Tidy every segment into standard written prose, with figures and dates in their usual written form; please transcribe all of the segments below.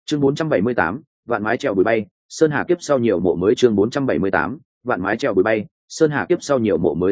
Chương 478, vạn mái chèo bụi bay, sơn hà kiếp sau nhiều mộ mới. Chương 478, vạn mái chèo bụi bay, sơn hà kiếp sau nhiều mộ mới.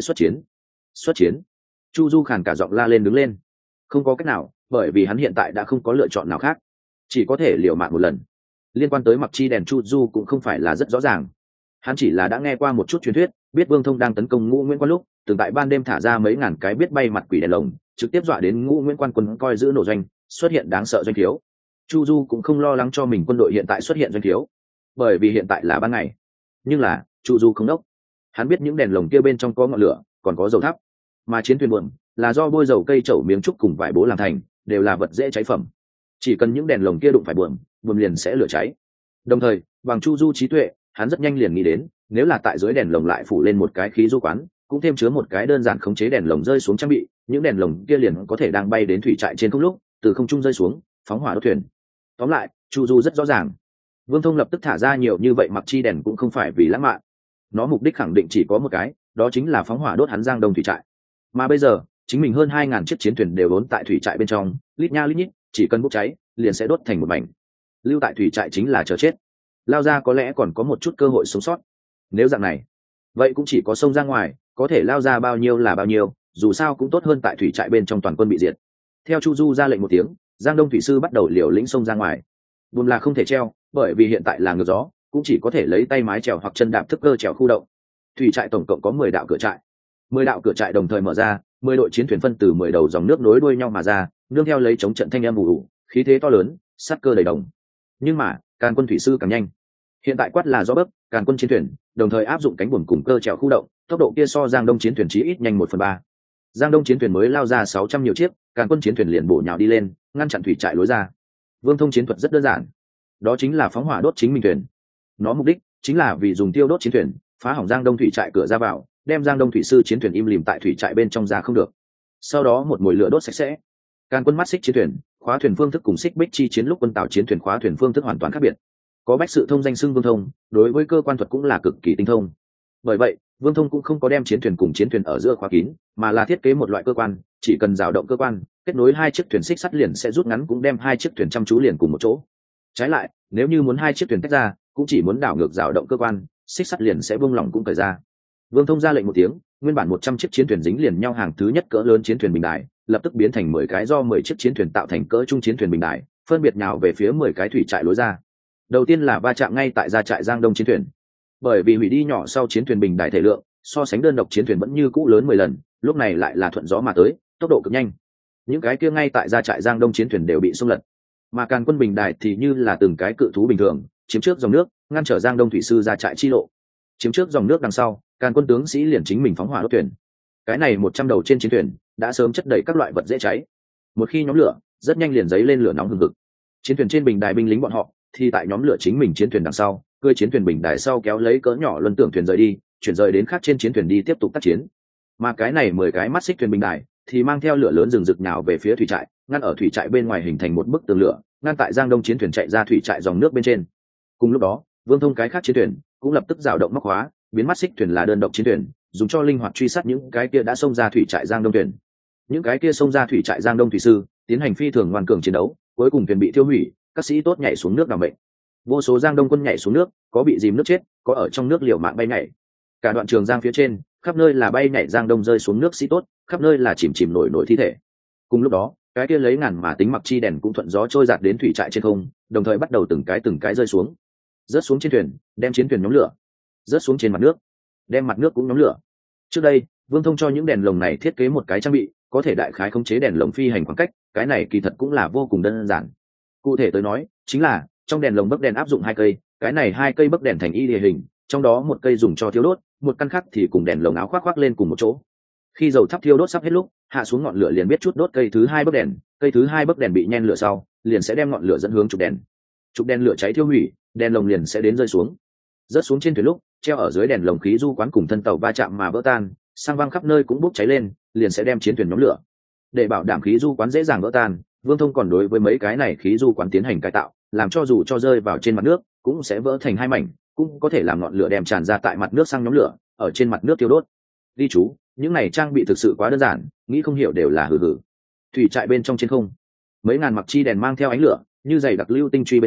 Xuất chiến. Chu Du khàn cả giọng la lên, đứng lên. Không có cách nào, bởi vì hắn hiện tại đã không có lựa chọn nào khác, chỉ có thể liều mạng một lần. Liên quan tới mặc chi đèn, Chu Du cũng không phải là rất rõ ràng, hắn chỉ là đã nghe qua một chút truyền thuyết, biết Vương Thông đang tấn công Ngũ Nguyễn Quan lúc từng tại ban đêm thả ra mấy ngàn cái biết bay mặt quỷ đèn lồng, trực tiếp dọa đến Ngũ Nguyễn Quan quân coi giữ nổ doanh, xuất hiện đáng sợ doanh thiếu. Chu Du cũng không lo lắng cho mình quân đội hiện tại xuất hiện doanh thiếu, bởi vì hiện tại là ban ngày. Nhưng là Chu Du không đốc, hắn biết những đèn lồng kia bên trong có ngọn lửa, còn có dầu thắp, mà chiến thuyền buồm là do bôi dầu cây chậu miếng trúc cùng vải bố làm thành, đều là vật dễ cháy phẩm. Chỉ cần những đèn lồng kia đụng phải buồm liền sẽ lửa cháy. Đồng thời bằng Chu Du trí tuệ, hắn rất nhanh liền nghĩ đến, nếu là tại dưới đèn lồng lại phủ lên một cái khí du quán, cũng thêm chứa một cái đơn giản khống chế đèn lồng rơi xuống trang bị, những đèn lồng kia liền có thể đang bay đến thủy trại trên không lúc từ không trung rơi xuống phóng hỏa đốt thuyền. Tóm lại Chu Du rất rõ ràng, Vương Thông lập tức thả ra nhiều như vậy mặc chi đèn cũng không phải vì lãng mạn, nó mục đích khẳng định chỉ có một cái, đó chính là phóng hỏa đốt hắn Giang Đông thủy trại. Mà bây giờ chính mình hơn 2.000 chiếc chiến thuyền đều vốn tại thủy trại bên trong, lít nha lít nhít, chỉ cần bốc cháy liền sẽ đốt thành một mảnh. Lưu tại thủy trại chính là chờ chết, lao ra có lẽ còn có một chút cơ hội sống sót. Nếu dạng này, vậy cũng chỉ có sông ra ngoài, có thể lao ra bao nhiêu là bao nhiêu, dù sao cũng tốt hơn tại thủy trại bên trong toàn quân bị diệt. Theo Chu Du ra lệnh một tiếng, Giang Đông thủy sư bắt đầu liều lĩnh sông ra ngoài. Buồm là không thể treo, bởi vì hiện tại là ngược gió, cũng chỉ có thể lấy tay mái chèo hoặc chân đạp thức cơ chèo khu động. Thủy trại tổng cộng có 10 đạo cửa trại, 10 đạo cửa trại đồng thời mở ra, 10 đội chiến thuyền phân từ 10 đầu dòng nước nối đuôi nhau mà ra, nương theo lấy chống trận thanh âm ù ù, khí thế to lớn, sát cơ đầy đồng. Nhưng mà Càn quân thủy sư càng nhanh. Hiện tại quát là gió bấc, Càn quân chiến thuyền đồng thời áp dụng cánh buồm cùng cơ chèo khu động, tốc độ kia so Giang Đông chiến thuyền chí ít nhanh 1/3. Giang Đông chiến thuyền mới lao ra 600 nhiều chiếc, Càn quân chiến thuyền liền bổ nhào đi lên, ngăn chặn thủy trại lối ra. Vương Thông chiến thuật rất đơn giản, đó chính là phóng hỏa đốt chính mình thuyền. Nó mục đích chính là vì dùng tiêu đốt chiến thuyền, phá hỏng Giang Đông thủy trại cửa ra vào, đem Giang Đông thủy sư chiến thuyền im lìm tại thủy trại bên trong ra không được. Sau đó một mồi lửa đốt sạch sẽ. Càn quân mắt xích chiến thuyền, khóa thuyền phương thức cùng xích bích chi chiến lúc quân tàu chiến thuyền khóa thuyền phương thức hoàn toàn khác biệt. Có Bách Sự Thông danh xưng Vương Thông, đối với cơ quan thuật cũng là cực kỳ tinh thông. Bởi vậy Vương Thông cũng không có đem chiến thuyền cùng chiến thuyền ở giữa khóa kín, mà là thiết kế một loại cơ quan, chỉ cần dao động cơ quan, kết nối hai chiếc thuyền xích sắt liền sẽ rút ngắn, cũng đem hai chiếc thuyền chăm chú liền cùng một chỗ. Trái lại, nếu như muốn hai chiếc thuyền tách ra, cũng chỉ muốn đảo ngược dao động cơ quan, xích sắt liền sẽ buông lỏng cũng cởi ra. Vương Thông ra lệnh một tiếng, nguyên bản 100 chiếc chiến thuyền dính liền nhau hàng thứ nhất cỡ lớn chiến thuyền bình đài, lập tức biến thành 10 cái do 10 chiếc chiến thuyền tạo thành cỡ trung chiến thuyền bình đài, phân biệt nhào về phía 10 cái thủy trại lối ra. Đầu tiên là va chạm ngay tại ra trại Giang Đông chiến thuyền. Bởi vì hủy đi nhỏ sau chiến thuyền bình đài thể lượng, so sánh đơn độc chiến thuyền vẫn như cũ lớn 10 lần, lúc này lại là thuận gió mà tới, tốc độ cực nhanh. Những cái kia ngay tại ra trại Giang Đông chiến thuyền đều bị xung lật. Mà Càn quân bình đài thì như là từng cái cự thú bình thường, chiếm trước dòng nước, ngăn trở Giang Đông thủy sư ra trại chi lộ. Chiếm trước dòng nước đằng sau, Càn quân tướng sĩ liền chính mình phóng hỏa đốt thuyền. Cái này 100 đầu trên chiến thuyền đã sớm chất đầy các loại vật dễ cháy. Một khi nhóm lửa, rất nhanh liền dấy lên lửa nóng hừng hực. Chiến thuyền trên bình đài binh lính bọn họ thì tại nhóm lửa chính mình chiến thuyền đằng sau, cưỡi chiến thuyền bình đài sau kéo lấy cỡ nhỏ luân tưởng thuyền rời đi, chuyển rời đến khác trên chiến thuyền đi tiếp tục tác chiến. Mà cái này 10 cái mắt xích thuyền bình đài thì mang theo lửa lớn rừng rực nhào về phía thủy trại, ngăn ở thủy trại bên ngoài hình thành một bức tường lửa, ngăn tại Giang Đông chiến thuyền chạy ra thủy trại dòng nước bên trên. Cùng lúc đó, Vương Thông cái khác chiến thuyền cũng lập tức dao động móc khóa, biến mắt xích thuyền là đơn độc chiến thuyền, dùng cho linh hoạt truy sát những cái kia đã xông ra thủy trại Giang Đông thuyền. Những cái kia xông ra thủy trại Giang Đông thủy sư tiến hành phi thường ngoan cường chiến đấu, cuối cùng thuyền bị tiêu hủy, các sĩ tốt nhảy xuống nước đảm mệnh. Vô số Giang Đông quân nhảy xuống nước, có bị dìm nước chết, có ở trong nước liều mạng bay nhảy. Cả đoạn trường Giang phía trên, khắp nơi là bay nhảy Giang Đông rơi xuống nước sĩ tốt, khắp nơi là chìm chìm nổi nổi thi thể. Cùng lúc đó, cái kia lấy ngàn mà tính mặc chi đèn cũng thuận gió trôi giạt đến thủy trại trên không, đồng thời bắt đầu từng cái rơi xuống. Rớt xuống trên thuyền, đem chiến thuyền nhóm lửa. Rớt xuống trên mặt nước, đem mặt nước cũng nhóm lửa. Trước đây, Vương Thông cho những đèn lồng này thiết kế một cái trang bị, có thể đại khái khống chế đèn lồng phi hành khoảng cách, cái này kỳ thật cũng là vô cùng đơn giản. Cụ thể tới nói, chính là trong đèn lồng bấc đèn áp dụng 2 cây, cái này 2 cây bấc đèn thành y địa hình, trong đó một cây dùng cho thiêu đốt, một căn khác thì cùng đèn lồng áo khoác lên cùng một chỗ. Khi dầu thắp thiêu đốt sắp hết lúc, hạ xuống ngọn lửa liền biết chút đốt cây thứ 2 bấc đèn, cây thứ 2 bấc đèn bị nhen lửa sau, liền sẽ đem ngọn lửa dẫn hướng trục đèn. Trục đèn lửa cháy thiêu hủy, đèn lồng liền sẽ đến rơi xuống. Rớt xuống trên thuyền lúc, treo ở dưới đèn lồng khí du quán cùng thân tàu va chạm mà vỡ tan, sang văng khắp nơi cũng bốc cháy lên, liền sẽ đem chiến thuyền nhóm lửa. Để bảo đảm khí du quán dễ dàng vỡ tan, Vương Thông còn đối với mấy cái này khí du quán tiến hành cải tạo, làm cho dù cho rơi vào trên mặt nước cũng sẽ vỡ thành 2 mảnh, cũng có thể làm ngọn lửa đem tràn ra tại mặt nước sang nhóm lửa, ở trên mặt nước tiêu đốt. Ghi chú, những này trang bị thực sự quá đơn giản, nghĩ không hiểu đều là hừ hừ. Thủy trại bên trong trên không, mấy ngàn mặc chi đèn mang theo ánh lửa, như dày đặc lưu tinh truy bên dưới,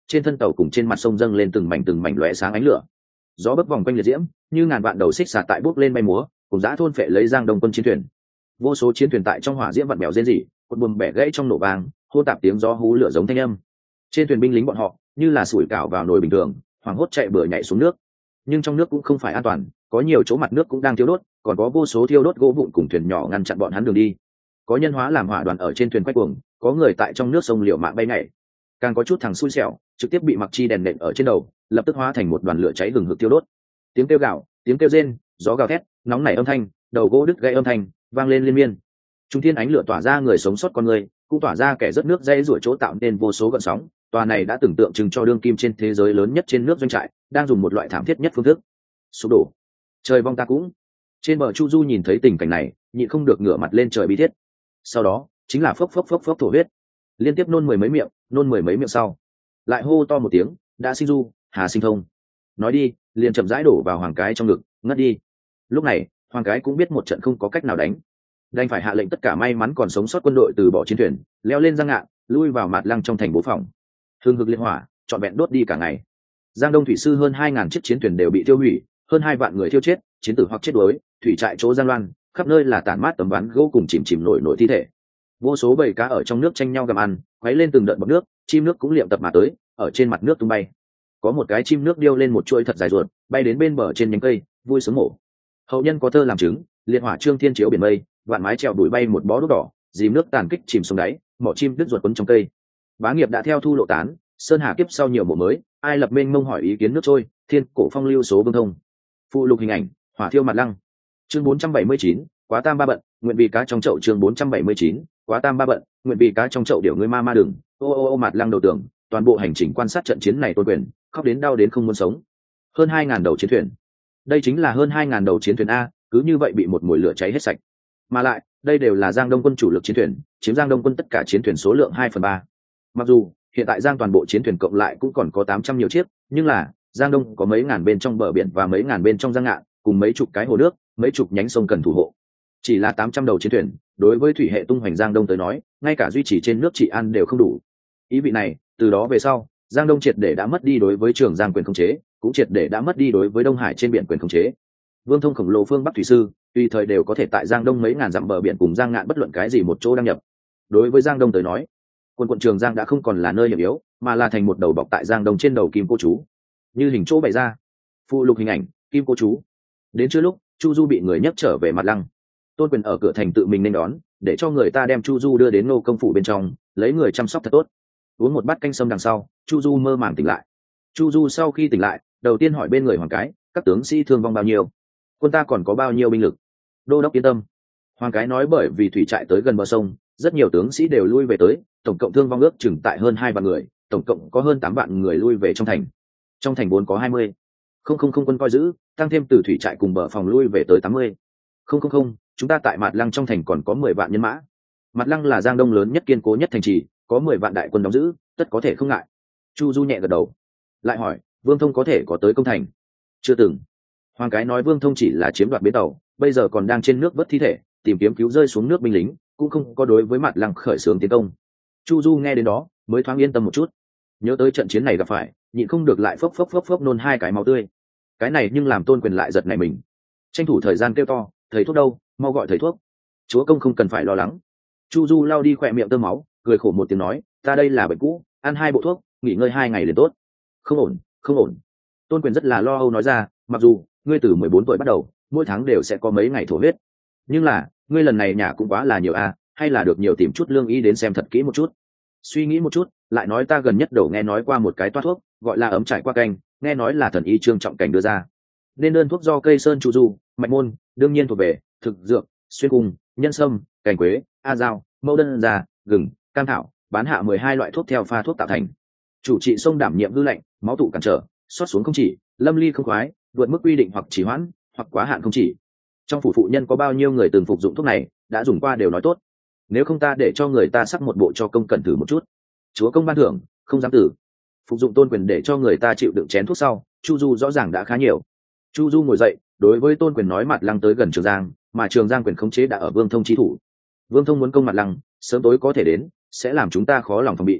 trên thân tàu cùng trên mặt sông dâng lên từng mảnh lóe sáng ánh lửa. Gió bấc vòng quanh liệt diễm như ngàn vạn đầu xích xà tại bốc lên bay múa, cùng dã thôn phệ lấy Giang Đông quân chiến thuyền. Vô số chiến thuyền tại trong hỏa diễm vặn bèo rên rỉ, cột buồm bẻ gãy trong nổ vang, hô tạp tiếng gió hú lửa giống thanh âm. Trên thuyền binh lính bọn họ như là sủi cảo vào nồi bình thường, hoảng hốt chạy bừa nhảy xuống nước. Nhưng trong nước cũng không phải an toàn, có nhiều chỗ mặt nước cũng đang thiêu đốt, còn có vô số thiêu đốt gỗ vụn cùng thuyền nhỏ ngăn chặn bọn hắn đường đi. Có nhân hóa làm hỏa đoàn ở trên thuyền quay cuồng, có người tại trong nước sông liều mạng bay nhảy, càng có chút thằng xui xẻo trực tiếp bị mặc chi đèn nện ở trên đầu, lập tức hóa thành một đoàn lửa cháy hừng hực thiêu đốt. Tiếng kêu gào, tiếng kêu rên, gió gào thét, nóng nảy âm thanh, đầu gỗ đứt gãy âm thanh vang lên liên miên. Trung thiên ánh lửa tỏa ra người sống sót con người, cũng tỏa ra kẻ rất nước dây rủa chỗ tạo nên vô số gợn sóng. Tòa này đã tưởng tượng chừng cho đương kim trên thế giới lớn nhất trên nước doanh trại, đang dùng một loại thảm thiết nhất phương thức sụp đổ. Trời vong ta cũng. Trên bờ Chu Du nhìn thấy tình cảnh này, nhịn không được ngửa mặt lên trời bi thiết. Sau đó chính là phốc phốc phốc phốc thổ huyết, liên tiếp nôn mười mấy miệng sau, lại hô to một tiếng, đã sinh du, hà sinh thông. Nói đi, liền chậm rãi đổ vào Hoàng Cái trong ngực, ngất đi. Lúc này Hoàng Cái cũng biết một trận không có cách nào đánh, đành phải hạ lệnh tất cả may mắn còn sống sót quân đội từ bỏ chiến thuyền, leo lên Giang Ngạn, lui vào Mạt Lăng trong thành bố phòng. Hương hực liên hỏa trọn vẹn đốt đi cả ngày. Giang Đông thủy sư hơn 2.000 chiếc chiến thuyền đều bị tiêu hủy, hơn 2 vạn người thiêu chết, chiến tử hoặc chết đuối, thủy trại chỗ Giang Loan, khắp nơi là tản mát tấm ván gỗ cùng chìm nổi thi thể. Vô số bầy cá ở trong nước tranh nhau gặm ăn, quấy lên từng đợt bọt nước, chim nước cũng liệm tập mà tới, ở trên mặt nước tung bay. Có một cái chim nước điêu lên một chuỗi thật dài ruột, bay đến bên bờ trên nhánh cây, vui sướng mổ. Hậu nhân có thơ làm chứng, liệt hỏa trương thiên chiếu biển mây, vạn mái trèo đuổi bay một bó đuốc đỏ, dìm nước tàn kích chìm xuống đáy, mỏ chim đứt ruột quấn trong cây. Bá nghiệp đã theo thu lộ tán, sơn hà kiếp sau nhiều bộ mới, ai lập mênh mông hỏi ý kiến nước trôi, thiên cổ phong lưu số vương thông. Phụ lục hình ảnh, hỏa thiêu Mạt Lăng. Chương 479, quá tam ba bận, nguyện vì cá trong chậu. Chương 479, quá tam ba bận, nguyện vì cá trong chậu. Điểu ngươi ma đừng. Ô Mạt Lăng đầu tưởng, toàn bộ hành trình quan sát trận chiến này tôi quyền, khóc đến đau đến không muốn sống. Hơn 2.000 đầu chiến thuyền, đây chính là hơn 2.000 đầu chiến thuyền a, cứ như vậy bị một mùi lửa cháy hết sạch. Mà lại, đây đều là Giang Đông quân chủ lực chiến thuyền, chiếm Giang Đông quân tất cả chiến thuyền số lượng 2/3. Mặc dù hiện tại Giang toàn bộ chiến thuyền cộng lại cũng còn có 800 nhiều chiếc, nhưng là Giang Đông có mấy ngàn bên trong bờ biển và mấy ngàn bên trong Giang Ngạn, cùng mấy chục cái hồ nước, mấy chục nhánh sông cần thủ hộ. Chỉ là 800 đầu chiến thuyền, đối với thủy hệ tung hoành Giang Đông tới nói, ngay cả duy trì trên nước trị an đều không đủ. Ý vị này, từ đó về sau, Giang Đông triệt để đã mất đi đối với Trường Giang quyền khống chế, cũng triệt để đã mất đi đối với Đông Hải trên biển quyền khống chế. Vương Thông khổng lồ phương Bắc thủy sư, tùy thời đều có thể tại Giang Đông mấy ngàn dặm bờ biển cùng Giang Ngạn bất luận cái gì một chỗ đăng nhập. Đối với Giang Đông tới nói, quận Trường Giang đã không còn là nơi hiểm yếu, mà là thành một đầu bọc tại Giang Đông trên đầu kim cô chú. Như hình chỗ bày ra, phụ lục hình ảnh, kim cô chú. Đến trưa lúc, Chu Du bị người nhấc trở về Mạt Lăng. Tôn Quyền ở cửa thành tự mình nên đón, để cho người ta đem Chu Du đưa đến Nô công phủ bên trong, lấy người chăm sóc thật tốt. Uống một bát canh sâm đằng sau, Chu Du mơ màng tỉnh lại. Chu Du sau khi tỉnh lại, đầu tiên hỏi bên người Hoàng Cái, các tướng sĩ thương vong bao nhiêu, quân ta còn có bao nhiêu binh lực. Đô đốc yên tâm. Hoàng Cái nói bởi vì thủy trại tới gần bờ sông, rất nhiều tướng sĩ đều lui về tới, tổng cộng thương vong ước chừng tại hơn 2 vạn người, tổng cộng có hơn 8 vạn người lui về trong thành. Trong thành vốn có 20 không quân coi giữ, tăng thêm từ thủy trại cùng bờ phòng lui về tới 80 không chúng ta tại Mạt Lăng trong thành còn có 10 vạn nhân mã. Mạt Lăng là Giang Đông lớn nhất kiên cố nhất thành trì, có 10 vạn đại quân đóng giữ, tất có thể không ngại. Chu Du nhẹ gật đầu, lại hỏi, Vương Thông có thể có tới công thành? Chưa từng. Hoàng Cái nói Vương Thông chỉ là chiếm đoạt bến tàu, bây giờ còn đang trên nước vớt thi thể, tìm kiếm cứu rơi xuống nước binh lính, cũng không có đối với Mạt Lăng khởi xướng tiến công. Chu Du nghe đến đó mới thoáng yên tâm một chút, nhớ tới trận chiến này gặp phải, nhịn không được lại phốc nôn 2 cái máu tươi. Cái này nhưng làm Tôn Quyền lại giật nảy mình, tranh thủ thời gian kêu to, thầy thuốc đâu, mau gọi thầy thuốc. Chúa công không cần phải lo lắng. Chu Du lau đi khỏe miệng tơ máu, cười khổ một tiếng nói, ta đây là bệnh cũ, ăn 2 bộ thuốc, nghỉ ngơi 2 ngày liền tốt. Không ổn. Tôn Quyền rất là lo âu nói ra, mặc dù ngươi từ 14 tuổi bắt đầu, mỗi tháng đều sẽ có mấy ngày thổ huyết, nhưng là ngươi lần này nhà cũng quá là nhiều a, hay là được nhiều tìm chút lương y đến xem thật kỹ một chút. Suy nghĩ một chút, lại nói ta gần nhất đầu nghe nói qua một cái toát thuốc, gọi là ấm trải qua canh, nghe nói là thần y Trương Trọng Cảnh đưa ra. Nên đơn thuốc do cây sơn trụ du, mạch môn, đương nhiên thuộc về thực dược, xuyên cung, nhân sâm, cành quế, a dao, mẫu đơn già, gừng, cam thảo, bán hạ 12 loại thuốc theo pha thuốc tạo thành. Chủ trị sông đảm nhiệm hư lệnh, máu tụ cản trở, xót xuống không chỉ, lâm ly không khoái, vượt mức quy định hoặc chỉ hoãn, hoặc quá hạn không chỉ. Trong phủ phụ nhân có bao nhiêu người từng phục dụng thuốc này, đã dùng qua đều nói tốt. Nếu không ta để cho người ta sắc một bộ cho công cẩn thử một chút. Chúa công ban thưởng, không dám tử. Phục dụng Tôn Quyền để cho người ta chịu đựng chén thuốc sau, Chu Du rõ ràng đã khá nhiều. Chu Du ngồi dậy, đối với Tôn Quyền nói Mạt Lăng tới gần Trường Giang, mà Trường Giang quyền khống chế đã ở Vương Thông chi thủ. Vương Thông muốn công Mạt Lăng, sớm tối có thể đến, sẽ làm chúng ta khó lòng phòng bị.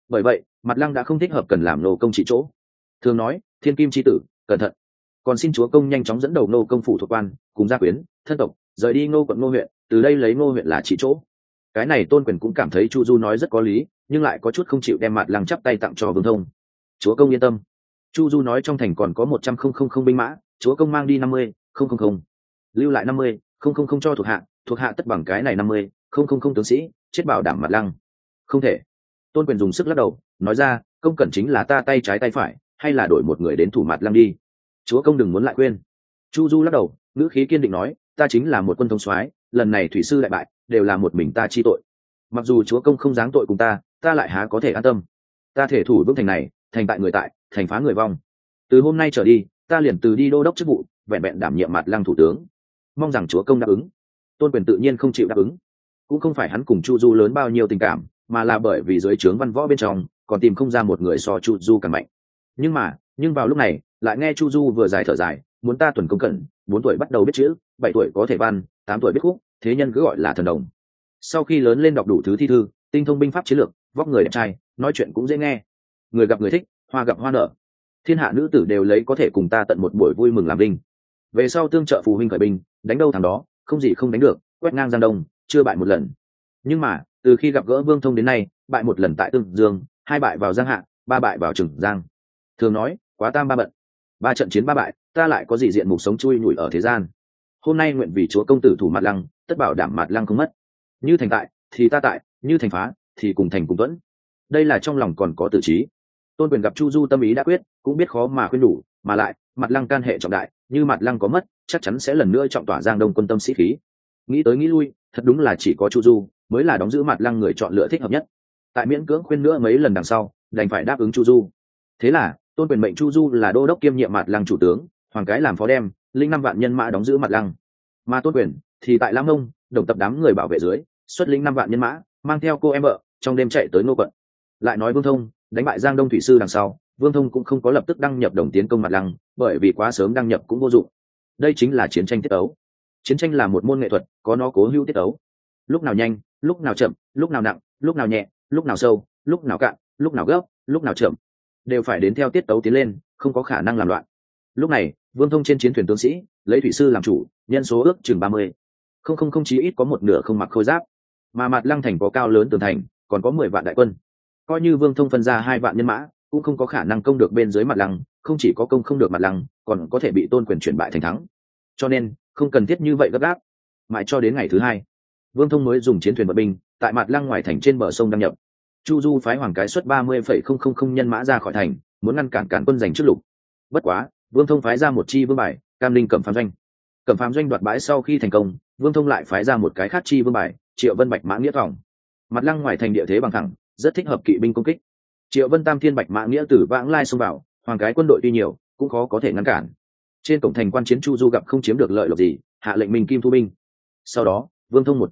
bởi vậy mặt lăng đã không thích hợp cần làm nô công trị chỗ. Thường nói thiên kim chi tử cẩn thận, còn xin chúa công nhanh chóng dẫn đầu nô công phủ thuộc quan cùng gia quyến thân tộc rời đi ngô quận ngô huyện, từ đây lấy ngô huyện là trị chỗ. Cái này Tôn Quyền cũng cảm thấy Chu Du nói rất có lý, nhưng lại có chút không chịu đem mặt lăng chắp tay tặng cho Vương Thông. Chúa công yên tâm, Chu Du nói trong thành còn có 100,000 binh mã, chúa công mang đi 50,000, lưu lại 50,000 cho thuộc hạ tất bằng cái này 50,000 tướng sĩ chết bảo đảm mặt lăng. Không thể. Tôn Quyền dùng sức lắc đầu nói ra, công cẩn chính là ta tay trái tay phải, hay là đổi một người đến thủ mặt lăng đi. Chúa công đừng muốn lại quên. Chu Du lắc đầu ngữ khí kiên định nói, ta chính là một quân thống soái, lần này thủy sư đại bại đều là một mình ta chi tội, mặc dù chúa công không giáng tội cùng ta lại há có thể an tâm. Ta thể thủ vững thành này, thành tại người tại, thành phá người vong. Từ hôm nay trở đi ta liền từ đi đô đốc chức vụ, vẹn vẹn đảm nhiệm mặt lăng thủ tướng, mong rằng chúa công đáp ứng. Tôn Quyền tự nhiên không chịu đáp ứng, cũng không phải hắn cùng Chu Du lớn bao nhiêu tình cảm, mà là bởi vì dưới trướng văn võ bên trong còn tìm không ra một người so Chu Du càng mạnh. Nhưng vào lúc này lại nghe Chu Du vừa dài thở dài, muốn ta tuần công cẩn, 4 tuổi bắt đầu biết chữ, 7 tuổi có thể văn, 8 tuổi biết khúc, thế nhân cứ gọi là thần đồng. Sau khi lớn lên đọc đủ thứ thi thư, tinh thông binh pháp chiến lược, vóc người đẹp trai, nói chuyện cũng dễ nghe, người gặp người thích, hoa gặp hoa nở, thiên hạ nữ tử đều lấy có thể cùng ta tận một buổi vui mừng làm linh. Về sau tương trợ phù huynh khởi binh, đánh đâu thằng đó, không gì không đánh được, quét ngang Giang Đông, chưa bại một lần. Nhưng mà từ khi gặp gỡ Vương Thông đến nay, bại một lần tại Tương Dương, 2 bại vào Giang Hạ, 3 bại vào Trường Giang. Thường nói quá tam ba bận, 3 trận chiến 3 bại, ta lại có gì diện mục sống chui nhủi ở thế gian. Hôm nay nguyện vì chúa công tử thủ mặt lăng, tất bảo đảm mặt lăng không mất. Như thành tại thì ta tại, như thành phá thì cùng thành cùng tuẫn. Đây là trong lòng còn có tử trí. Tôn Quyền gặp Chu Du tâm ý đã quyết, cũng biết khó mà khuyên đủ, mà lại mặt lăng can hệ trọng đại, như mặt lăng có mất chắc chắn sẽ lần nữa trọng tỏa Giang Đông quân tâm sĩ khí. Nghĩ tới nghĩ lui, thật đúng là chỉ có Chu Du mới là đóng giữ mặt lăng người chọn lựa thích hợp nhất. Tại miễn cưỡng khuyên nữa mấy lần đằng sau, đành phải đáp ứng Chu Du. Thế là Tôn Quyền mệnh Chu Du là đô đốc kiêm nhiệm mặt lăng chủ tướng, Hoàng Cái làm phó đem, linh 5 vạn nhân mã đóng giữ mặt lăng. Mà Tôn Quyền thì tại Lam Nông đồng tập đám người bảo vệ dưới, xuất lĩnh 5 vạn nhân mã, mang theo cô em vợ, trong đêm chạy tới Ngô quận. Lại nói Vương Thông đánh bại Giang Đông thủy sư đằng sau, Vương Thông cũng không có lập tức đăng nhập đồng tiến công mặt lăng, bởi vì quá sớm đăng nhập cũng vô dụng. Đây chính là chiến tranh tiết tấu. Chiến tranh là một môn nghệ thuật, có nó cố hữu tiết tấu. Lúc nào nhanh, lúc nào chậm, lúc nào nặng, lúc nào nhẹ, lúc nào sâu, lúc nào cạn, lúc nào gấp, lúc nào chậm, đều phải đến theo tiết tấu tiến lên, không có khả năng làm loạn. Lúc này Vương Thông trên chiến thuyền tướng sĩ lấy thủy sư làm chủ, nhân số ước chừng 30, không chí ít có một nửa không mặc khôi giáp, mà mặt lăng thành có cao lớn tường thành, còn có 10 vạn đại quân. Coi như Vương Thông phân ra 2 vạn nhân mã, cũng không có khả năng công được bên dưới mặt lăng, không chỉ có công không được mặt lăng, còn có thể bị Tôn Quyền chuyển bại thành thắng. Cho nên không cần thiết như vậy gấp gáp. Mãi cho đến ngày thứ 2, Vương Thông mới dùng chiến thuyền vận binh tại mặt lăng ngoài thành trên bờ sông đăng nhập. Chu Du phái Hoàng Cái xuất 30,000 nhân mã ra khỏi thành, muốn ngăn cản cản quân giành trước lục. Bất quá Vương Thông phái ra một chi vương bài, Cam Linh Cẩm Phàm doanh. Cẩm Phàm doanh đoạt bãi sau khi thành công, Vương Thông lại phái ra một cái khác chi vương bài, Triệu Vân Bạch Mã Nghĩa Phòng. Mặt lăng ngoài thành địa thế bằng thẳng, rất thích hợp kỵ binh công kích. Triệu Vân Tam Thiên Bạch Mã Nghĩa từ vãng lai xông vào, Hoàng Cái quân đội tuy nhiều, cũng khó có thể ngăn cản. Trên cổng thành quan chiến Chu Du gặp không chiếm được lợi lộc gì, hạ lệnh mình kim thu binh. Sau đó Vương Thông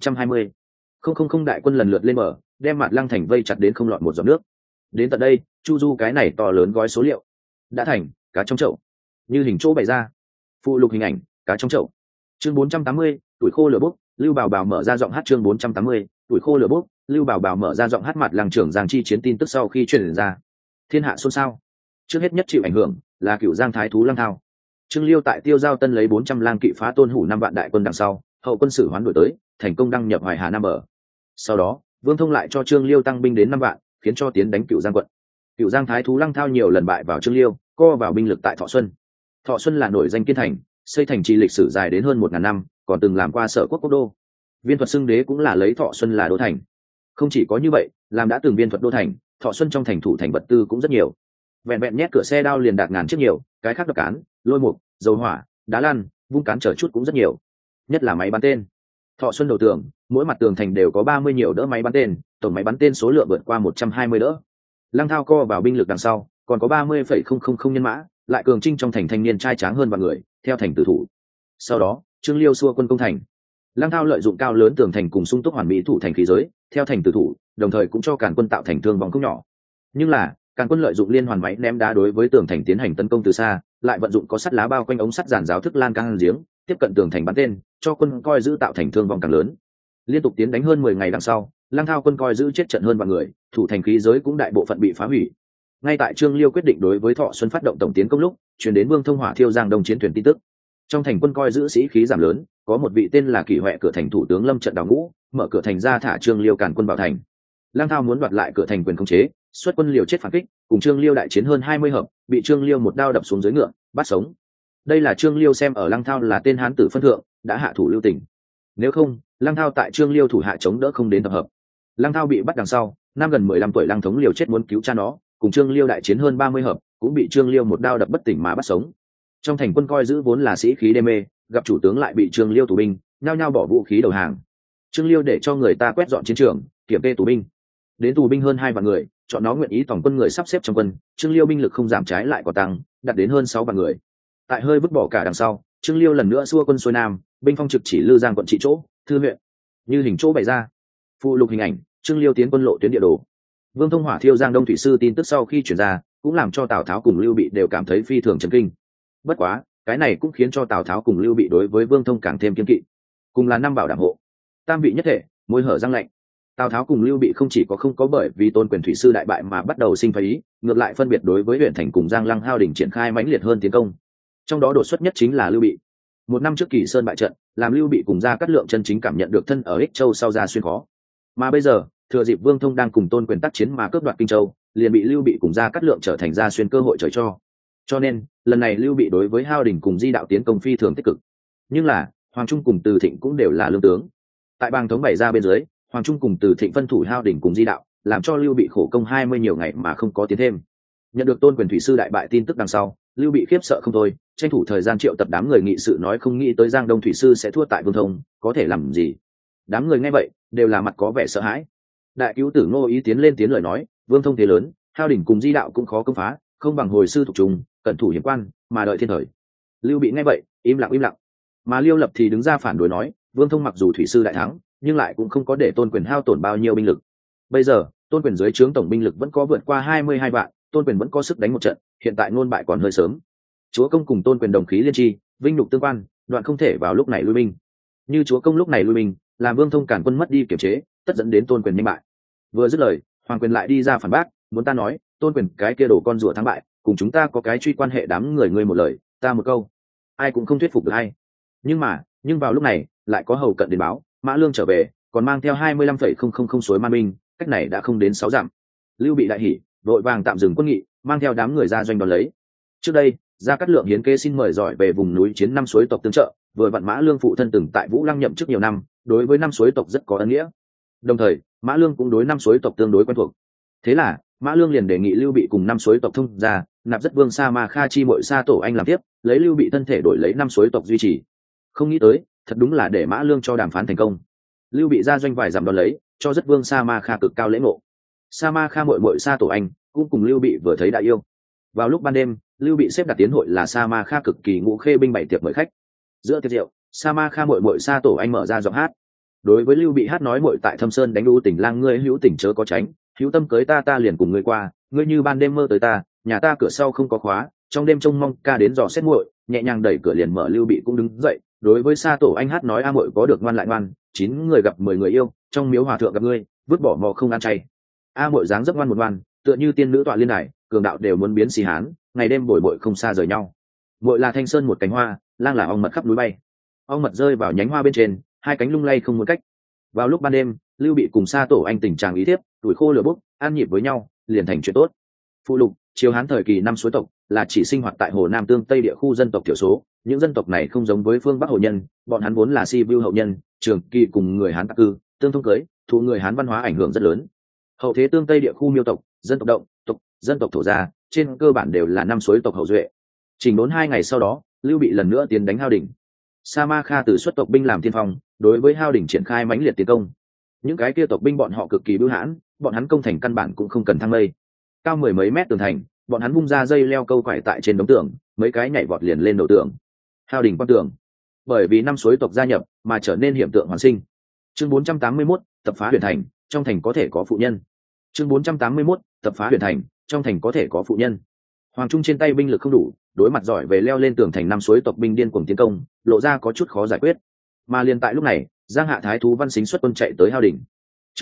120,000 đại quân lần lượt lên bờ, đem mặt lăng thành vây chặt đến không lọt một giọt nước. Đến tận đây Chu Du cái này to lớn gói số liệu đã thành cá trong chậu, như hình chỗ bày ra. Phụ lục hình ảnh cá trong chậu. Chương 480, tuổi khô lửa bốc, Lưu Bảo Bảo mở ra giọng hát. Chương 480, tuổi khô lửa bốc, Lưu Bảo Bảo mở ra giọng hát. Mặt lăng trưởng Giang chi chiến tin tức sau khi truyền ra, thiên hạ xôn xao. Trước hết nhất chịu ảnh hưởng là Cửu Giang thái thú Lăng Thao. Trương Liêu tại Tiêu Giao Tân lấy 400 lang kỵ phá Tôn Hủ 5 vạn đại quân đằng sau, hậu quân sử hoán đổi tới, thành công đăng nhập Hoài Hà Nam bờ. Sau đó Vương Thông lại cho Trương Liêu tăng binh đến 5 vạn, khiến cho tiến đánh Cửu Giang quận. Cửu Giang thái thú Lăng Thao nhiều lần bại vào Trương Liêu, co vào binh lực tại Thọ Xuân. Thọ Xuân là nổi danh kiên thành, xây thành trì lịch sử dài đến hơn 1000 năm, còn từng làm qua sở quốc quốc đô. Viên Thuật xưng đế cũng là lấy Thọ Xuân là đô thành. Không chỉ có như vậy, làm đã từng Viên Thuật đô thành, Thọ Xuân trong thành thủ thành vật tư cũng rất nhiều. Vẹn vẹn nhét cửa xe đao liền đạt ngàn chiếc nhiều, cái khác đập cán, lôi mục, dầu hỏa, đá lăn, vung cán chở chút cũng rất nhiều. Nhất là máy bắn tên. Thọ Xuân đầu tường, mỗi mặt tường thành đều có 30 nhiều đỡ máy bắn tên, tổng máy bắn tên số lượng vượt qua 120 đỡ. Lăng Thao co vào binh lực đằng sau, còn có 30,000 nhân mã, lại cường trinh trong thành thanh niên trai tráng hơn vạn người, theo thành tử thủ. Sau đó Trương Liêu xua quân công thành. Lăng Thao lợi dụng cao lớn tường thành cùng sung túc hoàn mỹ thủ thành khí giới, theo thành tử thủ, đồng thời cũng cho càn quân tạo thành thương vong không nhỏ. Nhưng là càn quân lợi dụng liên hoàn máy ném đá đối với tường thành tiến hành tấn công từ xa, lại vận dụng có sắt lá bao quanh ống sắt giàn giáo thức lan can giếng, tiếp cận tường thành bắn tên, cho quân coi giữ tạo thành thương vong càng lớn. Liên tục tiến đánh hơn 10 ngày đằng sau, Lăng Thao quân coi giữ chết trận hơn vạn người, thủ thành khí giới cũng đại bộ phận bị phá hủy. Ngay tại Trương Liêu quyết định đối với Thọ Xuân phát động tổng tiến công lúc, truyền đến Vương Thông Hỏa thiêu Giang Đông chiến thuyền tin tức. Trong thành quân coi giữ sĩ khí giảm lớn, có một vị tên là Kỷ Huệ cửa thành thủ tướng lâm trận đào ngũ, mở cửa thành ra thả Trương Liêu càn quân vào thành. Lăng Thao muốn đoạt lại cửa thành quyền khống chế, xuất quân liều chết phản kích, cùng Trương Liêu đại chiến hơn 20 hợp, bị Trương Liêu một đao đập xuống dưới ngựa, bắt sống. Đây là Trương Liêu xem ở Lăng Thao là tên hán tử phân thượng, đã hạ thủ lưu tình. Nếu không, Lăng Thao tại Trương Liêu thủ hạ chống đỡ không đến tập hợp. Lăng Thao bị bắt đằng sau, năm gần 15 tuổi Lăng Thống liều chết muốn cứu cha nó, cùng Trương Liêu đại chiến hơn 30 hợp, cũng bị Trương Liêu một đao đập bất tỉnh mà bắt sống. Trong thành quân coi giữ vốn là sĩ khí đê mê, gặp chủ tướng lại bị Trương Liêu tù binh, nhao nhao bỏ vũ khí đầu hàng. Trương Liêu để cho người ta quét dọn chiến trường, kiểm kê tù binh. Đến tù binh hơn 2 vạn người, chọn nó nguyện ý tổng quân người sắp xếp trong quân, Trương Liêu binh lực không giảm trái lại còn tăng, đạt đến hơn 6 vạn người. Tại hơi vứt bỏ cả đằng sau, Trương Liêu lần nữa xua quân xuôi nam, binh phong trực chỉ Lư Giang quận trị chỗ, Thư huyện. Như hình chỗ bày ra, phụ lục hình ảnh, Trương Liêu tiến quân lộ tuyến địa đồ. Vương Thông Hỏa thiêu Giang Đông thủy sư tin tức sau khi truyền ra, cũng làm cho Tào Tháo cùng Lưu Bị đều cảm thấy phi thường chấn kinh. Bất quá, cái này cũng khiến cho Tào Tháo cùng Lưu Bị đối với Vương Thông càng thêm kiên kỵ. Cùng là năm bảo đảm hộ, tam vị nhất thể, môi hở răng lạnh. Tào Tháo cùng Lưu Bị không chỉ có không có bởi vì Tôn Quyền thủy sư đại bại mà bắt đầu sinh phái ý, ngược lại phân biệt đối với huyện thành cùng Giang Lăng Hao đỉnh triển khai mãnh liệt hơn tiến công. Trong đó đột xuất nhất chính là Lưu Bị. Một năm trước Kỳ Sơn bại trận, làm Lưu Bị cùng Gia Cát Lượng chân chính cảm nhận được thân ở Ích Châu sau ra xuyên khó. Mà bây giờ, thừa dịp Vương Thông đang cùng Tôn Quyền tác chiến mà cướp đoạt Kinh Châu, liền bị Lưu Bị cùng Gia Cát Lượng trở thành ra xuyên cơ hội trời cho. Cho nên, lần này Lưu Bị đối với Hao đỉnh cùng Di đạo tiến công phi thường tích cực. Nhưng là, Hoàng Trung cùng Từ Thịnh cũng đều là lương tướng. Tại bang thống bày ra bên dưới, Hoàng Trung cùng Từ Thịnh phân thủ Hao đỉnh cùng Di đạo, làm cho Lưu Bị khổ công 20 nhiều ngày mà không có tiến thêm. Nhận được Tôn Quyền thủy sư đại bại tin tức đằng sau, Lưu Bị khiếp sợ không thôi, tranh thủ thời gian triệu tập đám người nghị sự nói không nghĩ tới Giang Đông thủy sư sẽ thua tại Vương Thông, có thể làm gì. Đám người nghe vậy đều là mặt có vẻ sợ hãi. Đại cứu tử Ngô Ý tiến lên tiếng lời nói, Vương Thông thế lớn, Hao đỉnh cùng Di đạo cũng khó công phá, không bằng hồi sư thuộc trùng, cẩn thủ hiểm quan, mà đợi thiên thời. Lưu Bị nghe vậy im lặng. Mà Liêu Lập thì đứng ra phản đối nói, Vương Thông mặc dù thủy sư đại thắng, nhưng lại cũng không có để Tôn Quyền hao tổn bao nhiêu binh lực. Bây giờ Tôn Quyền dưới trướng tổng binh lực vẫn có vượt qua 22 vạn, Tôn Quyền vẫn có sức đánh một trận, hiện tại ngôn bại còn hơi sớm. Chúa công cùng Tôn Quyền đồng khí liên tri, vinh nhục tương quan, đoạn không thể vào lúc này lui binh. Như chúa công lúc này lui binh, làm Vương Thông cản quân mất đi kiểm chế, tất dẫn đến Tôn Quyền nhanh bại. Vừa dứt lời, Hoàng Quyền lại đi ra phản bác, muốn ta nói, Tôn Quyền cái kia đồ con rùa thắng bại, cùng chúng ta có cái truy quan hệ, đám người ngươi một lời, ta một câu, ai cũng không thuyết phục được hay. Nhưng vào lúc này, lại có hầu cận đến báo, Mã Lương trở về, còn mang theo 25,000 suối man binh, cách này đã không đến 6 dặm. Lưu Bị đại hỉ, vội vàng tạm dừng quân nghị, mang theo đám người ra doanh đón lấy. Trước đây, Gia Cát Lượng hiến kế xin mời giỏi về vùng núi chiến năm suối tộc tương trợ, vừa vặn Mã Lương phụ thân từng tại Vũ Lăng nhậm chức nhiều năm, đối với năm suối tộc rất có ân nghĩa. Đồng thời, Mã Lương cũng đối năm suối tộc tương đối quen thuộc. Thế là, Mã Lương liền đề nghị Lưu Bị cùng năm suối tộc thông ra, nạp rất vương Sa Ma Kha chi muội Sa Tổ Anh làm tiếp, lấy Lưu Bị thân thể đổi lấy năm suối tộc duy trì. Không nghĩ tới, thật đúng là để Mã Lương cho đàm phán thành công. Lưu Bị ra doanh vài dặm đón lấy, cho rất vương Sa Ma Kha cực cao lễ ngộ. Sa Ma Kha muội Sa Tổ Anh cũng cùng Lưu Bị vừa thấy đã yêu. Vào lúc ban đêm, Lưu Bị xếp đặt tiến hội là Sa Ma Kha cực kỳ ngũ khê binh bảy tiệc mời khách. Giữa tiệc rượu, Sa Ma Kha muội Sa Tổ Anh mở ra giọng hát. Đối với Lưu Bị hát nói, muội tại Thâm Sơn đánh đu tình lang, ngươi hữu tình chớ có tránh, hữu tâm cưới ta liền cùng ngươi qua, ngươi như ban đêm mơ tới ta, nhà ta cửa sau không có khóa, trong đêm trông mong ca đến dò xét muội, nhẹ nhàng đẩy cửa liền mở. Lưu Bị cũng đứng dậy, đối với Sa Tổ Anh hát nói, a muội có được ngoan lại ngoan, 9 người gặp 10 người yêu, trong miếu hòa thượng gặp ngươi, vứt bỏ mò không ăn chay. A muội dáng dấp ngoan một ngoan, tựa như tiên nữ tọa liên đài, cường đạo đều muốn biến xì hán, ngày đêm bồi bội không xa rời nhau. Muội là thanh sơn một cánh hoa, lang là ong mật khắp núi bay, ong mật rơi vào nhánh hoa bên trên, hai cánh lung lay không muốn cách. Vào lúc ban đêm, Lưu Bị cùng Sa Tổ Anh tình trạng ý thiếp, tuổi khô lửa bốc, an nhịp với nhau, liền thành chuyện tốt. Phụ lục, chiếu Hán thời kỳ năm suối tộc là chỉ sinh hoạt tại Hồ Nam Tương Tây địa khu dân tộc thiểu số, những dân tộc này không giống với phương Bắc Hồ nhân, bọn hắn vốn là si view hậu nhân, trường kỳ cùng người Hán tạc cư, tương thông cưới, thụ người Hán văn hóa ảnh hưởng rất lớn. Hậu thế Tương Tây địa khu miêu tộc, dân tộc động, tộc, dân tộc thổ gia, trên cơ bản đều là năm suối tộc hậu duệ. Chỉnh đốn 2 ngày sau đó, Lưu Bị lần nữa tiến đánh Hao đỉnh. Sa Ma Kha từ xuất tộc binh làm tiên phong, đối với Hao đỉnh triển khai mãnh liệt tiến công. Những cái kia tộc binh bọn họ cực kỳ bưu hãn, bọn hắn công thành căn bản cũng không cần thang lây. Cao 10 mấy mét tường thành, bọn hắn vung ra dây leo câu quải tại trên đống tường, mấy cái nhảy vọt liền lên đầu tường. Hao đỉnh quan tường, bởi vì năm suối tộc gia nhập mà trở nên hiểm tượng hoàn sinh. Chương 481, tập phá huyền thành, trong thành có thể có phụ nhân. Chương 481, tập phá huyền thành, trong thành có thể có phụ nhân. Hoàng Trung trên tay binh lực không đủ, đối mặt giỏi về leo lên tường thành năm suối tộc binh điên cuồng tiến công, lộ ra có chút khó giải quyết. Mà liền tại lúc này, Giang Hạ thái thú Văn Xính xuất quân chạy tới Hao đỉnh. Trước đây,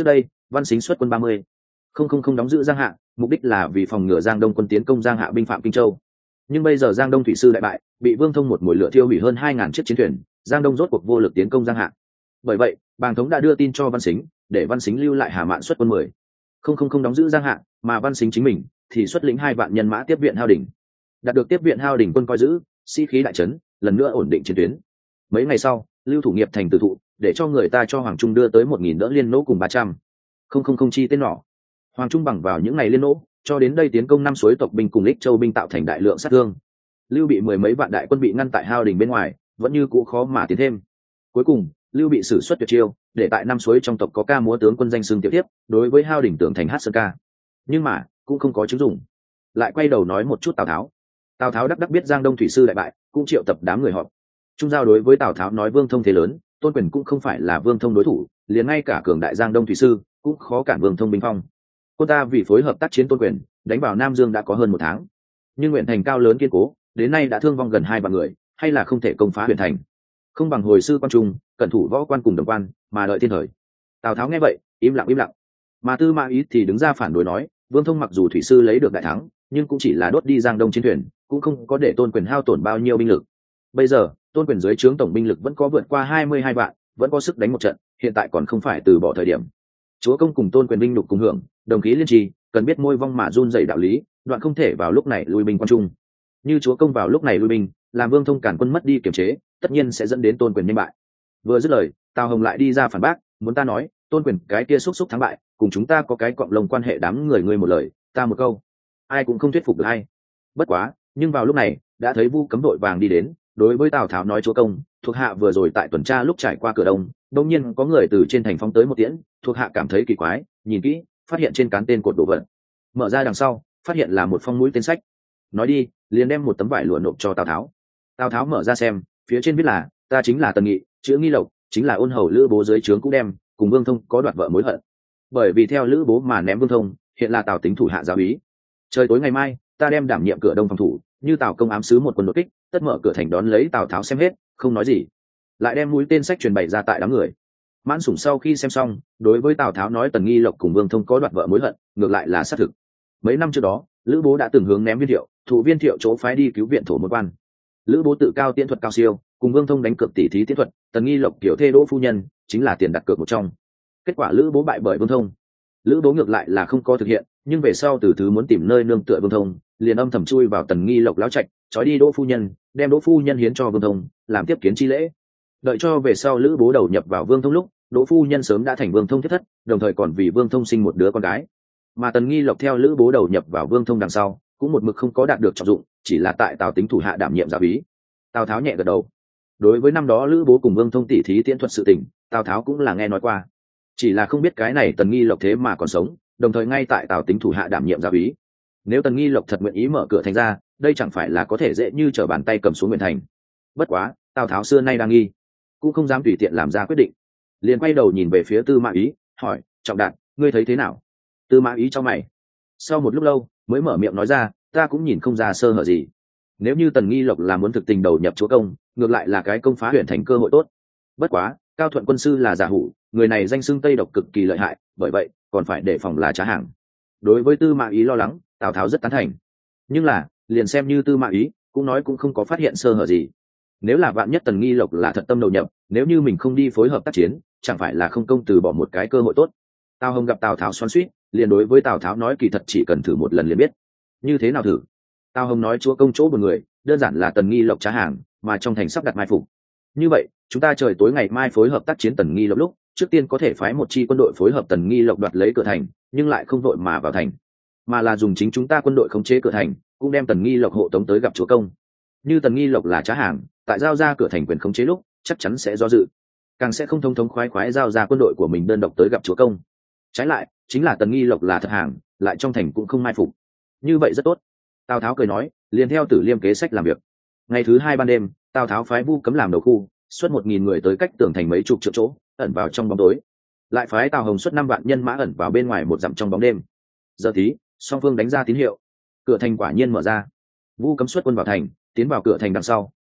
Văn Sính xuất quân 30. Không đóng giữ Giang Hạ, mục đích là vì phòng ngừa Giang Đông quân tiến công Giang Hạ binh phạm Kinh Châu. Nhưng bây giờ Giang Đông thủy sư đại bại, bị Vương Thông một mồi lửa thiêu hủy hơn 2000 chiếc chiến thuyền, Giang Đông rốt cuộc vô lực tiến công Giang Hạ. Bởi vậy, Bàng Thống đã đưa tin cho Văn Sính, để Văn Sính lưu lại Hà Mạn xuất quân 10. Không đóng giữ Giang Hạ, mà Văn Sính chính mình thì xuất lĩnh 2 vạn nhân mã tiếp viện Hao Đỉnh. Đạt được tiếp viện Hao Đỉnh quân coi giữ, sĩ khí đại trấn, lần nữa ổn định chiến tuyến. Mấy ngày sau, Lưu Thủ Nghiệp thành từ thụ, để cho người ta cho Hoàng Trung đưa tới 1000 đỡ liên nỗ cùng 300. Không chi tên nỏ. Hoàng Trung bằng vào những ngày liên nỗ, cho đến đây tiến công năm suối tộc binh cùng Lích Châu binh tạo thành đại lượng sát thương. Lưu Bị mười mấy vạn đại quân bị ngăn tại Hao Đỉnh bên ngoài, vẫn như cũ khó mà tiến thêm. Cuối cùng, Lưu Bị sử xuất tuyệt chiêu, để tại năm suối trong tộc có ca múa tướng quân danh xưng tiểu tiếp, đối với Hao Đỉnh tưởng thành hát sơn ca. Nhưng mà, cũng không có chứng dụng. Lại quay đầu nói một chút Tào Tháo. Tào Tháo đắc biết Giang Đông thủy sư đại bại, cũng triệu tập đám người họp. Trung giao đối với Tào Tháo nói Vương Thông thế lớn, Tôn Quyền cũng không phải là Vương Thông đối thủ, liền ngay cả cường đại Giang Đông thủy sư cũng khó cản Vương Thông binh phong. Quân ta vì phối hợp tác chiến Tôn Quyền, đánh vào Nam Dương đã có hơn 1 tháng, nhưng huyện thành cao lớn kiên cố, đến nay đã thương vong gần 2 vạn người, hay là không thể công phá huyện thành. Không bằng hồi sư quan trung, cẩn thủ võ quan cùng đồng quan, mà đợi thiên thời. Tào Tháo nghe vậy, im lặng. Mà Tư Mã Ý thì đứng ra phản đối nói, Vương Thông mặc dù thủy sư lấy được đại thắng, nhưng cũng chỉ là đốt đi Giang Đông chiến thuyền, cũng không có để Tôn Quyền hao tổn bao nhiêu binh lực. Bây giờ, Tôn Quyền dưới trướng tổng binh lực vẫn có vượt qua 22 vạn, vẫn có sức đánh một trận, hiện tại còn không phải từ bỏ thời điểm. Chúa công cùng Tôn Quyền binh lục cùng hưởng, đồng khí liên trì, cần biết môi vong mà run dậy đạo lý, đoạn không thể vào lúc này lui binh quan trung. Như chúa công vào lúc này lui binh, làm Vương Thông cản quân mất đi kiểm chế, tất nhiên sẽ dẫn đến Tôn Quyền nhanh bại. Vừa dứt lời, Tào Hồng lại đi ra phản bác, muốn ta nói, Tôn Quyền cái kia xúc thắng bại, cùng chúng ta có cái cọng lông quan hệ, đám người ngươi một lời, ta một câu, ai cũng không thuyết phục được hay. Bất quá, nhưng vào lúc này, đã thấy Vu Cấm đội vàng đi đến, đối với Tào Tháo nói chúa công, thuộc hạ vừa rồi tại tuần tra lúc trải qua cửa đông, đột nhiên có người từ trên thành phóng tới một tiễn, thuộc hạ cảm thấy kỳ quái, nhìn kỹ, phát hiện trên cán tên cột đồ vật. Mở ra đằng sau, phát hiện là một phong mũi tên sách. Nói đi, liền đem một tấm vải lụa nộp cho Tào Tháo. Tào Tháo mở ra xem, phía trên viết là, ta chính là Tần Nghị, chữ Nghi Lộc, chính là ôn hầu Lữ Bố dưới trướng cũng đem, cùng Vương Thông có đoạt vợ mối hận. Bởi vì theo Lữ Bố mà ném Vương Thông, hiện là Tào Tính thủ hạ giáo úy. Trời tối ngày mai, ta đem đảm nhiệm cửa đông phòng thủ, như Tào công ám sứ một quân đột kích, tất mở cửa thành đón lấy Tào Tháo xem hết, không nói gì. Lại đem mũi tên sách truyền bày ra tại đám người. Mãn Sủng sau khi xem xong, đối với Tào Tháo nói Tần Nghi Lộc cùng Vương Thông có đoạt vợ mối hận, ngược lại là xác thực. Mấy năm trước đó, Lữ Bố đã từng hướng ném Viên Thiệu, thủ Viên Thiệu chỗ phái đi cứu viện thổ môn quan. Lữ Bố tự cao tiễn thuật cao siêu, cùng Vương Thông đánh cược tỷ thí tiễn thuật, Tần Nghi Lộc kiểu thê Đỗ phu nhân, chính là tiền đặt cược một trong. Kết quả Lữ Bố bại bởi Vương Thông. Lữ Bố ngược lại là không có thực hiện, nhưng về sau từ thứ muốn tìm nơi nương tựa Vương Thông, liền âm thầm chui vào Tần Nghi Lộc láo trạch, trói đi Đỗ phu nhân, đem Đỗ phu nhân hiến cho Vương Thông, làm tiếp kiến chi lễ. Đợi cho về sau Lữ Bố đầu nhập vào Vương Thông lúc, Đỗ phu nhân sớm đã thành Vương Thông thiết thất, đồng thời còn vì Vương Thông sinh một đứa con gái. Mà Tần Nghi Lộc theo Lữ Bố đầu nhập vào Vương Thông đằng sau, cũng một mực không có đạt được trọng dụng, chỉ là tại Tào Tính thủ hạ đảm nhiệm giáo úy. Tào Tháo nhẹ gật đầu. Đối với năm đó Lữ Bố cùng Vương Thông tỷ thí tiễn thuật sự tình, Tào Tháo cũng là nghe nói qua, chỉ là không biết cái này Tần Nghi Lộc thế mà còn sống, đồng thời ngay tại Tào Tính thủ hạ đảm nhiệm giáo úy. Nếu Tần Nghi Lộc thật nguyện ý mở cửa thành ra, đây chẳng phải là có thể dễ như trở bàn tay cầm xuống Nguyên Thành. Bất quá, Tào Tháo xưa nay đang nghi, cũng không dám tùy tiện làm ra quyết định, liền quay đầu nhìn về phía Tư Mã Ý, hỏi, Trọng Đạt, ngươi thấy thế nào? Tư Mã Ý cho mày, sau một lúc lâu mới mở miệng nói ra, ta cũng nhìn không ra sơ hở gì. Nếu như Tần Nghi Lộc là muốn thực tình đầu nhập chúa công, ngược lại là cái công phá huyện thành cơ hội tốt. Bất quá, Cao Thuận quân sư là giả hủ, người này danh xưng Tây độc cực kỳ lợi hại, bởi vậy còn phải đề phòng là trá hàng. Đối với Tư Mã Ý lo lắng, Tào Tháo rất tán thành. Nhưng là, liền xem như Tư Mã Ý, cũng nói cũng không có phát hiện sơ hở gì. Nếu là vạn nhất Tần Nghi Lộc là thật tâm đầu nhập, nếu như mình không đi phối hợp tác chiến, chẳng phải là không công từ bỏ một cái cơ hội tốt. Tào Hồng gặp Tào Tháo xoắn xuýt, liền đối với Tào Tháo nói kỳ thật chỉ cần thử một lần liền biết. Như thế nào thử? Tào Hồng nói chúa công chỗ một người, đơn giản là Tần Nghi Lộc trá hàng, mà trong thành sắp đặt mai phục. Như vậy, chúng ta trời tối ngày mai phối hợp tác chiến Tần Nghi Lộc lúc, trước tiên có thể phái một chi quân đội phối hợp Tần Nghi Lộc đoạt lấy cửa thành, nhưng lại không vội mà vào thành, mà là dùng chính chúng ta quân đội khống chế cửa thành, cũng đem Tần Nghi Lộc hộ tống tới gặp chúa công. Như Tần Nghi Lộc là trá hàng, tại giao ra cửa thành quyền khống chế lúc, chắc chắn sẽ do dự, càng sẽ không thống khoái giao ra quân đội của mình đơn độc tới gặp chúa công. Trái lại, chính là Tần Nghi Lộc là thật hàng, lại trong thành cũng không mai phục. Như vậy rất tốt. Tào Tháo cười nói, liền theo Tử Liêm kế sách làm việc. Ngày thứ 2 ban đêm, Tào Tháo phái Vu Cấm làm đầu khu, xuất 1000 người tới cách tường thành mấy chục trượng chỗ, ẩn vào trong bóng tối. Lại phái Tào Hồng xuất 5 vạn nhân mã ẩn vào bên ngoài một dặm trong bóng đêm. Giờ tí, song phương đánh ra tín hiệu, cửa thành quả nhiên mở ra. Vu Cấm xuất quân vào thành, tiến vào cửa thành đằng sau,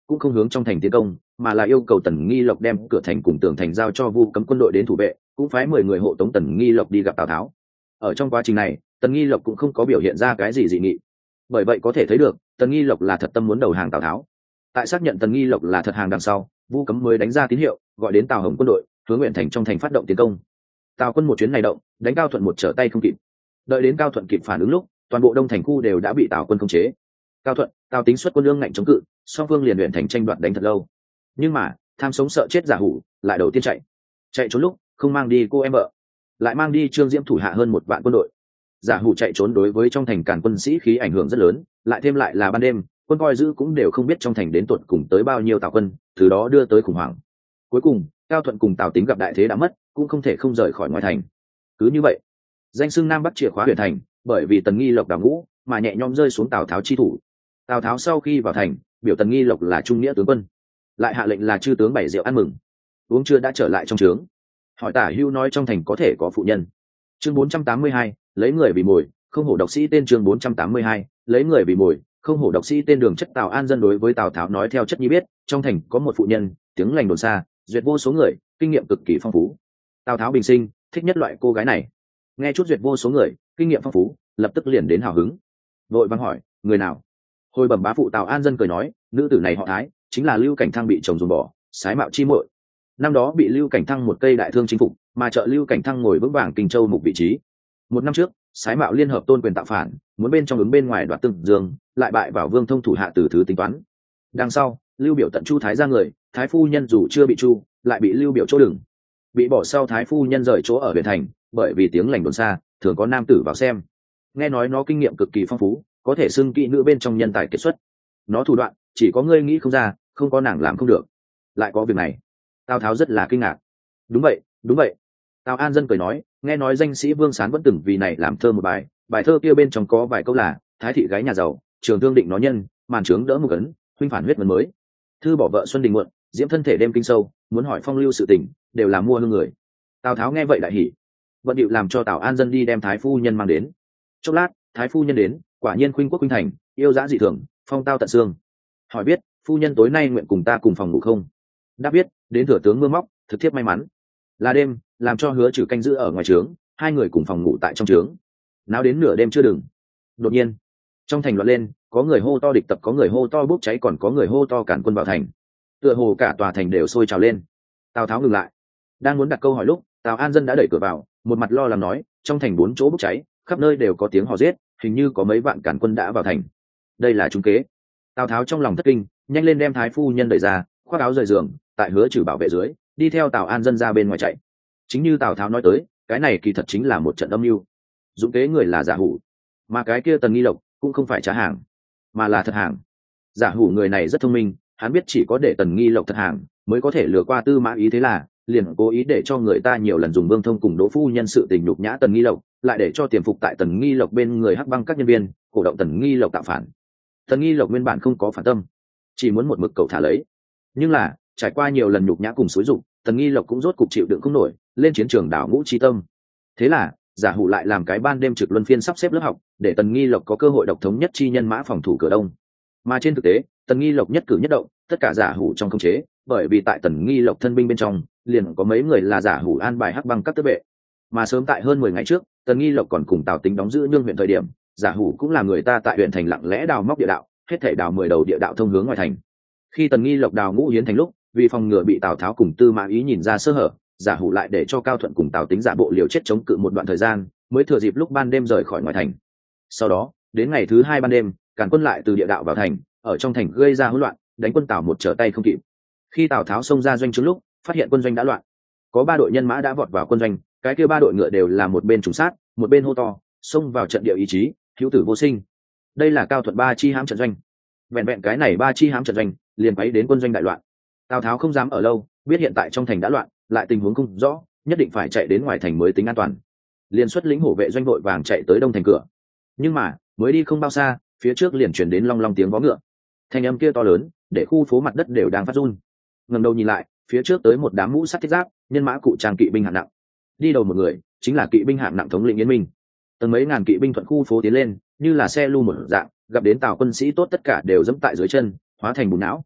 cũng không hướng trong thành tiến công, mà là yêu cầu Tần Nghi Lộc đem cửa thành cùng tường thành giao cho Vu Cấm quân đội đến thủ vệ, cũng phái 10 người hộ tống Tần Nghi Lộc đi gặp Tào Tháo. Ở trong quá trình này, Tần Nghi Lộc cũng không có biểu hiện ra cái gì dị nghị. Bởi vậy có thể thấy được, Tần Nghi Lộc là thật tâm muốn đầu hàng Tào Tháo. Tại xác nhận Tần Nghi Lộc là thật hàng đằng sau, Vu Cấm mới đánh ra tín hiệu, gọi đến Tào Hồng quân đội, hướng nguyện thành trong thành phát động tiến công. Tào quân một chuyến này động, đánh Cao Thuận một trở tay không kịp. Đợi đến Cao Thuận kịp phản ứng lúc, toàn bộ đông thành khu đều đã bị Tào quân khống chế. Cao Thuận, Tào Tính xuất quân lương ngạnh chống cự, song phương liền luyện thành tranh đoạt đánh thật lâu. Nhưng mà, tham sống sợ chết Giả Hủ lại đầu tiên chạy trốn lúc không mang đi cô em vợ, lại mang đi Trương Diễm thủ hạ hơn 1 vạn quân đội. Giả Hủ chạy trốn đối với trong thành Càn quân sĩ khí ảnh hưởng rất lớn, lại thêm lại là ban đêm, quân coi giữ cũng đều không biết trong thành đến tuột cùng tới bao nhiêu Tào quân, từ đó đưa tới khủng hoảng. Cuối cùng, Cao Thuận cùng Tào Tính gặp đại thế đã mất, cũng không thể không rời khỏi ngoài thành. Cứ như vậy, danh xưng Nam Bắc chìa khóa huyện thành, bởi vì Tần Nghi Lộc đào ngũ mà nhẹ nhõm rơi xuống Tào Tháo chi thủ. Tào Tháo sau khi vào thành, biểu Tần Nghi Lộc là trung nghĩa tướng quân, lại hạ lệnh là chư tướng bày rượu ăn mừng. Uống chưa đã trở lại trong trướng, hỏi Tả Hưu nói trong thành có thể có phụ nhân. Chương 482, lấy người vì mồi, không hổ độc sĩ tên. Chương 482, lấy người vì mồi, không hổ độc sĩ tên. Đường Chất Tào An dân đối với Tào Tháo nói theo chất nhi biết, trong thành có một phụ nhân, tiếng lành đồn xa, duyệt vô số người, kinh nghiệm cực kỳ phong phú. Tào Tháo bình sinh thích nhất loại cô gái này. Nghe chút duyệt vô số người, kinh nghiệm phong phú, lập tức liền đến hào hứng, vội vàng hỏi người nào. Hồi bẩm bá phụ. Tào An dân cười nói, nữ tử này họ Thái, chính là Lưu Cảnh Thăng bị chồng dùng bỏ, sái mạo chi muội. Năm đó bị Lưu Cảnh Thăng một cây đại thương chinh phục, mà trợ Lưu Cảnh Thăng ngồi vững vàng Kinh Châu mục vị trí. 1 năm trước, sái mạo liên hợp tôn quyền tạo phản, muốn bên trong ứng bên ngoài đoạt Tương Dương, lại bại vào Vương Thông thủ hạ từ thứ tính toán. Đằng sau, Lưu Biểu tận Chu Thái ra người, Thái phu nhân dù chưa bị chu, lại bị Lưu Biểu chỗ đừng. Bị bỏ sau, Thái phu nhân rời chỗ ở huyện thành, bởi vì tiếng lành đồn xa, thường có nam tử vào xem. Nghe nói nó kinh nghiệm cực kỳ phong phú, có thể xưng kỹ nữ bên trong nhân tài kiệt xuất. Nó thủ đoạn chỉ có ngươi nghĩ không ra, không có nàng làm không được. Lại có việc này. Tào Tháo rất là kinh ngạc. Đúng vậy. Tào An dân cười nói, nghe nói danh sĩ Vương Sán vẫn từng vì này làm thơ một bài thơ kia bên trong có vài câu là: Thái thị gái nhà giàu, trường thương định nó nhân, màn trướng đỡ một ấn, huynh phản huyết mấn mới. Thư bỏ vợ xuân đình muộn, diễm thân thể đêm kinh sâu, muốn hỏi phong lưu sự tình, đều là mua hương người. Tào Tháo nghe vậy đại hỉ, vận điệu làm cho Tào An dân đi đem Thái phu nhân mang đến. Chốc lát, Thái phu nhân đến, quả nhiên khuynh quốc khuynh thành, yêu dã dị thường, phong tao tận xương. Hỏi biết, phu nhân tối nay nguyện cùng ta cùng phòng ngủ không? Đáp biết, đến thừa tướng mưa móc, thực thiếp may mắn. Là đêm, làm cho Hứa Trừ canh giữ ở ngoài trướng, 2 người cùng phòng ngủ tại trong trướng. Náo đến nửa đêm chưa đừng. Đột nhiên, trong thành loạn lên, có người hô to địch tập, có người hô to bốc cháy, còn có người hô to cản quân vào thành. Tựa hồ cả tòa thành đều sôi trào lên. Tào Tháo ngừng lại, đang muốn đặt câu hỏi lúc, Tào An dân đã đẩy cửa vào, một mặt lo lắng nói, trong thành 4 chỗ bốc cháy, khắp nơi đều có tiếng hò giết, hình như có mấy vạn cản quân đã vào thành. Đây là trúng kế. Tào Tháo trong lòng thất kinh, nhanh lên đem Thái phu nhân đẩy ra, khoác áo rời giường, tại Hứa Trừ bảo vệ dưới, đi theo Tào An dân ra bên ngoài chạy. Chính như Tào Tháo nói tới, cái này kỳ thật chính là một trận âm mưu. Dũng kế người là Giả Hủ, mà cái kia Tần Nghi Lộc cũng không phải trá hàng, mà là thật hàng. Giả Hủ người này rất thông minh, hắn biết chỉ có để Tần Nghi Lộc thật hàng mới có thể lừa qua Tư Mã Ý, thế là liền cố ý để cho người ta nhiều lần dùng Vương Thông cùng Đỗ phu nhân sự tình nhục nhã Tần Nghi Lộc, lại để cho tiềm phục tại Tần Nghi Lộc bên người hắc băng các nhân viên, cổ động Tần Nghi Lộc tạo phản. Tần Nghi Lộc nguyên bản không có phản tâm, chỉ muốn một mực cầu thả lấy, nhưng là trải qua nhiều lần nhục nhã cùng xúi dục, Tần Nghi Lộc cũng rốt cục chịu đựng không nổi, lên chiến trường đảo ngũ chi tâm. Thế là Giả Hủ lại làm cái ban đêm trực luân phiên sắp xếp lớp học, để Tần Nghi Lộc có cơ hội độc thống nhất chi nhân mã phòng thủ cửa đông. Mà trên thực tế, Tần Nghi Lộc nhất cử nhất động, tất cả Giả Hủ trong khống chế, bởi vì tại Tần Nghi Lộc thân binh bên trong, liền có mấy người là Giả Hủ an bài hắc băng các tước vệ. Mà sớm tại hơn 10 ngày trước, Tần Nghi Lộc còn cùng Tào Tính đóng giữ Nương huyện thời điểm, Giả Hủ cũng là người ta tại huyện thành lặng lẽ đào móc địa đạo, hết thảy đào 10 đầu địa đạo thông hướng ngoài thành. Khi Tần Nghi Lộc đào Ngũ Hiến thành lúc, vì phòng ngừa bị Tào Tháo cùng Tư Mã Ý nhìn ra sơ hở, Giả Hủ lại để cho Cao Thuận cùng Tào Tính giả bộ liều chết chống cự một đoạn thời gian, mới thừa dịp lúc ban đêm rời khỏi ngoài thành. Sau đó, đến ngày thứ 2 ban đêm, càn quân lại từ địa đạo vào thành, ở trong thành gây ra hỗn loạn, đánh quân Tào một trở tay không kịp. Khi Tào Tháo xông ra doanh trướng lúc, phát hiện quân doanh đã loạn, có 3 đội nhân mã đã vọt vào quân doanh, cái kia 3 đội ngựa đều là một bên trùng sát, một bên hô to, xông vào trận địa ý chí, hữu tử vô sinh. Đây là Cao Thuận 3 chi hãm trận doanh. Vẹn vẹn cái này 3 chi hãm trận doanh, liền quấy đến quân doanh đại loạn. Tào Tháo không dám ở lâu, biết hiện tại trong thành đã loạn, lại tình huống không rõ, nhất định phải chạy đến ngoài thành mới tính an toàn. Liên xuất lĩnh hổ vệ doanh đội vàng chạy tới đông thành cửa. Nhưng mà, mới đi không bao xa, phía trước liền truyền đến long long tiếng vó ngựa. Thanh âm kia to lớn, để khu phố mặt đất đều đang phát run. Ngẩng đầu nhìn lại, phía trước tới một đám mũ sắt thiết giáp, nhân mã cụ trang kỵ binh hạng nặng. Đi đầu một người, chính là kỵ binh hạng nặng thống lĩnh Yến Minh. Tầng mấy ngàn kỵ binh thuận khu phố tiến lên, như là xe lu một dạng, gặp đến Tào quân sĩ tốt tất cả đều dẫm tại dưới chân, hóa thành bùn não.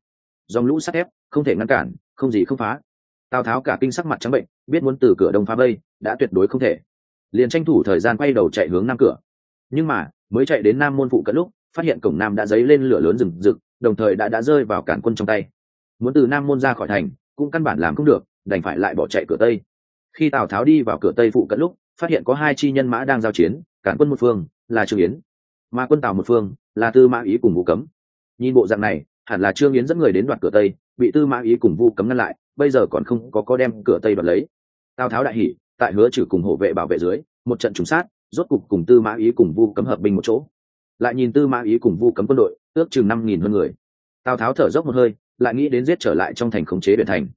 dòng lũ sắt thép không thể ngăn cản, không gì không phá. Tào tháo cả kinh sắc mặt trắng bệnh, biết muốn từ cửa đông phá vây đã tuyệt đối không thể, liền tranh thủ thời gian quay đầu chạy hướng nam cửa. Nhưng mà mới chạy đến nam môn phụ cận lúc, phát hiện cổng nam đã dấy lên lửa lớn rừng rực, đồng thời đã rơi vào cản quân trong tay. Muốn từ nam môn ra khỏi thành cũng căn bản làm không được, đành phải lại bỏ chạy cửa tây. Khi Tào Tháo đi vào cửa tây phụ cận lúc, phát hiện có hai chi nhân mã đang giao chiến, cản quân một phương là Trương Yến, mà quân Tào một phương là Tư Mã Ý cùng Vu Cấm. Nhìn bộ dạng này, hẳn là Trương Yến dẫn người đến đoạt cửa tây, bị Tư Mã Ý cùng Vu Cấm ngăn lại, bây giờ còn không có đem cửa tây đoạt lấy. Tào Tháo đại hỉ, tại hứa trừ cùng hộ vệ bảo vệ dưới, một trận trùng sát, rốt cục cùng Tư Mã Ý cùng Vu Cấm hợp binh một chỗ. Lại nhìn Tư Mã Ý cùng Vu Cấm quân đội, ước chừng 5.000 hơn người. Tào Tháo thở dốc một hơi, lại nghĩ đến giết trở lại trong thành khống chế huyện thành.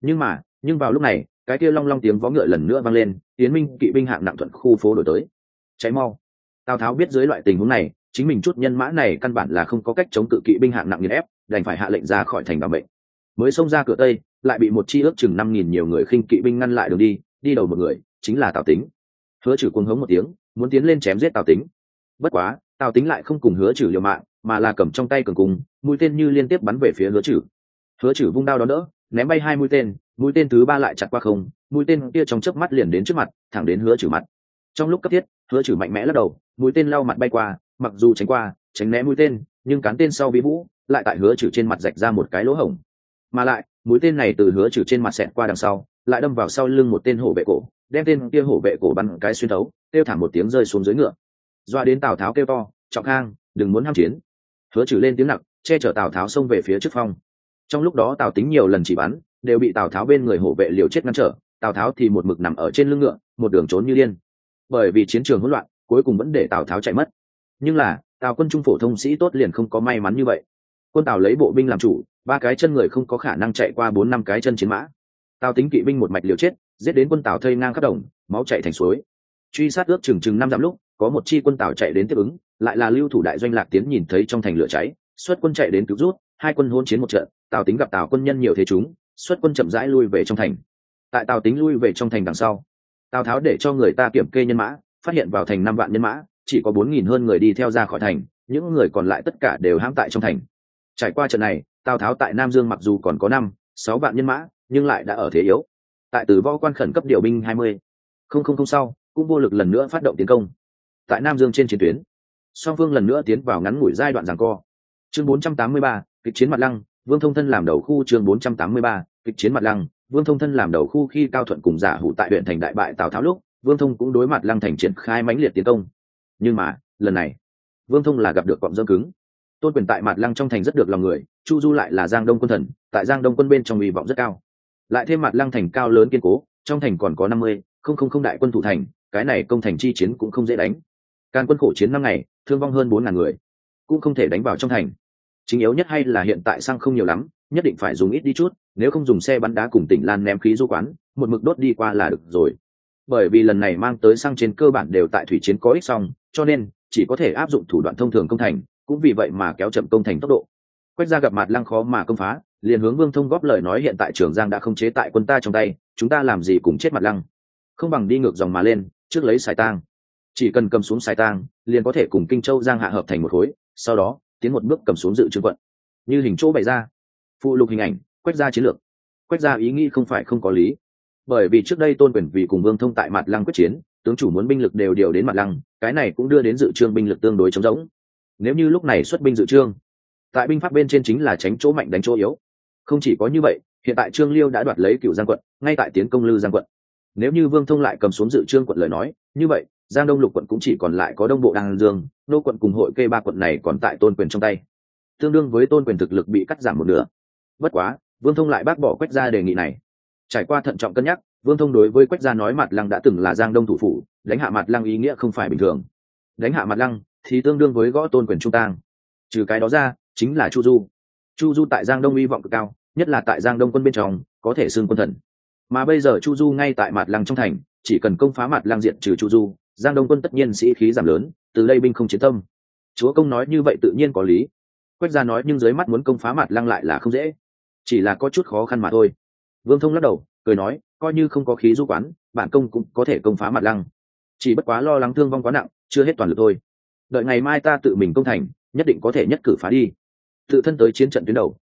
Nhưng vào lúc này, cái kia long long tiếng vó ngựa lần nữa vang lên, Yến Minh kỵ binh hạng nặng thuận khu phố đổi tới. Cháy mau. Tào Tháo biết dưới loại tình huống này, chính mình chút nhân mã này căn bản là không có cách chống cự kỵ binh hạng nặng nghiền ép, đành phải hạ lệnh ra khỏi thành bảo mệnh. Mới xông ra cửa tây, lại bị một chi ước chừng 5.000 nhiều người khinh kỵ binh ngăn lại đường đi đầu một người, chính là Tào Tính. Hứa Trừ cuồng hống một tiếng, muốn tiến lên chém giết Tào Tính. Bất quá, Tào Tính lại không cùng Hứa Trừ liều mạng, mà là cầm trong tay cường cung, mũi tên như liên tiếp bắn về phía Hứa Trừ. Hứa Trừ vung đao đón đỡ, ném bay 2 mũi tên thứ 3 lại chặt qua không, mũi tên kia trong chớp mắt liền đến trước mặt, thẳng đến Hứa Trừ mặt. Trong lúc cấp thiết, Hứa Trừ mạnh mẽ lắc đầu, mũi tên lao mặt bay qua, mặc dù tránh né mũi tên, nhưng cán tên sau vĩ vũ lại tại Hứa Trừ trên mặt rạch ra một cái lỗ hổng. Mà lại, mũi tên này từ Hứa Trừ trên mặt xẹt qua đằng sau, lại đâm vào sau lưng một tên hổ vệ cổ, đem tên kia hổ vệ cổ bắn cái xuyên thấu, kêu thảm một tiếng rơi xuống dưới ngựa. Doa đến Tào Tháo kêu to, "Trọng Khang, đừng muốn ham chiến." Hứa Trừ lên tiếng nặng, che chở Tào Tháo xông về phía trước phong. Trong lúc đó Tào Tính nhiều lần chỉ bắn, đều bị Tào Tháo bên người hổ vệ liều chết ngăn trở, Tào Tháo thì một mực nằm ở trên lưng ngựa, một đường trốn như điên. Bởi vì chiến trường hỗn loạn, cuối cùng vẫn để Tào Tháo chạy mất. Nhưng là, Tào quân trung phổ thông sĩ tốt liền không có may mắn như vậy. Quân Tào lấy bộ binh làm chủ, 3 cái chân người không có khả năng chạy qua 4-5 cái chân chiến mã. Tào Tính kỵ binh một mạch liều chết, giết đến quân Tào thây ngang khắp đồng, máu chảy thành suối. Truy sát ước chừng 5 dặm lúc, có một chi quân Tào chạy đến tiếp ứng, lại là Lưu thủ đại doanh Lạc Tiến nhìn thấy trong thành lửa cháy, xuất quân chạy đến cứu rút, hai quân hỗn chiến một trận, Tào Tính gặp Tào quân nhân nhiều thế chúng, xuất quân chậm rãi lui về trong thành. Tại Tào Tính lui về trong thành đằng sau, Tào Tháo để cho người ta kiểm kê nhân mã, phát hiện vào thành 5 vạn nhân mã, chỉ có 4.000 hơn người đi theo ra khỏi thành, những người còn lại tất cả đều hãm tại trong thành. Trải qua trận này, Tào Tháo tại Nam Dương mặc dù còn có 5-6 vạn nhân mã, nhưng lại đã ở thế yếu. Tại Từ Võ quan khẩn cấp điều binh 20,000 sau, cũng vô lực lần nữa phát động tiến công. Tại Nam Dương trên chiến tuyến, song phương lần nữa tiến vào ngắn ngủi giai đoạn giằng co. Chương 483, kịch chiến Mặt Lăng, Vương Thông Thân làm đầu khu. Chương 483, kịch chiến Mặt Lăng, Vương Thông Thân làm đầu khu. Khi Cao Thuận cùng Giả Hủ tại huyện thành đại bại Tào Tháo lúc, Vương Thông cũng đối mặt Lăng thành triển khai mãnh liệt tiến công. Nhưng mà, lần này, Vương Thông là gặp được cọm rơm cứng. Tôn Quyền tại Mặt Lăng trong thành rất được lòng người, Chu Du lại là Giang Đông quân thần, tại Giang Đông quân bên trong uy vọng rất cao. Lại thêm Mặt Lăng thành cao lớn kiên cố, trong thành còn có 50,000 đại quân thủ thành, cái này công thành chi chiến cũng không dễ đánh. Càn quân khổ chiến 5 ngày, thương vong hơn 4.000 người, cũng không thể đánh vào trong thành. Chính yếu nhất hay là hiện tại xăng không nhiều lắm, nhất định phải dùng ít đi chút, nếu không dùng xe bắn đá cùng Tỉnh Lan ném khí du quán, một mực đốt đi qua là được rồi. Bởi vì lần này mang tới xăng trên cơ bản đều tại thủy chiến có ích xong, cho nên chỉ có thể áp dụng thủ đoạn thông thường công thành, cũng vì vậy mà kéo chậm công thành tốc độ. Quách Gia gặp Mặt Lăng khó mà công phá, liền hướng Vương Thông góp lời nói hiện tại Trường Giang đã không chế tại quân ta trong tay, chúng ta làm gì cùng chết Mặt Lăng, không bằng đi ngược dòng mà lên, trước lấy Sài Tang. Chỉ cần cầm xuống Sài Tang, liền có thể cùng Kinh Châu Giang Hạ hợp thành một khối, sau đó tiến một bước cầm xuống Dự Trương quận. Như hình chỗ bày ra, phụ lục hình ảnh, Quách Gia chiến lược. Quách Gia ý nghĩ không phải không có lý, bởi vì trước đây Tôn Quyền vì cùng Vương Thông tại Mặt Lăng quyết chiến, tướng chủ muốn binh lực đều điều đến Mặt Lăng, cái này cũng đưa đến Dự Trương binh lực tương đối trống rỗng. Nếu như lúc này xuất binh Dự Trương, tại binh pháp bên trên chính là tránh chỗ mạnh đánh chỗ yếu. Không chỉ có như vậy, hiện tại Trương Liêu đã đoạt lấy Cửu Giang quận, ngay tại tiến công Lư Giang quận. Nếu như Vương Thông lại cầm xuống Dự Trương quận lời nói, như vậy Giang Đông lục quận cũng chỉ còn lại có Đông Bộ Đan Dương, Nô quận cùng Hội Kê 3 quận này còn tại Tôn Quyền trong tay, tương đương với Tôn Quyền thực lực bị cắt giảm một nửa. Bất quá, Vương Thông lại bác bỏ Quách Gia đề nghị này. Trải qua thận trọng cân nhắc, Vương Thông đối với Quách Gia nói Mặt Lăng đã từng là Giang Đông thủ phủ, đánh hạ Mặt Lăng ý nghĩa không phải bình thường. Đánh hạ Mặt Lăng thì tương đương với gõ Tôn Quyền trung tang. Trừ cái đó ra, chính là Chu Du. Chu Du tại Giang Đông uy vọng cực cao, nhất là tại Giang Đông quân bên trong, có thể xưng quân thần. Mà bây giờ Chu Du ngay tại Mặt Lăng trong thành, chỉ cần công phá Mặt Lăng diệt trừ Chu Du, Giang Đông quân tất nhiên sĩ khí giảm lớn, từ đây binh không chiến tâm. Chúa công nói như vậy tự nhiên có lý. Quách Gia nói nhưng dưới mắt muốn công phá Mặt Lăng lại là không dễ, chỉ là có chút khó khăn mà thôi. Vương Thông lắc đầu, cười nói, coi như không có khí du quán, bản công cũng có thể công phá Mặt Lăng, chỉ bất quá lo lắng thương vong quá nặng, chưa hết toàn lực thôi. Đợi ngày mai ta tự mình công thành, nhất định có thể nhất cử phá đi. Tự thân tới chiến trận tuyến đầu,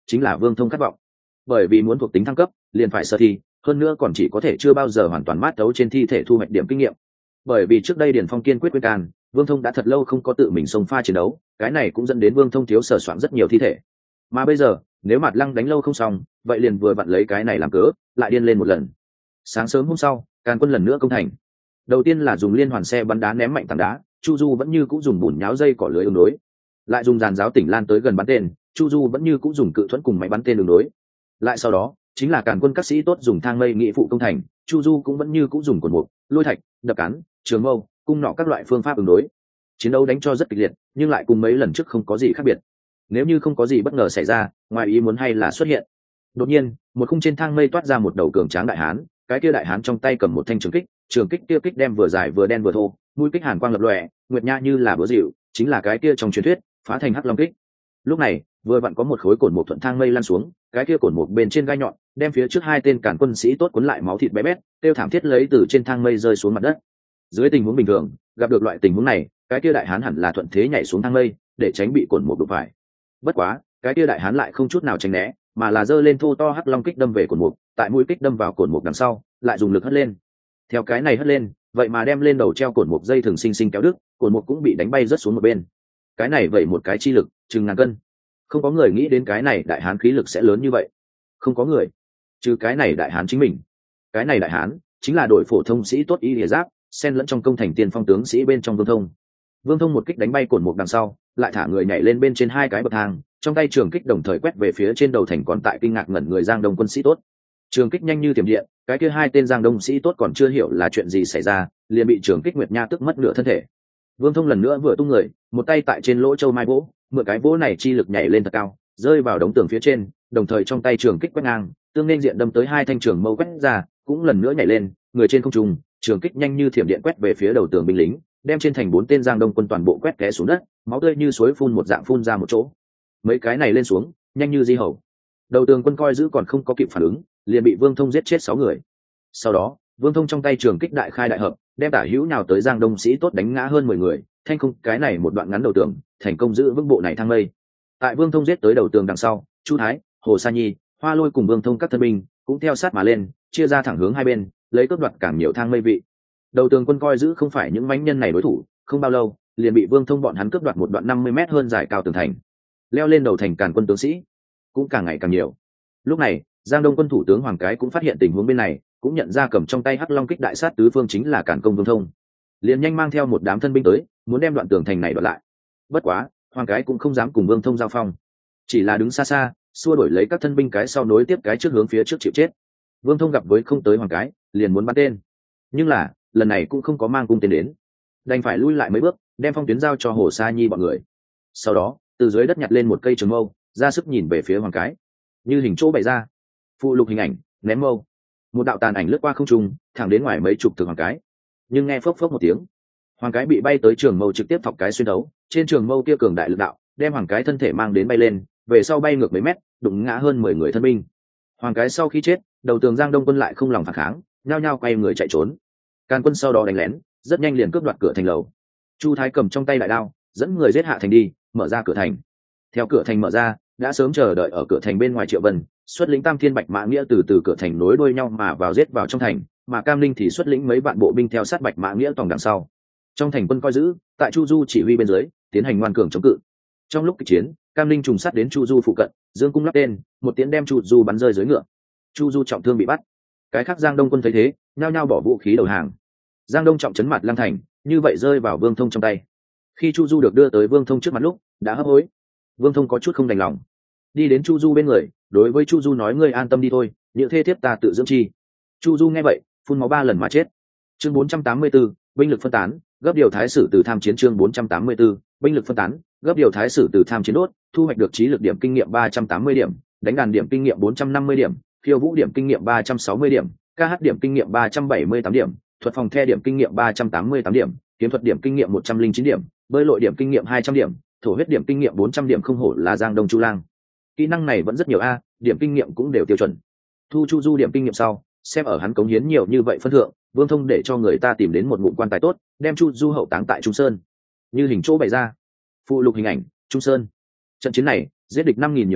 chính là Vương Thông khát vọng. Bởi vì muốn thuộc tính thăng cấp liền phải sơ thi, hơn nữa còn chỉ có thể chưa bao giờ hoàn toàn mát đấu trên thi thể thu hoạch điểm kinh nghiệm. Bởi vì trước đây Điền Phong kiên quyết khuyên can, Vương Thông đã thật lâu không có tự mình xông pha chiến đấu, cái này cũng dẫn đến Vương Thông thiếu sờ soạn rất nhiều thi thể. Mà bây giờ nếu Mạt Lăng đánh lâu không xong, vậy liền vừa vặn lấy cái này làm cớ lại điên lên một lần. Sáng sớm hôm sau, Càn Quân lần nữa công thành. Đầu tiên là dùng liên hoàn xe bắn đá ném mạnh tảng đá, Chu Du vẫn như cũng dùng bùn nháo dây cỏ lưới ứng đối, lại dùng giàn giáo tỉnh lan tới gần bắn tên, Chu Du vẫn như cũng dùng cự thuẫn cùng máy bắn tên ứng đối. Lại sau đó chính là Càn Quân các sĩ tốt dùng thang mây nghị phụ công thành, Chu Du cũng vẫn như cũng dùng cột mục, lôi thạch, đập cán, trường mâu, cung nọ các loại phương pháp ứng đối. Chiến đấu đánh cho rất kịch liệt, nhưng lại cùng mấy lần trước không có gì khác biệt. Nếu như không có gì bất ngờ xảy ra, ngoài ý muốn hay là xuất hiện. Đột nhiên, một khung trên thang mây toát ra một đầu cường tráng đại hán, cái kia đại hán trong tay cầm một thanh trường kích kia kích đem vừa dài vừa đen vừa thô, mũi kích hàn quang lập lòe, nguyệt nha như là búa dịu, chính là cái kia trong truyền thuyết phá thành hắc long kích. Lúc này, vừa vặn có một khối cột một thuận thang mây lăn xuống, cái kia cột một bên trên gai nhọn, đem phía trước hai tên Càn Quân sĩ tốt cuốn lại máu thịt bé bét, tiêu thảm thiết lấy từ trên thang mây rơi xuống mặt đất. Dưới tình huống bình thường, gặp được loại tình huống này, cái kia đại hán hẳn là thuận thế nhảy xuống thang mây, để tránh bị cột một đụng phải. Bất quá, cái kia đại hán lại không chút nào tránh né, mà là giơ lên thô to hắc long kích đâm về cột một, tại mũi kích đâm vào cột một đằng sau, lại dùng lực hất lên. Theo cái này hất lên, vậy mà đem lên đầu treo cột một dây thường sinh kéo đứt, cột một cũng bị đánh bay rớt xuống một bên. Cái này vậy một cái chi lực chừng ngàn cân. Không có người nghĩ đến cái này đại hán khí lực sẽ lớn như vậy. Không có người, trừ cái này đại hán chính mình. Cái này đại hán chính là đội phổ thông sĩ tốt y lìa giáp, xen lẫn trong công thành tiên phong tướng sĩ bên trong Vương Thông. Vương Thông một kích đánh bay cột một đằng sau, lại thả người nhảy lên bên trên hai cái bậc thang, trong tay trường kích đồng thời quét về phía trên đầu thành còn tại kinh ngạc ngẩn người Giang Đông quân sĩ tốt. Trường kích nhanh như tiềm điện, cái kia hai tên Giang Đông sĩ tốt còn chưa hiểu là chuyện gì xảy ra, liền bị trường kích nguyệt nha tức mất nửa thân thể. Vương Thông lần nữa vừa tung người, một tay tại trên lỗ châu mai vỗ, mượn cái vỗ này chi lực nhảy lên thật cao, rơi vào đống tường phía trên, đồng thời trong tay trường kích quét ngang, tương nên diện đâm tới hai thanh trường mâu quét ra, cũng lần nữa nhảy lên, người trên không trung, trường kích nhanh như thiểm điện quét về phía đầu tường binh lính, đem trên thành bốn tên Giang Đông quân toàn bộ quét té xuống đất, máu tươi như suối phun một dạng phun ra một chỗ. Mấy cái này lên xuống, nhanh như di hầu. Đầu tường quân coi giữ còn không có kịp phản ứng, liền bị Vương Thông giết chết 6 người. Sau đó, Vương Thông trong tay trường kích đại khai đại hợp, đem tả hữu nào tới Giang Đông sĩ tốt đánh ngã hơn 10 người, thanh không cái này một đoạn ngắn đầu tường, thành công giữ vững bộ này thang mây. Tại Vương Thông giết tới đầu tường đằng sau, Chu Thái, Hồ Sa Nhi, Hoa Lôi cùng Vương Thông các thân binh cũng theo sát mà lên, chia ra thẳng hướng hai bên, lấy cướp đoạt càng nhiều thang mây vị. Đầu tường quân coi giữ không phải những mãnh nhân này đối thủ, không bao lâu, liền bị Vương Thông bọn hắn cướp đoạt một đoạn 50 m hơn dài cao tường thành. Leo lên đầu thành Càn Quân tướng sĩ cũng càng ngày càng nhiều. Lúc này, Giang Đông quân thủ tướng Hoàng Cái cũng phát hiện tình huống bên này, cũng nhận ra cầm trong tay hắc long kích đại sát tứ phương chính là cản công Vương Thông, liền nhanh mang theo một đám thân binh tới, muốn đem đoạn tường thành này đoạt lại. Bất quá, Hoàng Cái cũng không dám cùng Vương Thông giao phong, chỉ là đứng xa xa, xua đuổi lấy các thân binh cái sau nối tiếp cái trước hướng phía trước chịu chết. Vương Thông gặp với không tới Hoàng Cái, liền muốn bắn tên, nhưng là lần này cũng không có mang cung tên đến, đành phải lui lại mấy bước, đem phong tuyến giao cho Hồ Sa Nhi bọn người. Sau đó, từ dưới đất nhặt lên một cây trường mâu, ra sức nhìn về phía Hoàng Cái, như hình chỗ bày ra, phụ lục hình ảnh, ném mâu, một đạo tàn ảnh lướt qua không trung, thẳng đến ngoài mấy chục thước Hoàng Cái. Nhưng nghe phốc phốc một tiếng, Hoàng Cái bị bay tới trường mâu trực tiếp thọc cái xuyên đấu, trên trường mâu kia cường đại lực đạo, đem Hoàng Cái thân thể mang đến bay lên, về sau bay ngược mấy mét, đụng ngã hơn 10 người thân binh. Hoàng Cái sau khi chết, đầu tường Giang Đông quân lại không lòng phản kháng, nhao nhao quay người chạy trốn. Càn Quân sau đó đánh lén, rất nhanh liền cướp đoạt cửa thành lầu. Chu Thái cầm trong tay đại đao, dẫn người giết hạ thành đi, mở ra cửa thành. Theo cửa thành mở ra, đã sớm chờ đợi ở cửa thành bên ngoài Triệu Vân, xuất lĩnh Tam Thiên Bạch Mã Nghĩa từ cửa thành nối đuôi nhau mà vào giết vào trong thành, mà Cam Linh thì xuất lĩnh mấy vạn bộ binh theo sát Bạch Mã Nghĩa tòng đằng sau. Trong thành quân coi giữ, tại Chu Du chỉ huy bên dưới, tiến hành ngoan cường chống cự. Trong lúc kịch chiến, Cam Linh trùng sát đến Chu Du phụ cận, dương cung lắp tên, một tiếng đem Chu Du bắn rơi dưới ngựa. Chu Du trọng thương bị bắt. Cái khác Giang Đông quân thấy thế, nhao nhao bỏ vũ khí đầu hàng. Giang Đông trọng trấn mặt Lăng thành, như vậy rơi vào Vương Thông trong tay. Khi Chu Du được đưa tới Vương Thông trước mặt lúc, đã hấp hối. Vương Thông có chút không đành lòng, đi đến Chu Du bên người, đối với Chu Du nói: ngươi an tâm đi thôi, nhựa thê thiếp ta tự dưỡng chi. Chu Du nghe vậy, phun máu 3 lần mà chết. Chương 484, binh lực phân tán, gấp điều thái sử từ tham chiến. Chương 484, binh lực phân tán, gấp điều thái sử từ tham chiến. Đốt, thu hoạch được trí lực điểm kinh nghiệm 380 điểm, đánh đàn điểm kinh nghiệm 450 điểm, khiêu vũ điểm kinh nghiệm 360 điểm, ca hát điểm kinh nghiệm 378 điểm, thuật phòng the điểm kinh nghiệm 388 điểm, kiếm thuật điểm kinh nghiệm 109 điểm, bơi lội điểm kinh nghiệm 200 điểm, thổ huyết điểm kinh nghiệm 400 điểm. Không hổ là Giang Đông Chu Lang, kỹ năng này vẫn rất nhiều a, điểm kinh nghiệm cũng đều tiêu chuẩn. Thu Chu Du điểm kinh nghiệm sau, xem ở hắn cống hiến nhiều như vậy phân thượng, Vương Thông để cho người ta tìm đến một ngụm quan tài tốt, đem Chu Du hậu táng tại Trung Sơn. Như hình chỗ bày ra, phụ lục hình ảnh, Trung Sơn. Trận chiến này giết địch 5.000 nhiều người,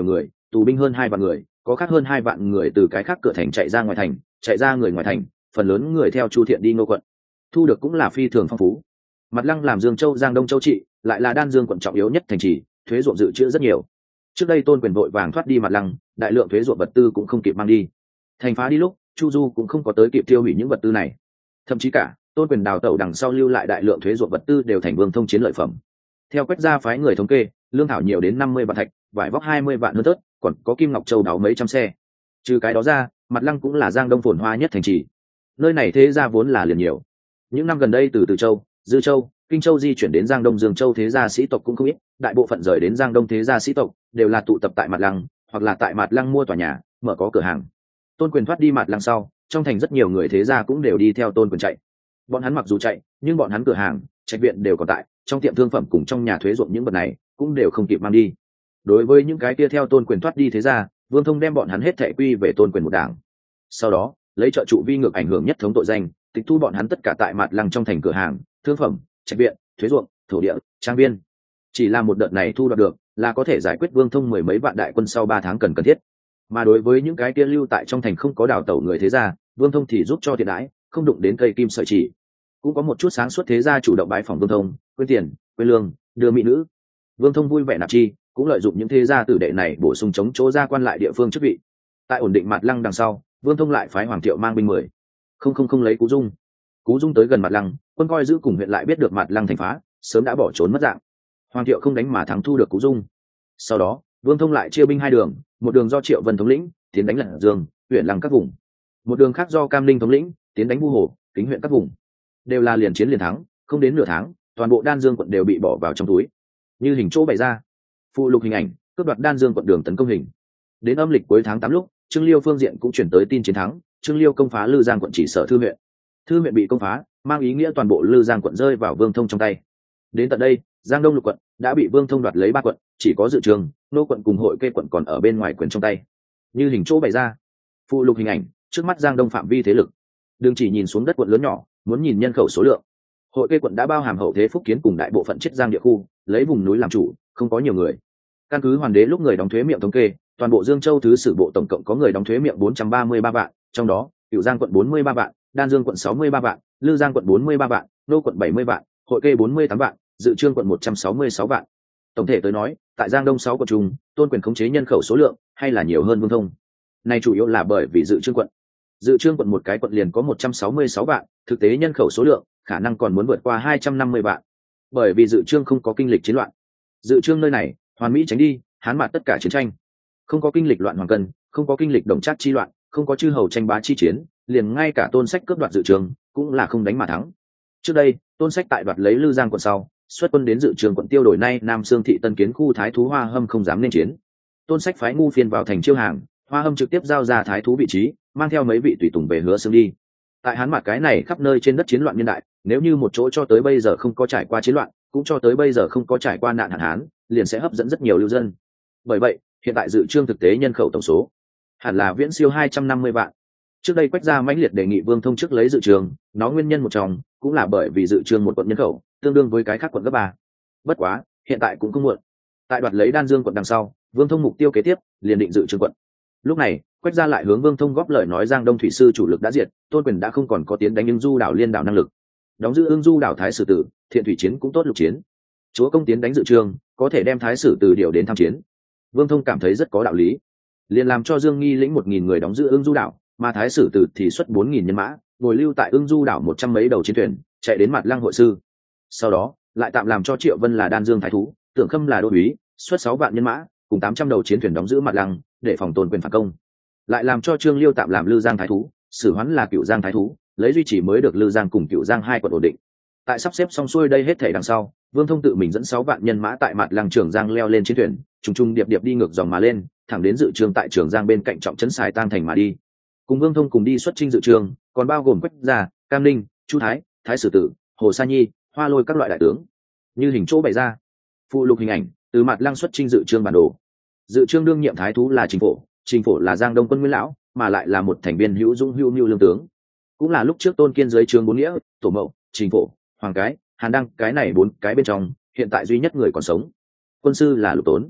tù binh hơn 2 vạn người, có khác hơn 2 vạn người từ cái khác cửa thành chạy ra ngoài thành, chạy ra người ngoài thành, phần lớn người theo Chu Thiện đi Ngô quận, thu được cũng là phi thường phong phú. Mặt Lăng làm Dương Châu Giang Đông Châu trị, lại là Đan Dương quận trọng yếu nhất thành trì, thuế ruộng dự trữ rất nhiều. Trước đây Tôn Quyền vội vàng thoát đi Mặt Lăng, đại lượng thuế ruộng vật tư cũng không kịp mang đi. Thành phá đi lúc, Chu Du cũng không có tới kịp tiêu hủy những vật tư này. Thậm chí cả Tôn Quyền đào tẩu đằng sau lưu lại đại lượng thuế ruộng vật tư đều thành Vương Thông chiến lợi phẩm. Theo Quách gia phái người thống kê, lương thảo nhiều đến 50 vạn thạch, vải vóc 20 vạn hơn tớt, còn có kim ngọc châu đáo mấy trăm xe. Trừ cái đó ra, Mặt Lăng cũng là Giang Đông phồn hoa nhất thành trì. Nơi này thế gia vốn là liền nhiều. Những năm gần đây từ Từ Châu, Dư Châu, Kinh Châu di chuyển đến Giang Đông Dương Châu thế gia sĩ tộc cũng không ít, đại bộ phận rời đến Giang Đông thế gia sĩ tộc đều là tụ tập tại Mặt Lăng, hoặc là tại Mặt Lăng mua tòa nhà, mở có cửa hàng. Tôn Quyền thoát đi Mặt Lăng sau, trong thành rất nhiều người thế gia cũng đều đi theo Tôn Quyền chạy. Bọn hắn mặc dù chạy, nhưng bọn hắn cửa hàng, trạch viện đều còn tại, trong tiệm thương phẩm cùng trong nhà thuế ruộng những vật này cũng đều không kịp mang đi. Đối với những cái kia theo Tôn Quyền thoát đi thế gia, Vương Thông đem bọn hắn hết thảy quy về Tôn Quyền một đảng. Sau đó, lấy trợ trụ vi ngược ảnh hưởng nhất thống tội danh, tịch thu bọn hắn tất cả tại Mặt Lăng trong thành cửa hàng, thương phẩm, trạch viện, thuế ruộng, thổ địa, trang viên. Chỉ là một đợt này thu đoạt được, là có thể giải quyết Vương Thông 10 mấy vạn đại quân sau 3 tháng cần thiết. Mà đối với những cái kia lưu tại trong thành không có đào tẩu người thế gia, Vương Thông thì giúp cho thiện đãi, không đụng đến cây kim sợi chỉ. Cũng có một chút sáng suốt thế gia chủ động bái phỏng Vương Thông, quyên tiền, quyên lương, đưa mỹ nữ. Vương Thông vui vẻ nạp chi, cũng lợi dụng những thế gia tử đệ này bổ sung chống chỗ gia quan lại địa phương chức vị. Tại ổn định Mặt Lăng đằng sau, Vương Thông lại phái Hoàng Thiệu mang binh 10,000 lấy Cú Dung. Cú Dung tới gần Mặt Lăng, quân coi giữ cùng huyện lại biết được Mặt Lăng thành phá, sớm đã bỏ trốn mất dạng. Hoàng Thiệu không đánh mà thắng thu được Cú Dung. Sau đó, Vương Thông lại chia binh 2 đường, một đường do Triệu Vân thống lĩnh, tiến đánh Lận Dương, huyện Lăng các vùng. Một đường khác do Cam Ninh thống lĩnh, tiến đánh Vu Hồ, Kính huyện các vùng. Đều là liền chiến liền thắng, không đến nửa tháng, toàn bộ Đan Dương quận đều bị bỏ vào trong túi. Như hình chỗ bày ra, phụ lục hình ảnh, cướp đoạt Đan Dương quận đường tấn công hình. Đến âm lịch cuối tháng 8 lúc, Trương Liêu phương diện cũng chuyển tới tin chiến thắng, Trương Liêu công phá Lư Giang quận chỉ sở Thư huyện. Thư huyện bị công phá, mang ý nghĩa toàn bộ Lư Giang quận rơi vào Vương Thông trong tay. Đến tận đây, Giang Đông lục quận đã bị Vương Thông đoạt lấy 3 quận, chỉ có Dự Trường, Nô quận cùng Hội Kê quận còn ở bên ngoài quyền trong tay. Như hình chỗ bày ra, phụ lục hình ảnh, trước mắt Giang Đông phạm vi thế lực. Đừng chỉ nhìn xuống đất quận lớn nhỏ, muốn nhìn nhân khẩu số lượng. Hội Kê quận đã bao hàm Hậu Thế Phúc Kiến cùng đại bộ phận Chiết Giang địa khu, lấy vùng núi làm chủ, không có nhiều người. Căn cứ Hoàn Đế lúc người đóng thuế miệng thống kê, toàn bộ Dương Châu thứ sử bộ tổng cộng có người đóng thuế miệng 433 vạn, trong đó, Cửu Giang quận 43 vạn, Đan Dương quận 63 vạn, Lư Giang quận 43 vạn, Nô quận 70 vạn, Hội Kê 48 vạn, Dự Trương quận 166 vạn. Tổng thể tới nói, tại Giang Đông 6 quận trung, Tôn Quyền khống chế nhân khẩu số lượng hay là nhiều hơn Vương Thông. Này chủ yếu là bởi vì Dự Trương quận. Dự Trương quận một cái quận liền có 166 vạn, thực tế nhân khẩu số lượng khả năng còn muốn vượt qua 250 vạn. Bởi vì Dự Trương không có kinh lịch chiến loạn. Dự Trương nơi này, Hoàn Mỹ tránh đi, Hán mạt tất cả chiến tranh. Không có kinh lịch loạn Hoàng Cân, không có kinh lịch Đồng Trác chi loạn, không có chư hầu tranh bá chi chiến, liền ngay cả Tôn Sách cướp đoạt Dự Trương cũng là không đánh mà thắng. Trước đây, Tôn Sách tại đoạt lấy Lư Giang quận sau, xuất quân đến Dự Trương quận tiêu đổi nay Nam Sương thị Tân Kiến khu thái thú Hoa Hâm không dám nên chiến. Tôn Sách phái ngu phiên vào thành chiêu hàng, Hoa Hâm trực tiếp giao ra thái thú vị trí, mang theo mấy vị tùy tùng về Hứa Xương đi. Tại Hán mạt cái này khắp nơi trên đất chiến loạn niên đại, nếu như một chỗ cho tới bây giờ không có trải qua chiến loạn, cũng cho tới bây giờ không có trải qua nạn hạn hán, liền sẽ hấp dẫn rất nhiều lưu dân. Bởi vậy, hiện tại Dự Trương thực tế nhân khẩu tổng số hẳn là viễn siêu 250 vạn. Trước đây Quách gia mãnh liệt đề nghị Vương Thông trước lấy Dự Trương, nó nguyên nhân một trong cũng là bởi vì Dự Trương một quận nhân khẩu tương đương với cái khác quận gấp 3. Bất quá, hiện tại cũng không muộn. Tại đoạt lấy Đan Dương quận đằng sau, Vương Thông mục tiêu kế tiếp liền định Dự Trương quận. Lúc này, Quách gia lại hướng Vương Thông góp lời nói Giang Đông thủy sư chủ lực đã diệt, Tôn Quyền đã không còn có tiến đánh Ưng Du đảo liên đảo năng lực. Đóng giữ Ưng Du đảo thái sử tử, thiện thủy chiến cũng tốt lục chiến. Chúa công tiến đánh Dự Trương, có thể đem thái sử tử điều đến tham chiến. Vương Thông cảm thấy rất có đạo lý, liền làm cho Dương Nghi lĩnh 1000 người đóng giữ Ưng Du đảo, mà thái sử tử thì xuất 4000 nhân mã, ngồi lưu tại Ưng Du đảo 100 mấy đầu chiến thuyền, chạy đến Mặt Lăng hội sư. Sau đó, lại tạm làm cho Triệu Vân là Đan Dương thái thú, Tưởng Khâm là đô úy, xuất 6 vạn nhân mã, cùng 800 đầu chiến thuyền đóng giữ Mặt Lăng, để phòng Tôn Quyền phản công. Lại làm cho Trương Liêu tạm làm Lư Giang thái thú, Sử Hoán là Cửu Giang thái thú, lấy duy trì mới được Lư Giang cùng Cửu Giang 2 quận ổn định. Tại sắp xếp xong xuôi đây hết thảy đằng sau, Vương Thông tự mình dẫn 6 vạn nhân mã tại Mặt Lăng Trường Giang leo lên chiến thuyền, trùng trùng điệp điệp đi ngược dòng mà lên, thẳng đến Dự Trương tại Trường Giang bên cạnh trọng trấn Sài Tang thành mà đi. Cùng Vương Thông cùng đi xuất chinh Dự Trương, còn bao gồm Quách gia, Cam Ninh, Chu Thái, Thái sử tử, Hồ Sa Nhi, Hoa Lôi các loại đại tướng. Như hình chỗ bày ra, phụ lục hình ảnh, từ Mặt Lăng xuất chinh Dự Trương bản đồ. Dự Trương đương nhiệm thái thú là Trình Phổ là Giang Đông quân Nguyên lão, mà lại là một thành viên hữu dũng hữu mưu lương tướng, cũng là lúc trước Tôn Kiên dưới trướng bốn nghĩa, Tổ Mậu, Trình Phổ, Hoàng Cái, Hàn Đăng, cái này 4 cái bên trong hiện tại duy nhất người còn sống. Quân sư là Lục Tốn.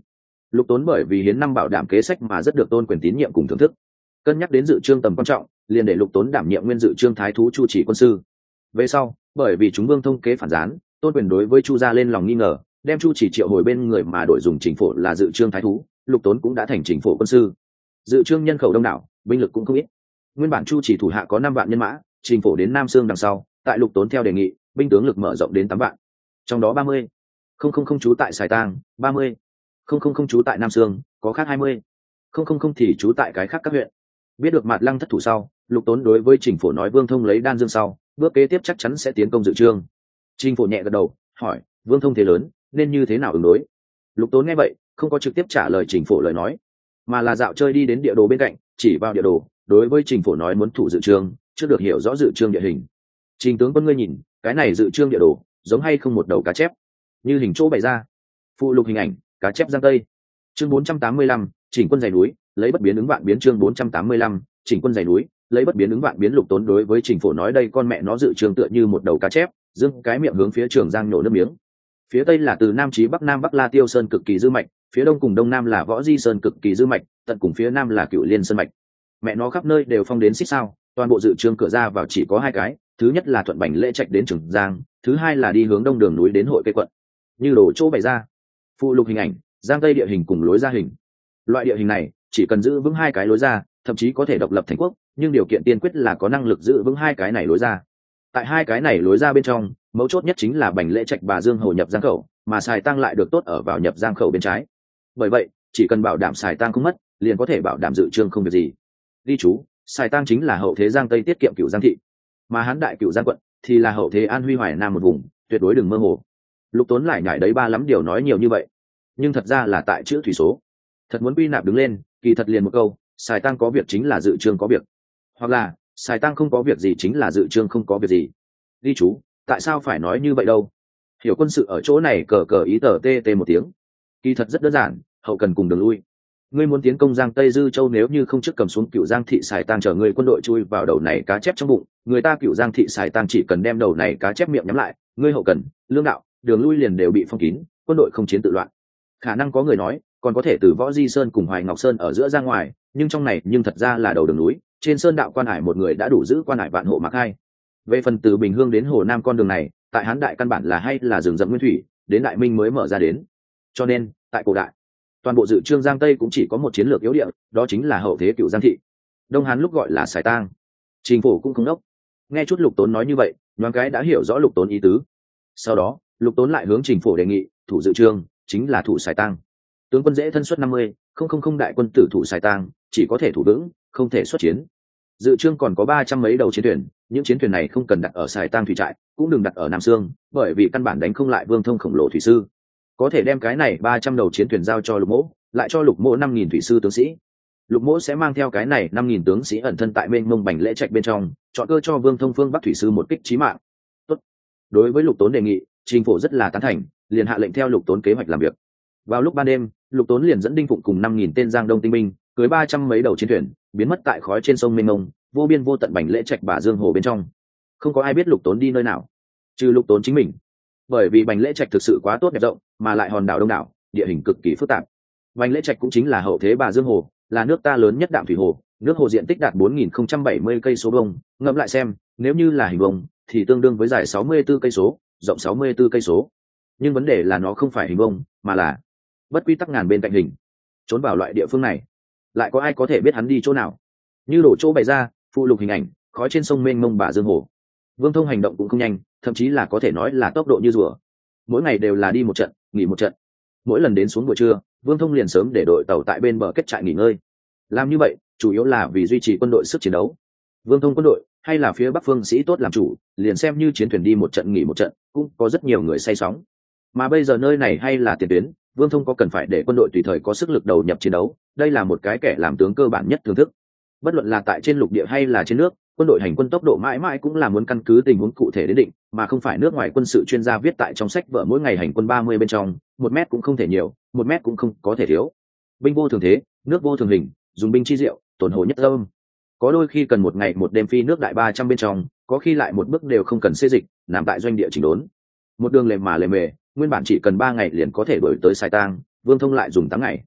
Lục Tốn bởi vì hiến năm bảo đảm kế sách mà rất được tôn quyền tín nhiệm cùng thưởng thức. Cân nhắc đến dự trương tầm quan trọng, liền để Lục Tốn đảm nhiệm nguyên dự trương thái thú chu chỉ quân sư. Về sau, bởi vì chúng Vương thông kế phản gián, tôn quyền đối với chu gia lên lòng nghi ngờ, đem chu chỉ triệu hồi bên người mà đổi dùng chỉnh phổ là dự trương thái thú. Lục Tốn cũng đã thành chỉnh phổ quân sư. Dự trương nhân khẩu đông đảo, binh lực cũng không ít. Nguyên bản chu chỉ thủ hạ có 5 vạn nhân mã, chỉnh phổ đến Nam Sương đằng sau, tại Lục Tốn theo đề nghị, binh tướng lực mở rộng đến 8 vạn. Trong đó 30 không trú tại Sài Tang, 30 không trú tại Nam Sương, có khác 20 không thì trú tại cái khác các huyện. Biết được Mạt Lăng thất thủ sau, Lục Tốn đối với Trình Phổ nói Vương Thông lấy đan dương sau, bước kế tiếp chắc chắn sẽ tiến công dự trương. Trình Phổ nhẹ gật đầu, hỏi: Vương Thông thế lớn, nên như thế nào ứng đối? Lục Tốn nghe vậy, không có trực tiếp trả lời Trình Phổ lời nói, mà là dạo chơi đi đến địa đồ bên cạnh, chỉ vào địa đồ, đối với Trình Phổ nói muốn thủ dự trương, trước được hiểu rõ dự trương địa hình. Trình tướng quân ngươi nhìn, cái này dự trương địa đồ, giống hay không một đầu cá chép? Như hình chỗ bày ra. Phụ lục hình ảnh, cá chép giang tây. Chương 485, chỉnh quân dày núi, lấy bất biến ứng vạn biến. Chương 485, chỉnh quân dày núi, lấy bất biến ứng vạn biến. Lục Tốn đối với Trình Phổ nói đây con mẹ nó dự trương tựa như một đầu cá chép, dương cái miệng hướng phía Trường Giang nhổ nước miếng. Phía tây là từ nam chí bắc Nam Bắc La Tiêu Sơn cực kỳ dư mạch, phía đông cùng đông nam là Võ Di Sơn cực kỳ dư mạch, tận cùng phía nam là Cửu Liên Sơn mạch. Mẹ nó khắp nơi đều phong đến xích sao, toàn bộ dự trương cửa ra vào chỉ có 2 cái, thứ nhất là thuận Bành Lễ Trạch đến Trường Giang, thứ hai là đi hướng đông đường núi đến Hội Cây quận. Như đồ chỗ bày ra. Phụ lục hình ảnh, Giang Tây địa hình cùng lối ra hình. Loại địa hình này chỉ cần giữ vững 2 cái lối ra, thậm chí có thể độc lập thành quốc, nhưng điều kiện tiên quyết là có năng lực giữ vững 2 cái này lối ra. Tại 2 cái này lối ra bên trong, mấu chốt nhất chính là Bành Lễ Trạch Bà Dương Hầu nhập Giang khẩu, mà Sài Tăng lại được tốt ở vào nhập Giang khẩu bên trái. Bởi vậy, chỉ cần bảo đảm Sài Tăng không mất, liền có thể bảo đảm dự trương không việc gì. Ghi chú, Sài Tăng chính là hậu thế Giang Tây tiết kiệm Cửu Giang thị, mà Hán đại Cửu Giang quận thì là hậu thế An Huy Hoài Nam một vùng, tuyệt đối đừng mơ hồ. Lục Tốn lại nhảy đấy ba lắm điều nói nhiều như vậy, nhưng thật ra là tại chữ thủy số. Thật muốn quy nạp đứng lên, kỳ thật liền một câu: Sài Tăng có việc chính là dự trương có việc, hoặc là Sài Tăng không có việc gì chính là dự trương không có việc gì. Ghi chú, tại sao phải nói như vậy đâu? Hiểu quân sự ở chỗ này cờ cờ ý tờ tê tê một tiếng. Kỳ thật rất đơn giản, hậu cần cùng đường lui. Ngươi muốn tiến công Giang Tây Dư Châu, nếu như không trước cầm xuống Cửu Giang thị Sài Tăng chờ ngươi quân đội chui vào đầu này cá chép trong bụng, người ta Cửu Giang thị Sài Tăng chỉ cần đem đầu này cá chép miệng nhắm lại, ngươi hậu cần, lương đạo, đường lui liền đều bị phong kín, quân đội không chiến tự loạn. Khả năng có người nói, còn có thể từ Võ Di Sơn cùng Hoài Ngọc Sơn ở giữa ra ngoài, nhưng trong này nhưng thật ra là đầu đường núi, trên sơn đạo Quan Hải một người đã đủ giữ Quan Hải vạn hộ mặc hai. Về phần từ Bình Hương đến Hồ Nam con đường này, tại Hán đại căn bản là hay là rừng rậm nguyên thủy, đến Đại Minh mới mở ra đến. Cho nên, tại cổ đại, toàn bộ dự trương Giang Tây cũng chỉ có một chiến lược yếu địa, đó chính là hậu thế Cửu Giang thị. Đông Hán lúc gọi là Sài Tang. Trình Phổ cũng không đốc, nghe chút Lục Tốn nói như vậy, nhoáng cái đã hiểu rõ Lục Tốn ý tứ. Sau đó, Lục Tốn lại hướng Trình Phổ đề nghị, thủ dự trương chính là thủ Sài Tang. Tướng quân dễ thân suất 50, không đại quân tử thủ Sài Tang, chỉ có thể thủ vững, không thể xuất chiến. Dự trương còn có 300 mấy đầu chiến thuyền, những chiến thuyền này không cần đặt ở Sài Tang thủy trại, cũng đừng đặt ở Nam Sương, bởi vì căn bản đánh không lại Vương Thông khổng lồ thủy sư. Có thể đem cái này 300 đầu chiến thuyền giao cho Lục Mỗ, lại cho Lục Mỗ 5.000 thủy sư tướng sĩ. Lục Mỗ sẽ mang theo cái này 5.000 tướng sĩ ẩn thân tại mênh mông Bành Lễ Trạch bên trong, chọn cơ cho Vương Thông phương Bắc thủy sư một kích chí mạng. Tốt. Đối với Lục Tốn đề nghị, Trình Phổ rất là tán thành, liền hạ lệnh theo Lục Tốn kế hoạch làm việc. Vào lúc ban đêm, Lục Tốn liền dẫn Đinh Phụng cùng 5.000 tên Giang Đông tinh binh, cưới 300 mấy đầu chiến thuyền, biến mất tại khói trên sông mênh mông, vô biên vô tận Bành Lễ Trạch Bà Dương hồ bên trong. Không có ai biết Lục Tốn đi nơi nào, trừ Lục Tốn chính mình. Bởi vì Bành Lễ Trạch thực sự quá tốt đẹp rộng, mà lại hòn đảo đông đảo, địa hình cực kỳ phức tạp. Bành Lễ Trạch cũng chính là hậu thế Bà Dương hồ, là nước ta lớn nhất đạm thủy hồ, nước hồ diện tích đạt 4.070 cây số vuông, ngẫm lại xem, nếu như là hình vuông thì tương đương với dài 64 cây số, rộng 64 cây số. Nhưng vấn đề là nó không phải hình vuông, mà là bất quy tắc ngàn bên cạnh hình. Trốn vào loại địa phương này, lại có ai có thể biết hắn đi chỗ nào? Như đổ chỗ bày ra, phụ lục hình ảnh, khói trên sông mênh mông Bà Dương hồ. Vương Thông hành động cũng không nhanh, thậm chí là có thể nói là tốc độ như rùa. Mỗi ngày đều là đi một trận, nghỉ một trận. Mỗi lần đến xuống buổi trưa, Vương Thông liền sớm để đội tàu tại bên bờ kết trại nghỉ ngơi. Làm như vậy, chủ yếu là vì duy trì quân đội sức chiến đấu. Vương Thông quân đội hay là phía Bắc phương sĩ tốt làm chủ, liền xem như chiến thuyền đi một trận nghỉ một trận, cũng có rất nhiều người say sóng. Mà bây giờ nơi này hay là tiền tuyến, Vương Thông có cần phải để quân đội tùy thời có sức lực đầu nhập chiến đấu, đây là một cái kẻ làm tướng cơ bản nhất thưởng thức. Bất luận là tại trên lục địa hay là trên nước, quân đội hành quân tốc độ mãi mãi cũng là muốn căn cứ tình huống cụ thể đến định, mà không phải nước ngoài quân sự chuyên gia viết tại trong sách vở mỗi ngày hành quân 30 bên trong, 1 mét cũng không thể nhiều, 1 mét cũng không có thể thiếu. Binh vô thường thế, nước vô thường hình, dùng binh chi diệu, tổn hồ nhất tâm. Có đôi khi cần một ngày một đêm phi nước đại 300 bên trong, có khi lại một bước đều không cần xê dịch, nằm tại doanh địa chỉnh đốn. Một đường lề mà lề mề, nguyên bản chỉ cần 3 ngày liền có thể đuổi tới Sài Tang, Vương Thông lại dùng 8 ngày.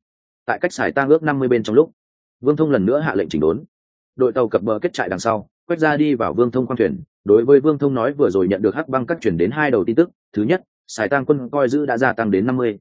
tại cách xài tang ước 50 bên trong lúc, Vương Thông lần nữa hạ lệnh chỉnh đốn. Đội tàu cập bờ kết trại đằng sau, Quách Gia đi vào Vương Thông khoang thuyền, đối với Vương Thông nói vừa rồi nhận được Hắc Băng các chuyển đến hai đầu tin tức, thứ nhất, xài tang quân coi giữ đã gia tăng đến 50,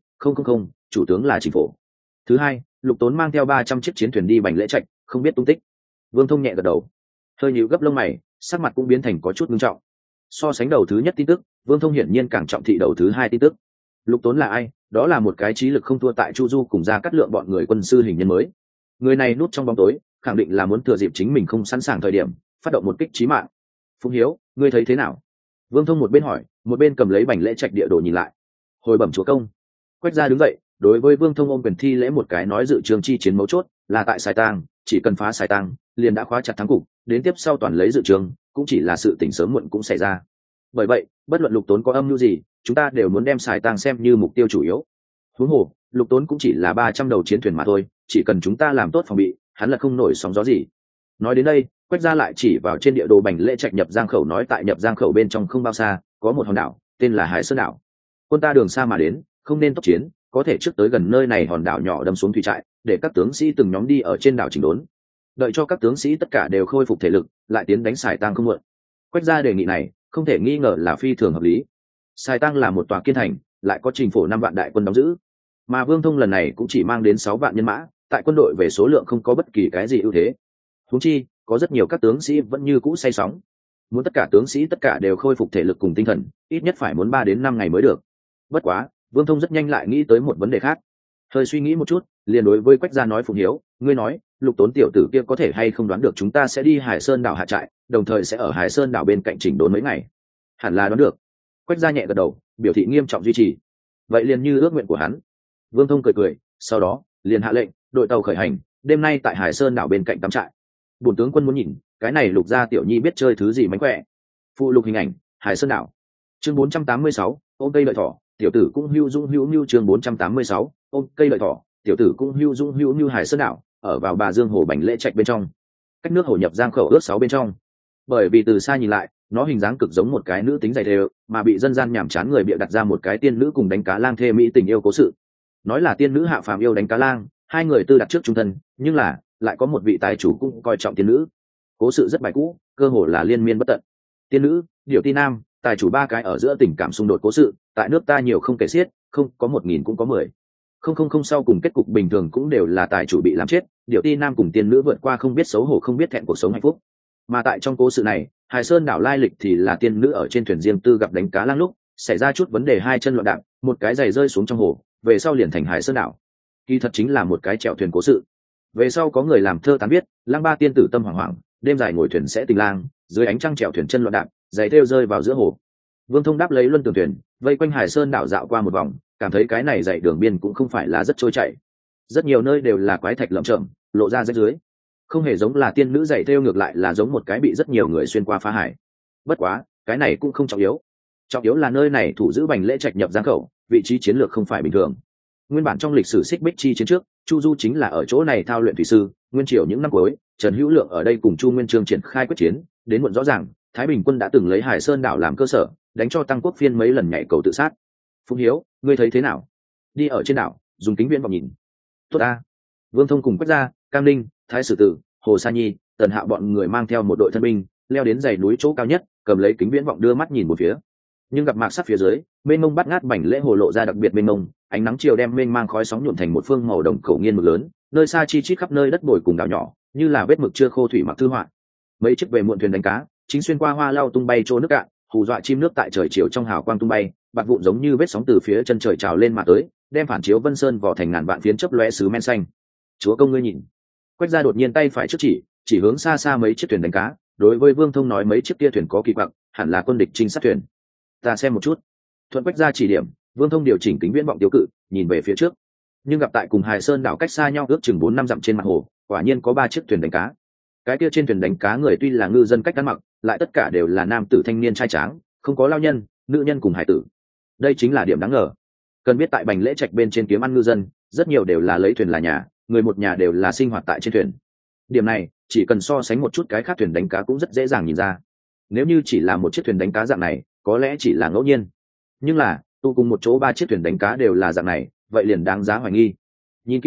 chủ tướng là Chính phủ. Thứ hai, Lục Tốn mang theo 300 chiếc chiến thuyền đi Bành Lễ Trạch, không biết tung tích. Vương Thông nhẹ gật đầu, hơi nhíu gấp lông mày, sắc mặt cũng biến thành có chút nghiêm trọng. So sánh đầu thứ nhất tin tức, Vương Thông hiển nhiên càng trọng thị đầu thứ hai tin tức. Lục Tốn là ai? Đó là một cái trí lực không thua tại Chu Du cùng Gia Cát Lượng bọn người quân sư hình nhân mới. Người này núp trong bóng tối, khẳng định là muốn thừa dịp chính mình không sẵn sàng thời điểm, phát động một kích chí mạng. Phùng Hiếu, ngươi thấy thế nào? Vương Thông một bên hỏi, một bên cầm lấy Bành Lễ Trạch địa đồ nhìn lại. Hồi bẩm chúa công. Quách Gia đứng dậy, đối với Vương Thông ôm quyền thi lễ một cái, nói dự trường chi chiến mấu chốt là tại Sài Tang, chỉ cần phá Sài Tang, liền đã khóa chặt thắng cục, đến tiếp sau toàn lấy dự trường, cũng chỉ là sự tỉnh sớm muộn cũng xảy ra. Bởi vậy, bất luận Lục Tốn có âm mưu gì, chúng ta đều muốn đem Sài Tang xem như mục tiêu chủ yếu. Huống hồ, Lục Tốn cũng chỉ là 300 đầu chiến thuyền mà thôi, chỉ cần chúng ta làm tốt phòng bị, hắn là không nổi sóng gió gì. Nói đến đây, Quách Gia lại chỉ vào trên địa đồ Bành Lễ Trạch nhập Giang khẩu, nói tại nhập Giang khẩu bên trong không bao xa, có một hòn đảo, tên là Hải Sơn đảo. Quân ta đường xa mà đến, không nên tốc chiến, có thể trước tới gần nơi này hòn đảo nhỏ đâm xuống thủy trại, để các tướng sĩ từng nhóm đi ở trên đảo chỉnh đốn. Đợi cho các tướng sĩ tất cả đều khôi phục thể lực, lại tiến đánh Sài Tang không muộn. Quách Gia đề nghị này, không thể nghi ngờ là phi thường hợp lý. Sài Tang là một tòa kiên thành, lại có Trình Phổ 5 vạn đại quân đóng giữ, mà Vương Thông lần này cũng chỉ mang đến 6 vạn nhân mã, tại quân đội về số lượng không có bất kỳ cái gì ưu thế. Huống chi, có rất nhiều các tướng sĩ vẫn như cũ say sóng. Muốn tất cả tướng sĩ tất cả đều khôi phục thể lực cùng tinh thần, ít nhất phải muốn 3 đến 5 ngày mới được. Bất quá, Vương Thông rất nhanh lại nghĩ tới một vấn đề khác. Hơi suy nghĩ một chút, liền đối với Quách Gia nói, Phùng Hiếu, ngươi nói, Lục Tốn tiểu tử kia có thể hay không đoán được chúng ta sẽ đi Hải Sơn đảo hạ trại, đồng thời sẽ ở Hải Sơn đảo bên cạnh chỉnh đốn mấy ngày? Hẳn là đoán được. Quách Gia nhẹ gật đầu, biểu thị nghiêm trọng duy trì. Vậy liền như ước nguyện của hắn. Vương Thông cười cười, sau đó liền hạ lệnh, đội tàu khởi hành, đêm nay tại Hải Sơn đảo bên cạnh cắm trại. Bổn tướng quân muốn nhìn, cái này Lục gia tiểu nhi biết chơi thứ gì mánh khỏe. Phụ lục hình ảnh, Hải Sơn đảo. Chương 486, ôm cây lợi thỏ, tiểu tử cũng hưu dung hữu nhu. Chương 486, ôm cây lợi thỏ, tiểu tử cũng hưu dung hữu nhu. Hải Sơn đảo ở vào Bà Dương hồ Bành Lễ Trạch bên trong, cách nước hồ nhập Giang khẩu ước 6 bên trong. Bởi vì từ xa nhìn lại, nó hình dáng cực giống một cái nữ tính dày đều, mà bị dân gian nhảm chán người bịa đặt ra một cái tiên nữ cùng đánh cá lang thê mỹ tình yêu cố sự. Nói là tiên nữ hạ phàm yêu đánh cá lang, hai người tư đặt trước trung thân, nhưng là lại có một vị tài chủ cũng coi trọng tiên nữ. Cố sự rất bài cũ, cơ hồ là liên miên bất tận. Tiên nữ, điểu ti nam, tài chủ ba cái ở giữa tình cảm xung đột cố sự, tại nước ta nhiều không kể xiết, không có 1000 cũng có 10. Không sau cùng kết cục bình thường cũng đều là tài chủ bị làm chết, điểu ti nam cùng tiên nữ vượt qua không biết xấu hổ không biết thẹn cuộc sống hạnh phúc. Mà tại trong cố sự này, Hải Sơn đảo lai lịch thì là tiên nữ ở trên thuyền riêng tư gặp đánh cá lang lúc xảy ra chút vấn đề, hai chân loạn đạp, một cái giày rơi xuống trong hồ, về sau liền thành Hải Sơn đảo. Kỳ thật chính là một cái chèo thuyền cố sự. Về sau có người làm thơ tán viết, lang ba tiên tử tâm hoảng hoảng, đêm dài ngồi thuyền sẽ tình lang, dưới ánh trăng chèo thuyền chân loạn đạp, giày thêu rơi vào giữa hồ. Vương Thông đáp lấy luân tường thuyền, vây quanh Hải Sơn đảo dạo qua một vòng, cảm thấy cái này dãy đường biên cũng không phải là rất trôi chảy, rất nhiều nơi đều là quái thạch lởm chởm, lộ ra rách dưới, không hề giống là tiên nữ dạy theo, ngược lại là giống một cái bị rất nhiều người xuyên qua phá hải. Bất quá cái này cũng không trọng yếu, trọng yếu là nơi này thủ giữ Bành Lễ Trạch nhập Giang khẩu, vị trí chiến lược không phải bình thường. Nguyên bản trong lịch sử Xích Bích chi chiến trước, Chu Du chính là ở chỗ này thao luyện thủy sư. Nguyên triều những năm cuối, Trần Hữu Lượng ở đây cùng Chu Nguyên Chương triển khai quyết chiến, đến muộn rõ ràng, Thái Bình quân đã từng lấy Hải Sơn đảo làm cơ sở, đánh cho Tăng Quốc Phiên mấy lần nhảy cầu tự sát. Phùng Hiếu, ngươi thấy thế nào? Đi ở trên đảo, dùng kính viễn vọng nhìn. Tốt ta. Vương Thông cùng Quách Gia, Cam Ninh, Thái Sử Tử, Hồ Sa Nhi, Tần Hạo bọn người mang theo một đội thân binh, leo đến dãy núi chỗ cao nhất, cầm lấy kính viễn vọng đưa mắt nhìn một phía. Nhưng gặp mạc sắc phía dưới, mênh mông bắt ngát Bành Lễ hồ lộ ra đặc biệt mênh mông, ánh nắng chiều đem mênh mang khói sóng nhuộm thành một phương màu đồng cổ nghiên mực lớn, nơi xa chi chít khắp nơi đất bồi cùng đảo nhỏ, như là vết mực chưa khô thủy mặc thư họa. Mấy chiếc về muộn thuyền đánh cá, chính xuyên qua hoa lau tung bay trôi nước cạn, hù dọa chim nước tại trời chiều trong hào quang tung bay, bạc vụn giống như vết sóng từ phía chân trời trào lên mà tới, đem phản chiếu Vân Sơn vỏ thành ngàn vạn phiến chớp lóe sứ men xanh. Chúa công ngươi nhìn. Quách Gia đột nhiên tay phải trước chỉ hướng xa xa mấy chiếc thuyền đánh cá, đối với Vương Thông nói mấy chiếc kia thuyền có kỳ quặc, hẳn là quân địch trinh sát thuyền. Ta xem một chút. Thuận Quách Gia chỉ điểm, Vương Thông điều chỉnh kính viễn vọng tiêu cự, nhìn về phía trước. Nhưng gặp tại cùng Hải Sơn đảo cách xa nhau ước chừng 4-5 dặm trên mặt hồ, quả nhiên có 3 chiếc thuyền đánh cá. Cái kia trên thuyền đánh cá người tuy là ngư dân cách ăn mặc, lại tất cả đều là nam tử thanh niên trai tráng, không có lao nhân, nữ nhân cùng hải tử. Đây chính là điểm đáng ngờ. Cần biết tại Bành Lễ Trạch bên trên kiếm ăn ngư dân, rất nhiều đều là lấy thuyền là nhà, người một nhà đều là sinh hoạt tại trên thuyền. Điểm này chỉ cần so sánh một chút cái khác thuyền đánh cá cũng rất dễ dàng nhìn ra. Nếu như chỉ là một chiếc thuyền đánh cá dạng này, có lẽ chỉ là ngẫu nhiên, nhưng là tụ cùng một chỗ 3 chiếc thuyền đánh cá đều là dạng này, vậy liền đáng giá hoài nghi. Nhìn kỹ lại,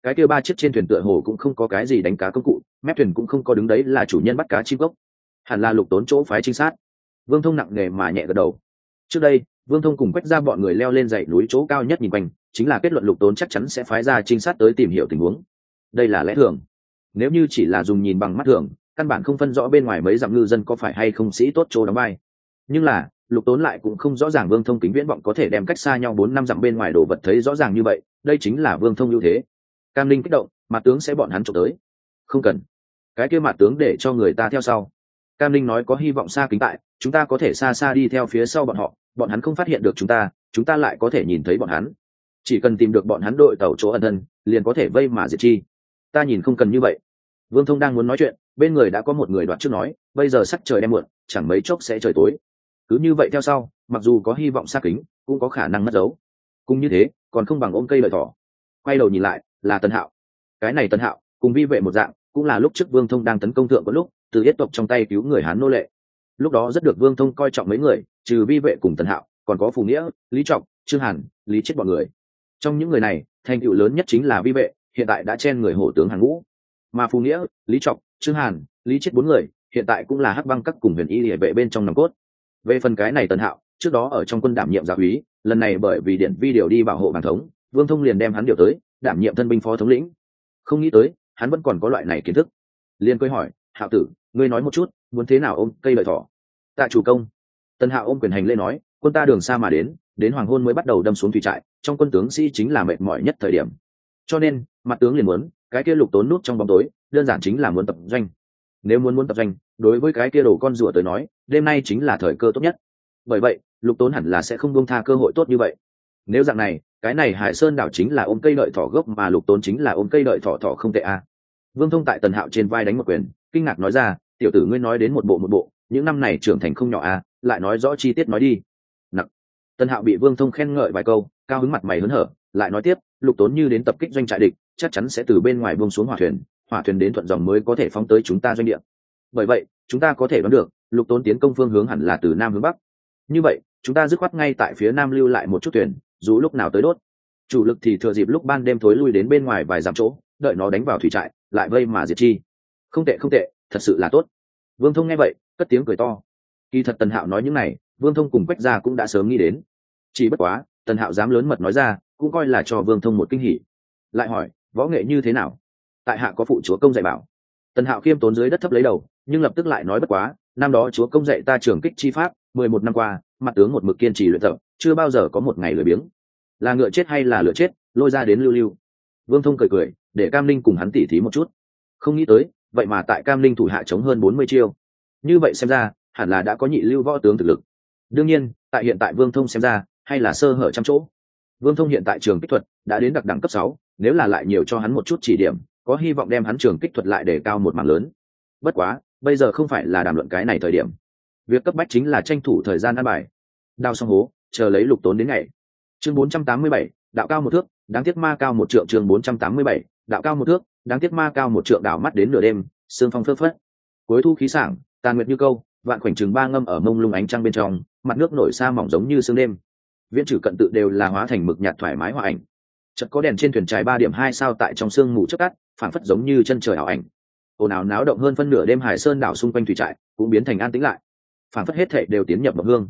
cái kia 3 chiếc trên thuyền tựa hồ cũng không có cái gì đánh cá công cụ, mép thuyền cũng không có đứng đấy là chủ nhân bắt cá chim gốc, hẳn là Lục Tốn chỗ phái trinh sát. Vương Thông nặng nề mà nhẹ gật đầu. Trước đây Vương Thông cùng Quách ra bọn người leo lên dãy núi chỗ cao nhất nhìn quanh, chính là kết luận Lục Tốn chắc chắn sẽ phái ra trinh sát tới tìm hiểu tình huống. Đây là lẽ thường. Nếu như chỉ là dùng nhìn bằng mắt thường, căn bản không phân rõ bên ngoài mấy dặm ngư dân có phải hay không sĩ tốt chỗ đóng vai. Nhưng là Lục Tốn lại cũng không rõ ràng Vương Thông kính viễn vọng có thể đem cách xa nhau 4-5 dặm bên ngoài đồ vật thấy rõ ràng như vậy, đây chính là Vương Thông ưu thế. Cam Linh kích động, mặt tướng sẽ bọn hắn trộm tới. Không cần, cái kia mặt tướng để cho người ta theo sau. Cam Linh nói có hy vọng xa kính tại, chúng ta có thể xa xa đi theo phía sau bọn họ, bọn hắn không phát hiện được chúng ta lại có thể nhìn thấy bọn hắn. Chỉ cần tìm được bọn hắn đội tàu chỗ ẩn thân, liền có thể vây mà diệt chi. Ta nhìn không cần như vậy. Vương Thông đang muốn nói chuyện, bên người đã có một người đoạt trước nói, bây giờ sắc trời đem muộn, chẳng mấy chốc sẽ trời tối. Cứ như vậy theo sau, mặc dù có hy vọng xa kính, cũng có khả năng mất dấu. Cũng như thế, còn không bằng ôm cây lợi thỏ. Quay đầu nhìn lại, là Tân Hạo. Cái này Tân Hạo, cùng Vi Vệ một dạng, cũng là lúc trước Vương Thông đang tấn công thượng có lúc, từ yết tộc trong tay cứu người Hán nô lệ. Lúc đó rất được Vương Thông coi trọng mấy người, trừ Vi Vệ cùng Tân Hạo, còn có Phù Nghĩa, Lý Trọng, Trương Hàn, Lý Chết bọn người. Trong những người này, thành tựu lớn nhất chính là Vi Vệ, hiện tại đã chen người hổ tướng hàng ngũ. Mà Phù Nghĩa, Lý Trọng, Trương Hàn, Lý Chết 4 người, hiện tại cũng là Hắc Băng Các cùng Huyền Y Liễu vệ bên trong nòng cốt. Về phần cái này Tân Hạo, trước đó ở trong quân đảm nhiệm giáo úy, lần này bởi vì điện vi điều đi bảo hộ bàng thống, Vương Thông liền đem hắn điều tới đảm nhiệm thân binh phó thống lĩnh. Không nghĩ tới hắn vẫn còn có loại này kiến thức, liền cười hỏi, Hạo tử, ngươi nói một chút, muốn thế nào ôm cây lợi thỏ? Tạ chủ công. Tân Hạo ôm quyền hành lễ nói, quân ta đường xa mà đến hoàng hôn mới bắt đầu đâm xuống thủy trại, trong quân tướng sĩ chính là mệt mỏi nhất thời điểm, cho nên mặt tướng liền muốn cái kia Lục Tốn nút trong bóng tối, đơn giản chính là muốn tập doanh. Nếu muốn tập doanh, đối với cái kia đồ con rùa tới nói, đêm nay chính là thời cơ tốt nhất. Bởi vậy Lục Tốn hẳn là sẽ không buông tha cơ hội tốt như vậy. Nếu dạng này, cái này Hải Sơn đảo chính là ôm cây đợi thỏ gốc, mà Lục Tốn chính là ôm cây đợi thỏ không tệ à. Vương Thông tại Tần Hạo trên vai đánh một quyền, kinh ngạc nói ra, tiểu tử ngươi nói đến một bộ, những năm này trưởng thành không nhỏ à, lại nói rõ chi tiết nói đi. Nặng. Tần Hạo bị Vương Thông khen ngợi vài câu, cao hứng mặt mày hớn hở, lại nói tiếp, Lục Tốn như đến tập kích doanh trại địch, chắc chắn sẽ từ bên ngoài buông xuống hỏa thuyền đến thuận dòng mới có thể phóng tới chúng ta doanh địa. Bởi vậy chúng ta có thể đoán được Lục Tốn tiến công phương hướng hẳn là từ nam hướng bắc. Như vậy chúng ta dứt khoát ngay tại phía nam lưu lại một chút thuyền, dù lúc nào tới đốt. Chủ lực thì thừa dịp lúc ban đêm thối lui đến bên ngoài vài dặm chỗ, đợi nó đánh vào thủy trại, lại vây mà diệt chi. Không tệ, thật sự là tốt. Vương Thông nghe vậy cất tiếng cười to. Kỳ thật Tần Hạo nói những này, Vương Thông cùng Quách gia cũng đã sớm nghĩ đến, chỉ bất quá Tần Hạo dám lớn mật nói ra, cũng coi là cho Vương Thông một kinh hỉ. Lại hỏi, võ nghệ như thế nào? Tại hạ có phụ chúa công dạy bảo. Tần Hạo khiêm tốn dưới đất thấp lấy đầu, nhưng lập tức lại nói, bất quá năm đó chúa công dạy ta trường kích chi pháp, 11 năm qua mặt tướng một mực kiên trì luyện tập, chưa bao giờ có một ngày lười biếng. Là ngựa chết hay là lửa chết, lôi ra đến lưu. Vương Thông cười để Cam Linh cùng hắn tỉ thí một chút. Không nghĩ tới vậy mà tại Cam Linh thủ hạ chống hơn 40 chiêu. Như vậy xem ra hẳn là đã có nhị lưu võ tướng thực lực. Đương nhiên tại hiện tại Vương Thông xem ra hay là sơ hở trăm chỗ. Vương Thông hiện tại trường kích thuật đã đến đặc đẳng cấp 6, nếu là lại nhiều cho hắn một chút chỉ điểm, có hy vọng đem hắn trường kích thuật lại để cao một mảng lớn. Bất quá bây giờ không phải là đàm luận cái này thời điểm, việc cấp bách chính là tranh thủ thời gian ăn bài. Đao xong hố, chờ lấy Lục Tốn đến ngày. Chương 487, đạo cao một thước, đáng tiếc ma cao một trượng. Chương 487, đạo cao một thước, đáng tiếc ma cao một trượng. Đảo mắt đến nửa đêm, sương phong phơ phất, cuối thu khí sảng, tàn nguyệt như câu, vạn khoảnh chừng 3 ngâm ở mông lung ánh trăng bên trong, mặt nước nổi sa mỏng giống như sương đêm. Viễn trừ cận tự đều là hóa thành mực nhạt thoải mái hòa ảnh. Chợt có đèn trên thuyền trài 3 điểm 2 sao tại trong sương mù chớp tắt, phảng phất giống như chân trời ảo ảnh. Ồn ào náo động hơn phân nửa đêm, Hải Sơn đảo xung quanh thủy trại cũng biến thành an tĩnh lại, phảng phất hết thảy đều tiến nhập mộng hương.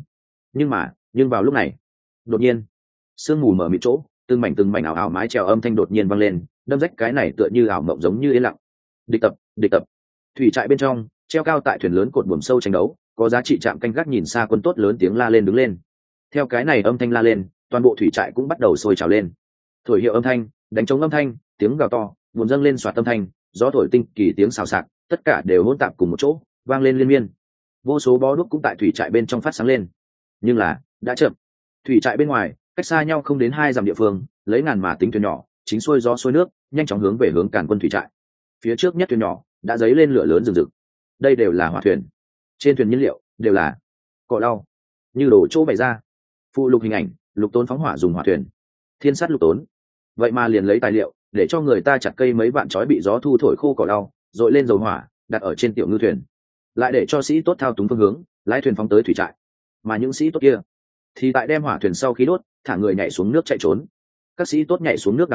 Nhưng vào lúc này, đột nhiên sương mù mở mịt chỗ, từng mảnh ảo ảo mái chèo âm thanh đột nhiên vang lên, đâm rách cái này tựa như ảo mộng giống như yên lặng. Địch tập. Thủy trại bên trong, treo cao tại thuyền lớn cột buồm sâu tranh đấu, có giá trị trạm canh gác nhìn xa quân tốt lớn tiếng la lên đứng lên. Theo cái này âm thanh la lên, toàn bộ thủy trại cũng bắt đầu sôi trào lên. Thổi hiệu âm thanh, đánh trống âm thanh, tiếng gào to, buồn dâng lên xoạt âm thanh, gió thổi tinh kỳ tiếng xào xạc, tất cả đều hỗn tạp cùng một chỗ, vang lên liên miên. Vô số bó đuốc cũng tại thủy trại bên trong phát sáng lên. Nhưng là đã chậm. Thủy trại bên ngoài, cách xa nhau không đến 2 dặm địa phương, lấy ngàn mà tính thuyền nhỏ chính xuôi gió xuôi nước, nhanh chóng hướng về hướng Càn Quân thủy trại. Phía trước nhất thuyền nhỏ đã dấy lên lửa lớn rừng rực. Đây đều là hỏa thuyền. Trên thuyền nhiên liệu đều là cỏ lau, như đồ chỗ bày ra. Phụ lục hình ảnh, Lục Tốn phóng hỏa dùng hỏa thuyền. Thiên sát Lục Tốn. Vậy mà liền lấy tài liệu để cho người ta chặt cây mấy vạn chói bị gió thu thổi khô cỏ lau, dội lên dầu hỏa, đặt ở trên tiểu ngư thuyền, lại để cho sĩ tốt thao túng phương hướng, lái thuyền phóng tới thủy trại. Mà những sĩ tốt kia thì tại đem hỏa thuyền sau khi đốt, thả người nhảy xuống nước chạy trốn. Các sĩ tốt nhảy xuống nước đằng sau,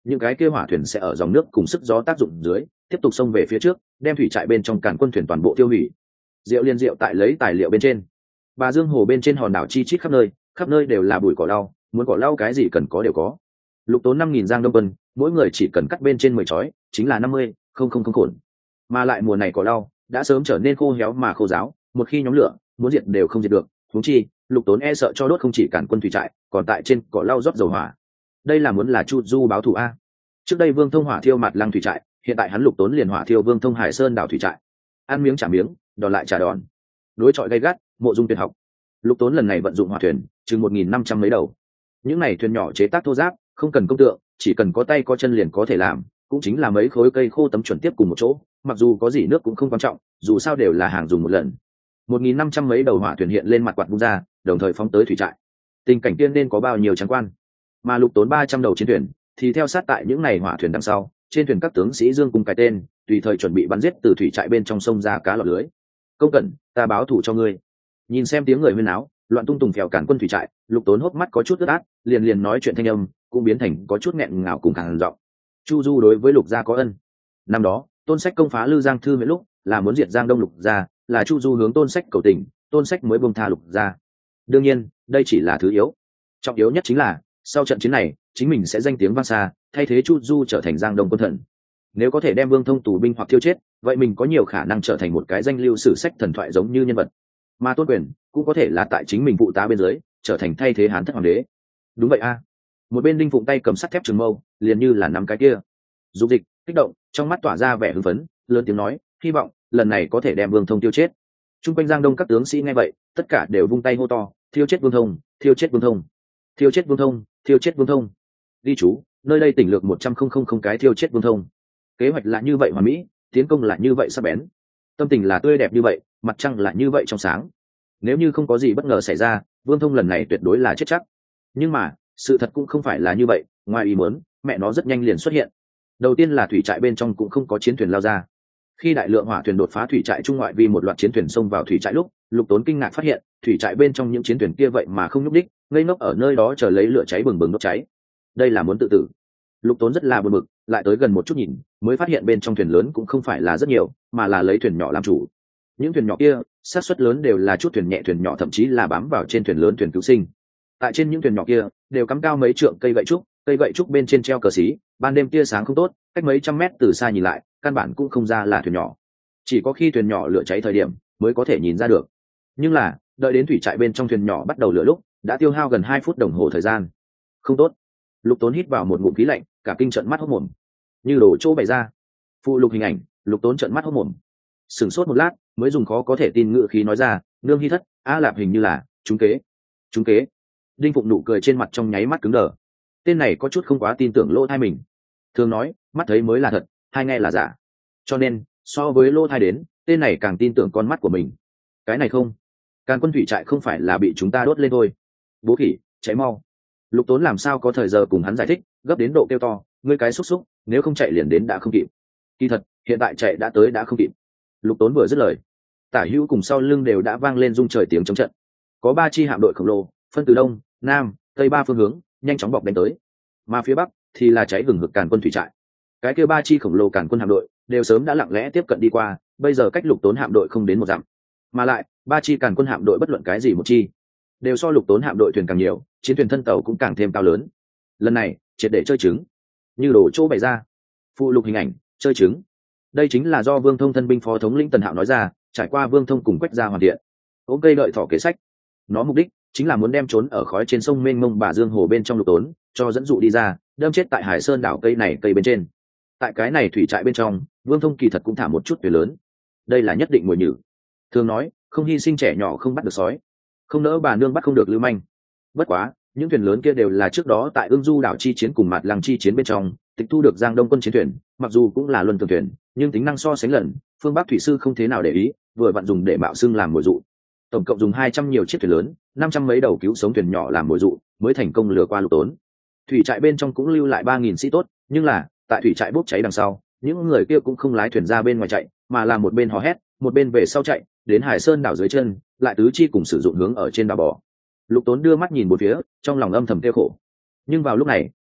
những cái kia hỏa thuyền sẽ ở dòng nước cùng sức gió tác dụng dưới tiếp tục xông về phía trước, đem thủy trại bên trong càn quân thuyền toàn bộ tiêu hủy. Diệu liên diệu tại lấy tài liệu bên trên, bà dương hồ bên trên hòn đảo chi chít khắp nơi đều là bụi cỏ lau, muốn cỏ lau cái gì cần có đều có. Lục Tốn 5.000 giang đông quân, mỗi người chỉ cần cắt bên trên 10 chói, chính là 50, không khổn. Mà lại mùa này cỏ lau đã sớm trở nên khô héo mà khô ráo, một khi nhóm lửa, muốn diệt đều không diệt được. Huống chi, Lục Tốn e sợ cho đốt không chỉ cản quân thủy trại, còn tại trên cỏ lau rót dầu hỏa. Đây là muốn là Chu Du báo thù a. Trước đây Vương Thông hỏa thiêu Mạt Lăng thủy trại, hiện tại hắn Lục Tốn liền hỏa thiêu Vương Thông Hải Sơn đảo thủy trại. Ăn miếng trả miếng, đòn lại trả đòn. Đối chọi gay gắt, mộ dung tuyệt học. Lục Tốn lần này vận dụng hỏa thuyền, chừng 1.500 mấy đầu. Những này thuyền nhỏ chế tác thô giáp, không cần công tượng, chỉ cần có tay có chân liền có thể làm, cũng chính là mấy khối cây khô tấm chuẩn tiếp cùng một chỗ, mặc dù có gì nước cũng không quan trọng, dù sao đều là hàng dùng một lần. 1.500 mấy đầu hỏa thuyền hiện lên mặt quạt vung ra, đồng thời phóng tới thủy trại. Tình cảnh tiên nên có bao nhiêu trắng quan. Mà Lục Tốn 300 đầu chiến thuyền thì theo sát tại những này hỏa thuyền đằng sau, trên thuyền các tướng sĩ dương cùng cái tên, tùy thời chuẩn bị bắn giết từ thủy trại bên trong sông ra cá lọt lưới. Công cẩn, ta báo thù cho ngươi. Nhìn xem tiếng người huyên náo, loạn tung tùng phèo cản quân thủy trại, Lục Tốn hốc mắt có chút ướt át, liền nói chuyện thanh âm cũng biến thành có chút nghẹn ngào cùng khàn giọng. Chu Du đối với Lục gia có ân. Năm đó, Tôn Sách công phá Lư Giang Thư Huyện lúc, là muốn diệt Giang Đông Lục gia, là Chu Du hướng Tôn Sách cầu tình, Tôn Sách mới buông tha Lục gia. Đương nhiên, đây chỉ là thứ yếu. Trọng yếu nhất chính là, sau trận chiến này, chính mình sẽ danh tiếng vang xa, thay thế Chu Du trở thành Giang Đông quân thần. Nếu có thể đem Vương Thông tù binh hoặc thiêu chết, vậy mình có nhiều khả năng trở thành một cái danh lưu sử sách thần thoại giống như nhân vật. Mà Tôn Quyền cũng có thể là tại chính mình phụ tá bên dưới, trở thành thay thế Hán Thất hoàng đế. Đúng vậy a. Một bên Đinh Phụng tay cầm sắt thép trường mâu, liền như là nắm cái kia. Dục dịch, kích động, trong mắt tỏa ra vẻ hưng phấn, lớn tiếng nói, hy vọng lần này có thể đem Vương Thông tiêu chết. Trung quanh Giang Đông các tướng sĩ nghe vậy, tất cả đều vung tay hô to, thiêu chết Vương Thông, thiêu chết Vương Thông, thiêu chết Vương Thông, thiêu chết Vương Thông. Đi chú, nơi đây tỉnh lược 100,000 cái thiêu chết Vương Thông. Kế hoạch là như vậy hoàn mỹ, tiến công là như vậy sắc bén, tâm tình là tươi đẹp như vậy, mặt trăng là như vậy trong sáng. Nếu như không có gì bất ngờ xảy ra, Vương Thông lần này tuyệt đối là chết chắc. Nhưng mà sự thật cũng không phải là như vậy, ngoài ý muốn, mẹ nó rất nhanh liền xuất hiện. Đầu tiên là thủy trại bên trong cũng không có chiến thuyền lao ra. Khi đại lượng hỏa thuyền đột phá thủy trại trung ngoại vi một loạt chiến thuyền xông vào thủy trại lúc, Lục Tốn kinh ngạc phát hiện thủy trại bên trong những chiến thuyền kia vậy mà không nhúc đích, ngây ngốc ở nơi đó chờ lấy lửa cháy bừng bừng đốt cháy. Đây là muốn tự tử. Lục Tốn rất là buồn bực, lại tới gần một chút nhìn, mới phát hiện bên trong thuyền lớn cũng không phải là rất nhiều, mà là lấy thuyền nhỏ làm chủ. Những thuyền nhỏ kia, xác suất lớn đều là chút thuyền nhẹ thuyền nhỏ, thậm chí là bám vào trên thuyền lớn thuyền cứu sinh. Tại trên những thuyền nhỏ kia, đều cắm cao mấy trượng cây gậy trúc bên trên treo cờ xí, ban đêm tia sáng không tốt, cách mấy trăm mét từ xa nhìn lại, căn bản cũng không ra là thuyền nhỏ. Chỉ có khi thuyền nhỏ lửa cháy thời điểm, mới có thể nhìn ra được. Nhưng là, đợi đến thủy trại bên trong thuyền nhỏ bắt đầu lửa lúc, đã tiêu hao gần 2 phút đồng hồ thời gian. Không tốt. Lục Tốn hít vào một ngụm khí lạnh, cả kinh trợn mắt hốt mồm. Như đổ chỗ bày ra. Phụ lục hình ảnh, Lục Tốn trợn mắt hốt mồm. Sửng sốt một lát, mới dùng khó có thể tin ngữ khí nói ra, nương hy thất, A Lạp hình như là trúng kế. Trúng kế. Đinh Phụng nụ cười trên mặt trong nháy mắt cứng đờ. Tên này có chút không quá tin tưởng lỗ thai mình. Thường nói, mắt thấy mới là thật, hai nghe là giả. Cho nên, so với lỗ thai đến, tên này càng tin tưởng con mắt của mình. Cái này không. Càn quân thủy trại không phải là bị chúng ta đốt lên thôi. Bố khỉ, cháy mau. Lục Tốn làm sao có thời giờ cùng hắn giải thích, gấp đến độ kêu to, ngươi cái xúc xúc, nếu không chạy liền đến đã không kịp. Kỳ thật, hiện tại chạy đã tới đã không kịp. Lục Tốn vừa dứt lời, tả hữu cùng sau lưng đều đã vang lên rung trời tiếng chống trận. Có 3 chi hạm đội khổng lồ, phân từ đông, nam, tây 3 phương hướng, nhanh chóng bọc đánh tới. Mà phía bắc thì là cháy hừng hực Càn quân thủy trại. Cái kia 3 chi khổng lồ Càn quân hạm đội đều sớm đã lặng lẽ tiếp cận đi qua, bây giờ cách Lục Tốn hạm đội không đến 1 dặm. Mà lại, 3 chi Càn quân hạm đội bất luận cái gì một chi, đều so Lục Tốn hạm đội thuyền càng nhiều, chiến thuyền thân tàu cũng càng thêm cao lớn. Lần này, triệt để chơi trứng. Như đổ chỗ bày ra. Phụ lục hình ảnh, chơi trứng. Đây chính là do Vương Thông thân binh phó thống lĩnh Tần Hạo nói ra, trải qua Vương Thông cùng Quách gia hoàn thiện. Ôm cây đợi thỏ kế sách. Nó mục đích chính là muốn đem trốn ở khói trên sông mênh mông Bà Dương hồ bên trong Lục Tốn, cho dẫn dụ đi ra, đâm chết tại Hải Sơn đảo cây này cây bên trên. Tại cái này thủy trại bên trong, Vương Thông kỳ thật cũng thả một chút thuyền lớn. Đây là nhất định mồi nhử. Thường nói, không hy sinh trẻ nhỏ không bắt được sói, không nỡ bà nương bắt không được lưu manh. Bất quá, những thuyền lớn kia đều là trước đó tại Ương Du đảo chi chiến cùng Mạt Lăng chi chiến bên trong tịch thu được Giang Đông quân chiến thuyền, mặc dù cũng là luân thường thuyền, nhưng tính năng so sánh lần, phương Bắc thủy sư không thế nào để ý, vừa vặn dùng để mạo xưng làm mồi dụ. Tổng cộng dùng 200 nhiều chiếc thuyền lớn, 500 mấy đầu cứu sống thuyền nhỏ làm mồi dụ, mới thành công lừa qua Lục Tốn. Thủy trại bên trong cũng lưu lại 3000 sĩ tốt, nhưng là tại thủy trại bốc cháy đằng sau, những người kia cũng không lái thuyền ra bên ngoài chạy, mà là một bên hò hét, một bên về sau chạy đến Hải Sơn đảo dưới chân, lại tứ chi cùng sử dụng hướng ở trên đảo bò. Lục Tốn đưa mắt nhìn một phía, trong lòng âm thầm tiêu khổ. Nhưng vào lúc này,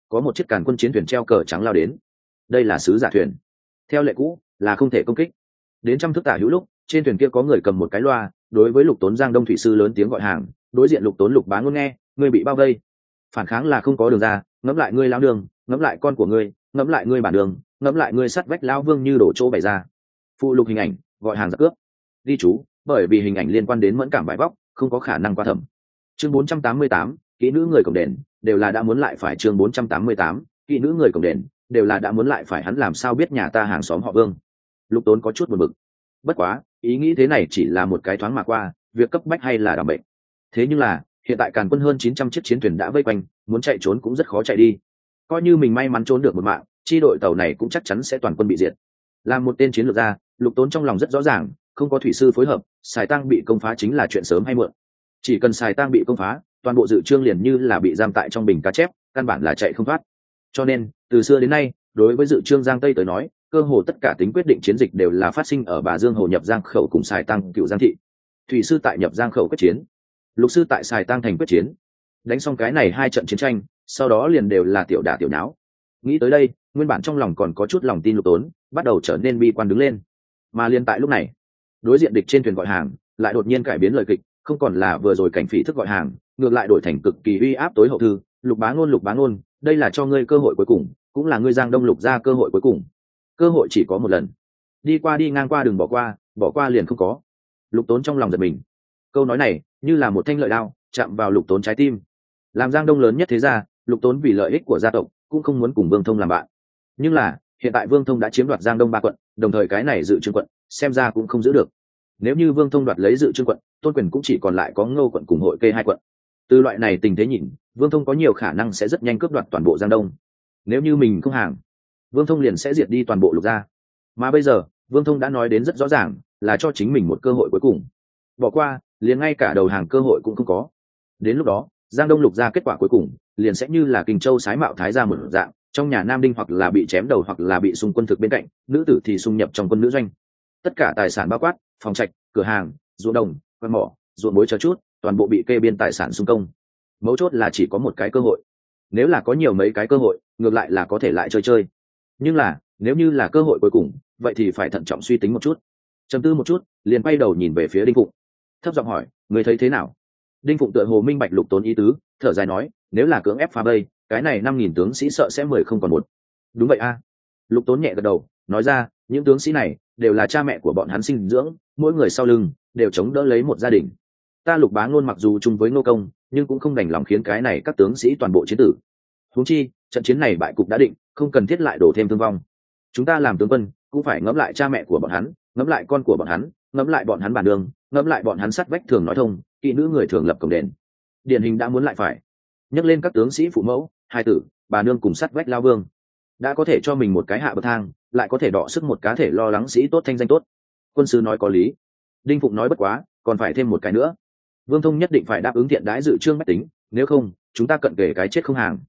có một chiếc càn quân chiến thuyền treo cờ trắng lao đến. Đây là sứ giả thuyền, theo lệ cũ là không thể công kích. Đến trăm thước tả hữu lúc, trên thuyền kia có người cầm một cái loa, đối với Lục Tốn Giang Đông thủy sư lớn tiếng gọi hàng. Đối diện Lục Tốn Lục Bá Ngôn nghe, ngươi bị bao vây, phản kháng là không có đường ra, ngẫm lại ngươi lão đường, ngẫm lại con của ngươi, ngẫm lại ngươi bản đường, ngẫm lại ngươi sắt vách lão vương như đổ chỗ bày ra. Phụ lục hình ảnh, gọi hàng giặc cướp. Ghi chú, bởi vì hình ảnh liên quan đến mẫn cảm vải vóc, không có khả năng qua thẩm. Chương 488, kỹ nữ người cổng đền đều là đã muốn lại phải. Chương 488, kỹ nữ người cổng đền đều là đã muốn lại phải. Hắn làm sao biết nhà ta hàng xóm họ Vương? Lục Tốn có chút buồn bực. Bất quá, ý nghĩ thế này chỉ là một cái thoáng mà qua, việc cấp bách hay là đảm bệnh. Thế nhưng là, hiện tại Càn Quân hơn 900 chiếc chiến thuyền đã vây quanh, muốn chạy trốn cũng rất khó chạy đi. Coi như mình may mắn trốn được một mạng, chi đội tàu này cũng chắc chắn sẽ toàn quân bị diệt. Làm một tên chiến lược gia, Lục Tốn trong lòng rất rõ ràng, không có thủy sư phối hợp, xài tang bị công phá chính là chuyện sớm hay muộn. Chỉ cần xài tang bị công phá, toàn bộ dự trương liền như là bị giam tại trong bình cá chép, căn bản là chạy không thoát. Cho nên, từ xưa đến nay, đối với dự trương Giang Tây tới nói, cơ hồ tất cả tính quyết định chiến dịch đều là phát sinh ở Bà Dương Hồ nhập Giang khẩu cùng xài tang cựu Giang thị. Thủy sư tại nhập Giang khẩu quyết chiến, lục sư tại xài tang thành quyết chiến. Đánh xong cái này hai trận chiến tranh, sau đó liền đều là tiểu đả tiểu nháo. Nghĩ tới đây, nguyên bản trong lòng còn có chút lòng tin Lục Tốn bắt đầu trở nên bi quan đứng lên. Mà liền tại lúc này, đối diện địch trên thuyền gọi hàng lại đột nhiên cải biến lời kịch, không còn là vừa rồi cảnh phỉ thức gọi hàng, ngược lại đổi thành cực kỳ uy áp tối hậu thư. Lục Bá Ngôn, Lục Bá Ngôn, đây là cho ngươi cơ hội cuối cùng, cũng là ngươi Giang Đông Lục ra cơ hội cuối cùng. Cơ hội chỉ có một lần, đi qua đi ngang qua đừng bỏ qua liền không có. Lục Tốn trong lòng giật mình, câu nói này như là một thanh lợi đao chạm vào Lục Tốn trái tim. Làm Giang Đông lớn nhất thế gia, Lục Tốn vì lợi ích của gia tộc cũng không muốn cùng Vương Thông làm bạn. Nhưng là hiện tại Vương Thông đã chiếm đoạt Giang Đông 3 quận, đồng thời cái này dự trương quận xem ra cũng không giữ được. Nếu như Vương Thông đoạt lấy dự trương quận, Tôn Quyền cũng chỉ còn lại có Ngô quận cùng Hội Kê 2 quận. Từ loại này tình thế nhìn, Vương Thông có nhiều khả năng sẽ rất nhanh cướp đoạt toàn bộ Giang Đông. Nếu như mình không hàng, Vương Thông liền sẽ diệt đi toàn bộ Lục gia. Mà bây giờ, Vương Thông đã nói đến rất rõ ràng, là cho chính mình một cơ hội cuối cùng. Bỏ qua, liền ngay cả đầu hàng cơ hội cũng không có. Đến lúc đó, Giang Đông Lục gia kết quả cuối cùng, liền sẽ như là Kinh Châu sái mạo thái gia một dạng, trong nhà nam đinh hoặc là bị chém đầu hoặc là bị xung quân thực bên cạnh, nữ tử thì xung nhập trong quân nữ doanh. Tất cả tài sản bao quát, phòng trạch, cửa hàng, ruộng đồng, quan mỏ, ruộng muối chờ chút, toàn bộ bị kê biên tài sản xung công. Mấu chốt là chỉ có một cái cơ hội. Nếu là có nhiều mấy cái cơ hội, ngược lại là có thể lại chơi chơi. Nhưng là, nếu như là cơ hội cuối cùng, vậy thì phải thận trọng suy tính một chút. Trầm tư một chút, liền quay đầu nhìn về phía Đinh Phụng, thấp giọng hỏi, người thấy thế nào? Đinh Phụng tựa hồ minh bạch Lục Tốn ý tứ, thở dài nói, nếu là cưỡng ép phá vây, cái này 5.000 tướng sĩ sợ sẽ 10 không còn một. Đúng vậy a. Lục Tốn nhẹ gật đầu, nói ra, những tướng sĩ này đều là cha mẹ của bọn hắn sinh dưỡng, mỗi người sau lưng đều chống đỡ lấy một gia đình. Ta Lục Bá Ngôn mặc dù chung với Ngô Công, nhưng cũng không đành lòng khiến cái này các tướng sĩ toàn bộ chiến tử. Huống chi, trận chiến này bại cục đã định, không cần thiết lại đổ thêm thương vong. Chúng ta làm tướng quân, cũng phải ngẫm lại cha mẹ của bọn hắn, ngẫm lại con của bọn hắn, ngẫm lại bọn hắn bản đường, ngẫm lại bọn hắn sắt vách thường nói thông, kỵ nữ người thường lập cổng đền. Điển hình đã muốn lại phải. Nhắc lên các tướng sĩ phụ mẫu, hai tử, bà nương cùng sắt vách lao vương, đã có thể cho mình một cái hạ bậc thang, lại có thể đọ sức một cá thể lo lắng sĩ tốt thanh danh tốt. Quân sư nói có lý. Đinh Phụng nói bất quá, còn phải thêm một cái nữa. Vương Thông nhất định phải đáp ứng thiện đãi dự trương bách tính, nếu không, chúng ta cận kề cái chết không hàng.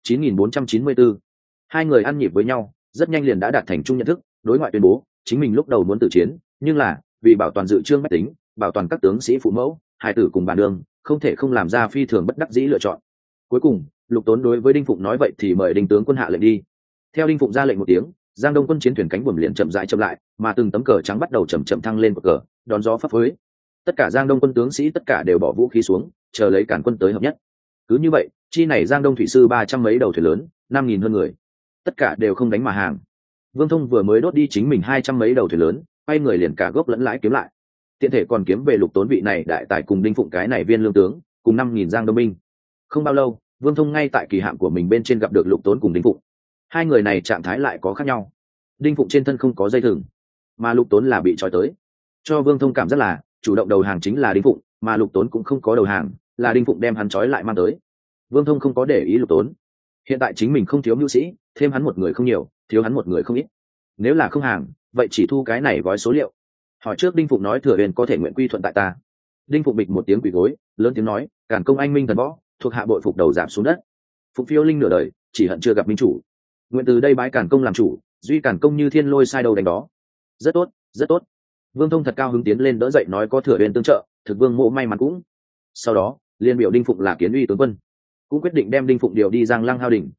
9494. Hai người ăn nhịp với nhau, rất nhanh liền đã đạt thành chung nhận thức, đối ngoại tuyên bố, chính mình lúc đầu muốn tự chiến, nhưng là vì bảo toàn dự trương bách tính, bảo toàn các tướng sĩ phụ mẫu, hài tử cùng bà nương, không thể không làm ra phi thường bất đắc dĩ lựa chọn. Cuối cùng, Lục Tốn đối với Đinh Phụng nói vậy thì mời Đinh tướng quân hạ lệnh đi. Theo Đinh Phụng ra lệnh một tiếng, Giang Đông quân chiến thuyền cánh buồm liền chậm rãi chậm lại, mà từng tấm cờ trắng bắt đầu chậm chậm thăng lên bậc cờ, đón gió phấp phới. Tất cả Giang Đông quân tướng sĩ tất cả đều bỏ vũ khí xuống, chờ lấy cản quân tới hợp nhất. Cứ như vậy, chi này Giang Đông thủy sư 300 mấy đầu thuyền lớn, 5.000 hơn người, tất cả đều không đánh mà hàng. Vương Thông vừa mới đốt đi chính mình 200 mấy đầu thuyền lớn, quay người liền cả gốc lẫn lãi kiếm lại, tiện thể còn kiếm về Lục Tốn vị này đại tài cùng Đinh Phụng cái này viên lương tướng, cùng 5.000 Giang Đông binh. Không bao lâu, Vương Thông ngay tại kỳ hạm của mình bên trên gặp được Lục Tốn cùng Đinh Phụng. Hai người này trạng thái lại có khác nhau. Đinh Phụng trên thân không có dây thừng, mà Lục Tốn là bị trói tới. Cho Vương Thông cảm giác là chủ động đầu hàng chính là Đinh Phụng, mà Lục Tốn cũng không có đầu hàng, là Đinh Phụng đem hắn trói lại mang tới. Vương Thông không có để ý Lục Tốn. Hiện tại chính mình không thiếu mưu sĩ, thêm hắn một người không nhiều, thiếu hắn một người không ít. Nếu là không hàng, vậy chỉ thu cái này gói số liệu. Hỏi trước Đinh Phụng nói Thừa Huyền có thể nguyện quy thuận tại ta. Đinh Phụng bịch một tiếng quỳ gối, lớn tiếng nói, cản công anh minh thần võ, thuộc hạ bội phục đầu giảm xuống đất. Phụng phiêu linh nửa đời, chỉ hận chưa gặp minh chủ. Nguyện từ đây bái cản công làm chủ, duy cản công như thiên lôi sai đầu đánh đó. Rất tốt, rất tốt. Vương Thông thật cao hứng tiến lên đỡ dậy nói có Thừa Huyền tương trợ, thực vương mộ may mắn cũng. Sau đó, liên biểu Đinh Phụng là kiến uy tướng quân, cũng quyết định đem Đinh Phụng điều đi Giang Lăng Hao đỉnh,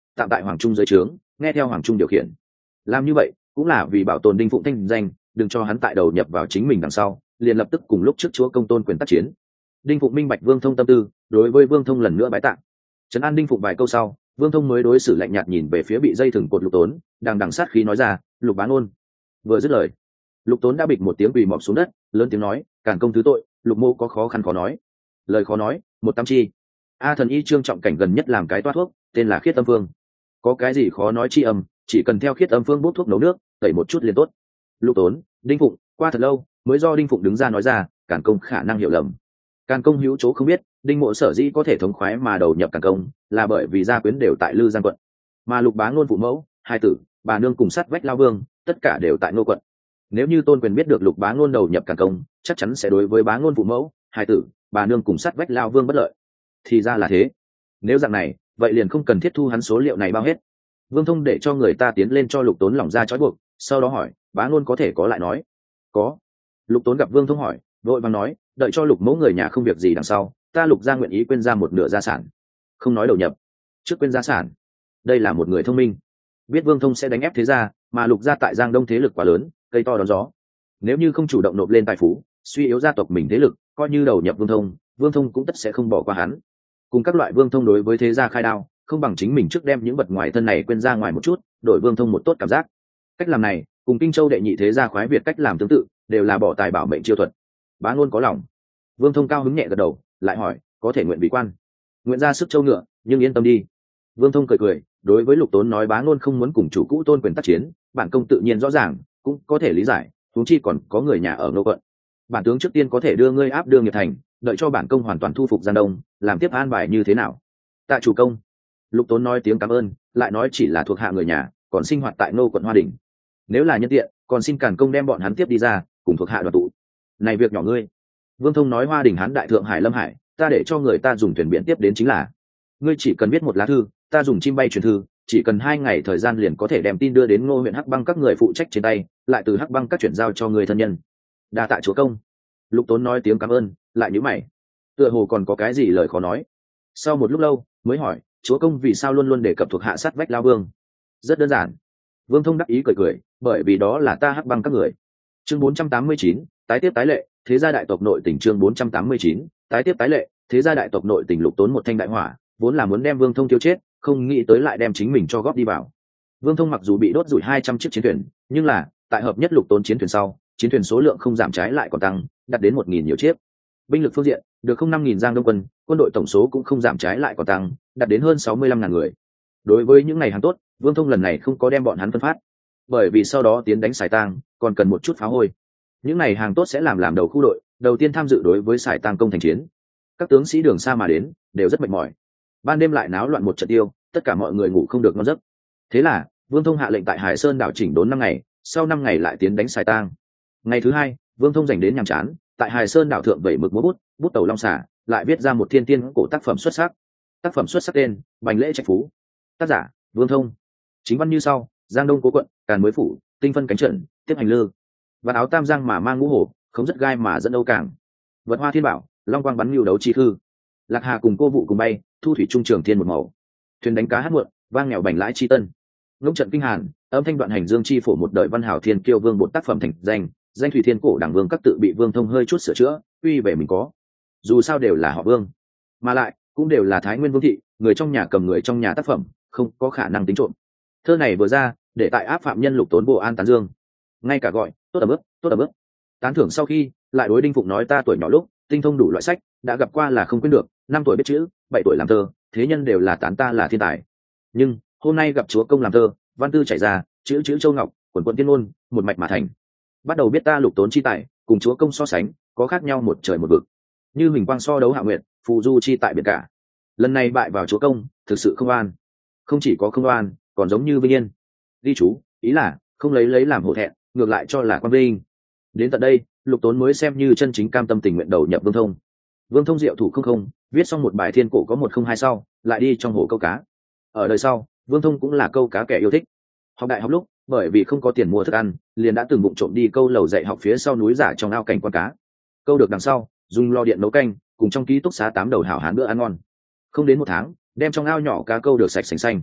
tạm tại hoàng trung dưới trướng, nghe theo hoàng trung điều khiển. Làm như vậy cũng là vì bảo tồn đinh phụng thanh danh, đừng cho hắn tại đầu nhập vào chính mình đằng sau liền lập tức cùng lúc trước chúa công tôn quyền tác chiến. Đinh phụng minh bạch vương thông tâm tư, đối với vương thông lần nữa bái tạ. Trấn an đinh phụng vài câu sau, vương thông mới đối xử lạnh nhạt nhìn về phía bị dây thừng cột Lục Tốn, đằng sát khí nói ra: Lục bá ngôn. Vừa dứt lời, Lục Tốn đã bịch một tiếng quỳ mọp xuống đất, lớn tiếng nói: càn công thứ tội, Lục mô có khó khăn khó nói. Lời khó nói, một tam chi. A thần y trương trọng cảnh gần nhất làm cái toát thuốc, tên là khiết âm phương. Có cái gì khó nói chi âm, chỉ cần theo khiết âm phương bút thuốc nấu nước, tẩy một chút liền tốt. Lục Tốn, Đinh Phụng, qua thật lâu mới do Đinh Phụng đứng ra nói ra, càn công khả năng hiểu lầm. Càn công hữu chỗ không biết, Đinh Mộ sở dĩ có thể thống khoái mà đầu nhập càn công, là bởi vì gia quyến đều tại Lư Giang quận, mà Lục bá ngôn phụ mẫu, hai tử, bà nương cùng sát vách lao vương, tất cả đều tại Ngô quận. Nếu như Tôn Quyền biết được Lục bá ngôn đầu nhập càn công, chắc chắn sẽ đối với bá ngôn phụ mẫu, hai tử, bà nương cùng sát vách lao vương bất lợi. Thì ra là thế. Nếu dạng này, vậy liền không cần thiết thu hắn số liệu này bao hết. Vương Thông để cho người ta tiến lên cho Lục Tốn lỏng ra trói buộc, sau đó hỏi: bá ngôn có thể có lại nói? Có. Lục Tốn gặp Vương Thông hỏi, vội vàng nói: đợi cho Lục mẫu người nhà không việc gì đằng sau, ta Lục gia nguyện ý quên ra một nửa gia sản. Không nói đầu nhập, trước quên gia sản. Đây là một người thông minh, biết Vương Thông sẽ đánh ép thế gia, mà Lục gia tại Giang Đông thế lực quá lớn, cây to đón gió. Nếu như không chủ động nộp lên tài phú, suy yếu gia tộc mình thế lực, coi như đầu nhập Vương Thông cũng tất sẽ không bỏ qua hắn. Cùng các loại Vương Thông đối với thế gia khai đao, không bằng chính mình trước đem những vật ngoài thân này quên ra ngoài một chút, đổi Vương Thông một tốt cảm giác. Cách làm này cùng Kinh Châu đệ nhị thế gia khoái Việt cách làm tương tự, đều là bỏ tài bảo mệnh chiêu thuật. Bá ngôn có lòng. Vương Thông cao hứng nhẹ gật đầu, lại hỏi: có thể nguyện vì quan, nguyện ra sức châu ngựa, nhưng yên tâm đi. Vương Thông cười cười, đối với Lục Tốn nói: bá ngôn không muốn cùng chủ cũ Tôn Quyền tác chiến, bản công tự nhiên rõ ràng, cũng có thể lý giải, huống chi còn có người nhà ở Ngô quận. Bản tướng trước tiên có thể đưa ngươi áp đưa nghiệp thành, đợi cho bản công hoàn toàn thu phục Giang Đông, làm tiếp an bài như thế nào? Tạ chủ công. Lục Tốn nói tiếng cảm ơn, lại nói chỉ là thuộc hạ người nhà, còn sinh hoạt tại Ngô quận Hoa Đình. Nếu là nhân tiện, còn xin càn công đem bọn hắn tiếp đi ra, cùng thuộc hạ đoàn tụ. Này việc nhỏ ngươi. Vương Thông nói: Hoa Đình Hán đại thượng hải Lâm Hải, ta để cho người ta dùng thuyền biển tiếp đến chính là. Ngươi chỉ cần viết một lá thư, ta dùng chim bay truyền thư, chỉ cần 2 ngày thời gian liền có thể đem tin đưa đến Ngô huyện Hắc Băng các người phụ trách trên tay, lại từ Hắc Băng các chuyển giao cho người thân nhân. Đa tạ chúa công. Lục Tốn nói tiếng cảm ơn, lại nhíu mày, tựa hồ còn có cái gì lời khó nói. Sau một lúc lâu mới hỏi: chúa công vì sao luôn luôn đề cập thuộc hạ sát vách lao vương? Rất đơn giản. Vương Thông đắc ý cười cười, bởi vì đó là ta Hắc Băng các người. Chương 489, tái tiếp tái lệ, thế gia đại tộc nội tình. Chương 489, tái tiếp tái lệ, thế gia đại tộc nội tình. Lục Tốn một thanh đại hỏa, vốn là muốn đem Vương Thông tiêu chết, không nghĩ tới lại đem chính mình cho góp đi vào. Vương Thông mặc dù bị đốt rủi 200 chiếc chiến thuyền, nhưng là tại hợp nhất Lục Tốn chiến thuyền sau, chiến thuyền số lượng không giảm, trái lại còn tăng, đạt đến 1000 nhiều chiếc. Binh lực phương diện, được không 5000 Giang Đông quân, quân đội tổng số cũng không giảm, trái lại còn tăng, đạt đến hơn 65.000 người. Đối với những ngày hàng tốt, Vương Thông lần này không có đem bọn hắn phân phát, bởi vì sau đó tiến đánh Sải Tang còn cần một chút phá hôi. Những ngày hàng tốt sẽ làm đầu khu đội, đầu tiên tham dự đối với Sải Tang công thành chiến. Các tướng sĩ đường xa mà đến, đều rất mệt mỏi. Ban đêm lại náo loạn một trận tiêu, tất cả mọi người ngủ không được ngon giấc. Thế là Vương Thông hạ lệnh tại Hải Sơn đảo chỉnh đốn 5 ngày, sau 5 ngày lại tiến đánh Sải Tang. Ngày thứ 2, Vương Thông dành đến nhàm chán, tại Hải Sơn đảo thượng vẩy mực múa bút, bút tàu long xả, lại viết ra một thiên tiên cổ tác phẩm xuất sắc. Tác phẩm xuất sắc tên: Bành lễ trạch phú. Tác giả: Vương Thông. Chính văn như sau: Giang Đông cố quận, Càn mới phủ, tinh phân cánh trận, tiếp hành lư. Vạt áo tam giang mà mang ngũ hổ, không rất gai mà dẫn Âu Cảng. Vật hoa thiên bảo, long quang bắn lưu đấu chi thư. Lạc hà cùng cô vụ cùng bay, thu thủy trung trường thiên một màu. Thuyền đánh cá hát muộn, vang nghèo bành lãi chi tân. Ngỗng trận kinh hàn, âm thanh đoạn hành dương chi phổ. Một đời văn hảo thiên kiêu vương bột tác phẩm thành danh, danh thủy thiên cổ đảng vương các tự bị Vương Thông hơi chút sửa chữa, uy về mình có. Dù sao đều là họ Vương, mà lại cũng đều là Thái Nguyên vương thị, người trong nhà cầm người trong nhà tác phẩm, không có khả năng tính trộm. Thơ này vừa ra, để tại áp phạm nhân Lục Tốn bộ an tán dương, ngay cả gọi tốt ở bước, tốt ở bước. Tán thưởng sau khi, lại đối Đinh Phụng nói: ta tuổi nhỏ lúc tinh thông đủ loại sách, đã gặp qua là không quên được, 5 tuổi biết chữ, 7 tuổi làm thơ, thế nhân đều là tán ta là thiên tài. Nhưng hôm nay gặp chúa công làm thơ, văn tư chảy ra, chữ chữ châu ngọc, quần quận tiên ngôn, một mạch mà thành. Bắt đầu biết ta Lục Tốn chi tài, cùng chúa công so sánh, có khác nhau một trời một vực. Như huỳnh quang so đấu hạ nguyện, phù du chi tại biển cả. Lần này bại vào chúa công, thực sự không oan. Không chỉ có không oan, còn giống như vinh yên. Ghi chú, ý là không lấy làm hổ thẹn, ngược lại cho là quan vinh. Đến tận đây, Lục Tốn mới xem như chân chính cam tâm tình nguyện đầu nhập Vương Thông. Vương Thông diệu thủ không, viết xong một bài thiên cổ có 102 sau, lại đi trong hồ câu cá. Ở đời sau, Vương Thông cũng là câu cá kẻ yêu thích. Học đại học lúc, bởi vì không có tiền mua thức ăn, liền đã từng vụng trộm đi câu lầu dạy học phía sau núi giả trong ao cảnh quan cá. Câu được đằng sau, dùng lò điện nấu canh, cùng trong ký túc xá 8 đầu hảo hán bữa ăn ngon. Không đến 1 tháng, đem trong ao nhỏ cá câu được sạch sành xanh.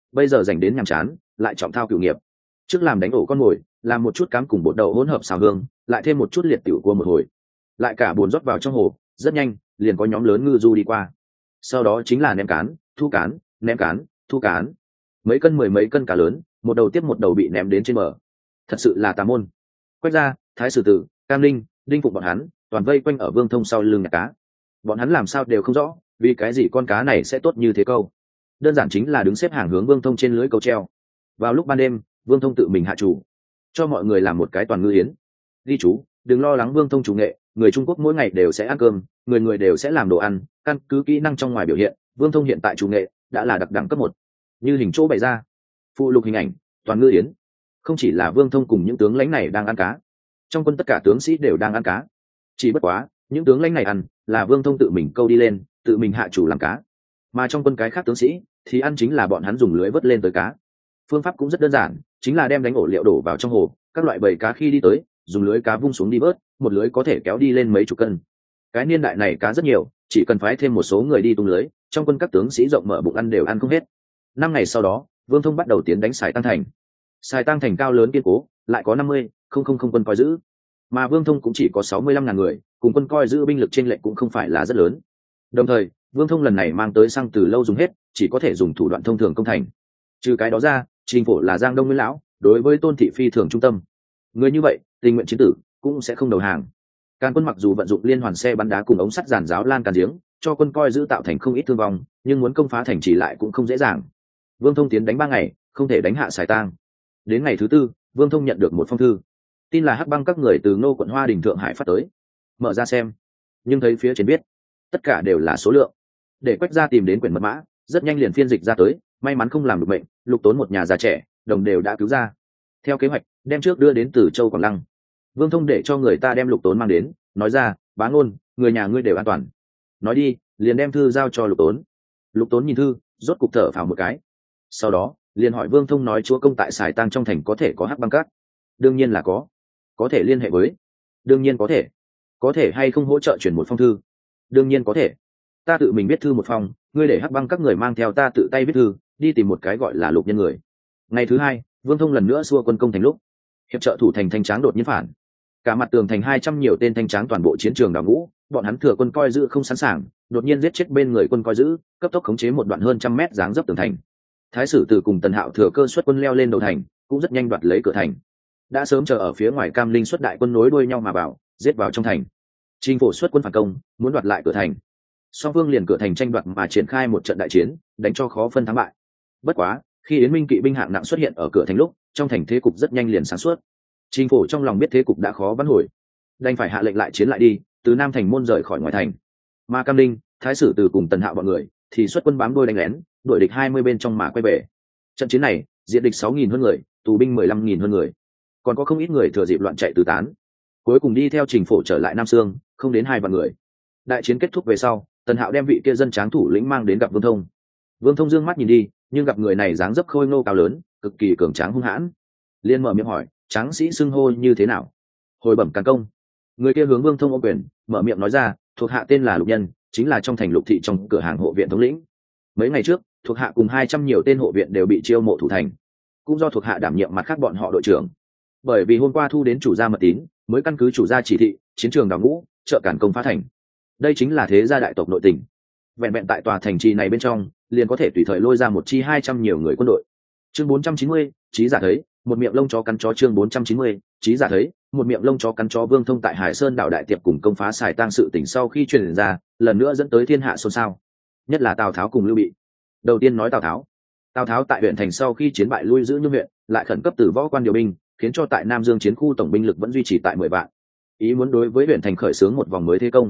bây giờ dành đến nhàm chán lại trọng thao cựu nghiệp. Trước làm đánh ổ con mồi, làm một chút cám cùng bột đậu hỗn hợp xào hương, lại thêm một chút liệt tiểu cua một hồi, lại cả bồn rót vào trong hồ, rất nhanh liền có nhóm lớn ngư du đi qua. Sau đó chính là ném cán, thu cán, ném cán, thu cán, mấy cân mười mấy cân cá lớn, một đầu tiếp một đầu bị ném đến trên bờ. Thật sự là tà môn. Quách gia, Thái Sử Tử, Cam Linh, Đinh Phụng bọn hắn toàn vây quanh ở Vương Thông sau lưng nhặt cá. Bọn hắn làm sao đều không rõ vì cái gì con cá này sẽ tốt như thế câu. Đơn giản chính là đứng xếp hàng hướng Vương Thông trên lưới câu treo. Vào lúc ban đêm, Vương Thông tự mình hạ chủ, cho mọi người làm một cái toàn ngư yến. Ghi chú, đừng lo lắng Vương Thông chủ nghệ, người Trung Quốc mỗi ngày đều sẽ ăn cơm, người người đều sẽ làm đồ ăn, căn cứ kỹ năng trong ngoài biểu hiện, Vương Thông hiện tại chủ nghệ đã là đặc đẳng cấp 1. Như hình chỗ bày ra, phụ lục hình ảnh, toàn ngư yến. Không chỉ là Vương Thông cùng những tướng lãnh này đang ăn cá, trong quân tất cả tướng sĩ đều đang ăn cá. Chỉ bất quá, những tướng lãnh này ăn là Vương Thông tự mình câu đi lên, tự mình hạ chủ làm cá, mà trong quân cái khác tướng sĩ thì ăn chính là bọn hắn dùng lưới vớt lên tới cá. Phương pháp cũng rất đơn giản, chính là đem đánh ổ liệu đổ vào trong hồ, các loại bầy cá khi đi tới, dùng lưới cá vung xuống đi vớt, một lưới có thể kéo đi lên mấy chục cân. Cái niên đại này cá rất nhiều, chỉ cần phái thêm một số người đi tung lưới, trong quân các tướng sĩ rộng mở bụng ăn đều ăn không hết. 5 ngày sau đó, Vương Thông bắt đầu tiến đánh Sài Tăng Thành. Sài Tăng Thành cao lớn kiên cố, lại có 50,000 quân coi giữ, mà Vương Thông cũng chỉ có 65.000 người, cùng quân coi giữ binh lực chênh lệch cũng không phải là rất lớn. Đồng thời, Vương Thông lần này mang tới xăng từ lâu dùng hết, chỉ có thể dùng thủ đoạn thông thường công thành. Trừ cái đó ra, Trình Phổ là Giang Đông Nguyên lão, đối với Tôn thị phi thường trung tâm. Người như vậy, tình nguyện chiến tử cũng sẽ không đầu hàng. Càn quân mặc dù vận dụng liên hoàn xe bắn đá cùng ống sắt giàn giáo lan can giếng, cho quân coi giữ tạo thành không ít thương vong, nhưng muốn công phá thành trì lại cũng không dễ dàng. Vương Thông tiến đánh 3 ngày, không thể đánh hạ Sài Tang. Đến ngày thứ 4, Vương Thông nhận được một phong thư, tin là Hắc Băng các người từ Ngô quận Hoa Đình Thượng Hải phát tới. Mở ra xem, nhưng thấy phía trên viết, tất cả đều là số lượng. Để Quách gia tìm đến quyển mật mã, rất nhanh liền phiên dịch ra tới, may mắn không làm được bệnh, Lục Tốn một nhà già trẻ, đồng đều đã cứu ra. Theo kế hoạch, đem trước đưa đến Từ Châu Quảng Lăng. Vương Thông để cho người ta đem Lục Tốn mang đến, nói ra, Bá Ngôn, người nhà ngươi đều an toàn. Nói đi, liền đem thư giao cho Lục Tốn. Lục Tốn nhìn thư, rốt cục thở phào một cái. Sau đó, liền hỏi Vương Thông nói chúa công tại Sài Tang trong thành có thể có Hắc Băng các. Đương nhiên là có thể liên hệ với. Đương nhiên có thể hay không hỗ trợ chuyển một phong thư. Đương nhiên có thể. Ta tự mình viết thư một phong, ngươi để Hắc Băng các người mang theo ta tự tay viết thư, đi tìm một cái gọi là Lục Nhân người. Ngày thứ 2, Vương Thông lần nữa xua quân công thành lúc, hiệp trợ thủ thành thanh tráng đột nhiên phản, cả mặt tường thành 200 nhiều tên thanh tráng toàn bộ chiến trường đào ngũ, bọn hắn thừa quân coi giữ không sẵn sàng, đột nhiên giết chết bên người quân coi giữ, cấp tốc khống chế một đoạn hơn trăm mét dáng dấp tường thành. Thái Sử Từ cùng Tần Hạo thừa cơ xuất quân leo lên đầu thành, cũng rất nhanh đoạt lấy cửa thành. Đã sớm chờ ở phía ngoài Cam Linh xuất đại quân nối đuôi nhau mà vào, giết vào trong thành. Trình Phổ xuất quân phản công, muốn đoạt lại cửa thành. Song phương liền cửa thành tranh đoạt mà triển khai một trận đại chiến, đánh cho khó phân thắng bại. Bất quá, khi Yến Minh kỵ binh hạng nặng xuất hiện ở cửa thành lúc, trong thành thế cục rất nhanh liền sáng suốt. Trình Phổ trong lòng biết thế cục đã khó vãn hồi, đành phải hạ lệnh lại chiến lại đi, từ Nam thành môn rời khỏi ngoài thành. Mà Cam Linh, Thái Sử Từ cùng Tần Hạo bọn người thì xuất quân bám đuôi đánh lén, đuổi địch 20 bên trong mà quay về. Trận chiến này, diện địch 6.000 hơn người, tù binh 15.000 hơn người, còn có không ít người thừa dịp loạn chạy tứ tán. Cuối cùng đi theo Trình Phổ trở lại Nam Sương, không đến 2 vạn người. Đại chiến kết thúc về sau, Tần Hạo đem vị kia dân tráng thủ lĩnh mang đến gặp Vương Thông. Vương Thông dương mắt nhìn đi, nhưng gặp người này dáng dấp khôi ngô cao lớn, cực kỳ cường tráng hung hãn, liền mở miệng hỏi, tráng sĩ xưng hô như thế nào? Hồi bẩm Càn công. Người kia hướng Vương Thông ôm quyền, mở miệng nói ra, thuộc hạ tên là Lục Nhân, chính là trong thành Lục thị trong cửa hàng hộ viện thống lĩnh. Mấy ngày trước, thuộc hạ cùng 200 nhiều tên hộ viện đều bị chiêu mộ thủ thành, cũng do thuộc hạ đảm nhiệm mặt khác bọn họ đội trưởng. Bởi vì hôm qua thu đến chủ gia mật tín, mới căn cứ chủ gia chỉ thị, chiến trường đào ngũ, trợ Càn công phá thành. Đây chính là thế gia đại tộc nội tình. Vẹn vẹn tại tòa thành trì này bên trong, liền có thể tùy thời lôi ra một chi 200 nhiều người quân đội. Chương 490, Chí giả thấy, một miệng lông chó cắn chó. Chương 490, Chí giả thấy, một miệng lông chó cắn chó. Vương Thông tại Hải Sơn đảo đại tiệp cùng công phá Sài Tang sự tình sau khi truyền ra, lần nữa dẫn tới thiên hạ xôn xao, nhất là Tào Tháo cùng Lưu Bị. Đầu tiên nói Tào Tháo tại huyện thành sau khi chiến bại lui giữ Nhung huyện, lại khẩn cấp từ võ quan điều binh, khiến cho tại Nam Dương chiến khu tổng binh lực vẫn duy trì tại 10 vạn, ý muốn đối với huyện thành khởi xướng một vòng mới thế công.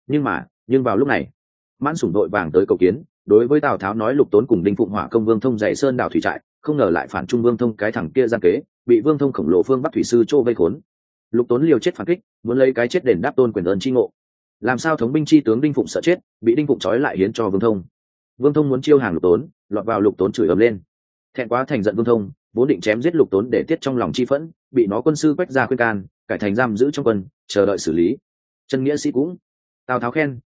Nhưng vào lúc này, Mãn Sủng đội vàng tới cầu kiến, đối với Tào Tháo nói Lục Tốn cùng Đinh Phụng hỏa công Vương Thông dạy sơn đảo thủy trại, không ngờ lại phản trung Vương Thông cái thằng kia gian kế, bị Vương Thông khổng lồ phương Bắc thủy sư Trô vây khốn. Lục Tốn liều chết phản kích, muốn lấy cái chết đền đáp Tôn quyền ơn chi ngộ. Làm sao thống binh chi tướng Đinh Phụng sợ chết, bị Đinh Phụng trói lại hiến cho Vương Thông. Vương Thông muốn chiêu hàng Lục Tốn, lọt vào Lục Tốn chửi ầm lên. Thẹn quá thành giận Vương Thông, vốn định chém giết Lục Tốn để tiết trong lòng chi phẫn, bị nó quân sư Quách gia khuyên can, cải thành giam giữ trong quân, chờ đợi xử lý. Chân nghĩa sĩ cũng. Tào Tháo khen,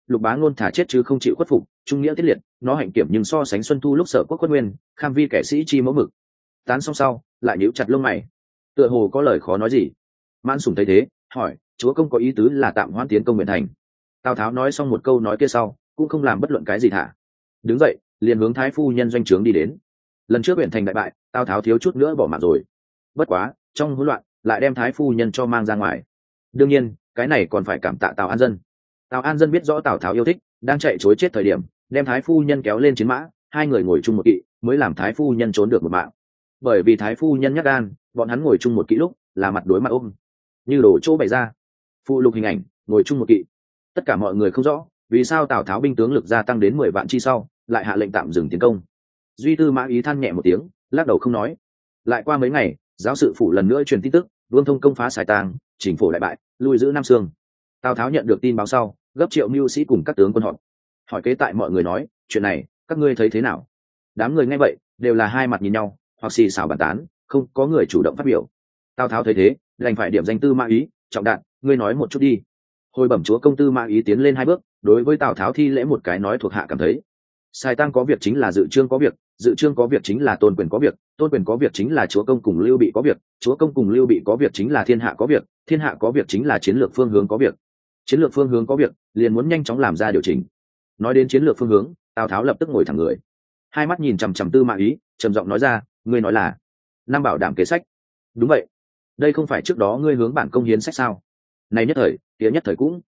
Lục Bá Ngôn thả chết chứ không chịu khuất phục, trung nghĩa tiết liệt, nó hạnh kiểm nhưng so sánh Xuân Thu lúc Sở Quốc khuất nguyên, kham vi kẻ sĩ chi mẫu mực. Tán xong sau, lại nhíu chặt lông mày, tựa hồ có lời khó nói gì. Mãn Sủng thấy thế, hỏi, chúa công có ý tứ là tạm hoãn tiến công Nguyện Thành. Tào Tháo nói xong một câu nói kia sau, cũng không làm bất luận cái gì thả. Đứng dậy, liền hướng Thái phu nhân doanh trướng đi đến. Lần trước Nguyện Thành đại bại, Tào Tháo thiếu chút nữa bỏ mạng rồi. Bất quá, trong hỗn loạn, lại đem Thái phu nhân cho mang ra ngoài. Đương nhiên, cái này còn phải cảm tạ Tào An Dân. Tào An Dân biết rõ Tào Tháo yêu thích, đang chạy trối chết thời điểm, đem Thái phu nhân kéo lên chiến mã, hai người ngồi chung một kỵ, mới làm Thái phu nhân trốn được một mạng. Bởi vì Thái phu nhân nhát gan, bọn hắn ngồi chung một kỵ lúc là mặt đối mặt ôm, như đổ chỗ bày ra. Phụ lục hình ảnh, ngồi chung một kỵ. Tất cả mọi người không rõ vì sao Tào Tháo binh tướng lực gia tăng đến 10 vạn chi sau, lại hạ lệnh tạm dừng tiến công. Duy Tư Mã Ý than nhẹ một tiếng, lắc đầu không nói. Lại qua mấy ngày, giáo sự phủ lần nữa truyền tin tức, Vương Thông công phá Sài Tàng, chỉnh phủ đại bại, lui giữ Nam Sương. Tào Tháo nhận được tin báo sau, gấp triệu mưu sĩ cùng các tướng quân họp, hỏi kế tại mọi người nói, chuyện này các ngươi thấy thế nào? Đám người nghe vậy đều là hai mặt nhìn nhau, hoặc xì xào bàn tán, không có người chủ động phát biểu. Tào Tháo thấy thế, đành phải điểm danh Tư Mã Ý, trọng đạn, ngươi nói một chút đi. Hồi bẩm chúa công. Tư Mã Ý tiến lên hai bước, đối với Tào Tháo thi lễ một cái, nói thuộc hạ cảm thấy, Sài Tăng có việc chính là Dự Trương có việc, Dự Trương có việc chính là Tôn Quyền có việc, Tôn Quyền có việc chính là chúa công cùng Lưu Bị có việc, chúa công cùng Lưu Bị có việc chính là thiên hạ có việc, thiên hạ có việc chính là chiến lược phương hướng có việc, chiến lược phương hướng có việc, liền muốn nhanh chóng làm ra điều chỉnh. Nói đến chiến lược phương hướng, Tào Tháo lập tức ngồi thẳng người, hai mắt nhìn chằm chằm Tư Mã Ý, trầm giọng nói ra, ngươi nói là năm bảo đảm kế sách? Đúng vậy. Đây không phải trước đó ngươi hướng bản công hiến sách sao? Này nhất thời, kia nhất thời cũng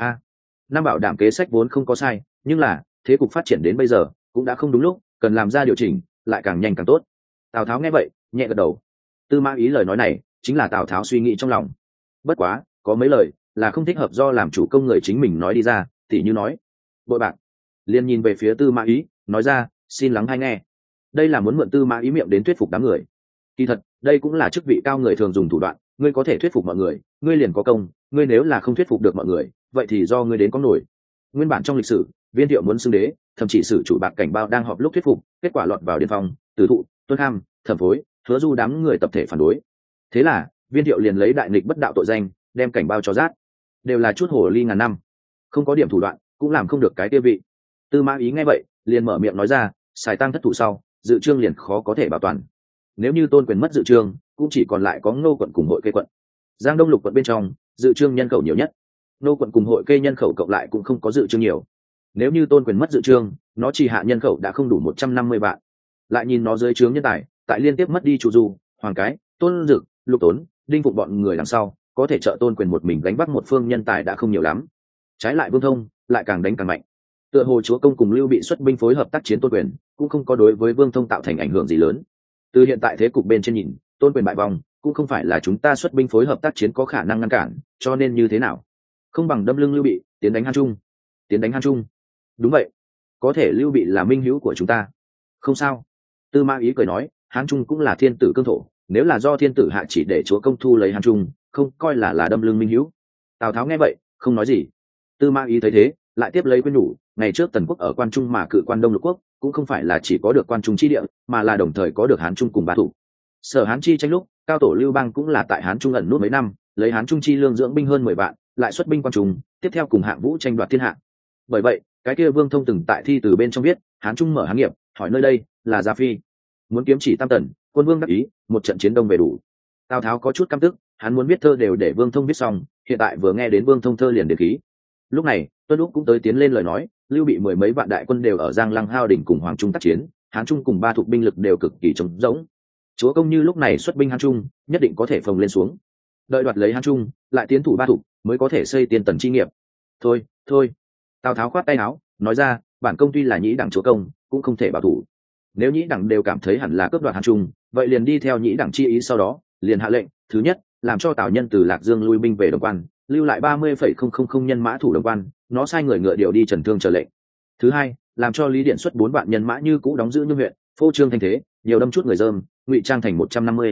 năm bảo đảm kế sách vốn không có sai, nhưng là thế cục phát triển đến bây giờ cũng đã không đúng lúc, cần làm ra điều chỉnh, lại càng nhanh càng tốt. Tào Tháo nghe vậy, nhẹ gật đầu. Tư Mã Ý lời nói này chính là Tào Tháo suy nghĩ trong lòng. Bất quá, có mấy lời là không thích hợp do làm chủ công người chính mình nói đi ra, tỉ như nói bội bạc. Liên nhìn về phía Tư Mã Ý, nói ra, xin lắng hay nghe. Đây là muốn mượn Tư Mã Ý miệng đến thuyết phục đám người. Kỳ thật, đây cũng là chức vị cao người thường dùng thủ đoạn, ngươi có thể thuyết phục mọi người, ngươi liền có công, ngươi nếu là không thuyết phục được mọi người, vậy thì do ngươi đến có nổi. Nguyên bản trong lịch sử, Viên Thiệu muốn xưng đế, thậm chí sử chủ bạc cảnh bao đang họp lúc thuyết phục, kết quả lọt vào điên phong, Từ Thụ, Tuân Kham, Thẩm Phối, Hứa Du đám người tập thể phản đối. Thế là Viên Thiệu liền lấy đại nghịch bất đạo tội danh, đem cảnh bao cho rát. Đều là chút hồ ly ngàn năm, không có điểm thủ đoạn, cũng làm không được cái tiêu vị. Tư Mã Ý nghe vậy, liền mở miệng nói ra, Sài Tăng thất thủ sau, Dự Trương liền khó có thể bảo toàn. Nếu như Tôn Quyền mất Dự Trương, cũng chỉ còn lại có Ngô quận cùng Hội Kê quận. Giang Đông lục quận bên trong, Dự Trương nhân khẩu nhiều nhất, Ngô quận cùng Hội Kê nhân khẩu cộng lại cũng không có Dự Trương nhiều. Nếu như Tôn Quyền mất Dự Trương, nó chỉ hạ nhân khẩu đã không đủ 150 vạn. Lại nhìn nó dưới trướng nhân tài, tại liên tiếp mất đi Chu Du, Hoàng Cái, Tôn Dực, Lục Tốn, Đinh Phụng bọn người đằng sau, có thể trợ Tôn Quyền một mình gánh vác một phương nhân tài đã không nhiều lắm. Trái lại Vương Thông lại càng đánh càng mạnh. Tựa hồ chúa công cùng Lưu Bị xuất binh phối hợp tác chiến Tôn Quyền, cũng không có đối với Vương Thông tạo thành ảnh hưởng gì lớn. Từ hiện tại thế cục bên trên nhìn, Tôn Quyền bại vòng, cũng không phải là chúng ta xuất binh phối hợp tác chiến có khả năng ngăn cản, cho nên như thế nào? Không bằng đâm lưng Lưu Bị, tiến đánh Hán Trung. Tiến đánh Hán Trung? Đúng vậy. Có thể Lưu Bị là minh hữu của chúng ta. Không sao. Tư Mã Ý cười nói, Hán Trung cũng là thiên tử cương thổ, nếu là do thiên tử hạ chỉ để chúa công thu lấy Hán Trung, không coi là đâm lưng minh hữu. Tào Tháo nghe vậy, không nói gì. Tư Mã Ý thấy thế, lại tiếp lấy khuyên nhủ, ngày trước Tần quốc ở Quan Trung mà cự Quan Đông Lục quốc, cũng không phải là chỉ có được Quan Trung chi địa, mà là đồng thời có được Hán Trung cùng ba thủ. Sở Hán chi tranh lúc, cao tổ Lưu Bang cũng là tại Hán Trung ẩn nút mấy năm, lấy Hán Trung chi lương dưỡng binh hơn 10 vạn, lại xuất binh Quan Trung, tiếp theo cùng Hạng Vũ tranh đoạt thiên hạ. Bởi vậy, cái kia Vương Thông từng tại thi từ bên trong viết, Hán Trung mở hán nghiệp, hỏi nơi đây là Gia Phi, muốn kiếm chỉ Tam Tần, quân vương đắc ý, một trận chiến đông về đủ. Tào Tháo có chút căm tức, hắn muốn viết thơ đều để Vương Thông viết xong, hiện tại vừa nghe đến Vương Thông thơ liền đến khí. Lúc này, Tuân Úc cũng tới tiến lên lời nói, Lưu Bị 10 mấy vạn đại quân đều ở Giang Lăng Hao đỉnh cùng Hoàng Trung tác chiến, Hán Trung cùng ba thuộc binh lực đều cực kỳ trống rỗng. Chúa công như lúc này xuất binh Hán Trung, nhất định có thể phồng lên xuống. Đợi đoạt lấy Hán Trung, lại tiến thủ ba thuộc, mới có thể xây Tiên Tần chi nghiệp. Thôi, thôi. Tào Tháo khoát tay áo, nói ra, bản công tuy là nhĩ đẳng chúa công, cũng không thể bảo thủ. Nếu nhĩ đẳng đều cảm thấy hẳn là cướp đoạt Hán Trung, vậy liền đi theo nhĩ đẳng chi ý, sau đó liền hạ lệnh, thứ nhất, làm cho Tào Nhân từ Lạc Dương lui binh về Đồng Quan, lưu lại 30,000 nhân mã thủ Đồng Quan, nó sai người ngựa điều đi Trần Thương chờ lệnh. Thứ hai, làm cho Lý Điện xuất 4 vạn nhân mã như cũ đóng giữ Nhung huyện, phô trương thành thế, nhiều đâm chút người dơm, ngụy trang thành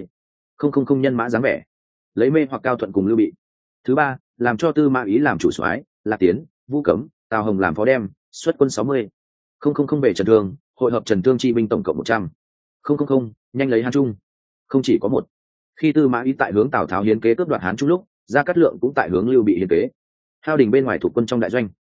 150,000 nhân mã dáng vẻ, lấy mê hoặc Cao Thuận cùng Lưu Bị. Thứ ba, làm cho Tư Mã Ý làm chủ soái, Lạc Tiến, Vũ Cấm, Tào Hồng làm phó đem, xuất quân 60,000 về Trần Thương, hội hợp Trần Thương chi binh tổng cộng 100,000, nhanh lấy Hán Trung. Không chỉ có một. Khi Tư Mã Ý tại hướng Tào Tháo hiến kế cướp đoạt Hán Trung lúc, Gia Cát Lượng cũng tại hướng Lưu Bị hiến kế. Hao đình bên ngoài thuộc quân trong đại doanh,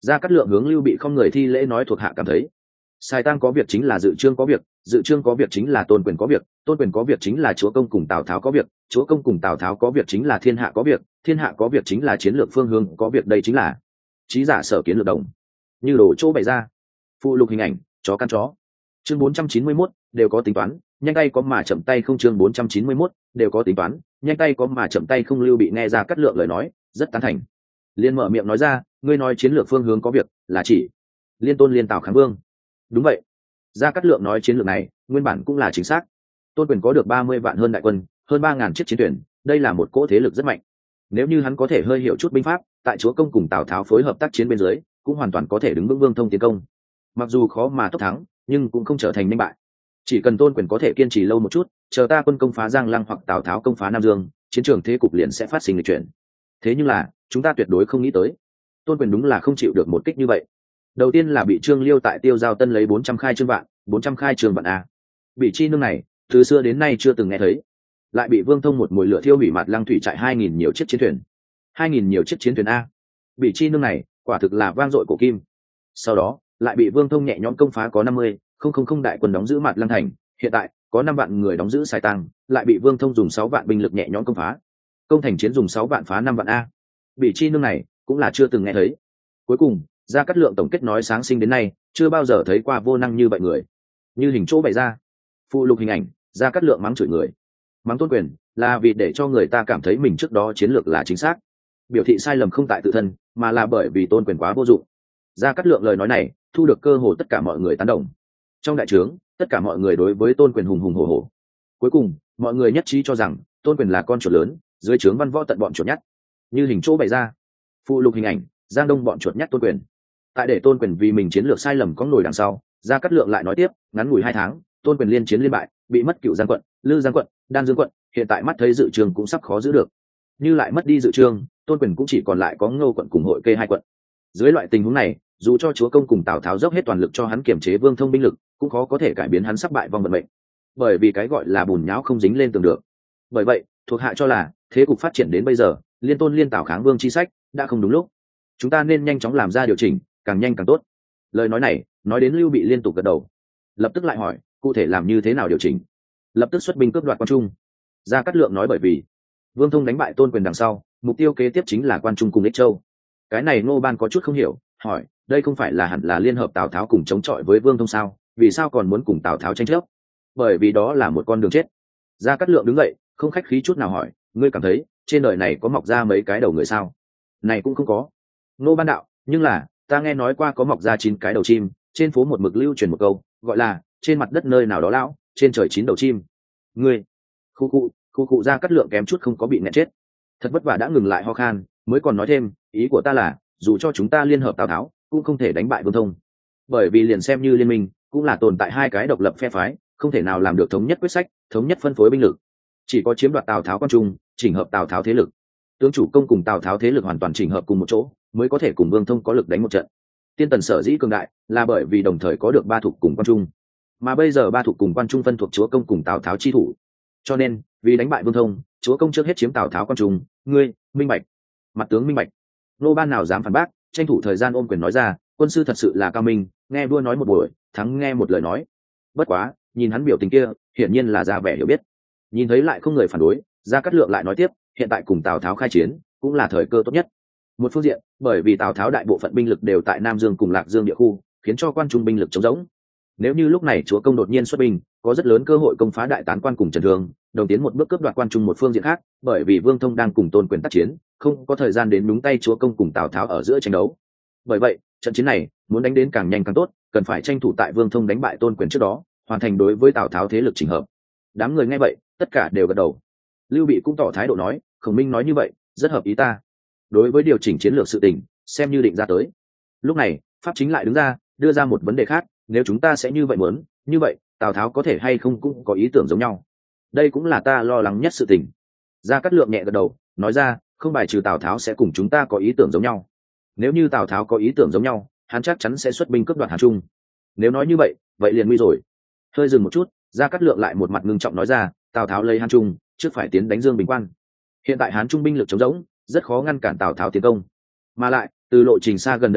Gia Cát Lượng hướng Lưu Bị không người thi lễ nói thuộc hạ cảm thấy, Sai Tăng có việc chính là Dự Trương có việc, Dự Trương có việc chính là Tôn Quyền có việc, Tôn Quyền có việc chính là Chúa Công cùng Tào Tháo có việc, Chúa Công cùng Tào Tháo có việc chính là thiên hạ có việc, thiên hạ có việc chính là chiến lược phương hướng có việc, đây chính là trí giả sở kiến lược đồng. Như đồ chỗ bày ra, phụ lục hình ảnh, chó căn chó. Chương 491, đều có tính toán, nhanh tay có mà chậm tay không. Chương 491, đều có tính toán, nhanh tay có mà chậm tay không. Lưu Bị nghe Gia Cát Lượng lời nói, rất tán thành. Liên mở miệng nói ra, ngươi nói chiến lược phương hướng có việc, là chỉ Liên Tôn Liên Tào kháng Vương. Đúng vậy. Gia Cát Lượng nói chiến lược này, nguyên bản cũng là chính xác. Tôn Quyền có được 30 vạn hơn đại quân, hơn 3000 chiếc chiến thuyền, đây là một cỗ thế lực rất mạnh. Nếu như hắn có thể hơi hiểu chút binh pháp, tại Chúa Công cùng Tào Tháo phối hợp tác chiến bên dưới, cũng hoàn toàn có thể đứng vững Vương Thông tiến công. Mặc dù khó mà tốc thắng, nhưng cũng không trở thành nhanh bại. Chỉ cần Tôn Quyền có thể kiên trì lâu một chút, chờ ta quân công phá Giang Lăng hoặc Tào Tháo công phá Nam Dương, chiến trường thế cục liền sẽ phát sinh lịch chuyển. Thế nhưng là, chúng ta tuyệt đối không nghĩ tới, Tôn Quyền đúng là không chịu được một kích như vậy. Đầu tiên là bị Trương Liêu tại Tiêu Giao Tân lấy 400 khai trương vạn, 400 khai trương vạn a. Bị chi nương này, từ xưa đến nay chưa từng nghe thấy. Lại bị Vương Thông một mùi lửa thiêu hủy Mạt Lăng thủy trại 2000 nhiều chiếc chiến thuyền. 2000 nhiều chiếc chiến thuyền a. Bị chi nương này, quả thực là vang dội cổ kim. Sau đó, lại bị Vương Thông nhẹ nhõm công phá có 50,000 đại quân đóng giữ Mạt Lăng thành, hiện tại có 5 vạn người đóng giữ Sài Tăng, lại bị Vương Thông dùng 6 vạn binh lực nhẹ nhõm công phá. Công thành chiến dùng 6 vạn phá 5 vạn a. Bị chi nương này, cũng là chưa từng nghe thấy. Cuối cùng, Gia Cát Lượng tổng kết nói sáng sinh đến nay, chưa bao giờ thấy qua vô năng như vậy người. Như hình chỗ bày ra, phụ lục hình ảnh, Gia Cát Lượng mắng chửi người. Mắng Tôn Quyền là vì để cho người ta cảm thấy mình trước đó chiến lược là chính xác. Biểu thị sai lầm không tại tự thân, mà là bởi vì Tôn Quyền quá vô dụng. Gia Cát Lượng lời nói này, thu được cơ hồ tất cả mọi người tán đồng. Trong đại trướng, tất cả mọi người đối với Tôn Quyền hùng hùng hổ hổ. Cuối cùng, mọi người nhất trí cho rằng Tôn Quyền là con chuột lớn, dưới trướng văn võ tận bọn chuột nhắt. Như hình chỗ bày ra, phụ lục hình ảnh, Giang Đông bọn chuột nhắt Tôn Quyền. Tại để Tôn Quyền vì mình chiến lược sai lầm có nổi đằng sau, Gia Cát Lượng lại nói tiếp, ngắn ngủi 2 tháng, Tôn Quyền liên chiến liên bại, bị mất Cựu Giang quận, Lư Giang quận, Đan Dương quận, hiện tại mắt thấy Dự Trương cũng sắp khó giữ được. Như lại mất đi Dự Trương, Tôn Quyền cũng chỉ còn lại có Ngô quận cùng Hội Kê 2 quận. Dưới loại tình huống này, dù cho Chúa Công cùng Tào Tháo dốc hết toàn lực cho hắn kiểm chế Vương Thông binh lực, cũng khó có thể cải biến hắn sắp bại vong vận mệnh. Bởi vì cái gọi là bùn nhão không dính lên tường được. Bởi vậy, thuộc hạ cho là, thế cục phát triển đến bây giờ, Liên Tôn Liên Tào kháng Vương chi sách đã không đúng lúc. Chúng ta nên nhanh chóng làm ra điều chỉnh, càng nhanh càng tốt. Lời nói này nói đến Lưu Bị liên tục gật đầu, lập tức lại hỏi cụ thể làm như thế nào điều chỉnh. Lập tức xuất binh cướp đoạt Quan Trung. Gia Cát Lượng nói bởi vì Vương Thông đánh bại Tôn Quyền đằng sau, mục tiêu kế tiếp chính là Quan Trung cùng Ích Châu. Cái này Ngô Ban có chút không hiểu, hỏi đây không phải là hẳn là liên hợp Tào Tháo cùng chống chọi với Vương Thông sao, vì sao còn muốn cùng Tào Tháo tranh chấp? Bởi vì đó là một con đường chết. Gia Cát Lượng đứng dậy, không khách khí chút nào hỏi, ngươi cảm thấy trên đời này có mọc ra mấy cái đầu người sao? Này cũng không có. Ngô Ban đạo, nhưng là ta nghe nói qua có mọc ra 9 cái đầu chim, trên phố một mực lưu truyền một câu, gọi là trên mặt đất nơi nào đó lão, trên trời 9 đầu chim. Ngươi, khu cụ Gia Cát Lượng kém chút không có bị nghẹn chết. Thật vất vả đã ngừng lại ho khan, mới còn nói thêm, ý của ta là, dù cho chúng ta liên hợp Tào Tháo, cũng không thể đánh bại Vương Thông. Bởi vì liền xem như liên minh, cũng là tồn tại 2 cái độc lập phe phái, không thể nào làm được thống nhất quyết sách, thống nhất phân phối binh lực. Chỉ có chiếm đoạt Tào Tháo Quan Trung, chỉnh hợp Tào Tháo thế lực. Tướng chủ công cùng Tào Tháo thế lực hoàn toàn chỉnh hợp cùng một chỗ, mới có thể cùng Vương Thông có lực đánh một trận. Tiên Tần sở dĩ cường đại, là bởi vì đồng thời có được 3 thuộc cùng Quan Trung, mà bây giờ 3 thuộc cùng Quan Trung phân thuộc Chúa Công cùng Tào Tháo chi thủ. Cho nên, vì đánh bại Vương Thông, Chúa Công trước hết chiếm Tào Tháo Quan Trung. Ngươi minh bạch? Mặt tướng minh bạch. Nô Ban nào dám phản bác, tranh thủ thời gian ôm quyền nói ra, quân sư thật sự là cao minh, nghe vua nói một buổi, thắng nghe một lời nói. Bất quá, nhìn hắn biểu tình kia, hiển nhiên là ra vẻ hiểu biết. Nhìn thấy lại không người phản đối, Gia Cát Lượng lại nói tiếp, hiện tại cùng Tào Tháo khai chiến, cũng là thời cơ tốt nhất. Một phương diện, bởi vì Tào Tháo đại bộ phận binh lực đều tại Nam Dương cùng Lạc Dương địa khu, khiến cho Quan Trung binh lực trống rỗng. Nếu như lúc này Chúa Công đột nhiên xuất binh, có rất lớn cơ hội công phá Đại Tán Quan cùng Trần Thương, đồng tiến một bước cướp đoạt Quan Trung một phương diện khác, bởi vì Vương Thông đang cùng Tôn Quyền tác chiến, không có thời gian đến đúng tay Chúa Công cùng Tào Tháo ở giữa tranh đấu. Bởi vậy, trận chiến này muốn đánh đến càng nhanh càng tốt, cần phải tranh thủ tại Vương Thông đánh bại Tôn Quyền trước đó, hoàn thành đối với Tào Tháo thế lực chỉnh hợp. Đám người nghe vậy, tất cả đều gật đầu. Lưu Bị cũng tỏ thái độ nói, Khổng Minh nói như vậy, rất hợp ý ta. Đối với điều chỉnh chiến lược sự tình, xem như định ra tới. Lúc này, Pháp Chính lại đứng ra, đưa ra một vấn đề khác, nếu chúng ta sẽ như vậy muốn, như vậy, Tào Tháo có thể hay không cũng có ý tưởng giống nhau. Đây cũng là ta lo lắng nhất sự tình. Gia Cát Lượng nhẹ gật đầu, nói ra, không bài trừ Tào Tháo sẽ cùng chúng ta có ý tưởng giống nhau. Nếu như Tào Tháo có ý tưởng giống nhau, hắn chắc chắn sẽ xuất binh cướp đoạt Hán Trung. Nếu nói như vậy, vậy liền nguy rồi. Hơi dừng một chút, Gia Cát Lượng lại một mặt ngưng trọng nói ra, Tào Tháo lấy Hán Trung, trước phải tiến đánh Dương Bình Quan. Hiện tại Hán Trung binh lực trống rỗng, rất khó ngăn cản Tào Tháo tiến công. Mà lại, từ lộ trình xa gần đây nói,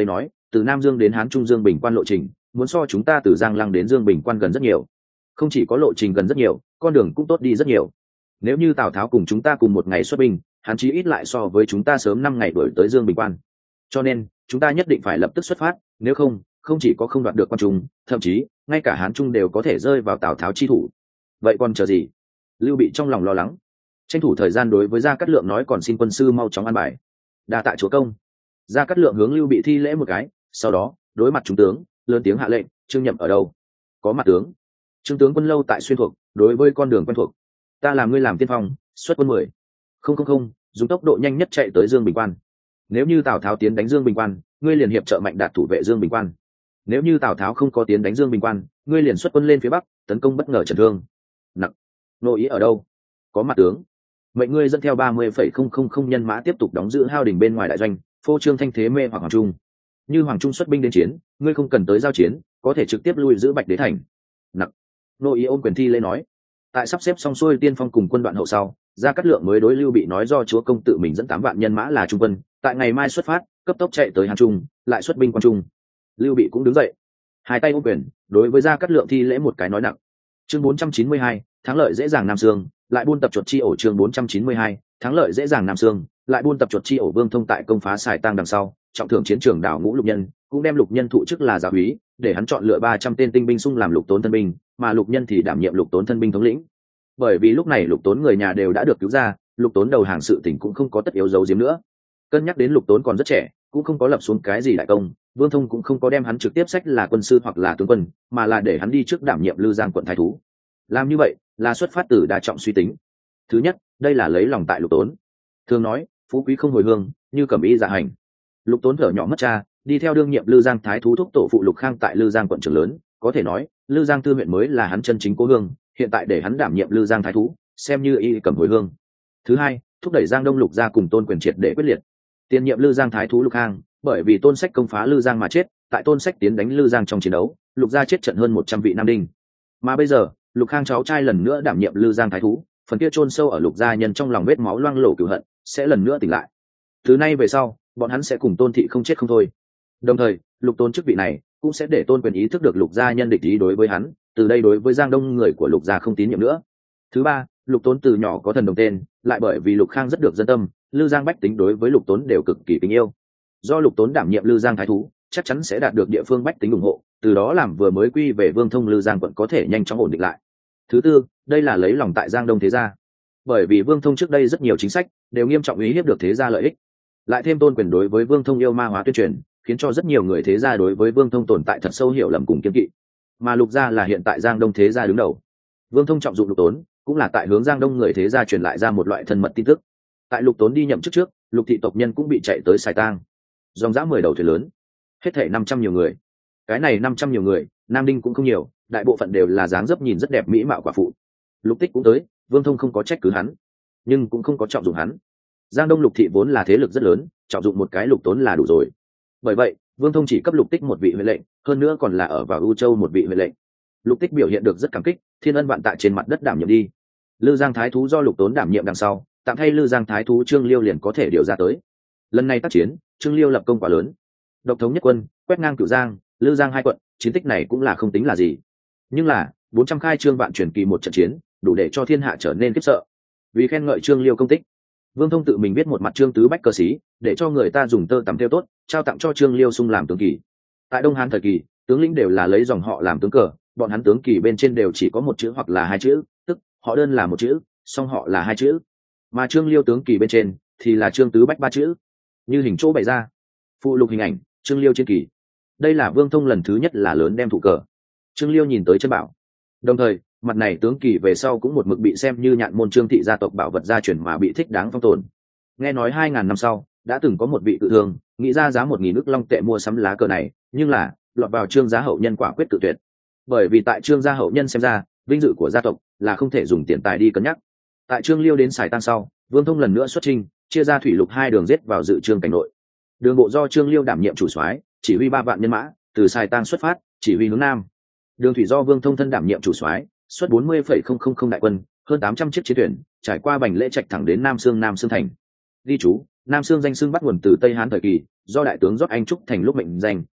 từ Nam Dương đến Hán Trung Dương Bình Quan lộ trình muốn so chúng ta từ Giang Lăng đến Dương Bình Quan gần rất nhiều. Không chỉ có lộ trình gần rất nhiều, con đường cũng tốt đi rất nhiều. Nếu như Tào Tháo cùng chúng ta cùng một ngày xuất binh, hắn chí ít lại so với chúng ta sớm 5 ngày đuổi tới Dương Bình Quan. Cho nên chúng ta nhất định phải lập tức xuất phát, nếu không, không chỉ có không đoạt được quan trung, thậm chí ngay cả Hán Trung đều có thể rơi vào Tào Tháo chi thủ. Vậy còn chờ gì? Lưu Bị trong lòng lo lắng, tranh thủ thời gian đối với Gia Cát Lượng nói, còn xin quân sư mau chóng an bài. Đa tạ chúa công. Gia Cát Lượng hướng Lưu Bị thi lễ một cái, sau đó đối mặt chúng tướng lớn tiếng hạ lệnh, Trương Nhậm ở đâu? Có mặt tướng. Trương tướng quân lâu tại Xuyên thuộc, đối với con đường quen thuộc. Ta làm ngươi làm tiên phong, xuất quân 10. Không, dùng tốc độ nhanh nhất chạy tới Dương Bình Quan. Nếu như Tào Tháo tiến đánh Dương Bình Quan, ngươi liền hiệp trợ Mạnh Đạt thủ vệ Dương Bình Quan. Nếu như Tào Tháo không có tiến đánh Dương Bình Quan, ngươi liền xuất quân lên phía bắc, tấn công bất ngờ Trần Thương. Nặng. Nội ý ở đâu? Có mặt tướng. Mệnh ngươi dẫn theo 30,000 nhân mã tiếp tục đóng giữ Hao Đình bên ngoài đại doanh, phô trương thanh thế mê hoặc Hoàng Trung. Như Hoàng Trung xuất binh đến chiến, ngươi không cần tới giao chiến, có thể trực tiếp lui giữ Bạch Đế thành. Nặng. Nội ý ôm quyền thi lễ nói. Tại sắp xếp xong xuôi tiên phong cùng quân đoạn hậu sau, Gia Cát Lượng mới đối Lưu Bị nói, do chúa công tự mình dẫn 8 vạn nhân mã là trung quân, tại ngày mai xuất phát, cấp tốc chạy tới Hán Trung, lại xuất binh Quan Trung. Lưu Bị cũng đứng dậy, hai tay ôm quyền, đối với Gia Cát Lượng thi lễ một cái nói nặng. Chương 492, thắng lợi dễ dàng Nam Sương, lại buôn tập chuột chi ổ. Chương 492, thắng lợi dễ dàng Nam Sương, lại buôn tập chuột chi ổ. Vương Thông tại công phá Sài Tang đằng sau, trọng thưởng chiến trường đảo ngũ Lục Nhân, cũng đem Lục Nhân thụ chức là giáo úy, để hắn chọn lựa 300 tên tinh binh xung làm Lục Tốn thân binh, mà Lục Nhân thì đảm nhiệm Lục Tốn thân binh thống lĩnh. Bởi vì lúc này Lục Tốn người nhà đều đã được cứu ra, Lục Tốn đầu hàng sự tình cũng không có tất yếu giấu giếm nữa. Cân nhắc đến Lục Tốn còn rất trẻ, cũng không có lập xuống cái gì đại công, Vương Thông cũng không có đem hắn trực tiếp sách là quân sư hoặc là tướng quân, mà là để hắn đi trước đảm nhiệm Lư Giang quận thái thú. Làm như vậy là xuất phát từ đa trọng suy tính. Thứ nhất, đây là lấy lòng tại Lục Tốn. Thường nói, phú quý không hồi hương, như cẩm y dạ hành. Lục Tốn thở nhỏ mất cha, đi theo đương nhiệm Lư Giang thái thú thúc tổ phụ Lục Khang tại Lư Giang quận trưởng lớn, có thể nói Lư Giang tư huyện mới là hắn chân chính cố hương, hiện tại để hắn đảm nhiệm Lư Giang thái thú, xem như y cầm hồi hương. Thứ hai, thúc đẩy Giang Đông Lục gia cùng Tôn Quyền triệt để quyết liệt. Tiền nhiệm Lư Giang thái thú Lục Khang, bởi vì Tôn Sách công phá Lư Giang mà chết, tại Tôn Sách tiến đánh Lư Giang trong chiến đấu, Lục gia chết trận hơn 100 vị nam đinh. Mà bây giờ, Lục Khang cháu trai lần nữa đảm nhiệm Lư Giang thái thú, phần kia chôn sâu ở Lục gia nhân trong lòng vết máu loang lổ cừu hận sẽ lần nữa tỉnh lại. Từ nay về sau, bọn hắn sẽ cùng Tôn thị không chết không thôi. Đồng thời, Lục Tôn chức vị này cũng sẽ để Tôn Quyền ý thức được Lục gia nhân địch ý đối với hắn, từ đây đối với Giang Đông người của Lục gia không tín nhiệm nữa. Thứ ba, Lục Tốn từ nhỏ có thần đồng tên, lại bởi vì Lục Khang rất được dân tâm, Lư Giang bách tính đối với Lục Tốn đều cực kỳ kính yêu. Do Lục Tốn đảm nhiệm Lư Giang thái thú, chắc chắn sẽ đạt được địa phương bách tính ủng hộ, từ đó làm vừa mới quy về Vương Thông Lư Giang quận có thể nhanh chóng ổn định lại. Thứ tư, đây là lấy lòng tại Giang Đông thế gia. Bởi vì Vương Thông trước đây rất nhiều chính sách đều nghiêm trọng uy hiếp được thế gia lợi ích, lại thêm Tôn Quyền đối với Vương Thông yêu ma hóa tuyên truyền, khiến cho rất nhiều người thế gia đối với Vương Thông tồn tại thật sâu hiểu lầm cùng kiêng kỵ. Mà Lục gia là hiện tại Giang Đông thế gia đứng đầu, Vương Thông trọng dụng Lục Tốn, cũng là tại hướng Giang Đông người thế gia truyền lại ra một loại thân mật tin tức. Tại Lục Tốn đi nhậm chức trước, Lục thị tộc nhân cũng bị chạy tới Sài Tang, dòng dã 10 đầu thuyền lớn, hết thảy 500 nhiều người. Cái này 500 nhiều người, nam đinh cũng không nhiều, đại bộ phận đều là dáng dấp nhìn rất đẹp mỹ mạo quả phụ. Lục Tích cũng tới, Vương Thông không có trách cứ hắn, nhưng cũng không có trọng dụng hắn. Giang Đông Lục thị vốn là thế lực rất lớn, trọng dụng một cái Lục Tốn là đủ rồi. Bởi vậy, Vương Thông chỉ cấp Lục Tích một vị huệ lệnh, hơn nữa còn là ở vào ưu châu một vị huệ lệnh. Lục Tích biểu hiện được rất cảm kích, thiên ân vạn tạ trên mặt đất đảm nhiệm đi. Lư Giang thái thú do Lục Tốn đảm nhiệm đằng sau, tạm thay Lư Giang thái thú Trương Liêu liền có thể điều ra tới. Lần này tác chiến, Trương Liêu lập công quá lớn, độc thống nhất quân, quét ngang Cửu Giang, Lư Giang hai quận, chiến tích này cũng là không tính là gì. Nhưng là 400 khai trương vạn truyền kỳ một trận chiến, đủ để cho thiên hạ trở nên khiếp sợ. Vì khen ngợi Trương Liêu công tích, Vương Thông tự mình viết một mặt Trương Tứ Bách cờ xí, để cho người ta dùng tơ tằm theo tốt, trao tặng cho Trương Liêu xung làm tướng kỳ. Tại Đông Hán thời kỳ, tướng lĩnh đều là lấy dòng họ làm tướng cờ, bọn hắn tướng kỳ bên trên đều chỉ có một chữ hoặc là hai chữ, tức họ đơn là một chữ, song họ là hai chữ. Mà Trương Liêu tướng kỳ bên trên thì là Trương Tứ Bách ba chữ. Như hình chỗ bày ra, phụ lục hình ảnh, Trương Liêu trên kỳ. Đây là Vương Thông lần thứ nhất là lớn đem thủ cờ. Trương Liêu nhìn tới chân bảo. Đồng thời, mặt này tướng kỳ về sau cũng một mực bị xem như nhạn môn Trương thị gia tộc bảo vật gia truyền mà bị thích đáng phong tồn. Nghe nói 2000 năm sau, đã từng có một vị tự thương, nghĩ ra giá 1000 ức long tệ mua sắm lá cờ này, nhưng là lọt vào Trương gia hậu nhân quả quyết tự tuyệt. Bởi vì tại Trương gia hậu nhân xem ra, vinh dự của gia tộc là không thể dùng tiền tài đi cân nhắc. Tại Trương Liêu đến Sài Tang sau, Vương Thông lần nữa xuất chinh, chia ra thủy lục hai đường giết vào dự Trương cảnh nội. Đường bộ do Trương Liêu đảm nhiệm chủ soái, chỉ huy 3 vạn nhân mã, từ Sài Tang xuất phát, chỉ huy hướng nam. Đường thủy do Vương Thông thân đảm nhiệm chủ soái, xuất 40,000 đại quân, hơn 800 chiếc chiến thuyền, trải qua Bành Lễ Trạch thẳng đến Nam Sương thành. Ghi chú, Nam Sương danh xưng bắt nguồn từ Tây Hán thời kỳ, do đại tướng Giót Anh Trúc thành lúc mệnh danh,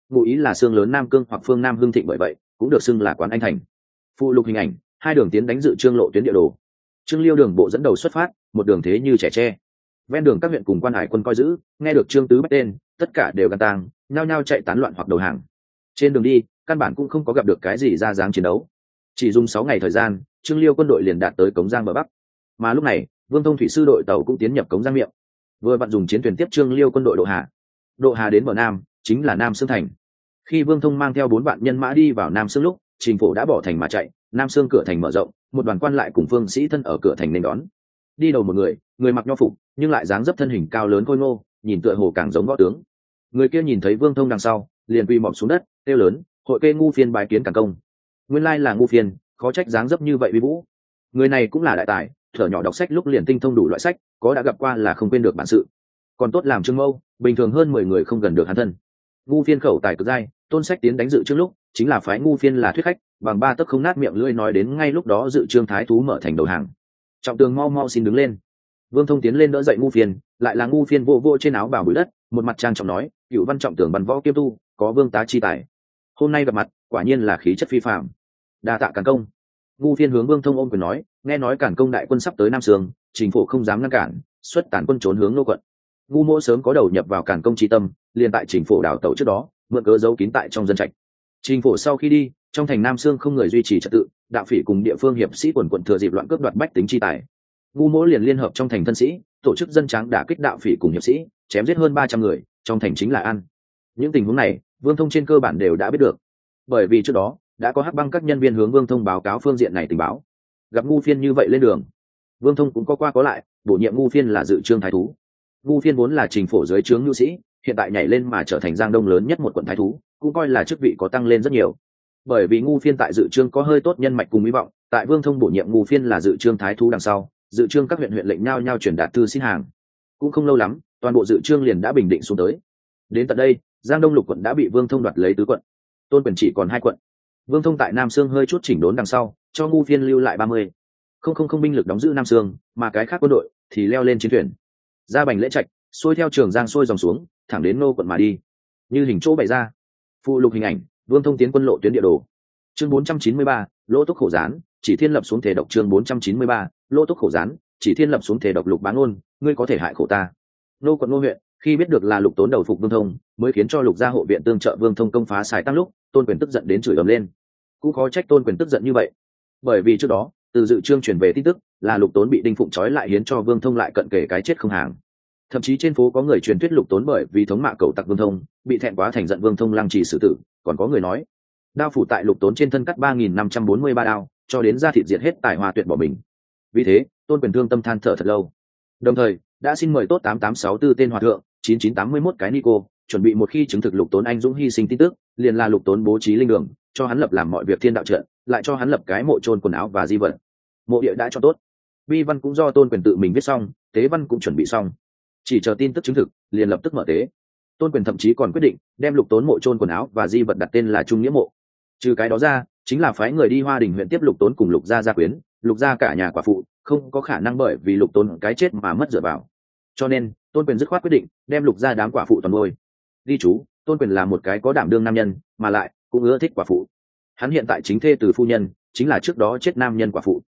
ngụ ý là xương lớn Nam Cương hoặc phương Nam hưng thịnh, bởi vậy cũng được xưng là quán Anh Thành. Phụ lục hình ảnh, hai đường tiến đánh dự trương lộ tuyến địa đồ. Trương Liêu đường bộ dẫn đầu xuất phát, một đường thế như trẻ tre. Ven đường các huyện cùng quan hải quân coi giữ, nghe được Trương Tứ bách tên, tất cả đều gan tang, nhao nhao chạy tán loạn hoặc đầu hàng. Trên đường đi, căn bản cũng không có gặp được cái gì ra dáng chiến đấu. Chỉ dùng 6 ngày thời gian, Trương Liêu quân đội liền đạt tới Cống Giang bờ bắc. Mà lúc này, Vương Thông thủy sư đội tàu cũng tiến nhập Cống Giang miệng. Vừa vặn dùng chiến thuyền tiếp Trương Liêu quân đội độ hà. Độ hà đến bờ nam, chính là Nam Sương thành. Khi Vương Thông mang theo 4 vạn nhân mã đi vào Nam Sương lúc, Trình Phổ đã bỏ thành mà chạy, Nam Sương cửa thành mở rộng, một đoàn quan lại cùng phương sĩ thân ở cửa thành nên đón. Đi đầu một người mặc nho phục, nhưng lại dáng dấp thân hình cao lớn khôi ngô, nhìn tựa hồ càng giống võ tướng. Người kia nhìn thấy Vương Thông đằng sau, liền quỳ mọp xuống đất, kêu lớn, hội kê ngu phiên bái kiến Càn công. Nguyên lai là ngu phiên, khó trách dáng dấp như vậy uy vũ. Người này cũng là đại tài, thở nhỏ đọc sách lúc liền tinh thông đủ loại sách, có đã gặp qua là không quên được bản sự. Còn tốt làm Trương Mâu, bình thường hơn 10 người không gần được hắn thân. Ngu phiên khẩu tài cực dai, Tôn Sách tiến đánh dự trước lúc, chính là phái ngu phiên là thuyết khách, bằng 3 tấc không nát miệng lưỡi nói đến ngay lúc đó dự trương thái thú mở thành đầu hàng. Trọng tường mau xin đứng lên. Vương Thông tiến lên đỡ dậy ngu phiên, lại là ngu phiên vô trên áo bào bụi đất, một mặt trang trọng nói, cựu văn trọng tường văn võ kiêm tu, có vương tá chi tài. Hôm nay gặp mặt, quả nhiên là khí chất phi phàm. Đa tạ Càn công. Ngu phiên hướng Vương Thông ôm quyền nói, nghe nói Càn công đại quân sắp tới Nam Sương, Trình Phổ không dám ngăn cản, xuất tản quân trốn hướng Nô quận. Ngu mỗ sớm có đầu nhập vào Càn công chi tâm, liền tại Trình Phổ đảo tẩu trước đó, mượn cớ giấu kín tại trong dân trạch. Trình Phổ sau khi đi, trong thành Nam Sương không người duy trì trật tự, đạo phỉ cùng địa phương hiệp sĩ quần quận thừa dịp loạn cướp đoạt bách tính chi tài. Ngu mỗ liền liên hợp trong thành thân sĩ, tổ chức dân tráng đả kích đạo phỉ cùng hiệp sĩ, chém giết hơn 300 người, trong thành chính là an. Những tình huống này, Vương Thông trên cơ bản đều đã biết được, bởi vì trước đó đã có hắc băng các nhân viên hướng Vương Thông báo cáo phương diện này tình báo. Gặp ngu phiên như vậy lên đường, Vương Thông cũng có qua có lại, bổ nhiệm ngu phiên là dự trương thái thú. Ngu phiên vốn là Trình Phổ dưới trướng nhu sĩ, hiện tại nhảy lên mà trở thành Giang Đông lớn nhất một quận thái thú, cũng coi là chức vị có tăng lên rất nhiều. Bởi vì ngu phiên tại dự trương có hơi tốt nhân mạch cùng hy vọng, tại Vương Thông bổ nhiệm ngu phiên là dự trương thái thú đằng sau, dự trương các huyện lệnh nhao nhao truyền đạt thư xin hàng. Cũng không lâu lắm, toàn bộ dự trương liền đã bình định xuống tới. Đến tận đây, Giang Đông lục quận đã bị Vương Thông đoạt lấy tứ quận, Tôn Quyền chỉ còn 2 quận. Vương Thông tại Nam Sương hơi chút chỉnh đốn đằng sau, cho ngu phiên lưu lại 30 không binh lực đóng giữ Nam Sương, mà cái khác quân đội thì leo lên chiến thuyền, ra Bành Lễ Trạch, xuôi theo Trường Giang xuôi dòng xuống, thẳng đến Nô quận mà đi. Như hình chỗ bày ra, phụ lục hình ảnh, Vương Thông tiến quân lộ tuyến địa đồ. Chương 493, Lỗ Túc khổ gián, chỉ thiên lập xuống thể độc. Chương 493, Lỗ Túc khổ gián, chỉ thiên lập xuống thể độc. Lục Bán Ôn, ngươi có thể hại khổ ta. Nô quận Nô huyện, khi biết được là Lục Tốn đầu phục Vương Thông, mới khiến cho Lục gia hộ viện tương trợ Vương Thông công phá Sài Tăng lúc, Tôn Quyền tức giận đến chửi ầm lên. Cũng khó trách Tôn Quyền tức giận như vậy, bởi vì trước đó, từ dự trương truyền về tin tức là Lục Tốn bị Đinh Phụng trói lại hiến cho Vương Thông lại cận kề cái chết không hàng. Thậm chí trên phố có người truyền thuyết Lục Tốn bởi vì thống mạ cầu tặc Vương Thông, bị thẹn quá thành giận Vương Thông lăng trì xử tử, còn có người nói đao phủ tại Lục Tốn trên thân cắt 3.543 đao, cho đến da thịt diệt hết tài hoa tuyệt bỏ mình. Vì thế, Tôn Quyền thương tâm than thở thật lâu. Đồng thời, đã xin mời tốt 8864 tên hòa thượng, 9981 cái ni cô, chuẩn bị một khi chứng thực Lục Tốn anh dũng hy sinh tin tức, liền là Lục Tốn bố trí linh đường, cho hắn lập làm mọi việc thiên đạo trận, lại cho hắn lập cái mộ chôn quần áo và di vật. Mộ địa đã cho tốt, vi văn cũng do Tôn Quyền tự mình viết xong, tế văn cũng chuẩn bị xong, chỉ chờ tin tức chứng thực, liền lập tức mở tế. Tôn Quyền thậm chí còn quyết định đem Lục Tốn mộ chôn quần áo và di vật đặt tên là Trung Nghĩa mộ. Trừ cái đó ra, chính là phái người đi Hoa Đình huyện tiếp Lục Tốn cùng Lục gia gia quyến, Lục gia cả nhà quả phụ, không có khả năng bởi vì Lục Tốn cái chết mà mất dựa vào. Cho nên, Tôn Quyền dứt khoát quyết định đem Lục gia đám quả phụ toàn nuôi. Ghi chú, Tôn Quyền là một cái có đảm đương nam nhân, mà lại cũng ưa thích quả phụ. Hắn hiện tại chính thê từ phu nhân, chính là trước đó chết nam nhân quả phụ.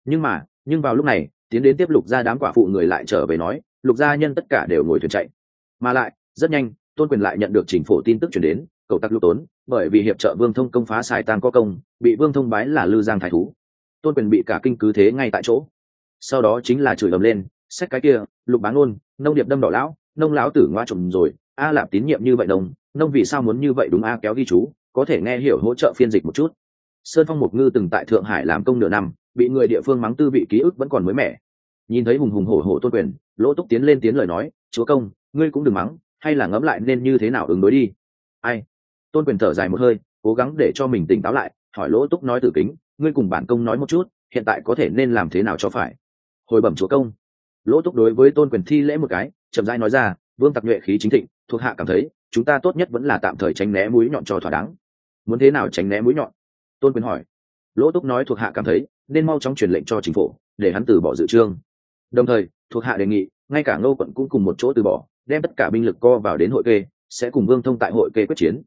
Nhưng vào lúc này, tiến đến tiếp Lục gia đám quả phụ người lại trở về nói, Lục gia nhân tất cả đều ngồi thuyền chạy. Mà lại, rất nhanh, Tôn Quyền lại nhận được Trình Phổ tin tức truyền đến, cầu tặc Lục Tốn, bởi vì hiệp trợ Vương Thông công phá Sài Tăng có công, bị Vương Thông bái là Lư Giang thái thú. Tôn Quyền bị cả kinh cứ thế ngay tại chỗ. Sau đó chính là chửi ầm lên, xét cái kia, Lục Bán Ôn, nông điệp đâm đỏ lão, nông lão tử ngoa trộm rồi, a lạp tín nhiệm như vậy đồng, nông vì sao muốn như vậy đúng a kéo ghi chú, có thể nghe hiểu hỗ trợ phiên dịch một chút. Sơn Phong Mục Ngư từng tại Thượng Hải làm công nửa năm, bị người địa phương mắng tư vị ký ức vẫn còn mới mẻ. Nhìn thấy hùng hùng hổ hổ Tôn Quyền, Lỗ Túc tiến lên tiếng lời nói, chúa công, ngươi cũng đừng mắng, hay là ngẫm lại nên như thế nào ứng đối đi. Ai? Tôn Quyền thở dài một hơi, cố gắng để cho mình tỉnh táo lại, hỏi Lỗ Túc nói Tử Kính, ngươi cùng bản công nói một chút, hiện tại có thể nên làm thế nào cho phải. Hồi bẩm chúa công. Lỗ Túc đối với Tôn Quyền thi lễ một cái, chậm rãi nói ra, vương tặc nhuệ khí chính thịnh, thuộc hạ cảm thấy chúng ta tốt nhất vẫn là tạm thời tránh né mũi nhọn cho thỏa đáng. Muốn thế nào tránh né mũi nhọn? Tôn Quyền hỏi. Lỗ Túc nói thuộc hạ cảm thấy nên mau chóng truyền lệnh cho chính phủ để hắn từ bỏ dự trương. Đồng thời, thuộc hạ đề nghị ngay cả Ngô quận cũng cùng một chỗ từ bỏ, đem tất cả binh lực co vào đến hội kê, sẽ cùng Vương Thông tại hội kê quyết chiến.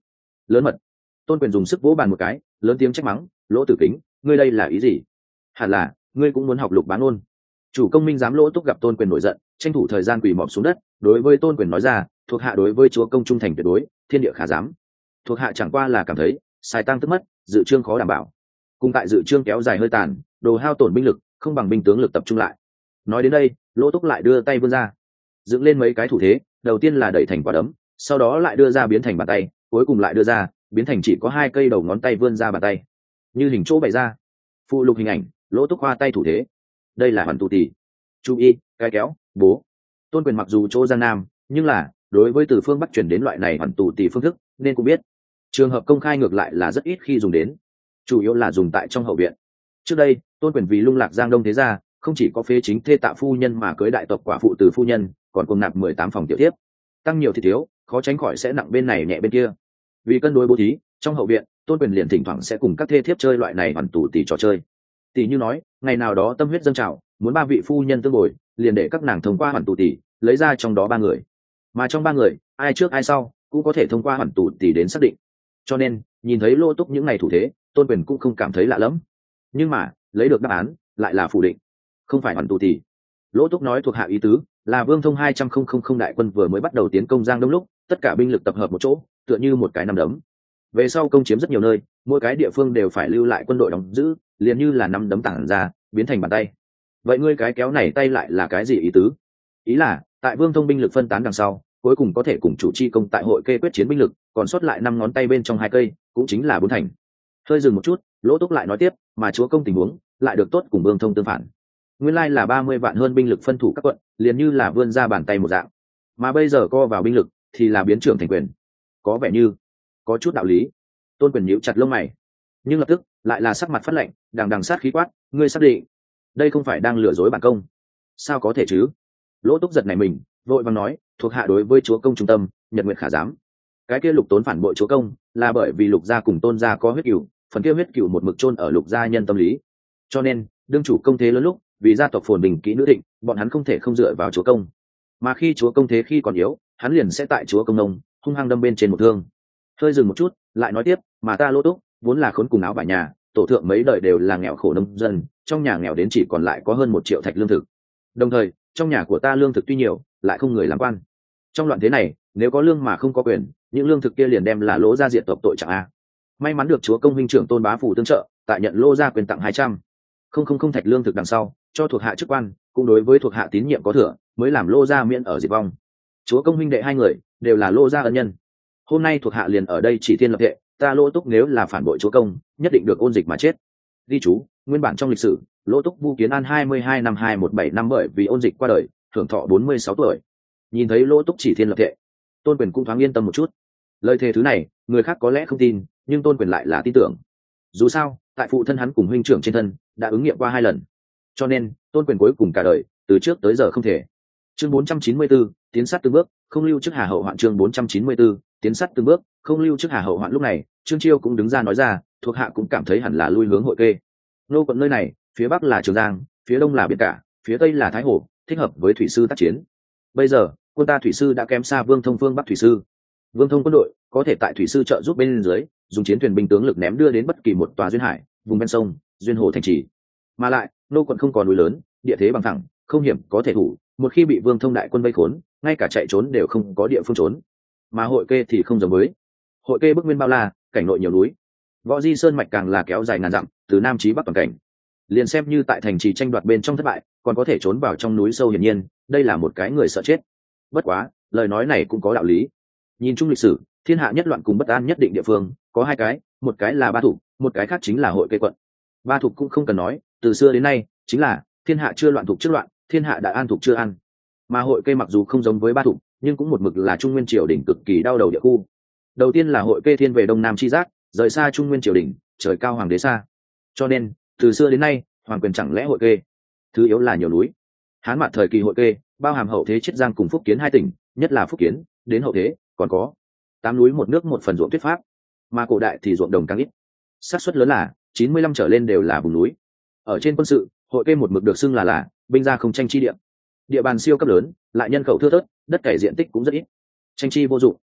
lớn mật. Tôn Quyền dùng sức vỗ bàn một cái, lớn tiếng trách mắng, Lỗ Tử Kính, ngươi đây là ý gì? Hẳn là ngươi cũng muốn học Lục Bán Ôn. Chủ công minh giám Lỗ Túc gặp Tôn Quyền nổi giận, tranh thủ thời gian quỳ mọp xuống đất, đối với Tôn Quyền nói ra, thuộc hạ đối với chúa công trung thành tuyệt đối, thiên địa khả dám. Thuộc hạ chẳng qua là cảm thấy sai tăng tức mất, dự trương khó đảm bảo, cùng tại dự trương kéo dài hơi tàn, đồ hao tổn binh lực, không bằng binh tướng lực tập trung lại. Nói đến đây, Lỗ Túc lại đưa tay vươn ra, dựng lên mấy cái thủ thế, đầu tiên là đẩy thành quả đấm, sau đó lại đưa ra biến thành bàn tay, cuối cùng lại đưa ra biến thành chỉ có 2 cây đầu ngón tay vươn ra bàn tay, như hình chỗ bày ra. Phụ lục hình ảnh, Lỗ Túc khoa tay thủ thế. Đây là hoàn tù tỷ. Chú ý, cái kéo, bố. Tôn Quyền mặc dù chỗ Giang Nam, nhưng là đối với từ phương Bắc truyền đến loại này hoàn tù tỷ phương thức, nên cũng biết. Trường hợp công khai ngược lại là rất ít khi dùng đến, chủ yếu là dùng tại trong hậu viện. Trước đây, Tôn Quyền vì lung lạc Giang Đông thế gia, không chỉ có phế chính thê Tạ phu nhân mà cưới đại tộc quả phụ Từ phu nhân, còn cùng nạp 18 phòng tiểu thiếp, tăng nhiều thì thiếu, khó tránh khỏi sẽ nặng bên này nhẹ bên kia. Vì cân đối bố thí, trong hậu viện, Tôn Quyền liền thỉnh thoảng sẽ cùng các thê thiếp chơi loại này hoàn tù tỷ trò chơi. Tỷ như nói, ngày nào đó tâm huyết dâng trào, muốn 3 vị phu nhân tương bồi, liền để các nàng thông qua hoàn tù tỷ, lấy ra trong đó 3 người. Mà trong 3 người, ai trước ai sau, cũng có thể thông qua hoàn tù tỷ đến xác định. Cho nên, nhìn thấy Lỗ Túc những ngày thủ thế, Tôn Quyền cũng không cảm thấy lạ lẫm. Nhưng mà, lấy được đáp án lại là phủ định, không phải hoàn tù tỷ. Lỗ Túc nói thuộc hạ ý tứ là Vương Thông 200,000 đại quân vừa mới bắt đầu tiến công Giang Đông lúc, tất cả binh lực tập hợp một chỗ, tựa như một cái nắm đấm. Về sau công chiếm rất nhiều nơi, mỗi cái địa phương đều phải lưu lại quân đội đóng giữ, liền như là nắm đấm tản ra, biến thành bàn tay. Vậy ngươi cái kéo này tay lại là cái gì ý tứ? Ý là, tại Vương Thông binh lực phân tán đằng sau, cuối cùng có thể cùng chủ chi công tại hội kê quyết chiến binh lực, còn sót lại 5 ngón tay bên trong 2 cây, cũng chính là 4 thành. Hơi dừng một chút, Lỗ Túc lại nói tiếp, mà chúa công tình huống lại được tốt cùng Vương Thông tương phản. Nguyên lai là 30 vạn hơn binh lực phân thủ các quận, liền như là vươn ra bàn tay một dạng. Mà bây giờ co vào binh lực thì là biến trưởng thành quyền. Có vẻ như có chút đạo lý. Tôn Quyền nhíu chặt lông mày, nhưng lập tức lại là sắc mặt phát lạnh, đằng đằng sát khí quát, ngươi xác định đây không phải đang lừa dối bản công? Sao có thể chứ? Lỗ Túc giật nảy mình, vội vàng nói, thuộc hạ đối với chúa công trung tâm, nhật nguyện khả dám. Cái kia Lục Tốn phản bội chúa công là bởi vì Lục gia cùng Tôn gia có huyết cửu, phần kia huyết cửu một mực chôn ở Lục gia nhân tâm lý. Cho nên, đương chủ công thế lớn lúc, vì gia tộc phồn bình kỹ nữ thịnh, bọn hắn không thể không dựa vào chúa công. Mà khi chúa công thế khi còn yếu, hắn liền sẽ tại chúa công nông hung hăng đâm bên trên một thương. Hơi dừng một chút, lại nói tiếp, mà ta Lỗ Túc vốn là khốn cùng áo vải nhà, tổ thượng mấy đời đều là nghèo khổ nông dân, trong nhà nghèo đến chỉ còn lại có hơn 1 triệu thạch lương thực. Đồng thời, trong nhà của ta lương thực tuy nhiều, lại không người làm quan. Trong loạn thế này, nếu có lương mà không có quyền, những lương thực kia liền đem là Lỗ gia diệt tộc tội chẳng a. May mắn được chúa công huynh trưởng Tôn Bá Phủ tương trợ, tại nhận Lỗ gia quyền tặng 200,000 thạch lương thực đằng sau, cho thuộc hạ chức quan, cũng đối với thuộc hạ tín nhiệm có thừa, mới làm Lỗ gia miễn ở diệt vong. Chúa công huynh đệ 2 người đều là Lỗ gia ân nhân. Hôm nay thuộc hạ liền ở đây chỉ thiên lập thệ, ta Lỗ Túc nếu là phản bội chúa công, nhất định được ôn dịch mà chết. Ghi chú, nguyên bản trong lịch sử, Lỗ Túc Vu Kiến An 22 năm 217 năm bởi vì ôn dịch qua đời, hưởng thọ 46 tuổi. Nhìn thấy Lỗ Túc chỉ thiên lập thệ, Tôn Quyền cũng thoáng yên tâm một chút. Lời thề thứ này, người khác có lẽ không tin, nhưng Tôn Quyền lại là tin tưởng. Dù sao, tại phụ thân hắn cùng huynh trưởng trên thân đã ứng nghiệm qua 2 lần, cho nên Tôn Quyền cuối cùng cả đời, từ trước tới giờ không thể. Chương 494, tiến sát từng bước, không lưu trước Hà Hậu hoạn. Chương 494, tiến sát từng bước, không lưu trước Hà Hậu hoạn. Lúc này, Trương Chiêu cũng đứng ra nói ra, thuộc hạ cũng cảm thấy hẳn là lui hướng hội kê. Nô quận nơi này, phía bắc là Trường Giang, phía đông là biển cả, phía tây là Thái Hồ, thích hợp với thủy sư tác chiến. Bây giờ, quân ta thủy sư đã kém xa Vương Thông phương bắc thủy sư. Vương Thông quân đội có thể tại thủy sư trợ giúp bên dưới, dùng chiến thuyền binh tướng lực ném đưa đến bất kỳ một tòa duyên hải, vùng ven sông, duyên hồ thành trì. Mà lại, nô quận không có núi lớn, địa thế bằng phẳng, không hiểm có thể thủ, một khi bị Vương Thông đại quân vây khốn, ngay cả chạy trốn đều không có địa phương trốn. Mà hội kê thì không giống với. Hội kê bức nguyên bao la, cảnh nội nhiều núi. Võ Di Sơn mạch càng là kéo dài ngàn dặm, từ nam chí bắc toàn cảnh. Liền xem như tại thành trì tranh đoạt bên trong thất bại, còn có thể trốn vào trong núi sâu hiển nhiên, đây là một cái người sợ chết. Bất quá, lời nói này cũng có đạo lý. Nhìn chung lịch sử, thiên hạ nhất loạn cùng bất an nhất định địa phương, có 2 cái, một cái là Ba Thục, một cái khác chính là hội kê quận. Ba Thục cũng không cần nói, từ xưa đến nay, chính là thiên hạ chưa loạn thục trước loạn, thiên hạ đã an thục chưa an. Mà hội kê mặc dù không giống với Ba Thục, nhưng cũng một mực là Trung Nguyên triều đình cực kỳ đau đầu địa khu. Đầu tiên là hội kê thiên về đông nam chi giác, rời xa Trung Nguyên triều đình, trời cao hoàng đế xa. Cho nên, từ xưa đến nay, hoàng quyền chẳng lẽ hội kê. Thứ yếu là nhiều núi. Hán mạt thời kỳ hội kê, bao hàm hậu thế Chiết Giang cùng Phúc Kiến 2 tỉnh, nhất là Phúc Kiến, đến hậu thế còn có 8 núi một nước một phần ruộng thuyết pháp, mà cổ đại thì ruộng đồng càng ít. Xác suất lớn là 95 trở lên đều là vùng núi. Ở trên quân sự, hội kê một mực được xưng là binh gia không tranh chi địa. Địa bàn siêu cấp lớn, lại nhân khẩu thưa thớt, đất cày diện tích cũng rất ít. Tranh chi vô dụng.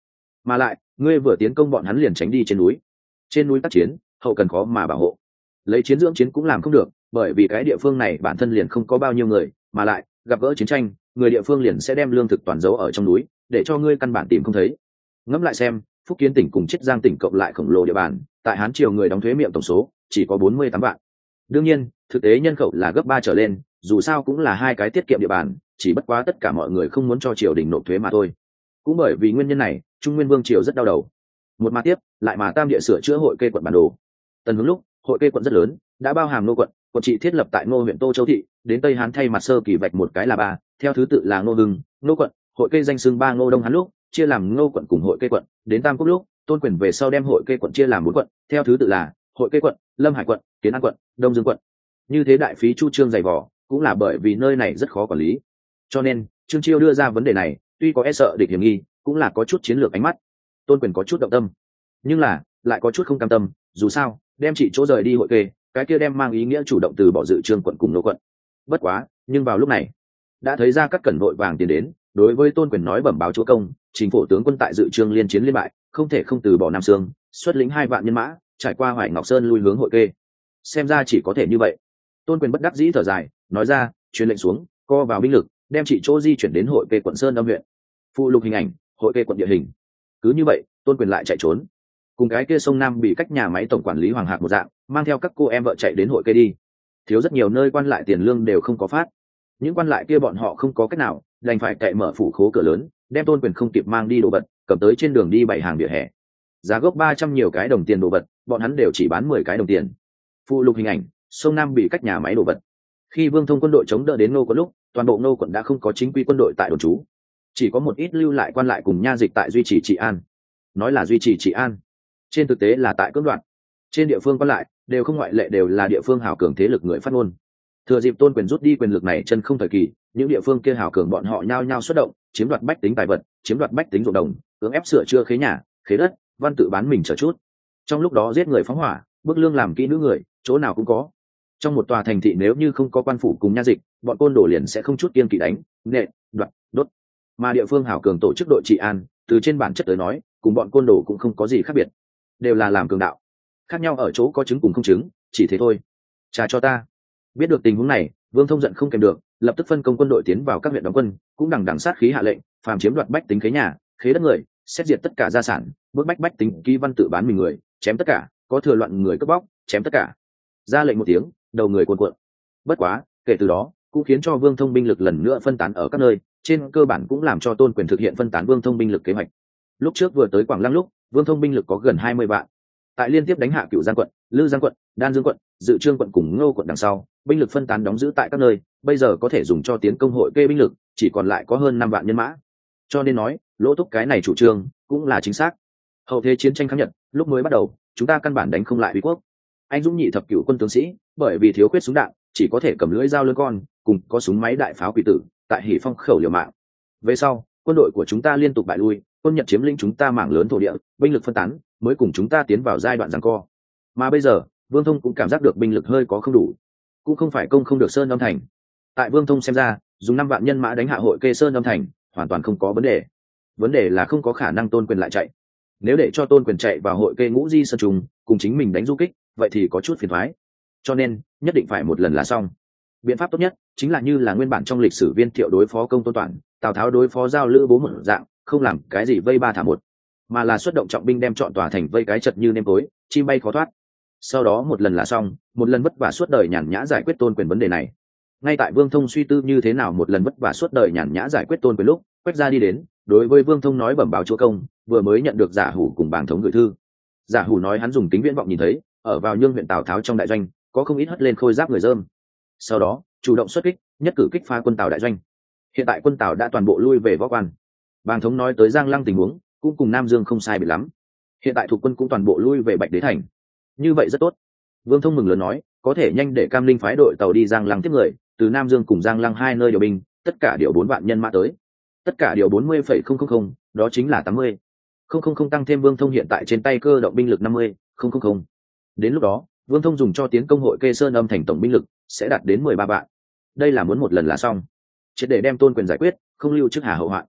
mà lại ngươi vừa tiến công bọn hắn liền tránh đi trên núi tác chiến hậu cần khó mà bảo hộ, lấy chiến dưỡng chiến cũng làm không được, bởi vì cái địa phương này bản thân liền không có bao nhiêu người, mà lại gặp gỡ chiến tranh người địa phương liền sẽ đem lương thực toàn giấu ở trong núi để cho ngươi căn bản tìm không thấy. Ngẫm lại xem, Phúc Kiến tỉnh cùng Chiết Giang tỉnh cộng lại khổng lồ địa bàn, tại Hán triều người đóng thuế miệng tổng số chỉ có 48 vạn. Đương nhiên thực tế nhân khẩu là gấp 3 trở lên, dù sao cũng là hai cái tiết kiệm địa bàn, chỉ bất quá tất cả mọi người không muốn cho triều đình nộp thuế mà thôi. Cũng bởi vì nguyên nhân này, Trung Nguyên Vương triều rất đau đầu. Một mà tiếp lại mà tam địa sửa chữa hội kê quận bản đồ. Tần Hướng lúc hội kê quận rất lớn, đã bao hàm Ngô quận, quận trị thiết lập tại Ngô huyện Tô Châu thị, đến Tây Hán thay mặt sơ kỳ vạch một cái là ba, theo thứ tự là Ngô Hưng, Ngô quận, hội kê danh xưng ba Ngô Đông Hán lúc chia làm Ngô quận cùng hội kê quận, đến Tam Quốc lúc Tôn Quyền về sau đem hội kê quận chia làm 4 quận, theo thứ tự là hội kê quận, Lâm Hải quận, Kiến An quận, Đông Dương quận. Như thế đại phí chu trương dày vỏ, cũng là bởi vì nơi này rất khó quản lý. Cho nên Trương Chiêu đưa ra vấn đề này, tuy có e sợ địch hiểm nghi, cũng là có chút chiến lược ánh mắt. Tôn Quyền có chút động tâm, nhưng là lại có chút không cam tâm, dù sao đem chỉ chỗ rời đi hội kê, cái kia đem mang ý nghĩa chủ động từ bỏ dự trương quận cùng Ngô quận. Bất quá nhưng vào lúc này đã thấy ra các cẩn nội vàng tiến đến, đối với Tôn Quyền nói bẩm báo chúa công, chính phủ tướng quân tại dự trương liên chiến liên bại, không thể không từ bỏ Nam Sương, xuất lĩnh 2 vạn nhân mã trải qua Hoài Ngọc Sơn lui hướng hội kê. Xem ra chỉ có thể như vậy. Tôn Quyền bất đắc dĩ thở dài, nói ra truyền lệnh xuống, co vào binh lực đem chỉ chỗ di chuyển đến hội kê quận Sơn Âm huyện. Phụ lục hình ảnh hội kê quận địa hình. Cứ như vậy Tôn Quyền lại chạy trốn, cùng cái kia sông Nam bị cách nhà máy tổng quản lý Hoàng Hạc một dạng, mang theo các cô em vợ chạy đến hội kê đi. Thiếu rất nhiều nơi quan lại tiền lương đều không có phát, những quan lại kia bọn họ không có cách nào, đành phải cậy mở phủ khố cửa lớn, đem Tôn Quyền không kịp mang đi đồ vật cầm tới trên đường đi bày hàng vỉa hè. Giá gốc 300 nhiều cái đồng tiền đồ vật, bọn hắn đều chỉ bán 10 cái đồng tiền. Phụ lục hình ảnh sông Nam bị cách nhà máy đồ vật. Khi Vương Thông quân đội chống đỡ đến Ngô quận lúc, toàn bộ Ngô quận đã không có chính quy quân đội tại đồn trú, chỉ có một ít lưu lại quan lại cùng nha dịch tại duy trì trị an. Nói là duy trì trị an, trên thực tế là tại cưỡng đoạt. Trên địa phương quan lại đều không ngoại lệ đều là địa phương hào cường thế lực người phát ngôn. Thừa dịp Tôn Quyền rút đi quyền lực này chân không thời kỳ, những địa phương kia hào cường bọn họ nhao nhao xuất động, chiếm đoạt bách tính tài vật, chiếm đoạt bách tính ruộng đồng, cưỡng ép sửa chữa khế nhà, khế đất, văn tự bán mình chờ chút. Trong lúc đó giết người phóng hỏa, bức lương làm kỹ nữ người, chỗ nào cũng có. Trong một tòa thành thị nếu như không có quan phủ cùng nha dịch, bọn côn đồ liền sẽ không chút kiêng kỵ đánh, nện, đoạt, đốt. Mà địa phương hào cường tổ chức đội trị an, từ trên bản chất tới nói, cùng bọn côn đồ cũng không có gì khác biệt, đều là làm cường đạo. Khác nhau ở chỗ có chứng cùng không chứng, chỉ thế thôi. Trả cho ta. Biết được tình huống này, Vương Thông giận không kèm được, lập tức phân công quân đội tiến vào các huyện đóng quân, cũng đằng đằng sát khí hạ lệnh, phàm chiếm đoạt bách tính khế nhà, khế đất người, xét diệt tất cả gia sản, bức bách bách tính ký văn tự bán mình người, chém tất cả, có thừa loạn người cướp bóc, chém tất cả. Ra lệnh một tiếng, đầu người cuồn cuộn. Bất quá, kể từ đó, cũng khiến cho Vương Thông binh lực lần nữa phân tán ở các nơi, trên cơ bản cũng làm cho Tôn Quyền thực hiện phân tán Vương Thông binh lực kế hoạch. Lúc trước vừa tới Quảng Lăng lúc, Vương Thông binh lực có gần 20 vạn. Tại liên tiếp đánh hạ Cửu Giang quận, Lư Giang quận, Đan Dương quận, Dự Trương quận cùng Ngô quận đằng sau, binh lực phân tán đóng giữ tại các nơi, bây giờ có thể dùng cho tiến công hội kê binh lực, chỉ còn lại có hơn 5 vạn nhân mã. Cho nên nói, Lỗ Túc cái này chủ trương cũng là chính xác. Hậu thế chiến tranh kháng Nhật, lúc mới bắt đầu, chúng ta căn bản đánh không lại Uy quốc. Anh dũng nhị thập cửu quân tướng sĩ, bởi vì thiếu khuyết súng đạn, chỉ có thể cầm lưỡi dao lưỡi con, cùng có súng máy đại pháo quỷ tử, tại Hỉ Phong khẩu liều mạng. Về sau, quân đội của chúng ta liên tục bại lui, quân Nhật chiếm lĩnh chúng ta mảng lớn thổ địa, binh lực phân tán, mới cùng chúng ta tiến vào giai đoạn giằng co. Mà bây giờ, Vương Thông cũng cảm giác được binh lực hơi có không đủ, cũng không phải công không được Sơn Âm thành. Tại Vương Thông xem ra, dùng 5 vạn nhân mã đánh hạ hội kê Sơn Âm thành, hoàn toàn không có vấn đề. Vấn đề là không có khả năng Tôn Quyền lại chạy. Nếu để cho Tôn Quyền chạy vào hội kê Ngũ Di Sơn Trùng, cùng chính mình đánh du kích, vậy thì có chút phiền toái. Cho nên, nhất định phải một lần là xong. Biện pháp tốt nhất chính là như là nguyên bản trong lịch sử Viên Thiệu đối phó Công Tôn Toản, Tào Tháo đối phó Giao Lữ Bố một dạng, không làm cái gì vây ba thả một, mà là xuất động trọng binh đem trọn tòa thành vây cái chật như nêm tối, chim bay khó thoát. Sau đó một lần là xong, một lần vất vả suốt đời nhàn nhã giải quyết Tôn Quyền vấn đề này. Ngay tại Vương Thông suy tư như thế nào một lần vất vả suốt đời nhàn nhã giải quyết Tôn Quyền lúc, Quách Gia đi đến, đối với Vương Thông nói bẩm báo chúa công, vừa mới nhận được Giả Hủ cùng Bàng Thống gửi thư. Giả Hủ nói hắn dùng kính viễn vọng nhìn thấy, ở vào Nhương huyện Tào Tháo trong đại doanh, có không ít hất lên khôi giáp người dơm. Sau đó, chủ động xuất kích, nhất cử kích phá quân Tào đại doanh. Hiện tại quân Tào đã toàn bộ lui về Võ Quan. Bàng Thống nói tới Giang Lăng tình huống, cũng cùng Nam Dương không sai biệt lắm. Hiện tại thuộc quân cũng toàn bộ lui về Bạch Đế thành. Như vậy rất tốt. Vương Thông mừng lớn nói, có thể nhanh để Cam Linh phái đội tàu đi Giang Lăng tiếp người, từ Nam Dương cùng Giang Lăng hai nơi điều binh, tất cả điều 4 vạn nhân mã tới. Tất cả điều 40,000, đó chính là 80,000 tăng thêm Vương Thông hiện tại trên tay cơ động binh lực 50,000. Đến lúc đó, Vương Thông dùng cho tiến công hội kê Sơn Âm thành tổng binh lực sẽ đạt đến 13 vạn. Đây là muốn một lần là xong, triệt để đem Tôn Quyền giải quyết, không lưu trước hà hậu hoạn.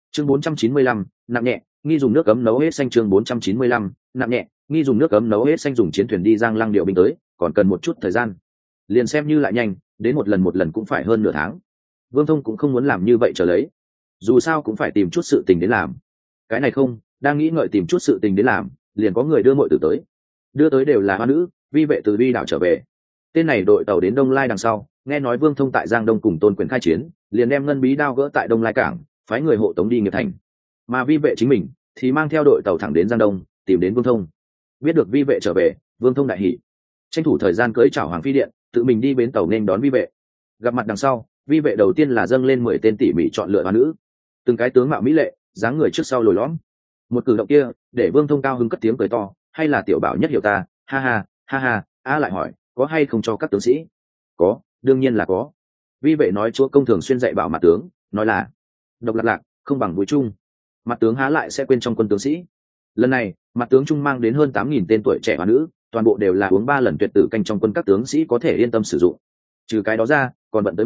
chương 495, nặng nhẹ nghi dùng nước cấm nấu hết xanh. chương 495, nặng nhẹ nghi dùng nước cấm nấu hết xanh. Dùng chiến thuyền đi Giang Lăng điều binh tới còn cần một chút thời gian, liền xem như lại nhanh đến một lần cũng phải hơn nửa tháng. Vương Thông cũng không muốn làm như vậy trở lấy, dù sao cũng phải tìm chút sự tình đến làm. Cái này không đang nghĩ ngợi tìm chút sự tình đến làm, liền có người đưa muội tử tới. Đưa tới đều là hoa nữ, vi vệ từ Vi đảo trở về. Tên này đội tàu đến Đông Lai đằng sau, nghe nói Vương Thông tại Giang Đông cùng Tôn Quyền khai chiến, liền đem ngân bí đao gỡ tại Đông Lai cảng, phái người hộ tống đi Nghiệp Thành. Mà vi vệ chính mình thì mang theo đội tàu thẳng đến Giang Đông tìm đến Vương Thông. Biết được vi vệ trở về, Vương Thông đại hỉ, tranh thủ thời gian cưỡi chảo Hoàng Phi điện, tự mình đi bến tàu nên đón vi vệ. Gặp mặt đằng sau, vi vệ đầu tiên là dâng lên 10 tên tỉ mỉ chọn lựa hoa nữ, từng cái tướng mạo mỹ lệ, dáng người trước sau lồi lõm. Một cử động kia để Vương Thông cao hứng cất tiếng cười to, hay là tiểu bảo nhất hiểu ta, ha ha ha ha. A lại hỏi có hay không cho các tướng sĩ? Có, đương nhiên là có. Vi vệ nói chúa công thường xuyên dạy bảo mặt tướng, nói là độc lạc không bằng vui chung, mặt tướng há lại sẽ quên trong quân tướng sĩ. Lần này mặt tướng trung mang đến hơn 8.000 tên tuổi trẻ hoa nữ, toàn bộ đều là uống 3 lần tuyệt tử canh trong quân, các tướng sĩ có thể yên tâm sử dụng. Trừ cái đó ra còn bận tới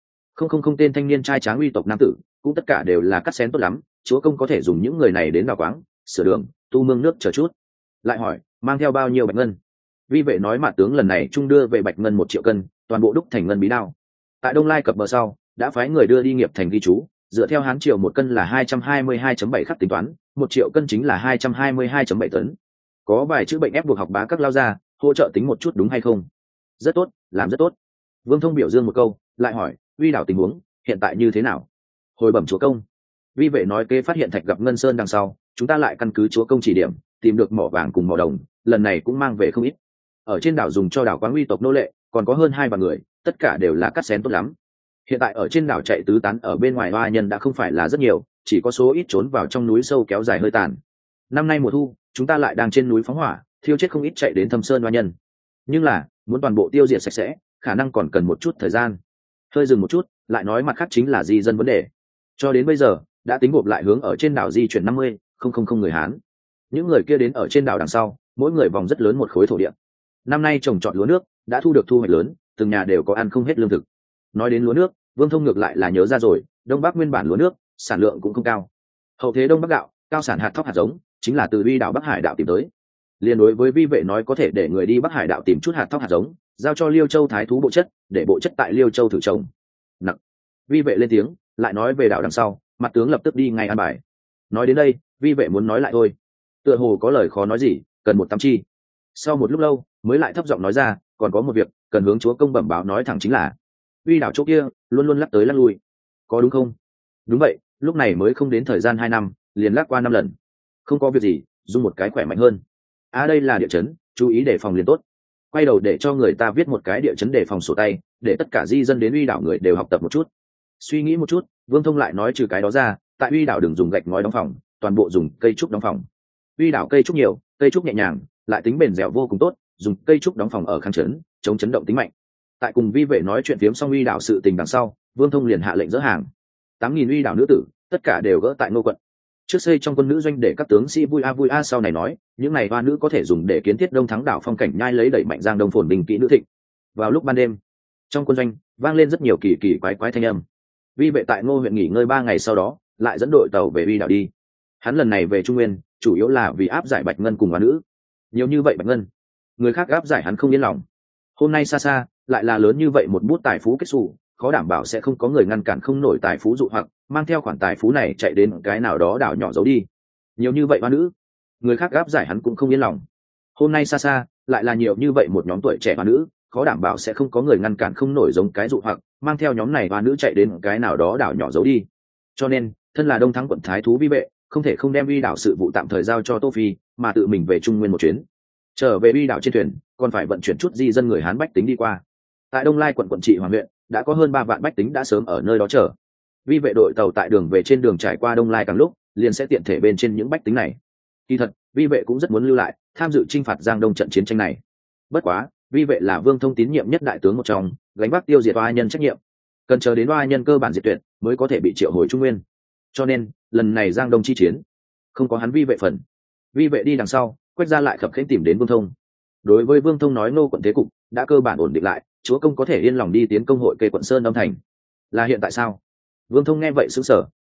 10 tên thanh niên trai tráng uy tộc nam tử, cũng tất cả đều là cắt xén tốt lắm, chúa công có thể dùng những người này đến đào quáng, sửa đường, tu mương nước chờ chút. Lại hỏi mang theo bao nhiêu bạch ngân? Vi vệ nói mặt tướng lần này trung đưa về bạch ngân 1 triệu cân, toàn bộ đúc thành ngân bí đao. Tại Đông Lai cập bờ sau đã phái người đưa đi Nghiệp Thành ghi chú, dựa theo Hán triều 1 cân là 222.7 khắc tính toán, 1 triệu cân chính là 222.7 tấn. Có vài chữ bệnh ép buộc học bá các lao ra hỗ trợ tính một chút đúng hay không? Rất tốt, làm rất tốt. Vương Thông biểu dương một câu, lại hỏi uy đảo tình huống hiện tại như thế nào? Hồi bẩm chúa công. Vi vệ nói kế phát hiện thạch gặp ngân sơn đằng sau, chúng ta lại căn cứ chúa công chỉ điểm tìm được mỏ vàng cùng mỏ đồng, lần này cũng mang về không ít. Ở trên đảo dùng cho đảo quán uy tộc nô lệ còn có hơn 2 vạn người, tất cả đều là cắt xén tốt lắm. Hiện tại ở trên đảo chạy tứ tán ở bên ngoài hoa nhân đã không phải là rất nhiều, chỉ có số ít trốn vào trong núi sâu kéo dài hơi tàn. Năm nay mùa thu chúng ta lại đang trên núi phóng hỏa, thiêu chết không ít chạy đến Thâm Sơn hoa nhân, nhưng là muốn toàn bộ tiêu diệt sạch sẽ khả năng còn cần một chút thời gian. Hơi dừng một chút lại nói mặt khác chính là di dân vấn đề. Cho đến bây giờ đã tính gộp lại hướng ở trên đảo di chuyển 50,000 người Hán. Những người kia đến ở trên đảo đằng sau, mỗi người vòng rất lớn một khối thổ địa. Năm nay trồng trọt lúa nước đã thu được thu hoạch lớn, từng nhà đều có ăn không hết lương thực. Nói đến lúa nước, Vương Thông ngược lại là nhớ ra rồi, Đông Bắc nguyên bản lúa nước sản lượng cũng không cao. Hậu thế Đông Bắc gạo cao sản hạt thóc hạt giống chính là từ Vi đảo Bắc Hải đạo tìm tới. Liên đối với vi vệ nói có thể để người đi Bắc Hải đạo tìm chút hạt thóc hạt giống, giao cho Liêu Châu thái thú bộ chất, để bộ chất tại Liêu Châu thử trồng. Nặng. Vi vệ lên tiếng, lại nói về đảo đằng sau, mặt tướng lập tức đi ngay an bài. Nói đến đây, vi vệ muốn nói lại thôi, tựa hồ có lời khó nói gì, cần một tam chi. Sau một lúc lâu mới lại thấp giọng nói ra, còn có một việc cần hướng chúa công bẩm báo, nói thẳng chính là uy đảo chỗ kia luôn luôn lắc tới lắc lui, có đúng không? Đúng vậy, lúc này mới không đến thời gian 2 năm liền lắc qua 5 lần. Không có việc gì, dùng một cái khỏe mạnh hơn. Đây là địa chấn, chú ý đề phòng liền tốt. Quay đầu để cho người ta viết một cái địa chấn đề phòng sổ tay, để tất cả di dân đến uy đảo người đều học tập một chút. Suy nghĩ một chút, Vương Thông lại nói trừ cái đó ra, tại uy đảo đừng dùng gạch ngói đóng phòng, toàn bộ dùng cây trúc đóng phòng. Uy đảo cây trúc nhiều, cây trúc nhẹ nhàng, lại tính bền dẻo vô cùng tốt, dùng cây trúc đóng phòng ở kháng chấn, chống chấn động tính mạnh. Tại cùng vi vệ nói chuyện phiếm xong uy đảo sự tình đằng sau, Vương Thông liền hạ lệnh dỡ hàng. 8.000 uy đảo nữ tử, tất cả đều gỡ tại Ngô quận. Trước xây trong quân nữ doanh để các tướng sĩ vui a, sau này nói những này hoa nữ có thể dùng để kiến thiết Đông Thắng đảo phong cảnh nhai lấy đẩy mạnh Giang Đông phồn bình kỹ nữ thịnh. Vào lúc ban đêm, trong quân doanh vang lên rất nhiều kỳ kỳ quái quái thanh âm. Vi vệ tại Ngô huyện nghỉ ngơi 3 ngày sau đó, lại dẫn đội tàu về uy đảo đi. Hắn lần này về Trung Nguyên, chủ yếu là vì áp giải bạch ngân cùng hoa nữ. Nhiều như vậy bạch ngân, người khác áp giải hắn không yên lòng. Hôm nay xa xa lại là lớn như vậy một bút tài phú kết xù, khó đảm bảo sẽ không có người ngăn cản không nổi tài phú dụ hoặc mang theo khoản tài phú này chạy đến cái nào đó đảo nhỏ giấu đi. Nhiều như vậy hoa nữ, người khác áp giải hắn cũng không yên lòng. Hôm nay xa xa lại là nhiều như vậy một nhóm tuổi trẻ hoa nữ, khó đảm bảo sẽ không có người ngăn cản không nổi giống cái dụ hoặc mang theo nhóm này hoa nữ chạy đến cái nào đó đảo nhỏ giấu đi. Cho nên thân là Đông Thắng quận thái thú vi vệ, không thể không đem uy đảo sự vụ tạm thời giao cho Tô Phi, mà tự mình về Trung Nguyên một chuyến. Trở về uy đảo trên thuyền còn phải vận chuyển chút di dân người Hán bách tính đi qua. Tại Đông Lai quận quận trị Hoàng huyện đã có hơn 3 vạn bách tính đã sớm ở nơi đó chờ. Vi vệ đội tàu tại đường về trên đường trải qua Đông Lai càng lúc liền sẽ tiện thể bên trên những bách tính này. Kỳ thật vi vệ cũng rất muốn lưu lại tham dự chinh phạt Giang Đông trận chiến tranh này. Bất quá vi vệ là Vương Thông tín nhiệm nhất đại tướng một trong, gánh vác tiêu diệt oa nhân trách nhiệm, cần chờ đến oa nhân cơ bản diệt tuyệt mới có thể bị triệu hồi Trung Nguyên. Cho nên lần này Giang Đông chi chiến không có hắn vi vệ phần. Vi vệ đi đằng sau, Quách Gia lại khập khiễng tìm đến Vương Thông. Đối với Vương Thông nói Ngô quận thế cục đã cơ bản ổn định lại, chúa công có thể yên lòng đi tiến công hội Kê quận Sơn Đông thành. Là hiện tại sao? Vương Thông nghe vậy sững sờ, hỏi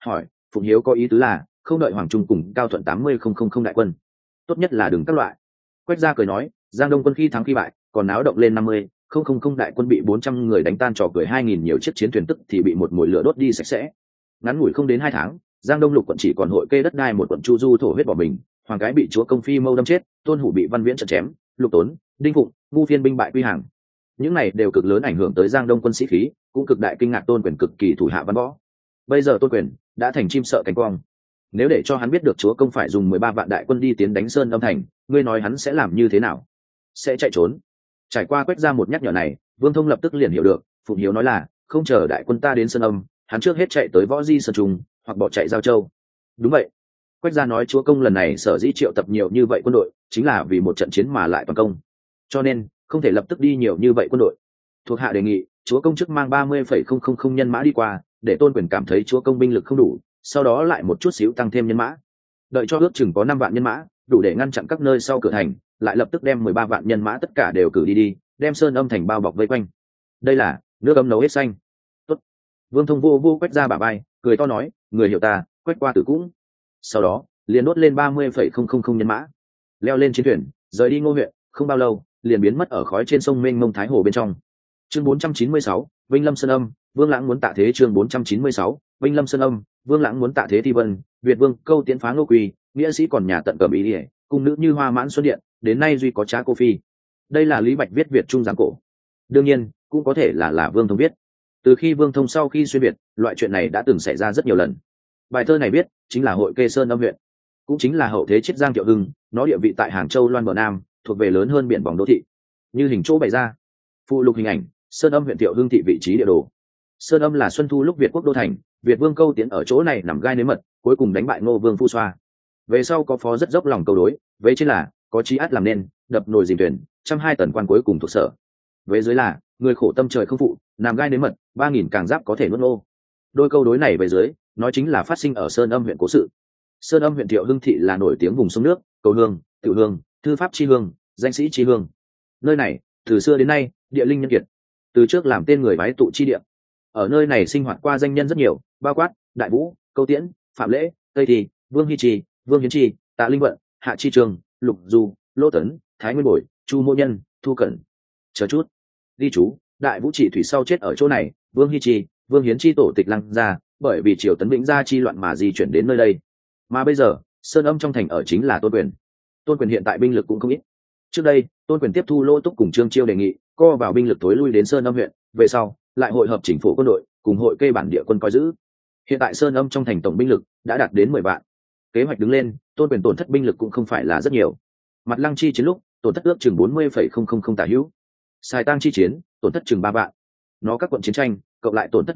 Phụng Hiếu có ý tứ là không đợi Hoàng Trung cùng Cao Thuận 80,000 đại quân, tốt nhất là đừng các loại. Quách Gia cười nói, Giang Đông quân khi thắng khi bại, còn náo động lên 50,000 đại quân bị 400 người đánh tan, trò cười 2.000 nhiều chiếc chiến thuyền tức thì bị một mùi lửa đốt đi sạch sẽ. Ngắn ngủi không đến 2 tháng, Giang Đông lục quận chỉ còn hội kê đất đai một quận Chu Du thổ huyết bỏ mình, Hoàng Cái bị chúa công phi mâu đâm chết, Tôn Hủ bị Văn Viễn chặt chém, Lục Tốn, Đinh Phụng, Ngu Phiên binh bại quy hàng. Những này đều cực lớn ảnh hưởng tới Giang Đông quân sĩ khí, cũng cực đại kinh ngạc Tôn Quyền cực kỳ thủ hạ văn võ. Bây giờ Tôn Quyền đã thành chim sợ cánh quang. Nếu để cho hắn biết được chúa công phải dùng 13 vạn đại quân đi tiến đánh Sơn Âm thành, ngươi nói hắn sẽ làm như thế nào? Sẽ chạy trốn. Trải qua Quách Gia một nhắc nhở này, Vương Thông lập tức liền hiểu được, Phụng Hiếu nói là không chờ đại quân ta đến Sơn Âm, hắn trước hết chạy tới Võ Di Sơn Trung, hoặc bỏ chạy Giao Châu. Đúng vậy. Quách Gia nói chúa công lần này sở dĩ triệu tập nhiều như vậy quân đội, chính là vì một trận chiến mà lại toàn công. Cho nên, không thể lập tức đi nhiều như vậy quân đội. Thuộc hạ đề nghị, chúa công chức mang 30,000 nhân mã đi qua, để Tôn Quyền cảm thấy chúa công binh lực không đủ, sau đó lại một chút xíu tăng thêm nhân mã. Đợi cho ước chừng có 5 vạn nhân mã, đủ để ngăn chặn các nơi sau cửa thành, lại lập tức đem 13 vạn nhân mã tất cả đều cử đi, đem Sơn Âm thành bao bọc vây quanh. Đây là nước ấm nấu hết xanh. Tốt. Vương Thông vô Quách Gia bả vai, cười to nói, người hiểu ta, Quách qua tử cũng. Sau đó, liền đốt lên 30,000 nhân mã, leo lên chiến thuyền, rời đi Ngô huyện, không bao lâu, liền biến mất ở khói trên sông mênh mông Thái Hồ bên trong. Chương 496, Vinh Lâm Sơn Âm, Vương Lãng muốn tạ thế. Chương 496, Vinh Lâm Sơn Âm, Vương Lãng muốn tạ thế. Thi Vân, Việt Vương câu tiến phá Ngô Quỳ, nghĩa sĩ còn nhà tận cẩm ý ỉa, cung nữ như hoa mãn xuân điện, đến nay duy có Trá Cô Phi. Đây là Lý Bạch viết Việt Trung giáng cổ. Đương nhiên, cũng có thể là Vương Thông viết. Từ khi Vương Thông sau khi xuyên Việt, loại chuyện này đã từng xảy ra rất nhiều lần. Bài thơ này viết chính là hội kê Sơn Âm huyện, cũng chính là hậu thế Chiết Giang Thiệu Hưng, nó địa vị tại Hàng Châu Loan bờ Nam, thuộc về lớn hơn biển bóng đô thị. Như hình chỗ bày ra, phụ lục hình ảnh Sơn Âm huyện Thiệu Hưng thị vị trí địa đồ. Sơn Âm là Xuân Thu lúc Việt quốc đô thành, Việt Vương câu tiến ở chỗ này nằm gai nếm mật, cuối cùng đánh bại Ngô Vương Phu Xoa. Về sau có phó rất dốc lòng câu đối, vế trên là có chí át làm nên, đập nồi dìm thuyền, 120 tần quan cuối cùng thuộc sở. Vế dưới là người khổ tâm trời không phụ, nằm gai nếm mật, 3.000 càng giáp có thể nuốt nô. Đôi câu đối này về dưới, nói chính là phát sinh ở Sơn Âm huyện cố sự. Sơn Âm huyện Thiệu Hưng thị là nổi tiếng vùng sông nước, cầu hương, tiểu hương, thư pháp chi hương, danh sĩ chi hương. Nơi này từ xưa đến nay địa linh nhân kiệt, từ trước làm tên người bái tụ chi địa. Ở nơi này sinh hoạt qua danh nhân rất nhiều, bao quát Đại Vũ, Câu Tiễn, Phạm Lễ, Tây Thì, Vương Hy Trì, Vương Hiến Trì, Tạ Linh Vận, Hạ Chi Trường, Lục Du, Lô Tấn, Thái Nguyên Bồi, Chu Mô Nhân, Thu Cẩn. Chờ chút, ghi chú, Đại Vũ Trị thủy sau chết ở chỗ này, Vương Hy Trì, Vương Hiến Chi tổ tịch lăng ra, bởi vì triều Tấn Vĩnh Gia chi loạn mà di chuyển đến nơi đây. Mà bây giờ, Sơn Âm trong thành ở chính là Tôn Quyền. Tôn Quyền hiện tại binh lực cũng không ít. Trước đây, Tôn Quyền tiếp thu Lô Túc cùng Trương Chiêu đề nghị, co vào binh lực tối lui đến Sơn Âm huyện, về sau lại hội hợp chỉnh phủ quân đội, cùng hội kê bản địa quân coi giữ. Hiện tại Sơn Âm trong thành tổng binh lực đã đạt đến 10 vạn. Kế hoạch đứng lên, Tôn Quyền tổn thất binh lực cũng không phải là rất nhiều. Mặt Lăng chi chiến lúc, tổn thất ước chừng 40,000 tả hữu. Sài Tang chi chiến, tổn thất chừng 3 vạn. Nó các quận chiến tranh, cộng lại tổn thất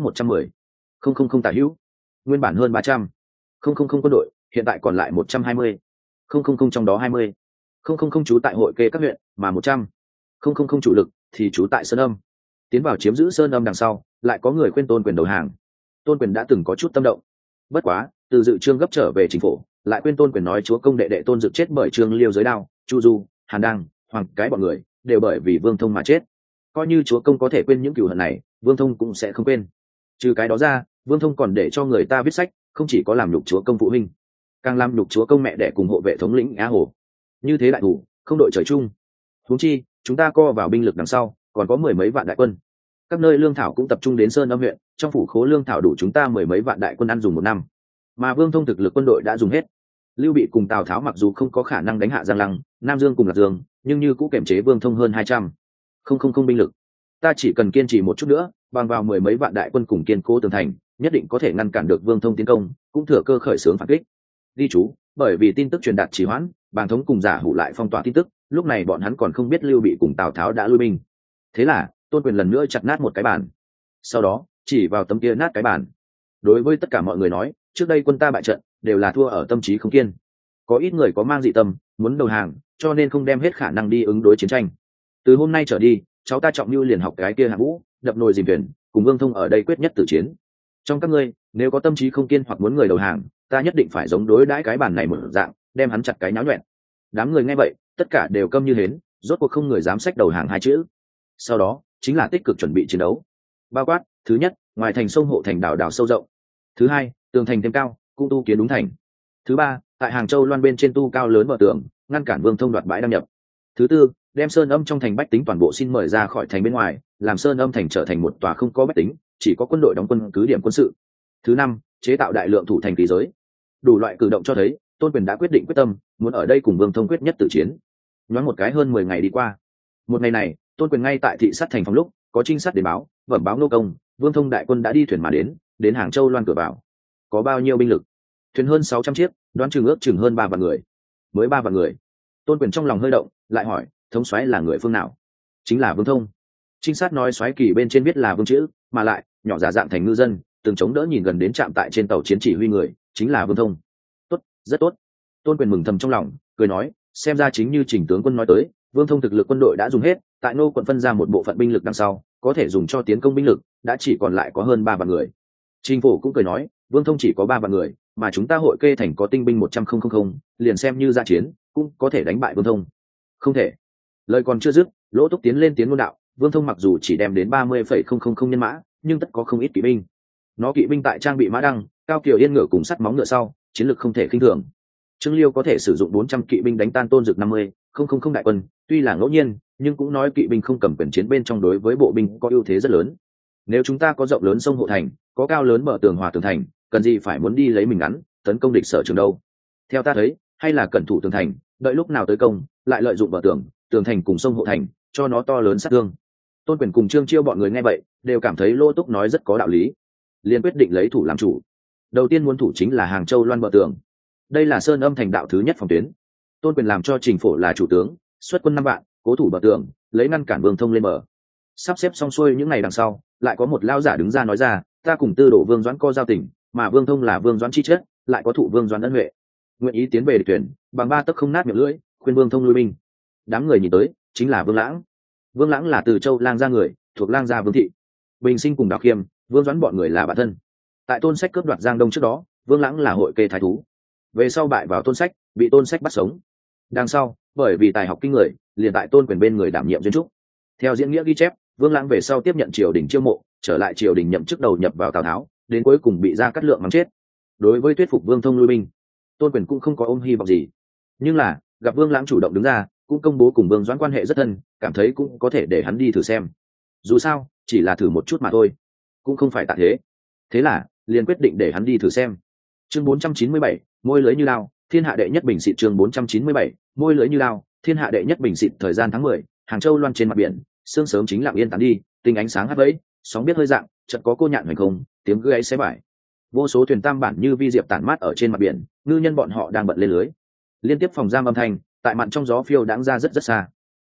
110,000 tả hữu. Nguyên bản hơn 300,000 quân đội, hiện tại còn lại 120,000 trong đó 20,000 trú tại hội kê các huyện, mà 100,000 chủ lực thì trú tại Sơn Âm. Tiến vào chiếm giữ Sơn Âm đằng sau, lại có người khuyên Tôn Quyền đầu hàng. Tôn Quyền đã từng có chút tâm động. Bất quá, từ Dự Trương gấp trở về chính phủ, lại khuyên Tôn Quyền nói chúa công đệ đệ Tôn Dực chết bởi Trương Liêu giới đao, Chu Du, Hàn Đăng, Hoàng Cái bọn người đều bởi vì Vương Thông mà chết. Coi như chúa công có thể quên những cừu hận này, Vương Thông cũng sẽ không quên. Trừ cái đó ra, Vương Thông còn để cho người ta viết sách, không chỉ có làm nhục chúa công phụ huynh, càng làm nhục chúa công mẹ đẻ cùng hộ vệ thống lĩnh Á Hồ. Như thế đại thủ, không đội trời chung. Huống chi, chúng ta co vào binh lực đằng sau, còn có 10 mấy vạn đại quân. Các nơi lương thảo cũng tập trung đến Sơn Âm huyện, trong phủ khố lương thảo đủ chúng ta 10 mấy vạn đại quân ăn dùng một năm. Mà Vương Thông thực lực quân đội đã dùng hết. Lưu Bị cùng Tào Tháo mặc dù không có khả năng đánh hạ Giang Lăng, Nam Dương cùng Lạc Dương, nhưng như cũng kiểm chế Vương Thông hơn 200,000 binh lực. Ta chỉ cần kiên trì một chút nữa, bằng vào 10 mấy vạn đại quân cùng kiên cố tường thành, nhất định có thể ngăn cản được Vương Thông tiến công, cũng thừa cơ khởi xướng phản kích. Ghi chú, bởi vì tin tức truyền đạt trì hoãn, Bàng Thống cùng Giả Hủ lại phong tỏa tin tức, lúc này bọn hắn còn không biết Lưu Bị cùng Tào Tháo đã lui binh. Thế là, Tôn Quyền lần nữa chặt nát một cái bàn. Sau đó, chỉ vào tấm kia nát cái bàn. Đối với tất cả mọi người nói, trước đây quân ta bại trận, đều là thua ở tâm trí không kiên. Có ít người có mang dị tâm, muốn đầu hàng, cho nên không đem hết khả năng đi ứng đối chiến tranh. Từ hôm nay trở đi, cháu ta Trọng Nhu liền học cái kia Hạ Vũ, đập nồi dìm thuyền, cùng Vương Thông ở đây quyết nhất tử chiến. Trong các ngươi, nếu có tâm trí không kiên hoặc muốn người đầu hàng, ta nhất định phải giống đối đãi cái bàn này một dạng, đem hắn chặt cái nháo nhuẹn. Đám người nghe vậy, tất cả đều câm như hến, rốt cuộc không người dám xách đầu hàng hai chữ. Sau đó, chính là tích cực chuẩn bị chiến đấu. Bao quát, thứ nhất, ngoài thành sông hộ thành đảo đảo sâu rộng. Thứ hai, tường thành thêm cao, cũng tu kiến đúng thành. Thứ ba, tại Hàng Châu Loan bên trên tu cao lớn bờ tường, ngăn cản Vương Thông đoạt bãi đăng nhập. Thứ tư, đem Sơn Âm trong thành bách tính toàn bộ xin mời ra khỏi thành bên ngoài, làm Sơn Âm thành trở thành một tòa không có bách tính, chỉ có quân đội đóng quân cứ điểm quân sự. Thứ năm, chế tạo đại lượng thủ thành kỳ giới. Đủ loại cử động cho thấy Tôn Quyền đã quyết định quyết tâm muốn ở đây cùng Vương Thông quyết nhất tử chiến. Nhoáng một cái hơn 10 ngày đi qua. Một ngày này, Tôn Quyền ngay tại thị sát thành phòng lúc có trinh sát đến báo, bẩm báo nô công, Vương Thông đại quân đã đi thuyền mà đến Hàng Châu Loan cửa vào. Có bao nhiêu binh lực? Thuyền hơn 600 chiếc, đoán chừng ước chừng hơn 3 vạn người. Mới 3 vạn người. Tôn Quyền trong lòng hơi động, lại hỏi, thống soái là người phương nào? Chính là Vương Thông. Trinh sát nói soái kỳ bên trên biết là Vương chữ, mà lại nhỏ giả dạng thành ngư dân, từng chống đỡ nhìn gần đến trạm tại trên tàu chiến chỉ huy người, chính là Vương Thông. Tốt, rất tốt. Tôn Quyền mừng thầm trong lòng, cười nói, xem ra chính như Trình tướng quân nói tới, Vương Thông thực lực quân đội đã dùng hết, tại Nô quận phân ra một bộ phận binh lực đằng sau, có thể dùng cho tiến công binh lực, đã chỉ còn lại có hơn 3 vạn người. Trình Phổ cũng cười nói, Vương Thông chỉ có 3 vạn người, mà chúng ta hội kê thành có tinh binh 100,000, liền xem như ra chiến, cũng có thể đánh bại Vương Thông. Không thể. Lời còn chưa dứt, Lỗ Túc tiến lên tiếng ngôn đạo, Vương Thông mặc dù chỉ đem đến 30,000 nhân mã, nhưng tất có không ít kỵ binh. Nó kỵ binh tại trang bị mã đăng, cao kiều yên ngựa cùng sắt móng ngựa sau, chiến lược không thể khinh thường. Trương Liêu có thể sử dụng 400 kỵ binh đánh tan Tôn Dực 50,000 đại quân, tuy là ngẫu nhiên, nhưng cũng nói kỵ binh không cầm quyền chiến bên trong đối với bộ binh có ưu thế rất lớn. Nếu chúng ta có rộng lớn sông hộ thành, có cao lớn bờ tường hòa tường thành, cần gì phải muốn đi lấy mình ngắn, tấn công địch sở trường đâu? Theo ta thấy, hay là cẩn thủ tường thành, đợi lúc nào tới công, lại lợi dụng bờ tường thành cùng sông hộ thành, cho nó to lớn sát thương. Tôn Quyền cùng Trương Chiêu bọn người nghe vậy, đều cảm thấy Lô Túc nói rất có đạo lý, liền quyết định lấy thủ làm chủ. Đầu tiên muốn thủ chính là Hàng Châu Loan bờ tường. Đây là Sơn Âm thành đạo thứ nhất phòng tuyến. Tôn Quyền làm cho Trình Phổ là chủ tướng, xuất quân 5 vạn, cố thủ bờ tường, lấy ngăn cản Vương Thông lên bờ. Sắp xếp xong xuôi những ngày đằng sau, lại có một lao giả đứng ra nói ra, ta cùng Tư Đồ Vương Doãn co giao tình, mà Vương Thông là Vương Doãn chi chết, lại có thụ Vương Doãn ân huệ, nguyện ý tiến về địch tuyển, bằng 3 tấc không nát miệng lưỡi, khuyên Vương Thông lui binh. Đám người nhìn tới, chính là Vương Lãng. Vương Lãng là từ Châu Lang gia người, thuộc Lang gia Vương thị. Bình Sinh cùng Đào Khiêm, Vương Doãn bọn người là bạn thân. Tại Tôn Sách cướp đoạt Giang Đông trước đó, Vương Lãng là hội kê thái thú. Về sau bại vào Tôn Sách, bị Tôn Sách bắt sống. Đằng sau, bởi vì tài học kinh người, liền tại Tôn Quyền bên người đảm nhiệm duyên trúc. Theo diễn nghĩa ghi chép, Vương Lãng về sau tiếp nhận triều đình chiêu mộ, trở lại triều đình nhậm chức đầu nhập vào Tào Tháo, đến cuối cùng bị Gia Cát Lượng mắng chết. Đối với thuyết phục Vương Thông lui binh, Tôn Quyền cũng không có ôm hy vọng gì. Nhưng là, gặp Vương Lãng chủ động đứng ra, cũng công bố cùng Vương Doãn quan hệ rất thân, cảm thấy cũng có thể để hắn đi thử xem. Dù sao, chỉ là thử một chút mà thôi, cũng không phải tạ thế. Thế là, liền quyết định để hắn đi thử xem. Chương 497, môi lưới như lao, thiên hạ đệ nhất bình xịt. Chương 497, môi lưới như lao, thiên hạ đệ nhất bình xịt. Thời gian tháng 10, Hàng Châu Loan trên mặt biển, sương sớm chính lặng yên tán đi, tinh ánh sáng hắt vẫy, sóng biết hơi dạng, chợt có cô nhạn hoành không, tiếng gáy xé bải. Vô số thuyền tam bản như vi diệp tản mát ở trên mặt biển, ngư nhân bọn họ đang bận lên lưới. Liên tiếp phòng giam âm thanh, tại mặn trong gió phiêu đãng ra rất rất xa.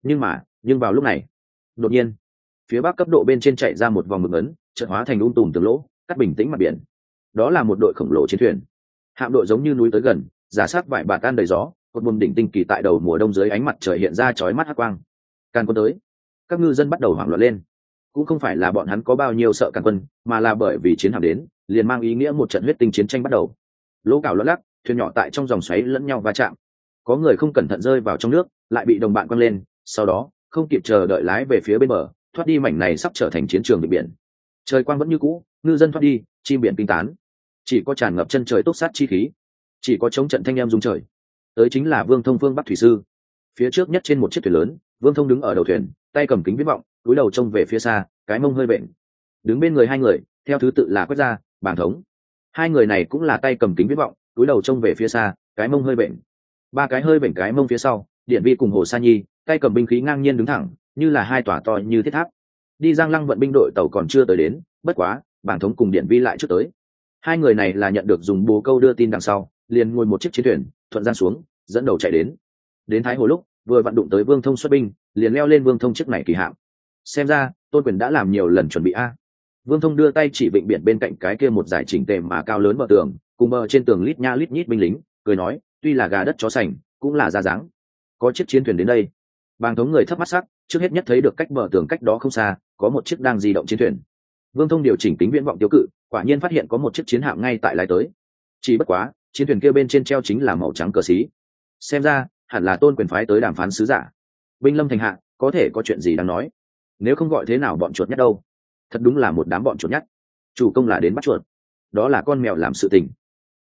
Nhưng vào lúc này, đột nhiên, phía bắc cấp độ bên trên chạy ra một vòng mực ấn, chợt hóa thành tùm tường lỗ, cắt bình tĩnh mặt biển. Đó là một đội khổng lồ chiến thuyền. Hạm đội giống như núi tới gần, giả sắc vải bạt tan đầy gió, một buồm đỉnh tinh kỳ tại đầu mùa đông dưới ánh mặt trời hiện ra chói mắt hắc quang. Càn Quân tới. Các ngư dân bắt đầu hoảng loạn lên. Cũng không phải là bọn hắn có bao nhiêu sợ Càn Quân, mà là bởi vì chiến hạm đến, liền mang ý nghĩa một trận huyết tinh chiến tranh bắt đầu. Lỗ cào lót lắc, thuyền nhỏ tại trong dòng xoáy lẫn nhau va chạm. Có người không cẩn thận rơi vào trong nước, lại bị đồng bạn quăng lên, sau đó không kịp chờ đợi lái về phía bên bờ, thoát đi. Mảnh này sắp trở thành chiến trường biển biển. Trời quang vẫn như cũ, ngư dân thoát đi, chim biển kinh tán, chỉ có tràn ngập chân trời túc sát chi khí, chỉ có chống trận thanh em rung trời. Tới chính là Vương Thông phương Bắc thủy sư. Phía trước nhất trên một chiếc thuyền lớn, Vương Thông đứng ở đầu thuyền, tay cầm kính viễn vọng, cúi đầu trông về phía xa, cái mông hơi bệnh. Đứng bên người hai người, theo thứ tự là Quách Gia, Bàng Thống. Hai người này cũng là tay cầm kính viễn vọng, cúi đầu trông về phía xa, cái mông hơi bệnh. Ba cái hơi bệnh cái mông phía sau, Điện Vi cùng Hồ Sa Nhi, tay cầm binh khí ngang nhiên đứng thẳng, như là hai tòa to như thiết tháp. Đi Giang Lăng vận binh đội tàu còn chưa tới đến, bất quá, Bàng Thống cùng Điện Vi lại trước tới. Hai người này là nhận được dùng bồ câu đưa tin đằng sau, liền ngồi một chiếc chiến thuyền, thuận gian xuống, dẫn đầu chạy đến Thái Hồ lúc vừa vặn đụng tới Vương Thông xuất binh, liền leo lên Vương Thông chiếc này kỳ hạm. Xem ra Tôn Quyền đã làm nhiều lần chuẩn bị a. Vương Thông đưa tay chỉ vịnh biển bên cạnh cái kia một dải chỉnh tề mà cao lớn bờ tường, cùng bờ trên tường lít nha lít nhít binh lính, cười nói, tuy là gà đất chó sành, cũng là ra dáng. Có chiếc chiến thuyền đến đây. Bàng Thống người thấp mắt sắc, trước hết nhất thấy được cách bờ tường cách đó không xa, có một chiếc đang di động chiến thuyền. Vương Thông điều chỉnh kính viễn vọng tiêu cự, quả nhiên phát hiện có một chiếc chiến hạm ngay tại lái tới. Chỉ bất quá, chiến thuyền kia bên trên treo chính là màu trắng cờ xí. Xem ra, hẳn là Tôn Quyền phái tới đàm phán sứ giả. Binh lâm thành hạ, có thể có chuyện gì đáng nói. Nếu không gọi thế nào bọn chuột nhắt đâu. Thật đúng là một đám bọn chuột nhắt. Chủ công là đến bắt chuột. Đó là con mèo làm sự tình.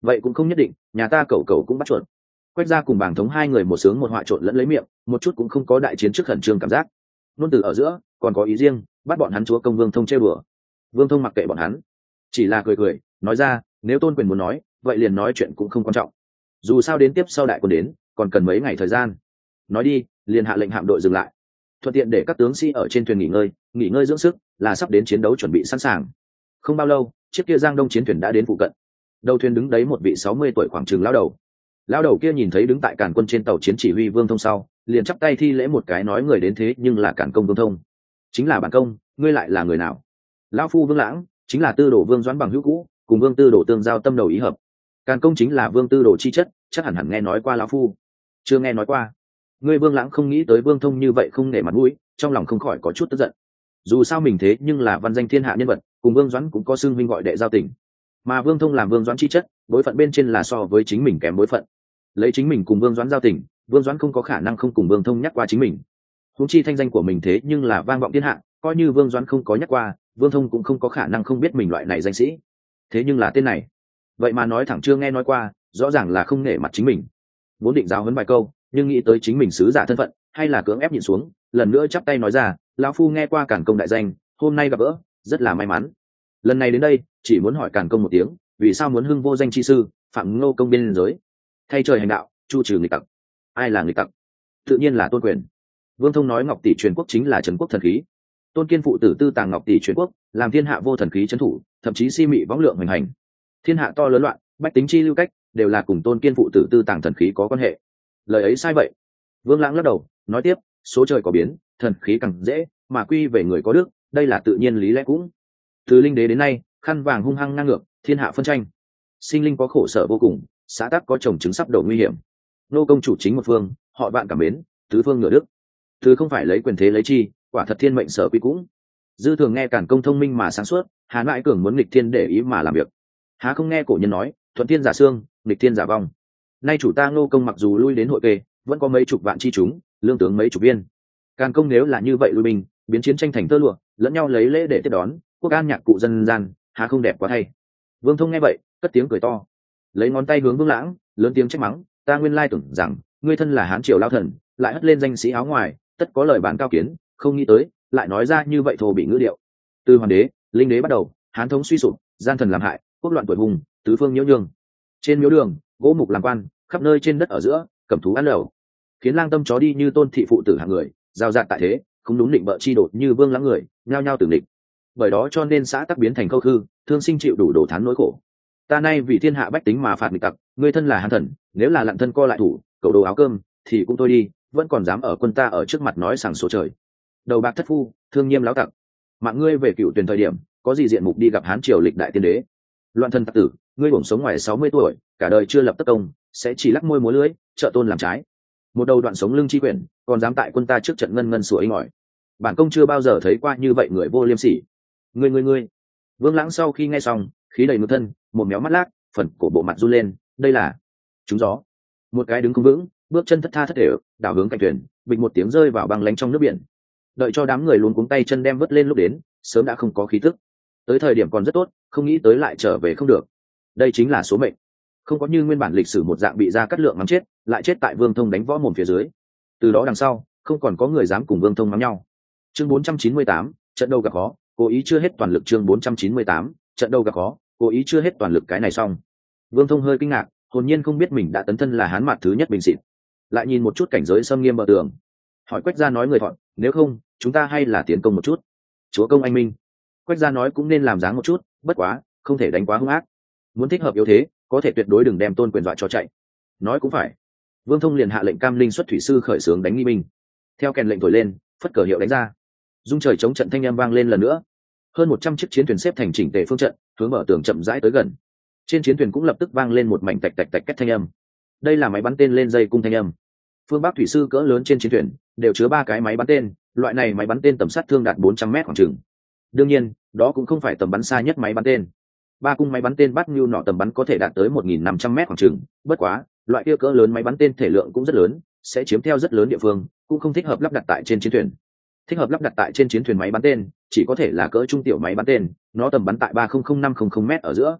vậy cũng không nhất định, nhà ta cậu cậu cũng bắt chuột. Quách gia cùng Bàng Thống hai người một sướng một họa trộn lẫn lấy miệng, một chút cũng không có đại chiến trước khẩn trương cảm giác. Nôn từ ở giữa còn có ý riêng, bắt bọn hắn chúa công Vương Thông trêu đùa. Vương Thông mặc kệ bọn hắn, chỉ là cười cười nói ra, nếu tôn quyền muốn nói vậy liền nói chuyện cũng không quan trọng, dù sao đến tiếp sau đại quân đến còn cần mấy ngày thời gian. Nói đi, liền hạ lệnh hạm đội dừng lại, thuận tiện để các tướng sĩ ở trên thuyền nghỉ ngơi dưỡng sức, là sắp đến chiến đấu chuẩn bị sẵn sàng. Không bao lâu, chiếc kia Giang Đông chiến thuyền đã đến phụ cận. Đầu thuyền đứng đấy một vị 60 tuổi khoảng chừng lão đầu kia nhìn thấy đứng tại càn quân trên tàu chiến chỉ huy Vương Thông sau, liền chắp tay thi lễ một cái, nói người đến thế nhưng là càn công Vương Thông. Chính là bản công, ngươi lại là người nào? Lão phu Vương Lãng, chính là tư đồ Vương Doãn bằng hữu cũ, cùng Vương tư đồ tương giao tâm đầu ý hợp. Càn công chính là Vương tư đồ chi chất, chắc hẳn hẳn nghe nói qua lão phu. Chưa nghe nói qua. Ngươi Vương Lãng không nghĩ tới Vương Thông như vậy không nể mặt mũi, trong lòng không khỏi có chút tức giận. Dù sao mình thế nhưng là văn danh thiên hạ nhân vật, cùng Vương Doãn cũng có xưng vinh gọi đệ giao tình, mà Vương Thông làm Vương Doãn chi chất, bối phận bên trên là so với chính mình kém bối phận. Lấy chính mình cùng Vương Doãn giao tình, Vương Doãn không có khả năng không cùng Vương Thông nhắc qua chính mình. Huống chi thanh danh của mình thế nhưng là vang vọng thiên hạ, coi như Vương Doãn không có nhắc qua, Vương Thông cũng không có khả năng không biết mình loại này danh sĩ. Thế nhưng là tên này, vậy mà nói thẳng chưa nghe nói qua, rõ ràng là không nể mặt chính mình. Vốn định giáo huấn vài câu, nhưng nghĩ tới chính mình sứ giả thân phận, hay là cưỡng ép nhịn xuống, lần nữa chắp tay nói ra, lão phu nghe qua Càn công đại danh, hôm nay gặp gỡ, rất là may mắn. Lần này đến đây, chỉ muốn hỏi Càn công một tiếng, vì sao muốn hưng vô danh chi sư, phạm ngô công biên giới, thay trời hành đạo, chu trừ nghịch tặc. Ai là nghịch tặc? Tự nhiên là Tôn Quyền. Vương Thông nói Ngọc tỷ truyền quốc chính là trấn quốc thần khí. Tôn Kiên phụ tử tư tàng Ngọc tỷ truyền quốc, làm thiên hạ vô thần khí trấn thủ, thậm chí si mị võng lượng hoành hành. Thiên hạ to lớn loạn, bách tính chi lưu cách, đều là cùng Tôn Kiên phụ tử tư tàng thần khí có quan hệ. Lời ấy sai vậy. Vương Lãng lắc đầu, nói tiếp, số trời có biến, thần khí càng dễ, mà quy về người có đức, đây là tự nhiên lý lẽ cũng. Từ linh đế đến nay, khăn vàng hung hăng ngang ngược, thiên hạ phân tranh, sinh linh có khổ sở vô cùng, xã tắc có chồng chứng sắp đổ nguy hiểm. Nô công chủ chính một phương, họ vạn cảm mến, tứ phương ngựa đức. Thứ không phải lấy quyền thế lấy chi, quả thật thiên mệnh sở quy cũng. Dư thường nghe Càn công thông minh mà sáng suốt, há mãi cường muốn nghịch thiên để ý mà làm việc. Há không nghe cổ nhân nói, thuận thiên giả xương, nghịch thiên giả vong. Nay chủ ta Nô công mặc dù lui đến hội kê, vẫn có mấy chục vạn chi chúng, lương tướng mấy chục viên. Càn công nếu là như vậy lui binh, biến chiến tranh thành tơ lụa, lẫn nhau lấy lễ để tiếp đón, quốc an nhạc cụ dân gian, há không đẹp quá thay. Vương Thông nghe vậy, cất tiếng cười to, lấy ngón tay hướng Vương Lãng, lớn tiếng trách mắng, ta nguyên lai tưởng rằng ngươi thân là Hán triều lao thần, lại hất lên danh sĩ áo ngoài, tất có lời bản cao kiến, không nghĩ tới lại nói ra như vậy thô bị ngữ điệu. Từ hoàng đế, linh đế bắt đầu, Hán thống suy sụp, gian thần làm hại, quốc loạn tuổi hùng, tứ phương nhiễu nhương. Trên miếu đường, gỗ mục làm quan, khắp nơi trên đất ở giữa, cầm thú ăn lẩu, khiến lang tâm chó đi như Tôn thị phụ tử hạng người, giao dạt tại thế, không đúng định bợ chi đột như Vương Lãng người, nhao nhao tử địch. Bởi đó cho nên xã tắc biến thành câu thư, thương sinh chịu đủ đổ thán nỗi khổ. Ta nay vì thiên hạ bách tính mà phạt nghịch tặc, ngươi thân là Hán thần, nếu là lặn thân co lại thủ, cậu đồ áo cơm, thì cũng thôi đi, vẫn còn dám ở quân ta ở trước mặt nói sảng số trời. Đầu bạc thất phu, thương nhiêm láo tặc, mạng ngươi về cựu tuyển thời điểm, có gì diện mục đi gặp Hán triều lịch đại tiên đế. Loạn thân tặc tử, ngươi bổng sống ngoài 60 tuổi, cả đời chưa lập tất công, sẽ chỉ lắc môi múa lưỡi, trợ tôn làm trái. Một đầu đoạn sống lưng chi quyển, còn dám tại quân ta trước trận ngân ngân sủa inh ỏi. Bản công chưa bao giờ thấy qua như vậy người vô liêm sỉ. Ngươi. Vương Lãng sau khi nghe xong, khí đầy ngược thân, một méo mắt lác, phần cổ bộ mặt run lên, đây là trúng gió. Một cái đứng không vững, bước chân thất tha thất đều, đảo hướng cạnh thuyền, bịch một tiếng rơi vào băng lánh trong nước biển. Đợi cho đám người luống cuống tay chân đem vớt lên lúc đến, sớm đã không có khí tức. Tới thời điểm còn rất tốt, không nghĩ tới lại trở về không được. Đây chính là số mệnh. Không có như nguyên bản lịch sử một dạng bị Gia Cát Lượng mắng chết, lại chết tại Vương Thông đánh võ mồm phía dưới. Từ đó đằng sau, không còn có người dám cùng Vương Thông mắng nhau. Chương 498, trận đầu gặp khó, cố ý chưa hết toàn lực. Chương 498, trận đầu gặp khó, cố ý chưa hết toàn lực. Cái này xong. Vương Thông hơi kinh ngạc, hồn nhiên không biết mình đã tấn thân là Hán mạt thứ nhất bình xịt. Lại nhìn một chút cảnh giới xâm nghiêm bờ tường, hỏi Quách gia nói người thọn, nếu không chúng ta hay là tiến công một chút. Chúa công anh minh. Quách gia nói cũng nên làm dáng một chút, bất quá không thể đánh quá hung ác, muốn thích hợp yếu thế, có thể tuyệt đối đừng đem Tôn Quyền dọa cho chạy. Nói cũng phải. Vương Thông liền hạ lệnh Cam Linh xuất thủy sư khởi xướng đánh nghi binh. Theo kèn lệnh thổi lên, phất cờ hiệu đánh ra, dung trời chống trận thanh âm vang lên lần nữa. Hơn 100 chiếc chiến thuyền xếp thành chỉnh tề phương trận, hướng bờ tường chậm rãi tới gần. Trên chiến thuyền cũng lập tức vang lên một mảnh tạch tạch tạch két thanh âm. Đây là máy bắn tên lên dây cung thanh âm. Phương Bắc thủy sư cỡ lớn trên chiến thuyền đều chứa 3 cái máy bắn tên, loại này máy bắn tên tầm sát thương đạt 400 mét khoảng chừng. Đương nhiên, đó cũng không phải tầm bắn xa nhất máy bắn tên. 3 cung máy bắn tên bắt nhu nọ tầm bắn có thể đạt tới 1.500 mét khoảng chừng, bất quá, loại kia cỡ lớn máy bắn tên thể lượng cũng rất lớn, sẽ chiếm theo rất lớn địa phương, cũng không thích hợp lắp đặt tại trên chiến thuyền. Thích hợp lắp đặt tại trên chiến thuyền máy bắn tên chỉ có thể là cỡ trung tiểu máy bắn tên, nó tầm bắn tại 300-500 mét ở giữa.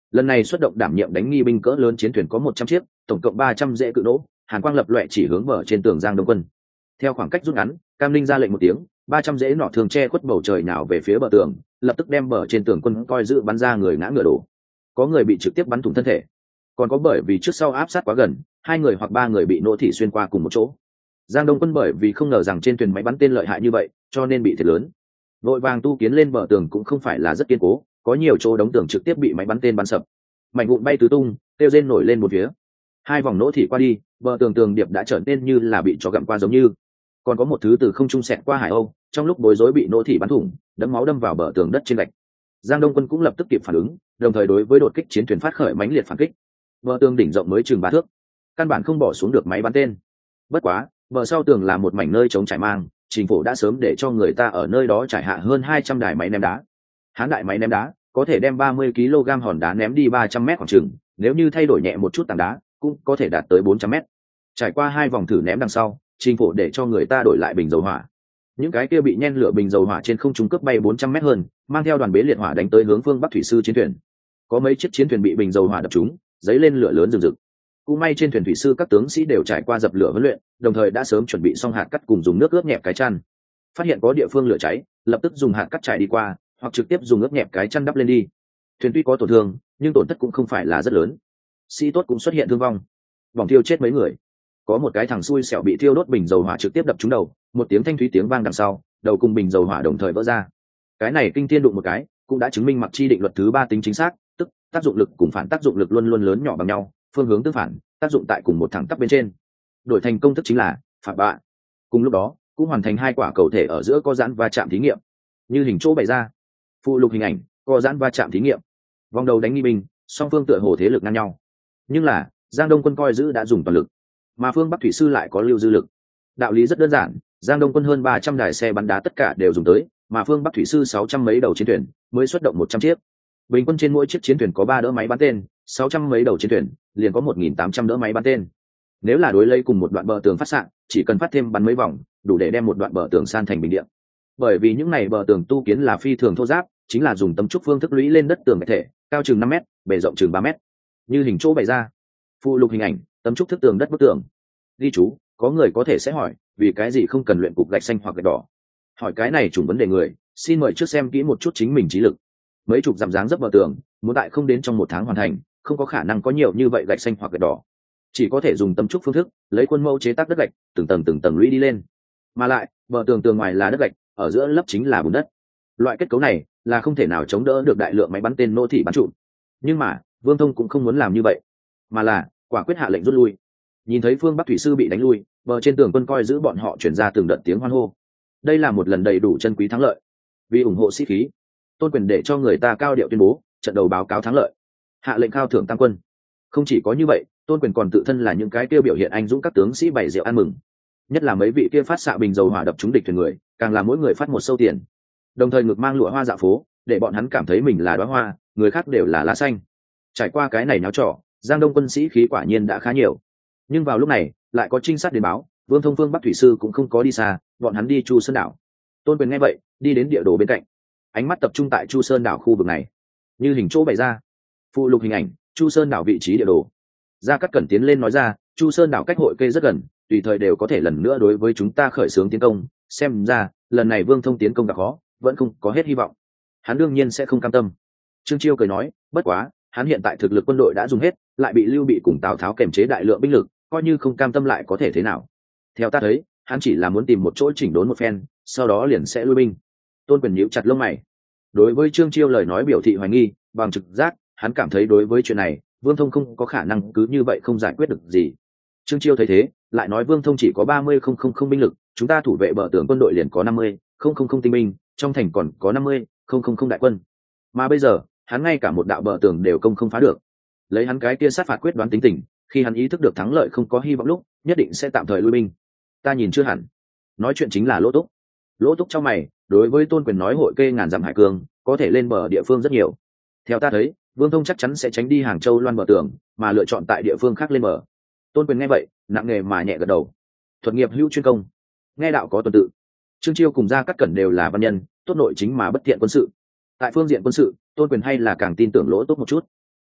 lần này xuất động đảm nhiệm đánh nghi binh cỡ lớn chiến thuyền có 100 chiếc, tổng cộng 300 dễ cự nỗ, hàn quang lập loè chỉ hướng bờ trên tường Giang Đông quân. Theo khoảng cách rút ngắn, Cam Linh ra lệnh một tiếng, 300 dễ nỏ thường che khuất bầu trời nào về phía bờ tường, lập tức đem bờ trên tường quân coi giữ bắn ra người ngã ngựa đổ. Có người bị trực tiếp bắn thủng thân thể, còn có bởi vì trước sau áp sát quá gần, 2 người hoặc 3 người bị nỗ thị xuyên qua cùng một chỗ. Giang Đông quân bởi vì không ngờ rằng trên thuyền máy bắn tên lợi hại như vậy, cho nên bị thiệt lớn. Vội vàng tu kiến lên bờ tường cũng không phải là rất kiên cố, có nhiều chỗ đống tường trực tiếp bị máy bắn tên bắn sập, mảnh vụn bay tứ tung, tiêu rên nổi lên một phía. 2 vòng nỗ thị qua đi, bờ tường tường điệp đã trở nên như là bị chó gặm qua giống như. Còn có một thứ từ không trung xẹt qua hải âu, trong lúc bối rối bị nỗ thị bắn thủng, đấm máu đâm vào bờ tường đất trên gạch. Giang Đông quân cũng lập tức kịp phản ứng, đồng thời đối với đột kích chiến thuyền phát khởi mãnh liệt phản kích. Bờ tường đỉnh rộng mới chừng 3 thước, căn bản không bỏ xuống được máy bắn tên. Bất quá, bờ sau tường là một mảnh nơi trống trải mang, Trình Phổ đã sớm để cho người ta ở nơi đó trải hạ hơn 200 đài máy ném đá. Hán đại máy ném đá có thể đem 30 kg hòn đá ném đi 300 m khoảng chừng, nếu như thay đổi nhẹ một chút tảng đá, cũng có thể đạt tới 400 m. Trải qua 2 vòng thử ném đằng sau, Trình Phổ để cho người ta đổi lại bình dầu hỏa. Những cái kia bị nhen lửa bình dầu hỏa trên không trung cướp bay 400 m hơn, mang theo đoàn bế liệt hỏa đánh tới hướng phương Bắc thủy sư chiến thuyền. Có mấy chiếc chiến thuyền bị bình dầu hỏa đập trúng, dấy lên lửa lớn rừng rực. Cũng may trên thuyền thủy sư các tướng sĩ đều trải qua dập lửa huấn luyện, đồng thời đã sớm chuẩn bị xong hạt cát cùng dùng nước ướp nhẹp cái chăn. Phát hiện có địa phương lửa cháy, lập tức dùng hạt cát trải đi qua, hoặc trực tiếp dùng ướp nhẹp cái chăn đắp lên đi. Thuyền tuy có tổn thương, nhưng tổn thất cũng không phải là rất lớn. Sĩ tốt cũng xuất hiện thương vong, vòng thiêu chết mấy người. Có một cái thằng xui xẻo bị thiêu đốt bình dầu hỏa trực tiếp đập trúng đầu, một tiếng thanh thúy tiếng vang đằng sau, đầu cùng bình dầu hỏa đồng thời vỡ ra. Cái này kinh thiên đụng một cái, cũng đã chứng minh mặc chi định luật thứ 3 tính chính xác, tức tác dụng lực cùng phản tác dụng lực luôn luôn lớn nhỏ bằng nhau, phương hướng tương phản, tác dụng tại cùng một thẳng tắp bên trên. Đổi thành công thức chính là phản bạ. Cùng lúc đó, cũng hoàn thành 2 quả cầu thể ở giữa có giãn va chạm thí nghiệm. Như hình chỗ bày ra, phụ lục hình ảnh, có giãn va chạm thí nghiệm. Vòng đầu đánh nghi binh, song phương tựa hồ thế lực ngang nhau. Nhưng là, Giang Đông quân coi giữ đã dùng toàn lực, mà phương Bắc thủy sư lại có lưu dư lực. Đạo lý rất đơn giản, Giang Đông quân hơn 300 đài xe bắn đá tất cả đều dùng tới, mà phương Bắc thủy sư 600 mấy đầu chiến thuyền mới xuất động 100 chiếc. Bình quân trên mỗi chiếc chiến thuyền có 3 đỡ máy bắn tên, 600 mấy đầu chiến thuyền liền có 1.800 đỡ máy bắn tên. Nếu là đối lấy cùng một đoạn bờ tường phát xạ, chỉ cần phát thêm bắn mấy vòng, đủ để đem một đoạn bờ tường san thành bình địa. Bởi vì những này bờ tường tu kiến là phi thường thô ráp, chính là dùng tấm trúc phương thức lũy lên đất tường thể, cao chừng 5 m, bề rộng chừng 3 m. Như hình chỗ bày ra, phụ lục hình ảnh, tấm trúc thức tường đất bức tường. Ghi chú, có người có thể sẽ hỏi, vì cái gì không cần luyện cục gạch xanh hoặc gạch đỏ? Hỏi cái này trùng vấn đề người, xin mời trước xem kỹ một chút chính mình trí lực. Mấy chục dặm dáng dấp bờ tường, muốn tại không đến trong 1 tháng hoàn thành, không có khả năng có nhiều như vậy gạch xanh hoặc gạch đỏ. Chỉ có thể dùng tấm trúc phương thức, lấy khuôn mẫu chế tác đất gạch, từng tầng lũy đi lên. Mà lại, bờ tường tường ngoài là đất gạch, ở giữa lớp chính là bùn đất. Loại kết cấu này là không thể nào chống đỡ được đại lượng máy bắn tên nô thị bắn trụ. Nhưng mà, Vương Thông cũng không muốn làm như vậy, mà là quả quyết hạ lệnh rút lui. Nhìn thấy phương Bắc thủy sư bị đánh lui, bờ trên tường quân coi giữ bọn họ chuyển ra từng đợt tiếng hoan hô. Đây là một lần đầy đủ chân quý thắng lợi. Vì ủng hộ sĩ khí, Tôn Quyền để cho người ta cao điệu tuyên bố trận đầu báo cáo thắng lợi, hạ lệnh khao thưởng tam quân. Không chỉ có như vậy, Tôn Quyền còn tự thân là những cái tiêu biểu hiện anh dũng các tướng sĩ bày rượu ăn mừng. Nhất là mấy vị kia phát xạ bình dầu hỏa đập trúng địch thuyền người, càng là mỗi người phát một sâu tiền. Đồng thời ngực mang lụa hoa dạo phố, để bọn hắn cảm thấy mình là đóa hoa, người khác đều là lá xanh. Trải qua cái này náo trò, Giang Đông quân sĩ khí quả nhiên đã khá nhiều. Nhưng vào lúc này, lại có trinh sát đến báo, Vương Thông phương Bắc thủy sư cũng không có đi xa, bọn hắn đi Chu Sơn đảo. Tôn Quyền nghe vậy, đi đến địa đồ bên cạnh, ánh mắt tập trung tại Chu Sơn đảo khu vực này. Như hình chỗ bày ra, phụ lục hình ảnh, Chu Sơn đảo vị trí địa đồ. Gia Cát Cẩn tiến lên nói ra, Chu Sơn đảo cách hội kê rất gần, tùy thời đều có thể lần nữa đối với chúng ta khởi xướng tiến công. Xem ra, lần này Vương Thông tiến công gặp khó, vẫn không có hết hy vọng. Hắn đương nhiên sẽ không cam tâm. Trương Chiêu cười nói, bất quá, hắn hiện tại thực lực quân đội đã dùng hết, lại bị Lưu Bị cùng Tào Tháo kềm chế đại lượng binh lực, coi như không cam tâm lại có thể thế nào? Theo ta thấy, hắn chỉ là muốn tìm một chỗ chỉnh đốn một phen, sau đó liền sẽ lui binh. Tôn Quyền nhíu chặt lông mày. Đối với Trương Chiêu lời nói biểu thị hoài nghi, bằng trực giác, hắn cảm thấy đối với chuyện này, Vương Thông không có khả năng cứ như vậy không giải quyết được gì. Trương Chiêu thấy thế, lại nói Vương Thông chỉ có 30,000 binh lực, chúng ta thủ vệ bờ tường quân đội liền có 50,000 tinh binh, trong thành còn có 50,000 đại quân. Mà bây giờ, hắn ngay cả một đạo bờ tường đều công không phá được. Lấy hắn cái kia sát phạt quyết đoán tính tình, khi hắn ý thức được thắng lợi không có hy vọng lúc, nhất định sẽ tạm thời lui binh. Ta nhìn chưa hẳn. Nói chuyện chính là Lỗ Túc. Lỗ Túc trong mày, đối với Tôn Quyền nói hội kê ngàn dặm hải cương, có thể lên bờ địa phương rất nhiều. Theo ta thấy, Vương Thông chắc chắn sẽ tránh đi Hàng Châu loan bờ tường, mà lựa chọn tại địa phương khác lên bờ. Tôn Quyền nghe vậy, nặng nề mà nhẹ gật đầu. Thuật nghiệp hữu chuyên công, nghe đạo có tuần tự. Trương Chiêu cùng Gia Cát Cẩn đều là văn nhân, tốt nội chính mà bất thiện quân sự. Tại phương diện quân sự, Tôn Quyền hay là càng tin tưởng Lỗ Túc một chút.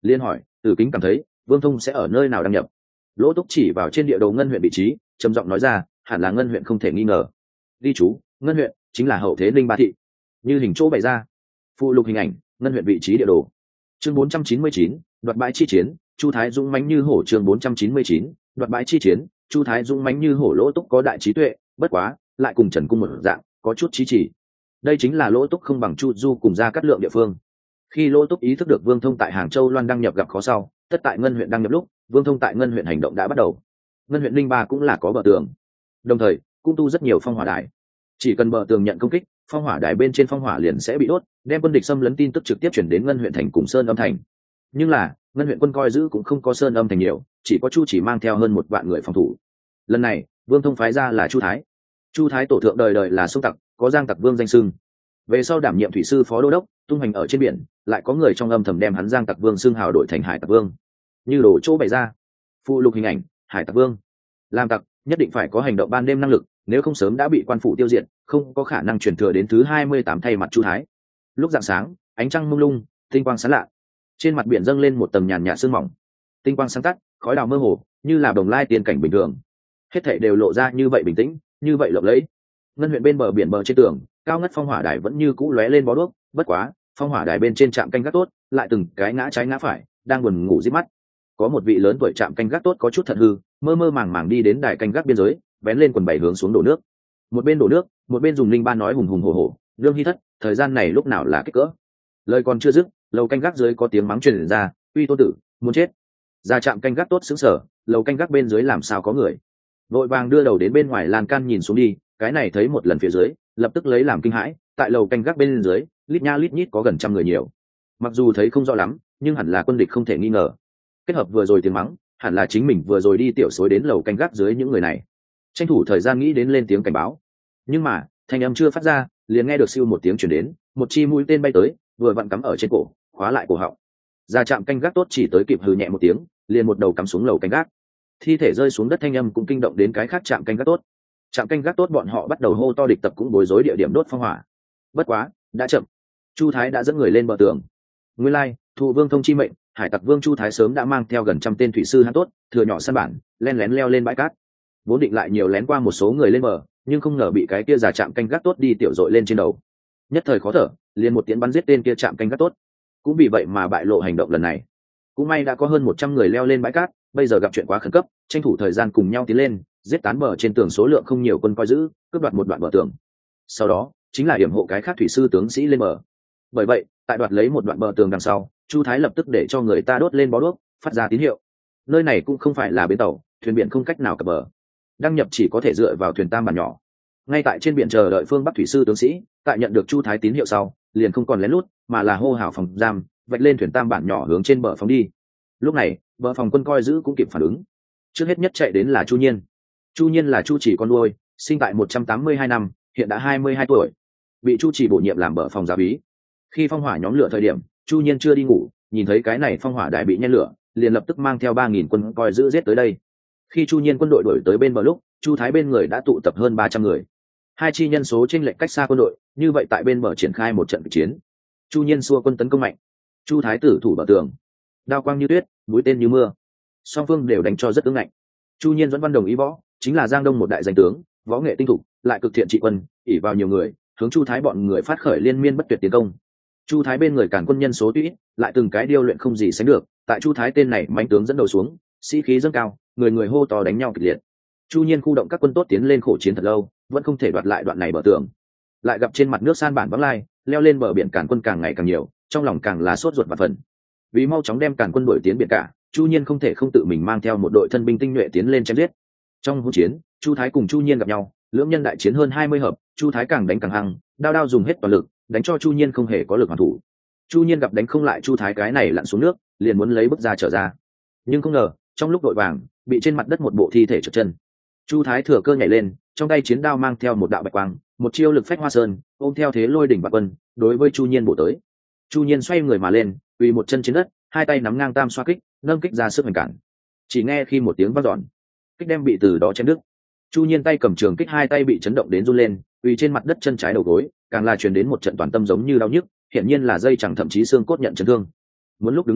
liên hỏi Tử Kính cảm thấy Vương Thông sẽ ở nơi nào đăng nhập. Lỗ Túc chỉ vào trên địa đồ Ngân huyện vị trí, trầm giọng nói ra, hẳn là Ngân huyện không thể nghi ngờ. Ghi chú, Ngân huyện chính là hậu thế Linh Ba thị. Như hình chỗ bày ra, phụ lục hình ảnh Ngân huyện vị trí địa đồ. Chương 499, đoạt bãi chi chiến, Chu Thái dũng mãnh như hổ. Chương 499, đoạt bãi chi chiến, Chu Thái dũng mãnh như hổ. Lỗ Túc có đại trí tuệ, bất quá lại cùng Trần Cung một dạng, có chút trí chỉ. Đây chính là Lỗ Túc không bằng Chu Du cùng Gia Cát Lượng địa phương. Khi Lỗ Túc ý thức được Vương Thông tại Hàng Châu Loan đăng nhập gặp khó sau, tất tại Ngân huyện đăng nhập lúc, Vương Thông tại Ngân huyện hành động đã bắt đầu. Ngân huyện Linh Ba cũng là có bờ tường, đồng thời cũng tu rất nhiều phong hỏa đài. Chỉ cần bờ tường nhận công kích, phong hỏa đài bên trên phong hỏa liền sẽ bị đốt, đem quân địch xâm lấn tin tức trực tiếp chuyển đến Ngân huyện thành cùng Sơn Âm thành. Nhưng là Ngân huyện quân coi giữ cũng không có Sơn Âm thành nhiều, chỉ có Chu chỉ mang theo hơn 1 vạn người phòng thủ. Lần này Vương Thông phái ra là Chu Thái. Chu Thái tổ thượng đời đời là sông tặc, có Giang Tặc Vương danh xưng. Về sau đảm nhiệm thủy sư phó đô đốc, tung hành ở trên biển, lại có người trong âm thầm đem hắn Giang Tặc Vương xưng hào đổi thành Hải Tặc Vương. Như đồ chỗ bày ra, phụ lục hình ảnh Hải Tặc Vương. Làm tặc nhất định phải có hành động ban đêm năng lực, nếu không sớm đã bị quan phủ tiêu diệt, không có khả năng truyền thừa đến thứ 28 thay mặt Chu Thái. Lúc rạng sáng, ánh trăng mông lung, tinh quang sáng lạ, trên mặt biển dâng lên một tầng nhàn nhạt sương mỏng, tinh quang sáng tắt, khói đào mơ hồ, như là đồng lai tiên cảnh bình thường. Hết thảy đều lộ ra như vậy bình tĩnh, như vậy lộng lẫy. Ngân huyện bên bờ biển bờ trên tường, cao ngất phong hỏa đài vẫn như cũ lóe lên bó đuốc, bất quá phong hỏa đài bên trên trạm canh gác tốt lại từng cái ngã trái ngã phải, đang buồn ngủ díp mắt. Có một vị lớn tuổi trạm canh gác tốt có chút thận hư, mơ mơ màng màng đi đến đài canh gác biên giới, vén lên quần bảy hướng xuống đổ nước. Một bên đổ nước, một bên dùng linh ba nói hùng hùng hổ hổ, "Lương Hy Thất, thời gian này lúc nào là kích cỡ?" Lời còn chưa dứt, lầu canh gác dưới có tiếng mắng truyền ra, "Uy Tôn tử, muốn chết!" Ra trạm canh gác tốt sững sờ, lầu canh gác bên dưới làm sao có người? Vội vàng đưa đầu đến bên ngoài lan can nhìn xuống đi, cái này thấy một lần phía dưới, lập tức lấy làm kinh hãi, tại lầu canh gác bên dưới, lít nha lít nhít có gần 100 người nhiều. Mặc dù thấy không rõ lắm, nhưng hẳn là quân địch không thể nghi ngờ. Kết hợp vừa rồi tiếng mắng, hẳn là chính mình vừa rồi đi tiểu xối đến lầu canh gác dưới những người này. Tranh thủ thời gian nghĩ đến lên tiếng cảnh báo. Nhưng mà, thanh âm chưa phát ra, liền nghe được siêu một tiếng truyền đến, một chi mũi tên bay tới, vừa vặn cắm ở trên cổ, khóa lại cổ họng. Ra trạm canh gác tốt chỉ tới kịp hừ nhẹ một tiếng, liền một đầu cắm xuống lầu canh gác. Thi thể rơi xuống đất thanh âm cũng kinh động đến cái khác trạm canh gác tốt. Trạm canh gác tốt bọn họ bắt đầu hô to địch tập cũng bối rối địa điểm đốt phong hỏa. Bất quá, đã chậm. Chu Thái đã dẫn người lên bờ tường. Nguyên lai, Thụ Vương Thông chi mệnh, Hải Tặc Vương Chu Thái sớm đã mang theo gần 100 tên thủy sư hạng tốt, thừa nhỏ săn bản, len lén leo lên bãi cát. Vốn định lại nhiều lén qua một số người lên bờ, nhưng không ngờ bị cái kia giả trạm canh gác tốt đi tiểu dội lên trên đầu. Nhất thời khó thở, liền một tiếng bắn giết tên kia trạm canh gác tốt. Cũng vì vậy mà bại lộ hành động lần này. Cũng may đã có hơn 100 người leo lên bãi cát, bây giờ gặp chuyện quá khẩn cấp, tranh thủ thời gian cùng nhau tiến lên, giết tán bờ trên tường số lượng không nhiều quân coi giữ, cướp đoạt một đoạn bờ tường. Sau đó, chính là yểm hộ cái khác thủy sư tướng sĩ lên bờ. Bởi vậy, tại đoạt lấy một đoạn bờ tường đằng sau, Chu Thái lập tức để cho người ta đốt lên bó đuốc, phát ra tín hiệu. Nơi này cũng không phải là bến tàu, thuyền biển không cách nào cập bờ. Đăng nhập chỉ có thể dựa vào thuyền tam bản nhỏ. Ngay tại trên biển chờ đợi phương Bắc thủy sư tướng sĩ, tại nhận được Chu Thái tín hiệu sau, liền không còn lén lút, mà là hô hào phòng giam, vạch lên thuyền tam bản nhỏ hướng trên bờ phóng đi. Lúc này, bờ phòng quân coi giữ cũng kịp phản ứng. Trước hết nhất chạy đến là Chu Nhiên. Chu Nhiên là Chu Chỉ con nuôi, sinh tại 182 năm, hiện đã 22 tuổi, bị Chu Chỉ bổ nhiệm làm bờ phòng giáo úy. Khi phong hỏa nhóm lửa thời điểm, Chu Nhiên chưa đi ngủ, nhìn thấy cái này phong hỏa đại bị nhen lửa, liền lập tức mang theo 3000 quân coi giữ giết tới đây. Khi Chu Nhiên quân đội đuổi tới bên bờ lúc, Chu Thái bên người đã tụ tập hơn 300 người. Hai chi nhân số chênh lệch cách xa quân đội, như vậy tại bên bờ triển khai một trận chiến. Chu Nhiên xua quân tấn công mạnh, Chu Thái tử thủ bờ tường, đao quang như tuyết, mũi tên như mưa, song phương đều đánh cho rất ứng ngạnh. Chu Nhiên dẫn văn đồng ý võ, chính là Giang Đông một đại danh tướng, võ nghệ tinh thục, lại cực thiện trị quân, ỷ vào nhiều người, hướng Chu Thái bọn người phát khởi liên miên bất tuyệt tiến công. Chu Thái bên người càn quân nhân số tuy ít, lại từng cái điêu luyện không gì sánh được, tại Chu Thái tên này mãnh tướng dẫn đầu xuống, sĩ khí dâng cao, người người hô to đánh nhau kịch liệt. Chu Nhiên khu động các quân tốt tiến lên khổ chiến thật lâu, vẫn không thể đoạt lại đoạn này bờ tường. Lại gặp trên mặt nước san bản vắng lai, leo lên bờ biển càn quân càng ngày càng nhiều, trong lòng càng là sốt ruột và phần. Vì mau chóng đem càn quân đuổi tiến biển cả, Chu Nhiên không thể không tự mình mang theo một đội thân binh tinh nhuệ tiến lên chém giết. Trong hỗn chiến, Chu Thái cùng Chu Nhiên gặp nhau, lưỡng nhân đại chiến hơn 20 hợp, Chu Thái càng đánh càng hăng, đao đao dùng hết toàn lực, đánh cho Chu Nhiên không hề có lực hoàn thủ. Chu Nhiên gặp đánh không lại Chu Thái cái này lặn xuống nước, liền muốn lấy bước ra trở ra, nhưng không ngờ trong lúc đội vàng bị trên mặt đất một bộ thi thể trượt chân. Chu Thái thừa cơ nhảy lên, trong tay chiến đao mang theo một đạo bạch quang, một chiêu lực phách hoa sơn, ôm theo thế lôi đỉnh bạc quân, đối với Chu Nhiên bổ tới. Chu Nhiên xoay người mà lên, quỳ một chân trên đất, hai tay nắm ngang tam xoa kích, nâng kích ra sức hành cản. Chỉ nghe khi một tiếng vang dọn, kích đem bị từ đó chém đứt. Chu Nhiên tay cầm trường kích, hai tay bị chấn động đến run lên, quỳ trên mặt đất chân trái đầu gối, càng là truyền đến một trận toàn tâm giống như đau nhức, hiển nhiên là dây chẳng thậm chí xương cốt nhận chấn thương. Muốn lúc đứng lên,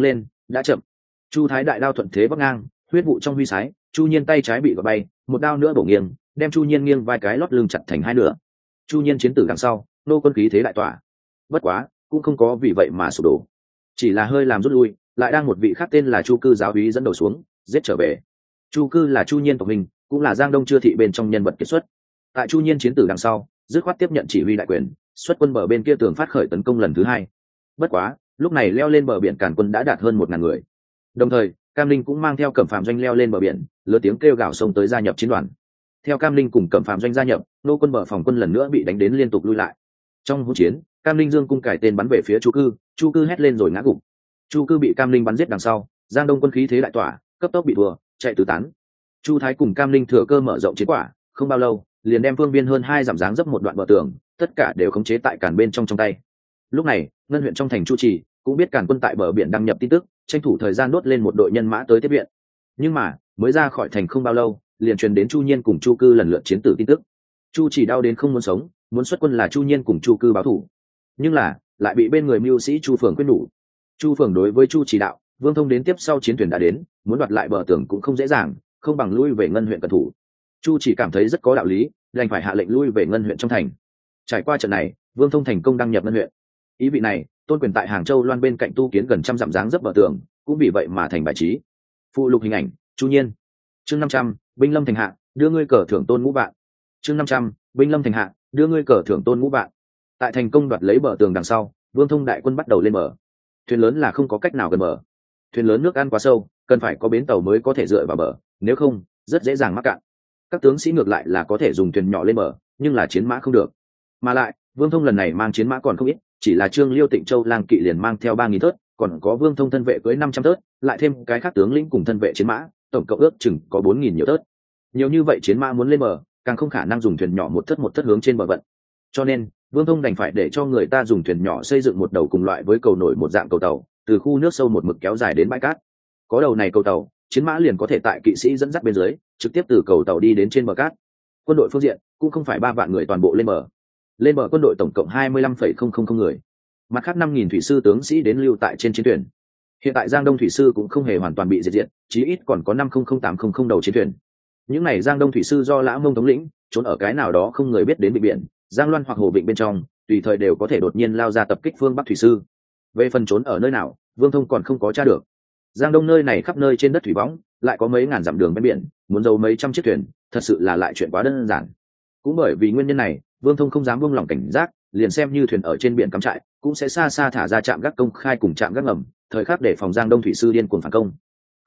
đã chậm. Chu thái đại đao thuận thế bắc ngang, huyết vụ trong huy sái, chu nhiên tay trái bị gọt bay, một đao nữa bổ nghiêng, đem chu nhiên nghiêng vai cái lót lưng chặt thành hai nửa. Chu nhiên chiến tử đằng sau, nô quân khí thế đại tỏa. Bất quá cũng không có vì vậy mà sụp đổ, chỉ là hơi làm rút lui, lại đang một vị khác tên là chu cư giáo úy dẫn đầu xuống giết trở về. Chu cư là chu nhiên tộc mình, cũng là giang đông chưa thị bên trong nhân vật kiệt xuất. Tại chu nhiên chiến tử đằng sau, dứt khoát tiếp nhận chỉ huy đại quyền, xuất quân bờ bên kia tường phát khởi tấn công lần thứ hai. Bất quá lúc này leo lên bờ biển càn quân đã đạt hơn 1.000 người, đồng thời Cam Linh cũng mang theo Cẩm Phàm doanh leo lên bờ biển, lớn tiếng kêu gào xông tới gia nhập chiến đoàn. Theo Cam Linh cùng Cẩm Phàm doanh gia nhập, nô quân bờ phòng quân lần nữa bị đánh đến liên tục lui lại. Trong hỗn chiến, Cam Linh dương cung cải tên bắn về phía Chu Cư hét lên rồi ngã gục. Chu Cư bị Cam Linh bắn giết đằng sau, giang đông quân khí thế đại tỏa, cấp tốc bị thua, chạy tứ tán. Chu Thái cùng Cam Linh thừa cơ mở rộng chiến quả, không bao lâu liền đem phương biên hơn 2 dặm dáng dấp một đoạn bờ tường, tất cả đều khống chế tại càn bên trong tay. Lúc này ngân huyện trong thành Chu Trì cũng biết càn quân tại bờ biển đăng nhập tin tức, tranh thủ thời gian đốt lên một đội nhân mã tới tiếp viện. Nhưng mà mới ra khỏi thành không bao lâu, liền truyền đến Chu Nhiên cùng Chu Cư lần lượt chiến tử tin tức. Chu Chỉ đau đến không muốn sống, muốn xuất quân là Chu Nhiên cùng Chu Cư báo thù, nhưng là lại bị bên người mưu sĩ Chu Phường quyết nhủ. Chu Phường đối với Chu Chỉ đạo, Vương Thông đến tiếp sau chiến thuyền đã đến, muốn đoạt lại bờ tường cũng không dễ dàng, không bằng lui về ngân huyện cận thủ. Chu Chỉ cảm thấy rất có đạo lý, đành phải hạ lệnh lui về ngân huyện trong thành. Trải qua trận này, Vương Thông thành công đăng nhập ngân huyện. Ý vị này, Tôn Quyền tại Hàng Châu Loan bên cạnh tu kiến gần 100 dặm dáng dấp bờ tường, cũng vì vậy mà thành bài trí. Phụ lục hình ảnh, Chu Nhiên. Chương 500, binh lâm thành hạ, đưa ngươi cờ thưởng tôn ngũ vạn. Chương 500, binh lâm thành hạ, đưa ngươi cờ thưởng tôn ngũ vạn. Tại thành công đoạt lấy bờ tường đằng sau, Vương Thông đại quân bắt đầu lên bờ. Thuyền lớn là không có cách nào gần bờ. Thuyền lớn nước ăn quá sâu, cần phải có bến tàu mới có thể dựa vào bờ, nếu không rất dễ dàng mắc cạn. Các tướng sĩ ngược lại là có thể dùng thuyền nhỏ lên bờ, nhưng là chiến mã không được. Mà lại Vương Thông lần này mang chiến mã còn không ít, chỉ là Trương Liêu Tịnh Châu lang kỵ liền mang theo 3.000 thớt, còn có Vương Thông thân vệ cưới 500 thớt, lại thêm cái khác tướng lĩnh cùng thân vệ chiến mã, tổng cộng ước chừng có 4.000 nhiều thớt. Nhiều như vậy chiến mã muốn lên bờ, càng không khả năng dùng thuyền nhỏ một thớt hướng trên bờ vận. Cho nên Vương Thông đành phải để cho người ta dùng thuyền nhỏ xây dựng một đầu cùng loại với cầu nổi một dạng cầu tàu, từ khu nước sâu một mực kéo dài đến bãi cát. Có đầu này cầu tàu, chiến mã liền có thể tại kỵ sĩ dẫn dắt bên dưới, trực tiếp từ cầu tàu đi đến trên bờ cát. Quân đội phương diện cũng không phải 3 vạn người toàn bộ lên bờ. Lên bờ quân đội tổng cộng 25,000 người. Mặt khác 5.000 thủy sư tướng sĩ đến lưu tại trên chiến thuyền. Hiện tại Giang Đông thủy sư cũng không hề hoàn toàn bị diệt diệt, chí ít còn có 5,0800 đầu chiến thuyền. Những này Giang Đông thủy sư do Lã Mông thống lĩnh, trốn ở cái nào đó không người biết đến biển, Giang Loan hoặc Hồ Vịnh bên trong, tùy thời đều có thể đột nhiên lao ra tập kích phương Bắc thủy sư. Về phần trốn ở nơi nào, Vương Thông còn không có tra được. Giang Đông nơi này khắp nơi trên đất thủy võng, lại có mấy ngàn dặm đường bên biển, muốn giấu mấy trăm chiếc thuyền, thật sự là lại chuyện quá đơn giản. Cũng bởi vì nguyên nhân này, Vương Thông không dám buông lỏng cảnh giác, liền xem như thuyền ở trên biển cắm trại, cũng sẽ xa xa thả ra trạm gác công khai cùng trạm gác ngầm, thời khắc để phòng Giang Đông thủy sư điên cuồng phản công.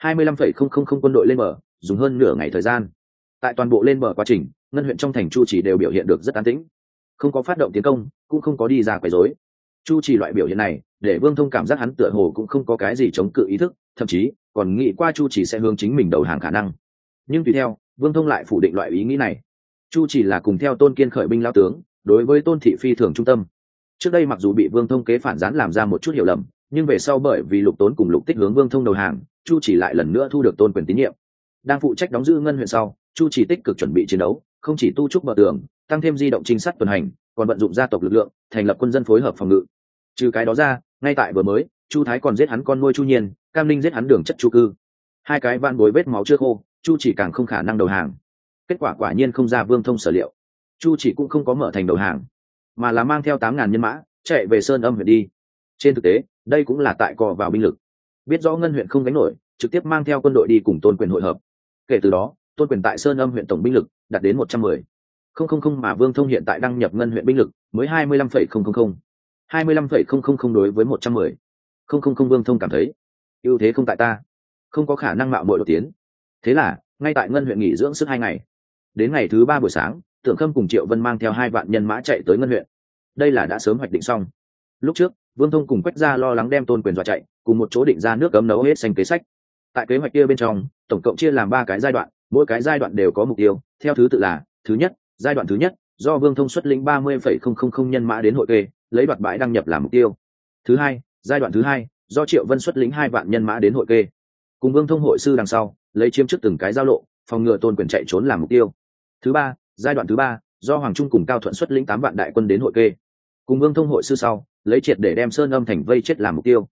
25,000 quân đội lên bờ, dùng hơn nửa ngày thời gian. Tại toàn bộ lên bờ quá trình, ngân huyện trong thành Chu Chỉ đều biểu hiện được rất an tĩnh, không có phát động tiến công, cũng không có đi ra quấy rối. Chu Chỉ loại biểu hiện này, để Vương Thông cảm giác hắn tựa hồ cũng không có cái gì chống cự ý thức, thậm chí còn nghĩ qua Chu Chỉ sẽ hướng chính mình đầu hàng khả năng. Nhưng tùy theo, Vương Thông lại phủ định loại ý nghĩ này. Chu Chỉ là cùng theo Tôn Kiên khởi binh lao tướng, đối với Tôn thị phi thường trung tâm. Trước đây mặc dù bị Vương Thông kế phản gián làm ra một chút hiểu lầm, nhưng về sau bởi vì Lục Tốn cùng Lục Tích hướng Vương Thông đầu hàng, Chu Chỉ lại lần nữa thu được Tôn Quyền tín nhiệm. Đang phụ trách đóng giữ ngân huyện sau, Chu Chỉ tích cực chuẩn bị chiến đấu, không chỉ tu trúc bờ tường, tăng thêm di động trinh sát tuần hành, còn vận dụng gia tộc lực lượng, thành lập quân dân phối hợp phòng ngự. Trừ cái đó ra, ngay tại vừa mới, Chu Thái còn giết hắn con nuôi Chu Nhiên, Cam Linh giết hắn Đường Chất Chu Cư. Hai cái van bối vết máu chưa khô, Chu Chỉ càng không khả năng đầu hàng. Kết quả quả nhiên không ra Vương Thông sở liệu. Chu Chỉ cũng không có mở thành đầu hàng, mà là mang theo 8.000 nhân mã chạy về Sơn Âm huyện đi. Trên thực tế, đây cũng là tại cò vào binh lực. Biết rõ ngân huyện không gánh nổi, trực tiếp mang theo quân đội đi cùng Tôn Quyền hội hợp. Kể từ đó, Tôn Quyền tại Sơn Âm huyện tổng binh lực đạt đến 110,000, mà Vương Thông hiện tại đăng nhập ngân huyện binh lực mới 25,000. 25,000 đối với 110,000, Vương Thông cảm thấy ưu thế không tại ta, không có khả năng mạo muội đột tiến. Thế là ngay tại ngân huyện nghỉ dưỡng sức 2 ngày, đến ngày thứ 3 buổi sáng, Tưởng Khâm cùng Triệu Vân mang theo 2 vạn nhân mã chạy tới ngân huyện. Đây là đã sớm hoạch định xong. Lúc trước Vương Thông cùng Quách Gia lo lắng đem Tôn Quyền dọa chạy, cùng một chỗ định ra nước cấm nấu hết xanh kế sách. Tại kế hoạch kia bên trong, tổng cộng chia làm 3 cái giai đoạn, mỗi cái giai đoạn đều có mục tiêu, theo thứ tự là: thứ nhất, giai đoạn thứ nhất, do Vương Thông xuất lĩnh 30,000 nhân mã đến hội kê, lấy đoạt bãi đăng nhập làm mục tiêu. Thứ hai, giai đoạn thứ hai, do Triệu Vân xuất lĩnh 2 vạn nhân mã đến hội kê, cùng Vương Thông hội sư đằng sau, lấy chiếm trước từng cái giao lộ, phòng ngừa Tôn Quyền chạy trốn làm mục tiêu. Thứ ba, giai đoạn thứ ba, do Hoàng Trung cùng Cao Thuận xuất lĩnh 8 vạn đại quân đến hội kê, cùng Vương Thông hội sư sau, lấy triệt để đem Sơn Âm thành vây chết làm mục tiêu.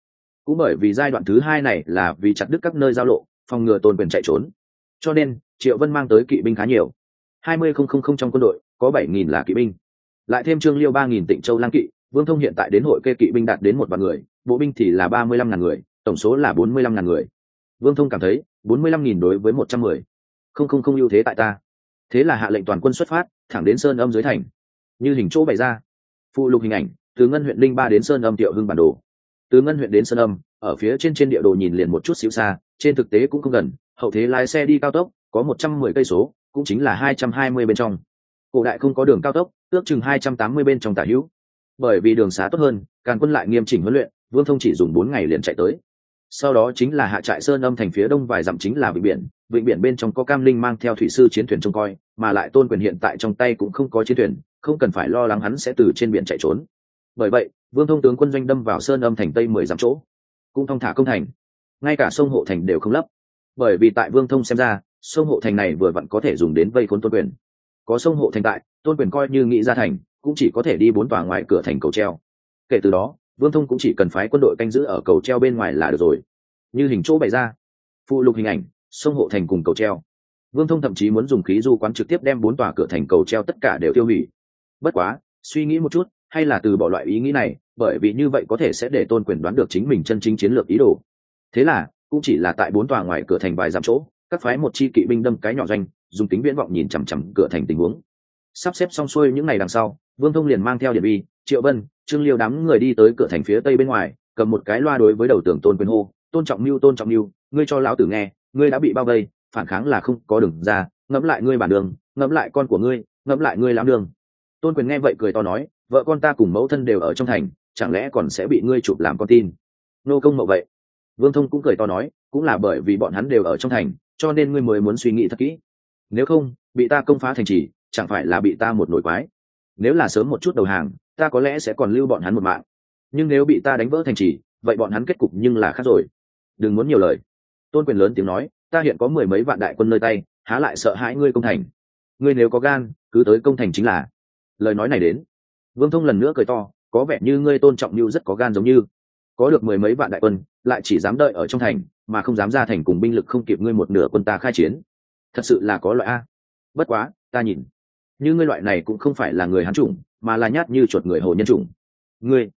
cũng bởi vì giai đoạn thứ hai này là vì chặt đứt các nơi giao lộ, phòng ngừa tôn quyền chạy trốn, cho nên Triệu Vân mang tới kỵ binh khá nhiều. 20,000 trong quân đội có 7.000 là kỵ binh, lại thêm Trương Liêu 3.000 Tịnh Châu lang kỵ. Vương Thông hiện tại đến hội kê kỵ binh đạt đến 1 vạn người, bộ binh thì là 35.000 người, tổng số là 45.000 người. Vương Thông cảm thấy 45.000 đối với 110 không ưu thế tại ta, thế là hạ lệnh toàn quân xuất phát thẳng đến Sơn Âm dưới thành. Như hình chỗ bày ra, phụ lục hình ảnh từ Ngân huyện Linh Ba đến Sơn Âm Tiệu Hưng bản đồ. Từ Ngân huyện đến Sơn Âm ở phía trên địa đồ nhìn liền một chút xíu xa, trên thực tế cũng không gần, hậu thế lái xe đi cao tốc có 110 cây số, cũng chính là 220 bên trong. Cổ đại không có đường cao tốc, ước chừng 280 bên trong tả hữu. Bởi vì đường xá tốt hơn, Càn quân lại nghiêm chỉnh huấn luyện, Vương Thông chỉ dùng 4 ngày liền chạy tới. Sau đó chính là hạ trại Sơn Âm thành phía đông vài dặm chính là vịnh biển bên trong có Cam Linh mang theo thủy sư chiến thuyền trông coi, mà lại Tôn Quyền hiện tại trong tay cũng không có chiến thuyền, không cần phải lo lắng hắn sẽ từ trên biển chạy trốn. Bởi vậy, Vương Thông tướng quân doanh đâm vào Sơn Âm thành tây 10 dặm chỗ, cũng thong thả công thành, ngay cả sông Hộ thành đều không lấp. Bởi vì tại Vương Thông xem ra, sông Hộ thành này vừa vặn có thể dùng đến vây khốn Tôn Quyền. Có sông Hộ thành tại, Tôn Quyền coi như nghĩ ra thành, cũng chỉ có thể đi 4 tòa ngoài cửa thành cầu treo. Kể từ đó, Vương Thông cũng chỉ cần phái quân đội canh giữ ở cầu treo bên ngoài là được rồi. Như hình chỗ bày ra, phụ lục hình ảnh sông Hộ thành cùng cầu treo. Vương Thông thậm chí muốn dùng khí du quán trực tiếp đem 4 tòa cửa thành cầu treo tất cả đều tiêu hủy. Bất quá, suy nghĩ một chút, hay là từ bỏ loại ý nghĩ này, bởi vì như vậy có thể sẽ để Tôn Quyền đoán được chính mình chân chính chiến lược ý đồ. Thế là, cũng chỉ là tại 4 tòa ngoài cửa thành vài dặm chỗ, các phái một chi kỵ binh đâm cái nhỏ doanh, dùng kính viễn vọng nhìn chằm chằm cửa thành tình huống. Sắp xếp xong xuôi những ngày đằng sau, Vương Thông liền mang theo Điển Vi, Triệu Vân, Trương Liêu đám người đi tới cửa thành phía tây bên ngoài, cầm một cái loa đối với đầu tường Tôn Quyền hô: Tôn Trọng Mưu, ngươi cho lão tử nghe, ngươi đã bị bao vây, phản kháng là không có đường ra, ngẫm lại ngươi bản đường, ngẫm lại con của ngươi, ngẫm lại ngươi lão đường. Tôn Quyền nghe vậy cười to nói: vợ con ta cùng mẫu thân đều ở trong thành, chẳng lẽ còn sẽ bị ngươi chụp làm con tin? Nô công mậu vậy. Vương Thông cũng cười to nói: cũng là bởi vì bọn hắn đều ở trong thành, cho nên ngươi mới muốn suy nghĩ thật kỹ. Nếu không, bị ta công phá thành trì, chẳng phải là bị ta một nổi quái. Nếu là sớm một chút đầu hàng, ta có lẽ sẽ còn lưu bọn hắn một mạng, nhưng nếu bị ta đánh vỡ thành trì, vậy bọn hắn kết cục nhưng là khác rồi. Đừng muốn nhiều lời. Tôn Quyền lớn tiếng nói: ta hiện có 10 mấy vạn đại quân nơi tay, há lại sợ hãi ngươi công thành? Ngươi nếu có gan, cứ tới công thành chính là. Lời nói này đến, Vương Thông lần nữa cười to: có vẻ như ngươi Tôn Trọng Mưu rất có gan giống như. Có được 10 mấy vạn đại quân, lại chỉ dám đợi ở trong thành, mà không dám ra thành cùng binh lực không kịp ngươi một nửa quân ta khai chiến. Thật sự là có loại a. Bất quá, ta nhìn, như ngươi loại này cũng không phải là người Hán chủng, mà là nhát như chuột người Hồ nhân chủng. Ngươi.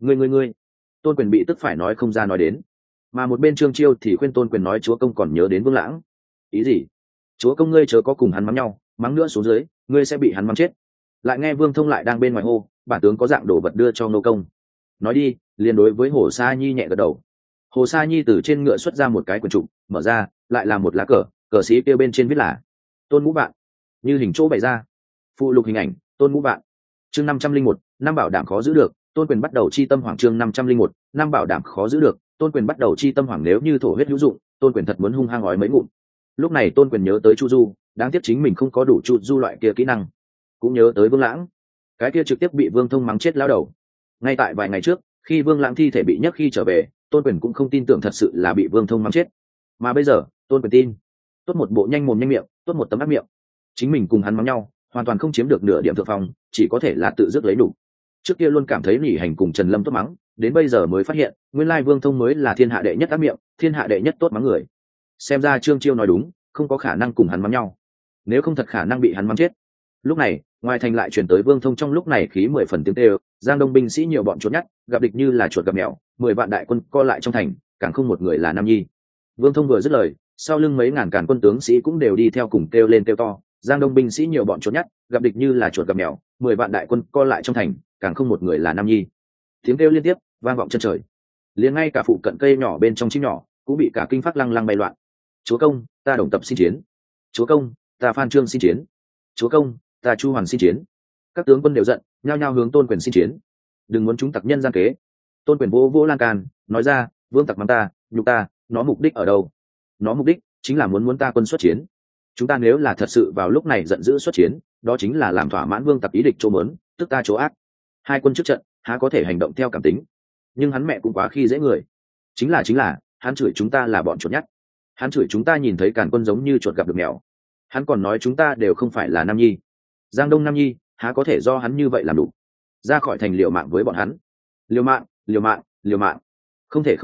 Tôn Quyền bị tức phải nói không ra nói đến. Mà một bên Trương Chiêu thì khuyên Tôn Quyền nói chúa công còn nhớ đến Vương Lãng. Ý gì? Chúa công ngươi chớ có cùng hắn mắng nhau, mắng nữa xuống dưới, ngươi sẽ bị hắn mắng chết. Lại nghe Vương Thông lại đang bên ngoài hô: bản tướng có dạng đồ vật đưa cho nô công. Nói đi, liền đối với Hồ Sa Nhi nhẹ gật đầu. Hồ Sa Nhi từ trên ngựa xuất ra một cái quyển trục, mở ra, lại là một lá cờ, cờ sĩ kia bên trên viết là Tôn Ngũ Vạn. Như hình chỗ bày ra, phụ lục hình ảnh Tôn Ngũ Vạn. Chương 501, năm bảo đảm khó giữ được, Tôn Quyền bắt đầu chi tâm hoàng. Chương 501, năm bảo đảm khó giữ được, Tôn Quyền bắt đầu chi tâm hoàng. Nếu như thổ huyết hữu dụng, Tôn Quyền thật muốn hung hăng nói mấy ngụm. Lúc này Tôn Quyền nhớ tới Chu Du, đáng tiếc chính mình không có đủ Chu Du loại kia kỹ năng, cũng nhớ tới Vương Lãng, cái kia trực tiếp bị Vương Thông mắng chết lao đầu. Ngay tại vài ngày trước, khi Vương Lãng thi thể bị nhấc khi trở về, Tôn Quyền cũng không tin tưởng thật sự là bị Vương Thông mắng chết, mà bây giờ Tôn Quyền tin. Tốt một bộ nhanh mồm nhanh miệng, tốt một tấm ác miệng. Chính mình cùng hắn mắng nhau, hoàn toàn không chiếm được nửa điểm thượng phong, chỉ có thể là tự dứt lấy đủ. Trước kia luôn cảm thấy Nỉ Hành cùng Trần Lâm tốt mắng, đến bây giờ mới phát hiện, nguyên lai Vương Thông mới là thiên hạ đệ nhất ác miệng, thiên hạ đệ nhất tốt mắng người. Xem ra Trương Chiêu nói đúng, không có khả năng cùng hắn mắng nhau, nếu không thật khả năng bị hắn mắng chết. Lúc này, ngoài thành lại chuyển tới Vương Thông trong lúc này khí 10 phần tiếng tê. Giang Đông binh sĩ nhiều bọn chuột nhắt, gặp địch như là chuột gặp mèo, 10 vạn đại quân co lại trong thành, càng không một người là nam nhi. Vương Thông vừa dứt lời, sau lưng mấy ngàn càn quân tướng sĩ cũng đều đi theo cùng kêu lên kêu to: Giang Đông binh sĩ nhiều bọn chuột nhắt, gặp địch như là chuột gặp mèo, 10 vạn đại quân co lại trong thành, càng không một người là nam nhi. Tiếng kêu liên tiếp vang vọng chân trời, liền ngay cả phụ cận cây nhỏ bên trong chim nhỏ cũng bị cả kinh phát lăng lăng bay loạn. Chúa công, ta Đồng Tập xin chiến. Chúa công, ta Phan Trương xin chiến. Chúa công, ta Chu Hoàn xin chiến. Các tướng quân đều giận, nhao nhao hướng Tôn Quyền xin chiến. Đừng muốn chúng tặc nhân gian kế. Tôn Quyền vô vô lan can, nói ra: vương tặc mắng ta, nhục ta, nó mục đích ở đâu? Nó mục đích chính là muốn ta quân xuất chiến. Chúng ta nếu là thật sự vào lúc này giận dữ xuất chiến, đó chính là làm thỏa mãn vương tặc ý địch chỗ mớn, tức ta chỗ ác. Hai quân trước trận, há có thể hành động theo cảm tính? Nhưng hắn mẹ cũng quá khi dễ người. Chính là, hắn chửi chúng ta là bọn chuột nhắt. Hắn chửi chúng ta nhìn thấy càn quân giống như chuột gặp được mèo. Hắn còn nói chúng ta đều không phải là nam nhi. Giang Đông nam nhi, há có thể do hắn như vậy làm đủ? Ra khỏi thành liều mạng với bọn hắn. Liều mạng. Không thể không nói,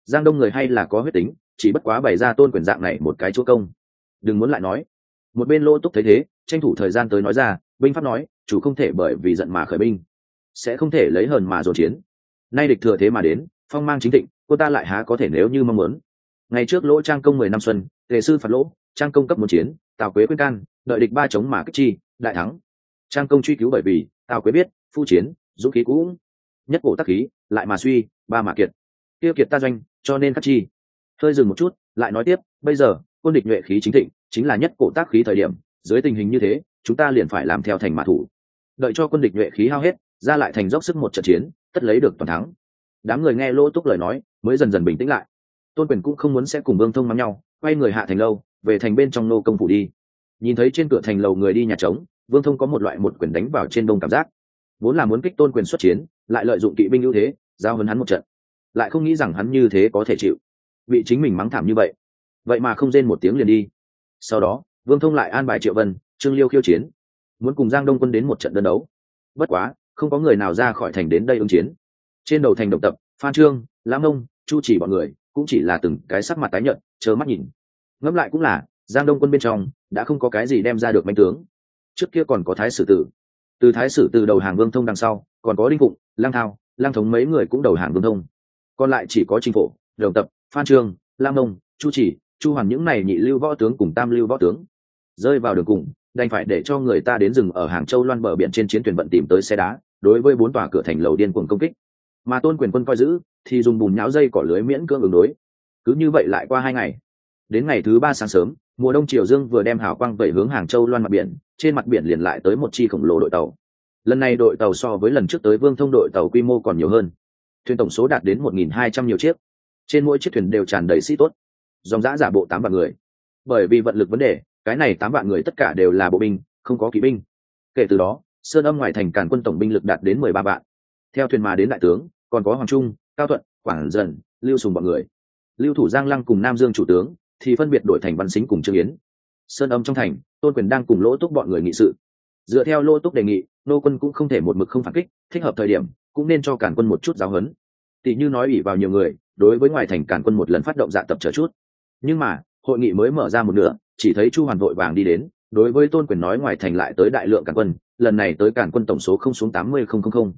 Giang Đông người hay là có huyết tính, chỉ bất quá bày ra Tôn Quyền dạng này một cái chúa công. Đừng muốn lại nói. Một bên Lỗ Túc thấy thế, tranh thủ thời gian tới nói ra, binh pháp nói, chủ không thể bởi vì giận mà khởi binh, sẽ không thể lấy hờn mà dồn chiến. Nay địch thừa thế mà đến, phong mang chính thịnh, cô ta lại há có thể nếu như mong muốn. Ngày trước Lỗ Trang công 10 năm xuân, Tề sư phạt Lỗ, Trang công cấp một chiến, Tào Quế khuyên can, đợi địch ba chống mà kích chi, đại thắng. Trang công truy cứu bởi vì Tào Quế biết, phu chiến, dũng khí cũng nhất cổ tác khí, lại mà suy, ba mà kiệt. Tiêu kiệt ta doanh, cho nên cắt chi. Hơi dừng một chút, lại nói tiếp, bây giờ quân địch nhuệ khí chính thịnh, chính là nhất cổ tác khí thời điểm, dưới tình hình như thế, chúng ta liền phải làm theo thành mã thủ. Đợi cho quân địch nhuệ khí hao hết, ra lại thành dốc sức một trận chiến, tất lấy được toàn thắng. Đám người nghe Lỗ Túc lời nói, mới dần dần bình tĩnh lại. Tôn Quyền cũng không muốn sẽ cùng Vương Thông mắng nhau, quay người hạ thành lâu, về thành bên trong nô công phủ đi. Nhìn thấy trên cửa thành lầu người đi nhà trống, Vương Thông có một loại một quyền đánh vào trên đông cảm giác. Vốn là muốn kích Tôn Quyền xuất chiến, lại lợi dụng kỵ binh ưu thế, giao hấn hắn một trận. Lại không nghĩ rằng hắn như thế có thể chịu, bị chính mình mắng thảm như vậy, vậy mà không rên một tiếng liền đi. Sau đó, Vương Thông lại an bài Triệu Vân, Trương Liêu khiêu chiến, muốn cùng Giang Đông quân đến một trận đơn đấu. Bất quá, không có người nào ra khỏi thành đến đây ứng chiến. Trên đầu thành Độc Tập, Phan Trương, Lãng Ông, Chu Chỉ bọn người cũng chỉ là từng cái sắc mặt tái nhợt, trơ mắt nhìn. Ngẫm lại cũng là, Giang Đông quân bên trong đã không có cái gì đem ra được manh tướng. Trước kia còn có Thái Sử Tử, từ Thái Sử Tử đầu hàng Vương Thông đằng sau, còn có Đinh Phụng, Lang Thao, Lang Thống mấy người cũng đầu hàng Vương Thông. Còn lại chỉ có Trình Phổ, Độc Tập, Phan Trương, Lam Ông, Chu Chỉ, Chu Hoàn những này nhị lưu võ tướng cùng tam lưu võ tướng rơi vào đường cùng, đành phải để cho người ta đến rừng ở Hàng Châu loan bờ biển trên chiến thuyền vận tìm tới xe đá, đối với 4 tòa cửa thành lầu điên cuồng công kích. Mà Tôn Quyền quân coi giữ thì dùng bùn nhão dây cỏ lưới miễn cưỡng ứng đối. Cứ như vậy lại qua 2 ngày. Đến ngày thứ 3 sáng sớm, mùa đông chiều dương vừa đem hào quang vẩy hướng Hàng Châu loan mặt biển, trên mặt biển liền lại tới một chi khổng lồ đội tàu. Lần này đội tàu so với lần trước tới Vương Thông đội tàu quy mô còn nhiều hơn. Thuyền tổng số đạt đến 1.200 nhiều chiếc. Trên mỗi chiếc thuyền đều tràn đầy sĩ tốt, dòng dã giả bộ 8 vạn người. Bởi vì vận lực vấn đề, cái này 8 vạn người tất cả đều là bộ binh, không có kỵ binh. Kể từ đó, Sơn Âm ngoài thành Càn quân tổng binh lực đạt đến 13 vạn. Theo thuyền mà đến đại tướng, còn có Hoàng Trung, Cao Thuận, Quảng Dần, Lưu Sùng bọn người. Lưu thủ Giang Lăng cùng Nam Dương chủ tướng thì phân biệt đổi thành Văn Sính cùng Trương Yến. Sơn Âm trong thành, Tôn Quyền đang cùng Lỗ Túc bọn người nghị sự. Dựa theo Lỗ Túc đề nghị, nô quân cũng không thể một mực không phản kích, thích hợp thời điểm cũng nên cho Càn quân một chút giáo huấn. Tỷ như nói ủy vào nhiều người, đối với ngoài thành Càn quân một lần phát động dạ tập chờ chút. Nhưng mà, hội nghị mới mở ra một nửa, chỉ thấy Chu Hoàn vội vàng đi đến, đối với Tôn Quyền nói ngoài thành lại tới đại lượng Càn quân, lần này tới Càn quân tổng số không xuống 80,000.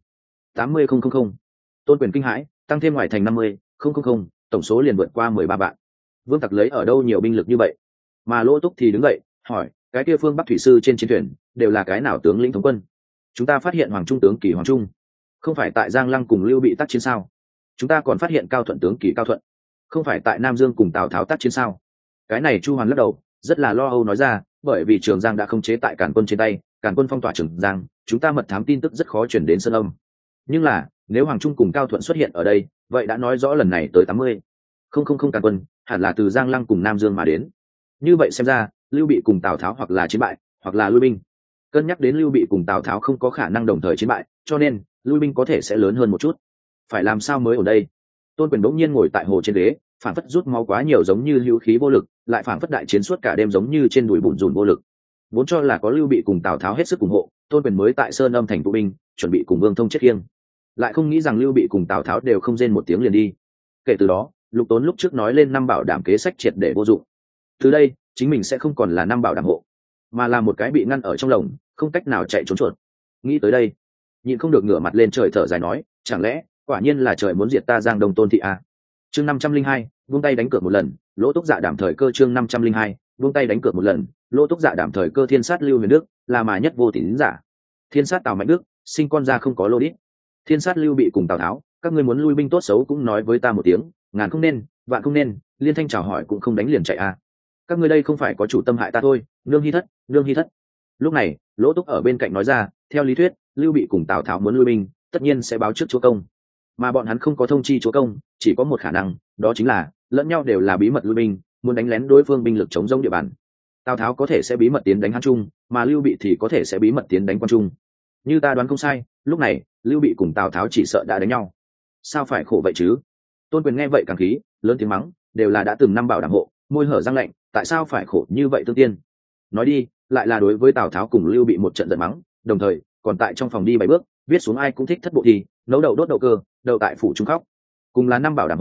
80,000. Tôn Quyền kinh hãi, tăng thêm ngoài thành 50,000, tổng số liền vượt qua 13 vạn. Vương Tặc lấy ở đâu nhiều binh lực như vậy? Mà Lỗ Túc thì đứng dậy, hỏi, cái kia phương Bắc thủy sư trên chiến thuyền đều là cái nào tướng lĩnh thống quân? Chúng ta phát hiện Hoàng Trung tướng Kỳ Hoàng Trung, không phải tại Giang Lăng cùng Lưu Bị tác chiến sao? Chúng ta còn phát hiện Cao Thuận tướng Kỳ Cao Thuận, không phải tại Nam Dương cùng Tào Tháo tác chiến sao? Cái này Chu Hoàn lắc đầu, rất là lo âu nói ra, bởi vì Trường Giang đã không chế tại Càn quân trên tay, Càn quân phong tỏa Trường Giang, chúng ta mật thám tin tức rất khó truyền đến Sơn Âm. Nhưng là, nếu Hoàng Trung cùng Cao Thuận xuất hiện ở đây, vậy đã nói rõ lần này tới 80,000 Càn quân, hẳn là từ Giang Lăng cùng Nam Dương mà đến. Như vậy xem ra, Lưu Bị cùng Tào Tháo hoặc là chiến bại, hoặc là lui binh. Cân nhắc đến Lưu Bị cùng Tào Tháo không có khả năng đồng thời chiến bại, cho nên lui binh có thể sẽ lớn hơn một chút. Phải làm sao mới ở đây? Tôn Quyền bỗng nhiên ngồi tại hồ trên ghế, phản phất rút máu quá nhiều giống như hữu khí vô lực, lại phản phất đại chiến suốt cả đêm giống như trên đùi bùn rùn vô lực. Vốn cho là có Lưu Bị cùng Tào Tháo hết sức ủng hộ, Tôn Quyền mới tại Sơn Âm thành tụ binh, chuẩn bị cùng Vương Thông chết khiêng. Lại không nghĩ rằng Lưu Bị cùng Tào Tháo đều không rên một tiếng liền đi. Kể từ đó, Lục Tốn lúc trước nói lên 5 bảo đảm kế sách triệt để vô dụng. Từ đây, chính mình sẽ không còn là 5 bảo đảm hộ, mà là một cái bị ngăn ở trong lồng, không cách nào chạy trốn chuột. Nghĩ tới đây, nhịn không được ngửa mặt lên trời thở dài nói, chẳng lẽ quả nhiên là trời muốn diệt ta Giang Đông Tôn thị à? Chương 502, buông tay đánh cược một lần, Lỗ Túc dạ đảm thời cơ. Chương 502, buông tay đánh cược một lần, Lỗ Túc dạ đảm thời cơ. Thiên sát Lưu Huyền Đức là mà nhất vô tín giả, thiên sát Tào Mạnh Đức sinh con ra không có lô đít, thiên sát Lưu Bị cùng Tào Tháo, các ngươi muốn lui binh tốt xấu cũng nói với ta một tiếng, ngàn không nên, vạn không nên, liên thanh chào hỏi cũng không đánh liền chạy à? Các ngươi đây không phải có chủ tâm hại ta thôi, nương hy thất, nương hy thất. Lúc này, Lỗ Túc ở bên cạnh nói ra, theo lý thuyết, Lưu Bị cùng Tào Tháo muốn lui binh, tất nhiên sẽ báo trước chúa công, mà bọn hắn không có thông chi chúa công, chỉ có một khả năng, đó chính là lẫn nhau đều là bí mật lui binh, muốn đánh lén đối phương binh lực chống rông địa bàn. Tào Tháo có thể sẽ bí mật tiến đánh Hán Trung, mà Lưu Bị thì có thể sẽ bí mật tiến đánh Quan Trung. Như ta đoán không sai, lúc này Lưu Bị cùng Tào Tháo chỉ sợ đã đánh nhau. Sao phải khổ vậy chứ? Tôn Quyền nghe vậy càng khí, lớn tiếng mắng, đều là đã từng 5 bảo đảm hộ, môi hở răng lạnh, tại sao phải khổ như vậy tương tiên? Nói đi, lại là đối với Tào Tháo cùng Lưu Bị một trận giận mắng, đồng thời còn tại trong phòng đi 7 bước, viết xuống ai cũng thích thất bộ thì nấu đậu đốt đậu cơ, đậu tại phủ trung khóc. Cùng là 5 bảo đảm hộ,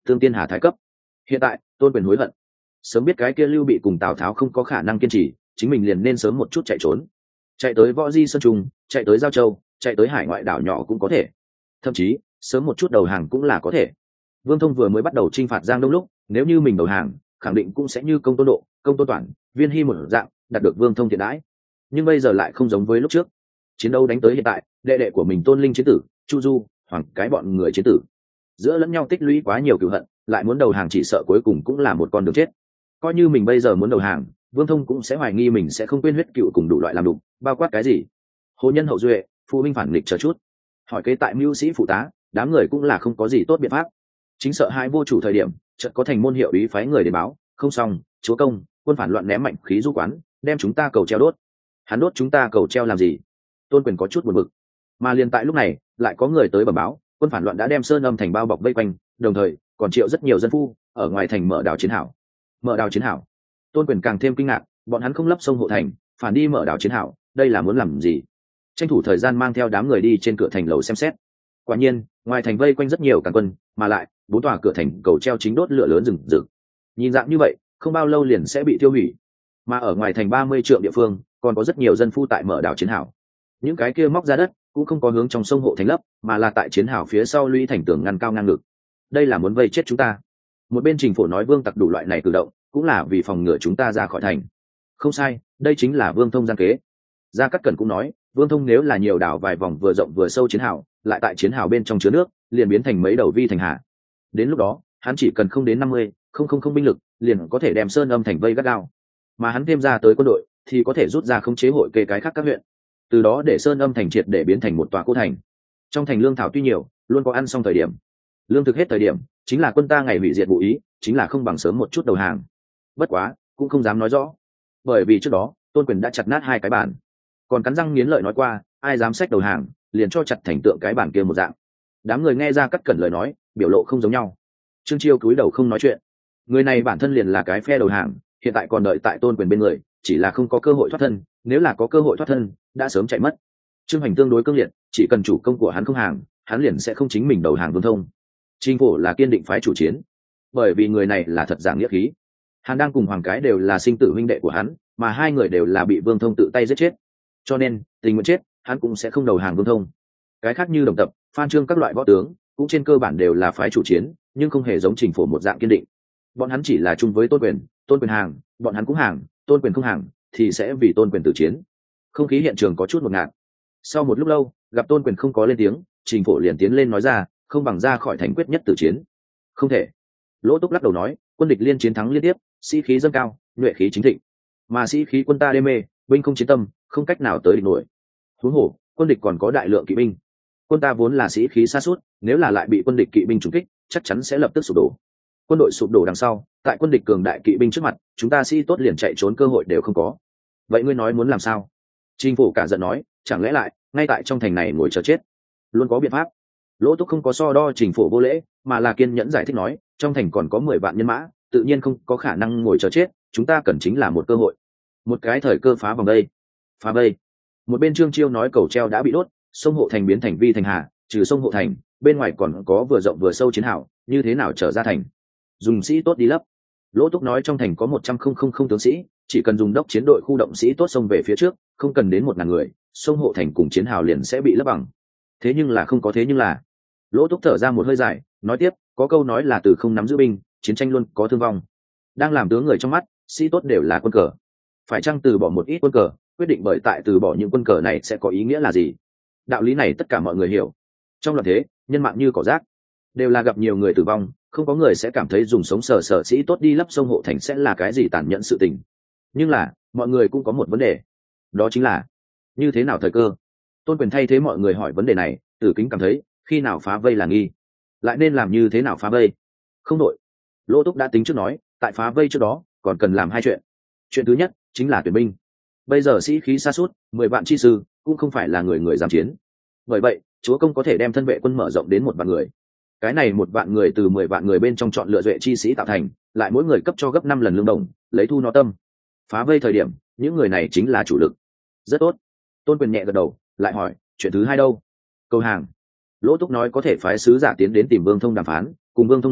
thương tiên hà thái cấp. Hiện tại Tôn Quyền hối hận, sớm biết cái kia Lưu Bị cùng Tào Tháo không có khả năng kiên trì, chính mình liền nên sớm một chút chạy trốn, chạy tới Võ Di Sơn Trung, chạy tới Giao Châu, chạy tới hải ngoại đảo nhỏ cũng có thể, thậm chí sớm một chút đầu hàng cũng là có thể. Vương Thông vừa mới bắt đầu chinh phạt Giang Đông lúc, nếu như mình đầu hàng, khẳng định cũng sẽ như Công Tôn Độ, Công Tôn Toản, Viên Hy một dạng đạt được Vương Thông thiện đãi. Nhưng bây giờ lại không giống với lúc trước. Chiến đấu đánh tới hiện tại, đệ đệ của mình Tôn Linh chiến tử, Chu Du, Hoàng cái bọn người chiến tử, giữa lẫn nhau tích lũy quá nhiều cừu hận, lại muốn đầu hàng chỉ sợ cuối cùng cũng là một con đường chết. Coi như mình bây giờ muốn đầu hàng, Vương Thông cũng sẽ hoài nghi mình sẽ không quên huyết cựu cùng đủ loại làm đục, bao quát cái gì hồ nhân hậu duệ, phụ huynh phản nghịch chờ chút. Hỏi kế tại mưu sĩ phụ tá, đám người cũng là không có gì tốt biện pháp. Chính sợ hai vô chủ thời điểm, chợt có thành môn hiệu ý phái người đến báo, không xong, chúa công, quân phản loạn ném mạnh khí du quán, đem chúng ta cầu treo đốt. Hắn đốt chúng ta cầu treo làm gì? Tôn Quyền có chút buồn bực. Mà liền tại lúc này, lại có người tới bẩm báo, quân phản loạn đã đem Sơn Âm thành bao bọc vây quanh, đồng thời còn triệu rất nhiều dân phu ở ngoài thành mở đảo chiến hảo. Mở đảo chiến hảo? Tôn Quyền càng thêm kinh ngạc, bọn hắn không lấp sông hộ thành, phản đi mở đảo chiến hảo, đây là muốn làm gì? Tranh thủ thời gian mang theo đám người đi trên cửa thành lầu xem xét. Quả nhiên, ngoài thành vây quanh rất nhiều càn quân, mà lại bốn tòa cửa thành cầu treo chính đốt lửa lớn rừng rực. Nhìn dạng như vậy, không bao lâu liền sẽ bị tiêu hủy. Mà ở ngoài thành 30 trượng địa phương, còn có rất nhiều dân phu tại mở đảo chiến hảo. Những cái kia móc ra đất, cũng không có hướng trong sông hộ thành lấp, mà là tại chiến hảo phía sau lũy thành tường ngăn cao ngang ngực. Đây là muốn vây chết chúng ta. Một bên Trình Phổ nói Vương Tặc đủ loại này cử động, cũng là vì phòng ngừa chúng ta ra khỏi thành. Không sai, đây chính là Vương Thông gian kế. Gia Cát Cẩn cũng nói, Vương Thông nếu là nhiều đảo vài vòng vừa rộng vừa sâu chiến hào, lại tại chiến hào bên trong chứa nước, liền biến thành mấy đầu vi thành hạ. Đến lúc đó, hắn chỉ cần không đến 50, không binh lực, liền có thể đem Sơn Âm thành vây gắt gao. Mà hắn thêm ra tới quân đội, thì có thể rút ra khống chế hội kê cái khác các huyện. Từ đó để Sơn Âm thành triệt để biến thành một tòa cô thành. Trong thành lương thảo tuy nhiều, luôn có ăn xong thời điểm. Lương thực hết thời điểm, chính là quân ta ngày hủy diệt vụ ý, chính là không bằng sớm một chút đầu hàng. Bất quá, cũng không dám nói rõ. Bởi vì trước đó, Tôn Quyền đã chặt nát hai cái bản, còn cắn răng nghiến lợi nói qua, ai dám xách đầu hàng, liền cho chặt thành tượng cái bản kia một dạng. Đám người nghe Ra Cát Cẩn lời nói, biểu lộ không giống nhau. Trương Chiêu cúi đầu không nói chuyện. Người này bản thân liền là cái phe đầu hàng, hiện tại còn đợi tại Tôn Quyền bên người, chỉ là không có cơ hội thoát thân, nếu là có cơ hội thoát thân, đã sớm chạy mất. Trương Hoành tương đối cương liệt, chỉ cần chủ công của hắn không hàng, hắn liền sẽ không chính mình đầu hàng Vương Thông. Trình Phổ là kiên định phái chủ chiến, bởi vì người này là thật giảng nghĩa khí. Hàn đang cùng Hoàng cái đều là sinh tử huynh đệ của hắn, mà hai người đều là bị Vương Thông tự tay giết chết, cho nên tình nguyện chết, hắn cũng sẽ không đầu hàng Vương Thông. Cái khác như Đồng Tập, Phan Trương các loại võ tướng, cũng trên cơ bản đều là phái chủ chiến, nhưng không hề giống Trình Phổ một dạng kiên định. Bọn hắn chỉ là chung với Tôn Quyền hàng, bọn hắn cũng hàng, Tôn Quyền không hàng, thì sẽ vì Tôn Quyền tử chiến. Không khí hiện trường có chút ngột ngạt. Sau một lúc lâu, gặp Tôn Quyền không có lên tiếng, Trình Phổ liền tiến lên nói ra, không bằng ra khỏi thành quyết nhất tử chiến. Không thể. Lỗ Túc lắc đầu nói, quân địch liên chiến thắng liên tiếp, sĩ khí dâng cao, nhuệ khí chính thịnh, mà sĩ khí quân ta đê mê, binh không chiến tâm, không cách nào tới địch nổi. Huống hồ, quân địch còn có đại lượng kỵ binh, quân ta vốn là sĩ khí sa sút, nếu là lại bị quân địch kỵ binh trúng kích, chắc chắn sẽ lập tức sụp đổ. Quân đội sụp đổ đằng sau, tại quân địch cường đại kỵ binh trước mặt, chúng ta sĩ tốt liền chạy trốn cơ hội đều không có. Vậy ngươi nói muốn làm sao? Trình Phổ cả giận nói, chẳng lẽ lại ngay tại trong thành này ngồi chờ chết? Luôn có biện pháp. Lỗ Túc không có so đo Trình Phổ vô lễ, mà là kiên nhẫn giải thích nói, trong thành còn có 10 vạn nhân mã, tự nhiên không có khả năng ngồi chờ chết, chúng ta cần chính là một cơ hội, một cái thời cơ phá vòng đây. Phá vây. Một bên Trương Chiêu nói cầu treo đã bị đốt, sông hộ thành biến thành vi thành hà, trừ sông hộ thành, bên ngoài còn có vừa rộng vừa sâu chiến hào, như thế nào trở ra thành? Dùng sĩ tốt đi lấp. Lỗ Túc nói trong thành có 100,000 tướng sĩ, chỉ cần dùng đốc chiến đội khu động sĩ tốt xông về phía trước, không cần đến 1000 người, sông hộ thành cùng chiến hào liền sẽ bị lấp bằng. Thế nhưng là không có thế nhưng là. Lỗ Túc thở ra một hơi dài, nói tiếp, có câu nói là từ không nắm giữ binh, chiến tranh luôn có thương vong. Đang làm tướng người trong mắt, sĩ tốt đều là quân cờ. Phải chăng từ bỏ một ít quân cờ, quyết định bởi tại từ bỏ những quân cờ này sẽ có ý nghĩa là gì? Đạo lý này tất cả mọi người hiểu. Trong loạn thế, nhân mạng như cỏ rác, đều là gặp nhiều người tử vong, không có người sẽ cảm thấy dùng sống sờ sĩ tốt đi lấp sông hộ thành sẽ là cái gì tàn nhẫn sự tình. Nhưng là, mọi người cũng có một vấn đề, đó chính là như thế nào thời cơ? Tôn Quyền thay thế mọi người hỏi vấn đề này, Tử Kính cảm thấy, khi nào phá vây là nghi, lại nên làm như thế nào phá vây? Không đội. Lỗ Túc đã tính trước nói, tại phá vây trước đó, còn cần làm hai chuyện. Chuyện thứ nhất chính là tuyển binh. Bây giờ sĩ khí sa sút, 10 vạn chi sư cũng không phải là người người dám chiến. Bởi vậy, chúa công có thể đem thân vệ quân mở rộng đến 1 vạn người. Cái này 1 vạn người từ 10 vạn người bên trong chọn lựa duệ chi sĩ tạo thành, lại mỗi người cấp cho gấp 5 lần lương đồng, lấy thu nó tâm. Phá vây thời điểm, những người này chính là chủ lực. Rất tốt. Tôn Quyền nhẹ gật đầu, lại hỏi, chuyện thứ hai đâu? Cầu hàng. Lỗ Túc nói có thể phái sứ giả tiến đến tìm Vương Thông đàm phán, cùng Vương Thông nói,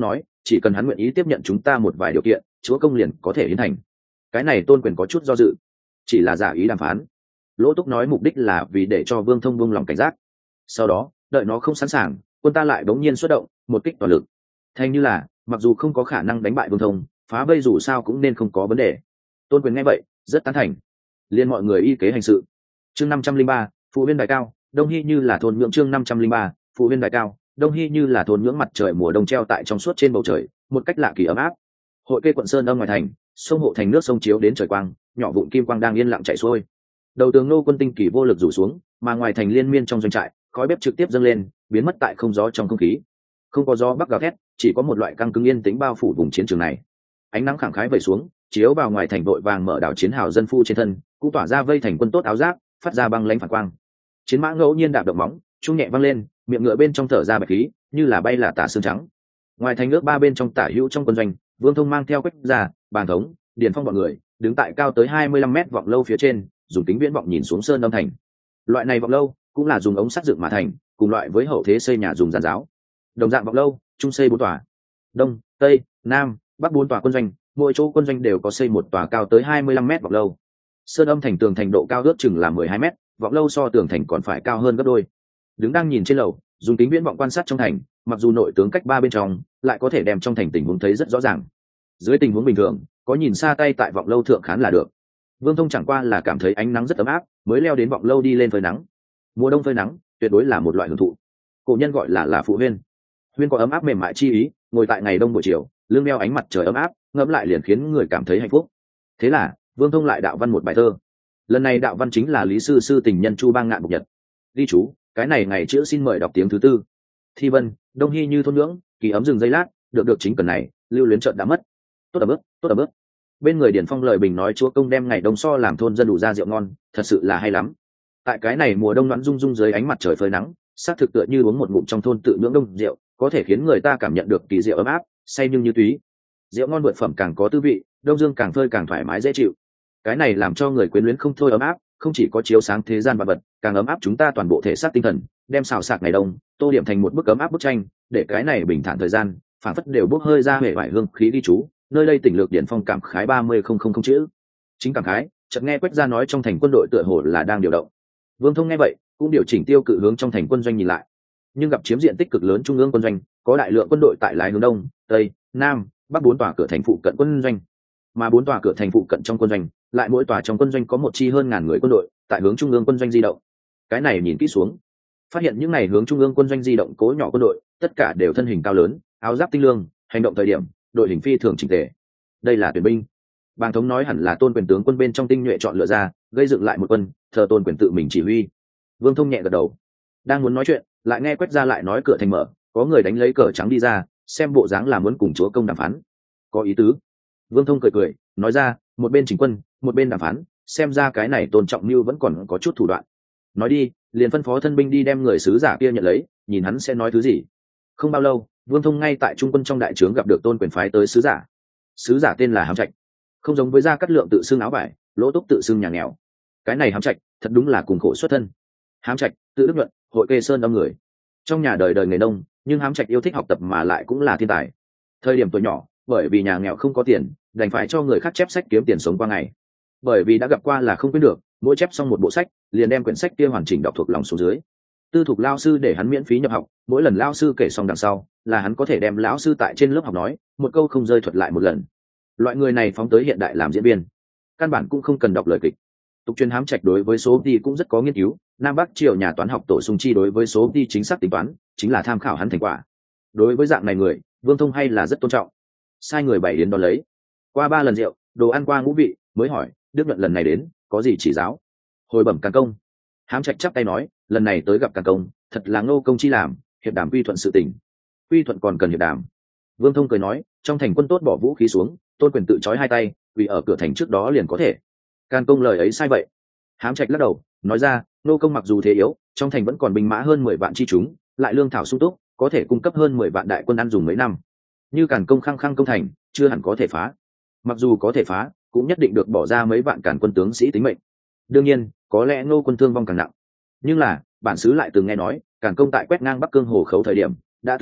chỉ cần hắn nguyện ý tiếp nhận chúng ta một vài điều kiện, chúa công liền có thể hiến thành. Cái này Tôn Quyền có chút do dự, chỉ là giả ý đàm phán. Lỗ Túc nói mục đích là vì để cho Vương Thông buông lòng cảnh giác, sau đó đợi nó không sẵn sàng, quân ta lại bỗng nhiên xuất động, một kích toàn lực. Thành như là mặc dù không có khả năng đánh bại Vương Thông, phá vây dù sao cũng nên không có vấn đề. Tôn Quyền nghe vậy rất tán thành, liên mọi người y kế hành sự. Chương 503, phụ huynh đại cao, Đông Hy như là thôn nhưỡng. Chương 503, phụ huynh đại cao, Đông Hy như là thôn nhưỡng. Mặt trời mùa đông treo tại trong suốt trên bầu trời, một cách lạ kỳ ấm áp. Hội kê quận sơn âm ngoài thành, sông hộ thành nước sông chiếu đến trời quang, nhỏ vụn kim quang đang yên lặng chảy xuôi. Đầu tường Nô quân tinh kỳ vô lực rủ xuống, mà ngoài thành liên miên trong doanh trại, khói bếp trực tiếp dâng lên, biến mất tại không gió trong không khí. Không có gió bắc gào thét, chỉ có một loại căng cứng yên tĩnh bao phủ vùng chiến trường này. Ánh nắng khẳng khái vẩy xuống, chiếu vào ngoài thành vội vàng mở đảo chiến hào dân phu trên thân, cũng tỏa ra vây thành quân tốt áo giáp, phát ra băng lãnh phản quang. Chiến mã ngẫu nhiên đạp động móng, trung nhẹ văng lên, miệng ngựa bên trong thở ra bạch khí, như là bay là tả xương trắng. Ngoài thành nước ba bên trong tả hữu trong quân doanh, Vương Thông mang theo Quách Gia, Bàn Thống, Điền Phong bọn người, đứng tại cao tới 25 mét vọng lâu phía trên, dùng kính viễn vọng nhìn xuống sơn âm thành. Loại này vọng lâu cũng là dùng ống sắt dựng mà thành, cùng loại với hậu thế xây nhà dùng giàn giáo. Đồng dạng vọng lâu, trung xây 4 tòa. Đông, Tây, Nam, Bắc 4 tòa quân doanh, mỗi chỗ quân doanh đều có xây một tòa cao tới 25 mét vọng lâu. Sơn âm thành tường thành độ cao ước chừng là 12 mét, vọng lâu so tường thành còn phải cao hơn gấp đôi. Đứng đang nhìn trên lầu, dùng kính viễn vọng quan sát trong thành, mặc dù nội tướng cách ba bên trong, lại có thể đem trong thành tình huống thấy rất rõ ràng. Dưới tình huống bình thường, có nhìn xa tay tại vọng lâu thượng khán là được. Vương Thông chẳng qua là cảm thấy ánh nắng rất ấm áp, mới leo đến vọng lâu đi lên phơi nắng. Mùa đông phơi nắng, tuyệt đối là một loại hưởng thụ. Cổ nhân gọi là phụ huyên. Huyên có ấm áp mềm mại chi ý, ngồi tại ngày đông buổi chiều, lưng đeo ánh mặt trời ấm áp, ngẫm lại liền khiến người cảm thấy hạnh phúc. Thế là, Vương Thông lại đạo văn một bài thơ. Lần này đạo văn chính là Lý sư sư tình nhân Chu Bang ngạn mục nhật. Ghi chú, cái này ngày chữ xin mời đọc tiếng thứ tư. Thi vân, Đông Hy như thôn nhưỡng, kỳ ấm dừng giây lát, được chính cần này, lưu luyến trợn đã mất. Tốt ở bước, tốt ở bước. Bên người Điền Phong lời bình nói chúa công đem ngày đông so làm thôn dân đủ ra rượu ngon, thật sự là hay lắm. Tại cái này mùa đông loãng rung rung dưới ánh mặt trời phơi nắng, xác thực tựa như uống một ngụm trong thôn tự nhưỡng đông rượu, có thể khiến người ta cảm nhận được kỳ diệu ấm áp, say nhưng như túy. Rượu ngon vượt phẩm càng có tư vị, đông dương càng phơi càng thoải mái dễ chịu. Cái này làm cho người quyến luyến không thôi ấm áp, không chỉ có chiếu sáng thế gian vật vật, càng ấm áp chúng ta toàn bộ thể xác tinh thần, đem xào xạc ngày đông, tô điểm thành một bức ấm áp bức tranh, để cái này bình thản thời gian, phản phất đều bốc hơi ra hệ vải hương khí đi chú. Nơi đây tỉnh lược Điển Phong cảm khái 30,000 chữ. Chính cảm khái, chợt nghe Quách Gia nói trong thành quân đội tựa hồ là đang điều động. Vương Thông nghe vậy, cũng điều chỉnh tiêu cự hướng trong thành quân doanh nhìn lại. Nhưng gặp chiếm diện tích cực lớn trung ương quân doanh, có đại lượng quân đội tại lái hướng đông, tây, nam, bắc 4 tòa cửa thành phụ cận quân doanh. Mà 4 tòa cửa thành phụ cận trong quân doanh, lại mỗi tòa trong quân doanh có một chi hơn ngàn người quân đội, tại hướng trung ương quân doanh di động. Cái này nhìn kỹ xuống, phát hiện những này hướng trung ương quân doanh di động cố nhỏ quân đội, tất cả đều thân hình cao lớn, áo giáp tinh lương, hành động thời điểm đội hình phi thường chỉnh tề. Đây là tuyển binh. Bàng Thống nói hẳn là Tôn Quyền tướng quân bên trong tinh nhuệ chọn lựa ra, gây dựng lại một quân, thờ Tôn Quyền tự mình chỉ huy. Vương Thông nhẹ gật đầu, đang muốn nói chuyện, lại nghe Quách Gia lại nói cửa thành mở, có người đánh lấy cờ trắng đi ra, xem bộ dáng là muốn cùng chúa công đàm phán. Có ý tứ. Vương Thông cười cười, nói ra, một bên chỉnh quân, một bên đàm phán, xem ra cái này Tôn Trọng Mưu vẫn còn có chút thủ đoạn. Nói đi, liền phân phó thân binh đi đem người sứ giả kia nhận lấy, nhìn hắn sẽ nói thứ gì. Không bao lâu, Vương Thông ngay tại trung quân trong đại trướng gặp được Tôn Quyền phái tới sứ giả. Sứ giả tên là Hám Trạch, không giống với Gia Cát Lượng tự xưng áo vải, Lỗ Túc tự xưng nhà nghèo. Cái này Hám Trạch thật đúng là cùng khổ xuất thân. Hám Trạch tự Đức Nhuận, hội Kê Sơn âm người, trong nhà đời đời nghề nông, nhưng Hám Trạch yêu thích học tập mà lại cũng là thiên tài. Thời điểm tuổi nhỏ, bởi vì nhà nghèo không có tiền, đành phải cho người khác chép sách kiếm tiền sống qua ngày. Bởi vì đã gặp qua là không quên được, mỗi chép xong một bộ sách, liền đem quyển sách kia hoàn chỉnh đọc thuộc lòng xuống dưới. Tư thục lao sư để hắn miễn phí nhập học, mỗi lần lao sư kể xong đằng sau, là hắn có thể đem lão sư tại trên lớp học nói, một câu không rơi thuật lại một lần. Loại người này phóng tới hiện đại làm diễn viên, căn bản cũng không cần đọc lời kịch. Tục truyền Hám Trạch đối với số đi cũng rất có nghiên cứu, Nam Bắc triều nhà toán học Tổ Sung Chi đối với số đi chính xác tính toán, chính là tham khảo hắn thành quả. Đối với dạng này người, Vương Thông hay là rất tôn trọng. Sai người bày yến đón lấy. Qua 3 lần rượu, đồ ăn qua ngũ vị, mới hỏi, Đức Nhuận lần này đến, có gì chỉ giáo? Hồi bẩm Càn Công. Hám Trạch chắp tay nói, lần này tới gặp Càn Công, thật là Ngô công chi làm, hiệp đàm quy thuận sự tình. Quy thuận còn cần hiệp đàm. Vương Thông cười nói, trong thành quân tốt bỏ vũ khí xuống, Tôn Quyền tự trói 2 tay, vì ở cửa thành trước đó liền có thể. Càn Công lời ấy sai vậy. Hám Trạch lắc đầu, nói ra, Ngô công mặc dù thế yếu, trong thành vẫn còn binh mã hơn 10 vạn chi chúng, lại lương thảo sung túc, có thể cung cấp hơn 10 vạn đại quân ăn dùng mấy năm. Như Càn Công khăng khăng công thành, chưa hẳn có thể phá. Mặc dù có thể phá, cũng nhất định được bỏ ra mấy vạn Càn quân tướng sĩ tính mệnh. Đương nhiên, có lẽ Ngô quân thương vong càng nặng. Nhưng là, bản xứ lại từng nghe nói, Càn Công tại quét ngang Bắc Cương Hồ Khấu thời điểm, đã từng nói,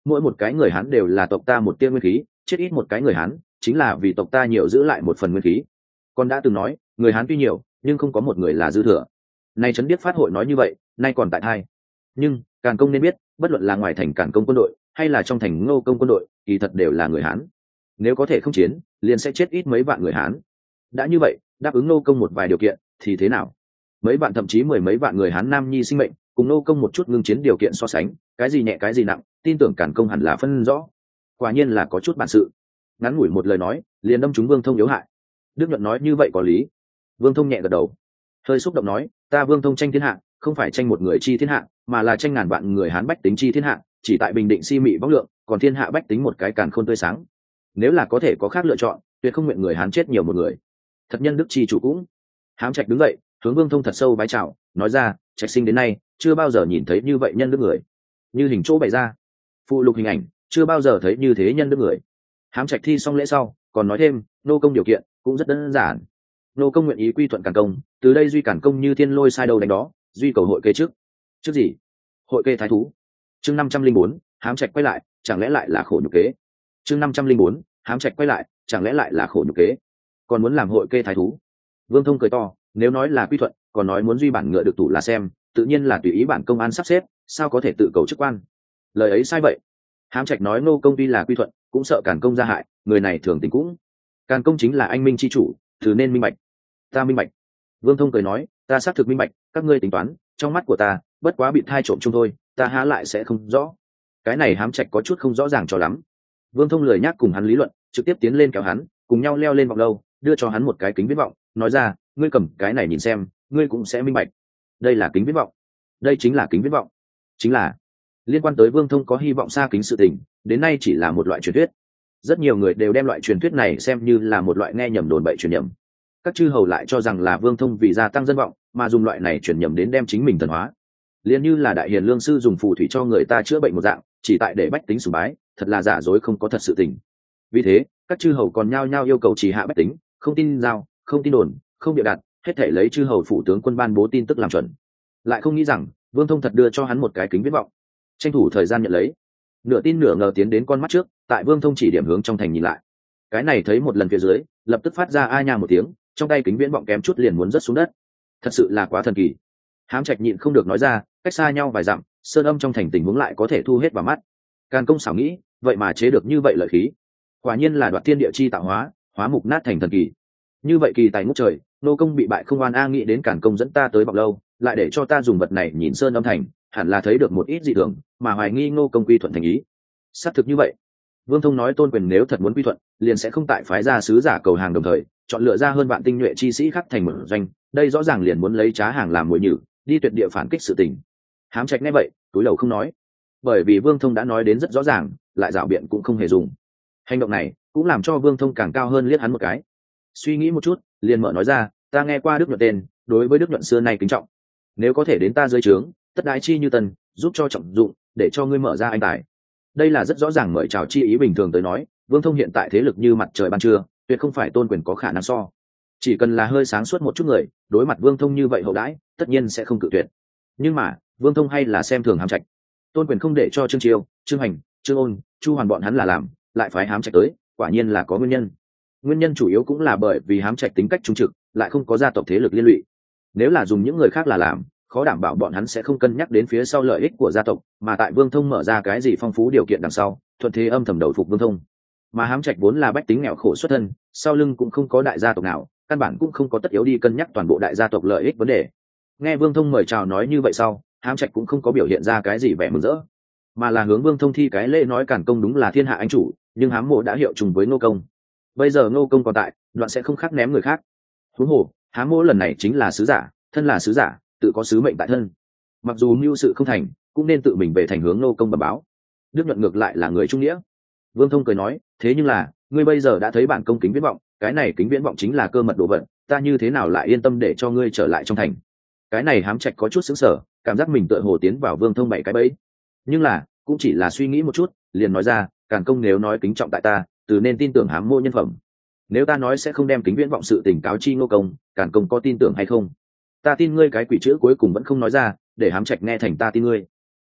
mỗi một cái người Hán đều là tộc ta một tia nguyên khí, chết ít một cái người Hán chính là vì tộc ta nhiều giữ lại một phần nguyên khí. Con đã từng nói người Hán tuy nhiều nhưng không có một người là dư thừa. Nay Trấn Điếc phát hội nói như vậy, nay còn tại thai. Nhưng Càn Công nên biết, bất luận là ngoài thành Càn Công quân đội hay là trong thành Ngô Công quân đội, kỳ thật đều là người Hán. Nếu có thể không chiến, liền sẽ chết ít mấy vạn người Hán. Đã như vậy, đáp ứng Ngô Công một vài điều kiện thì thế nào? Mấy vạn thậm chí mười mấy vạn người Hán nam nhi sinh mệnh, cùng Ngô Công một chút ngưng chiến điều kiện so sánh, cái gì nhẹ cái gì nặng, tin tưởng Càn Công hẳn là phân rõ. Quả nhiên là có chút bản sự. Ngắn ngủi một lời nói, liền đâm trúng Vương Thông yếu hại. Đức Nhuận nói như vậy có lý. Vương Thông nhẹ gật đầu, hơi xúc động nói, ta Vương Thông tranh thiên hạ, không phải tranh một người chi thiên hạ, mà là tranh ngàn vạn người Hán bách tính chi thiên hạ, chỉ tại bình định si mị vong lượng, còn thiên hạ bách tính một cái càn khôn tươi sáng. Nếu là có thể có khác lựa chọn, tuyệt không nguyện người Hán chết nhiều một người. Thật nhân đức chi chủ cũng. Hám Trạch đứng dậy, hướng Vương Thông thật sâu vái chào, nói ra, Trạch sinh đến nay chưa bao giờ nhìn thấy như vậy nhân đức người. Như hình chỗ bày ra, phụ lục hình ảnh, chưa bao giờ thấy như thế nhân đức người. Hám Trạch thi xong lễ sau, còn nói thêm, nô công điều kiện cũng rất đơn giản. Nô công nguyện ý quy thuận Càn Công, từ đây duy Càn Công như thiên lôi sai đầu đánh đó, duy cầu hội kê trước. Trước gì? Hội kê thái thú. Chương 504, Hám Trạch quay lại, chẳng lẽ lại là khổ nhục kế? Chương 504, Hám Trạch quay lại, chẳng lẽ lại là khổ nhục kế? Còn muốn làm hội kê thái thú? Vương Thông cười to, nếu nói là quy thuận, còn nói muốn duy bản ngựa được tủ là xem, tự nhiên là tùy ý bản công an sắp xếp, sao có thể tự cầu chức quan? Lời ấy sai vậy. Hám Trạch nói Ngô Công tuy là quy thuận, cũng sợ Càn Công ra hại, người này thường tình cũng. Càn Công chính là anh minh chi chủ, thứ nên minh bạch. Ta minh bạch. Vương Thông cười nói, ta xác thực minh bạch, các ngươi tính toán, trong mắt của ta, bất quá bị thai trộm chung thôi, ta há lại sẽ không rõ. Cái này Hám Trạch có chút không rõ ràng cho lắm. Vương Thông lười nhác cùng hắn lý luận, trực tiếp tiến lên kéo hắn, cùng nhau leo lên vọng lâu, đưa cho hắn một cái kính viễn vọng, nói ra, ngươi cầm cái này nhìn xem, ngươi cũng sẽ minh bạch. Đây là kính viễn vọng. Đây chính là kính viễn vọng. Chính là liên quan tới Vương Thông có hy vọng xa kính sự tình, đến nay chỉ là một loại truyền thuyết. Rất nhiều người đều đem loại truyền thuyết này xem như là một loại nghe nhầm đồn bậy truyền nhầm. Các chư hầu lại cho rằng là Vương Thông vì gia tăng dân vọng mà dùng loại này truyền nhầm đến đem chính mình thần hóa. Liên như là đại hiền lương sư dùng phù thủy cho người ta chữa bệnh một dạng, chỉ tại để bách tính sùng bái, thật là giả dối không có thật sự tình. Vì thế, các chư hầu còn nhao nhao yêu cầu trì hạ bách tính, không tin giao, không tin đồn, không bịa đặt, hết thể lấy chư hầu phủ tướng quân ban bố tin tức làm chuẩn. Lại không nghĩ rằng Vương Thông thật đưa cho hắn một cái kính viễn vọng, tranh thủ thời gian nhận lấy, nửa tin nửa ngờ tiến đến con mắt trước, tại Vương Thông chỉ điểm hướng trong thành nhìn lại. Cái này thấy một lần phía dưới, lập tức phát ra a nha một tiếng, trong tay kính viễn vọng kém chút liền muốn rớt xuống đất. Thật sự là quá thần kỳ. Hám Trạch nhịn không được nói ra, cách xa nhau vài dặm, sơn âm trong thành tình huống lại có thể thu hết vào mắt. Càn Công xảo nghĩ, vậy mà chế được như vậy lợi khí, quả nhiên là đoạt thiên địa chi tạo hóa, hóa mục nát thành thần kỳ. Như vậy kỳ tài ngút trời, nô công bị bại không oan a, nghĩ đến Càn Công dẫn ta tới bọc lâu, lại để cho ta dùng vật này nhìn sơn âm thành, hẳn là thấy được một ít dị thường, mà hoài nghi Ngô Công quy thuận thành ý. Xác thực như vậy. Vương Thông nói Tôn Quyền nếu thật muốn quy thuận, liền sẽ không tại phái ra sứ giả cầu hàng đồng thời, chọn lựa ra hơn vạn tinh nhuệ chi sĩ khắc thành mở doanh, đây rõ ràng liền muốn lấy trá hàng làm mồi nhử, đi tuyệt địa phản kích sự tình. Hám Trạch nghe vậy, túi đầu không nói, bởi vì Vương Thông đã nói đến rất rõ ràng, lại dạo biện cũng không hề dùng. Hành động này cũng làm cho Vương Thông càng cao hơn liếc hắn một cái. Suy nghĩ một chút, liền mở nói ra, ta nghe qua Đức Nhuận tên, đối với Đức Nhuận xưa nay kính trọng. Nếu có thể đến ta dưới trướng, tất đái chi như tần, giúp cho trọng dụng, để cho ngươi mở ra anh tài. Đây là rất rõ ràng mời chào chi ý, bình thường tới nói, Vương Thông hiện tại thế lực như mặt trời ban trưa, tuyệt không phải Tôn Quyền có khả năng so. Chỉ cần là hơi sáng suốt một chút người, đối mặt Vương Thông như vậy hậu đãi, tất nhiên sẽ không cự tuyệt. Nhưng mà Vương Thông hay là xem thường Hám Trạch. Tôn Quyền không để cho Trương Chiêu, Trương Hành, Trương Ôn, Chu Hoàn bọn hắn là làm, lại phái Hám Trạch tới, quả nhiên là có nguyên nhân. Nguyên nhân chủ yếu cũng là bởi vì Hám Trạch tính cách trung trực, lại không có gia tộc thế lực liên lụy. Nếu là dùng những người khác là làm, khó đảm bảo bọn hắn sẽ không cân nhắc đến phía sau lợi ích của gia tộc, mà tại Vương Thông mở ra cái gì phong phú điều kiện đằng sau, thuận thế âm thầm đầu phục Vương Thông. Mà Hám Trạch vốn là bách tính nghèo khổ xuất thân, sau lưng cũng không có đại gia tộc nào, căn bản cũng không có tất yếu đi cân nhắc toàn bộ đại gia tộc lợi ích vấn đề. Nghe Vương Thông mời chào nói như vậy sau, Hám Trạch cũng không có biểu hiện ra cái gì vẻ mừng rỡ, mà là hướng Vương Thông thi cái lễ nói Càn Công đúng là thiên hạ anh chủ, nhưng Hám Mộ đã hiệu trùng với Ngô Công. Bây giờ Ngô Công còn tại, đoạn sẽ không khác ném người khác. Huống hồ, Hám Mộ lần này chính là sứ giả, thân là sứ giả, tự có sứ mệnh tại thân. Mặc dù mưu sự không thành, cũng nên tự mình về thành hướng Ngô Công bẩm báo. Đức Nhuận ngược lại là người trung nghĩa. Vương Thông cười nói, thế nhưng là, ngươi bây giờ đã thấy bản công kính viễn vọng, cái này kính viễn vọng chính là cơ mật đồ vật, ta như thế nào lại yên tâm để cho ngươi trở lại trong thành? Cái này Hám Trạch có chút sững sờ, cảm giác mình tựa hồ tiến vào Vương Thông bảy cái bẫy. Nhưng là, cũng chỉ là suy nghĩ một chút, liền nói ra, Càn Công nếu nói kính trọng tại ta, từ nên tin tưởng Hám Mô nhân phẩm. Nếu ta nói sẽ không đem kính viễn vọng sự tình cáo chi Ngô Công, Càn Công có tin tưởng hay không? Ta tin ngươi cái quỷ chữ cuối cùng vẫn không nói ra, để Hám Trạch nghe thành ta tin ngươi.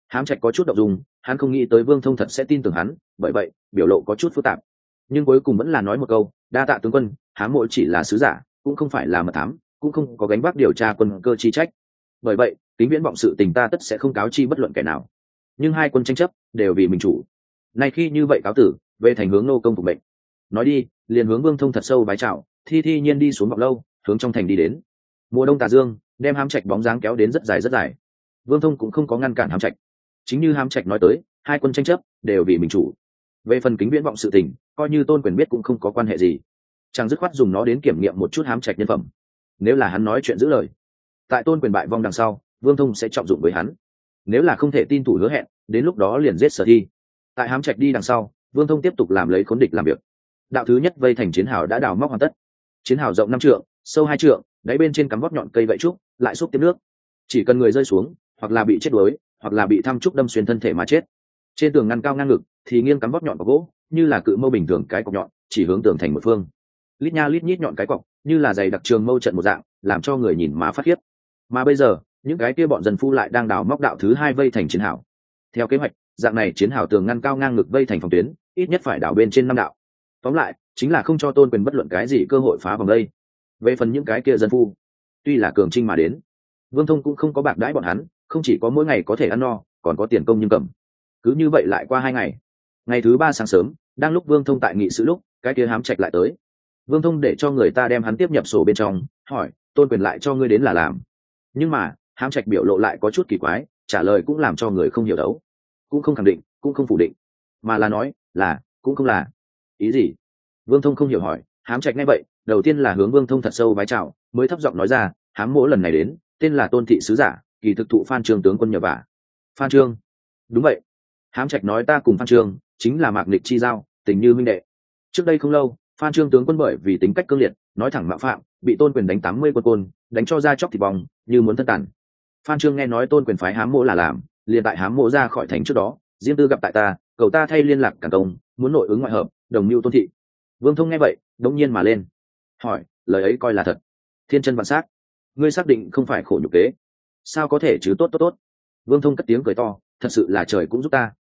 Hám Trạch có chút động dung, hắn không nghĩ tới Vương Thông thật sẽ tin tưởng hắn, bởi vậy biểu lộ có chút phức tạp, nhưng cuối cùng vẫn là nói một câu, đa tạ tướng quân, Hám mộ chỉ là sứ giả, cũng không phải là mật thám, cũng không có gánh vác điều tra quân cơ chi trách. Bởi vậy Kính Viễn vọng sự tình ta tất sẽ không cáo chi bất luận kẻ nào, nhưng hai quân tranh chấp đều vì mình chủ. Nay khi như vậy cáo tử, về thành hướng nô công phục mệnh. Nói đi, liền hướng Vương Thông thật sâu bái chào, thi thi nhiên đi xuống Ngọc Lâu, hướng trong thành đi đến. Mùa đông tà dương đem Hám Trạch bóng dáng kéo đến rất dài rất dài. Vương Thông cũng không có ngăn cản Hám Trạch. Chính như Hám Trạch nói tới, hai quân tranh chấp đều vì mình chủ. Về phần Kính Viễn vọng sự tình, coi như Tôn Quyền biết cũng không có quan hệ gì, chẳng dứt khoát dùng nó đến kiểm nghiệm một chút Hám Trạch nhân phẩm. Nếu là hắn nói chuyện giữ lời, tại Tôn Quyền bại vong đằng sau, Vương Thông sẽ trọng dụng với hắn. Nếu là không thể tin thủ hứa hẹn, đến lúc đó liền giết Sở Thi. Tại Hám Trạch đi đằng sau, Vương Thông tiếp tục làm lấy khốn địch làm việc. Đạo thứ nhất vây thành chiến hào đã đào móc hoàn tất. Chiến hào rộng 5 trượng, sâu 2 trượng, đáy bên trên cắm vót nhọn cây gậy trúc, lại xúc tiếp nước. Chỉ cần người rơi xuống, hoặc là bị chết đuối, hoặc là bị thăm trúc đâm xuyên thân thể mà chết. Trên tường ngăn cao ngang ngực thì nghiêng cắm vót nhọn vào gỗ, như là cự mâu bình thường cái cọc nhọn, chỉ hướng tường thành một phương. Lít nha lít nhít nhọn cái cọc, như là dày đặc trường mâu trận một dạng, làm cho người nhìn má phát khiếp. Mà bây giờ, những cái kia bọn dân phu lại đang đào móc đạo thứ 2 vây thành chiến hào. Theo kế hoạch, dạng này chiến hào tường ngăn cao ngang ngực vây thành phòng tuyến, ít nhất phải đào bên trên 5 đạo. Tóm lại, chính là không cho Tôn Quyền bất luận cái gì cơ hội phá vòng đây. Về phần những cái kia dân phu, tuy là cường trinh mà đến, Vương Thông cũng không có bạc đãi bọn hắn, không chỉ có mỗi ngày có thể ăn no, còn có tiền công nhưng cầm. Cứ như vậy lại qua 2 ngày. Ngày thứ 3 sáng sớm, đang lúc Vương Thông tại nghị sự lúc, cái kia Hám Trạch lại tới. Vương Thông để cho người ta đem hắn tiếp nhập sổ bên trong, hỏi, Tôn Quyền lại cho ngươi đến là làm. Nhưng mà, Hám Trạch biểu lộ lại có chút kỳ quái, trả lời cũng làm cho người không hiểu đấu, cũng không khẳng định, cũng không phủ định, mà là nói, là, cũng không là. Ý gì? Vương Thông không hiểu hỏi. Hám Trạch nghe vậy, đầu tiên là hướng Vương Thông thật sâu vái chào, mới thấp giọng nói ra, Hám mỗ lần này đến, tên là Tôn thị sứ giả, kỳ thực thụ Phan Trương tướng quân nhờ vả. Phan Trương? Đúng vậy. Hám Trạch nói, ta cùng Phan Trương chính là mạc nghịch chi giao, tình như huynh đệ. Trước đây không lâu, Phan Trương tướng quân bởi vì tính cách cương liệt, nói thẳng mạo phạm, bị Tôn Quyền đánh 80 quân côn, đánh cho da chóc thịt bong, như muốn thân tàn. Phan Trương nghe nói Tôn Quyền phái Hám mỗ là làm, liền tại Hám mỗ ra khỏi thành trước đó, riêng tư gặp tại ta, cầu ta thay liên lạc cản công, muốn nội ứng ngoại hợp, đồng mưu Tôn thị. Vương Thông nghe vậy, đống nhiên mà lên, hỏi, lời ấy coi là thật? Thiên chân vạn sát, ngươi xác định không phải khổ nhục kế? Sao có thể chứ? Tốt. Vương Thông cất tiếng cười to, thật sự là trời cũng giúp ta.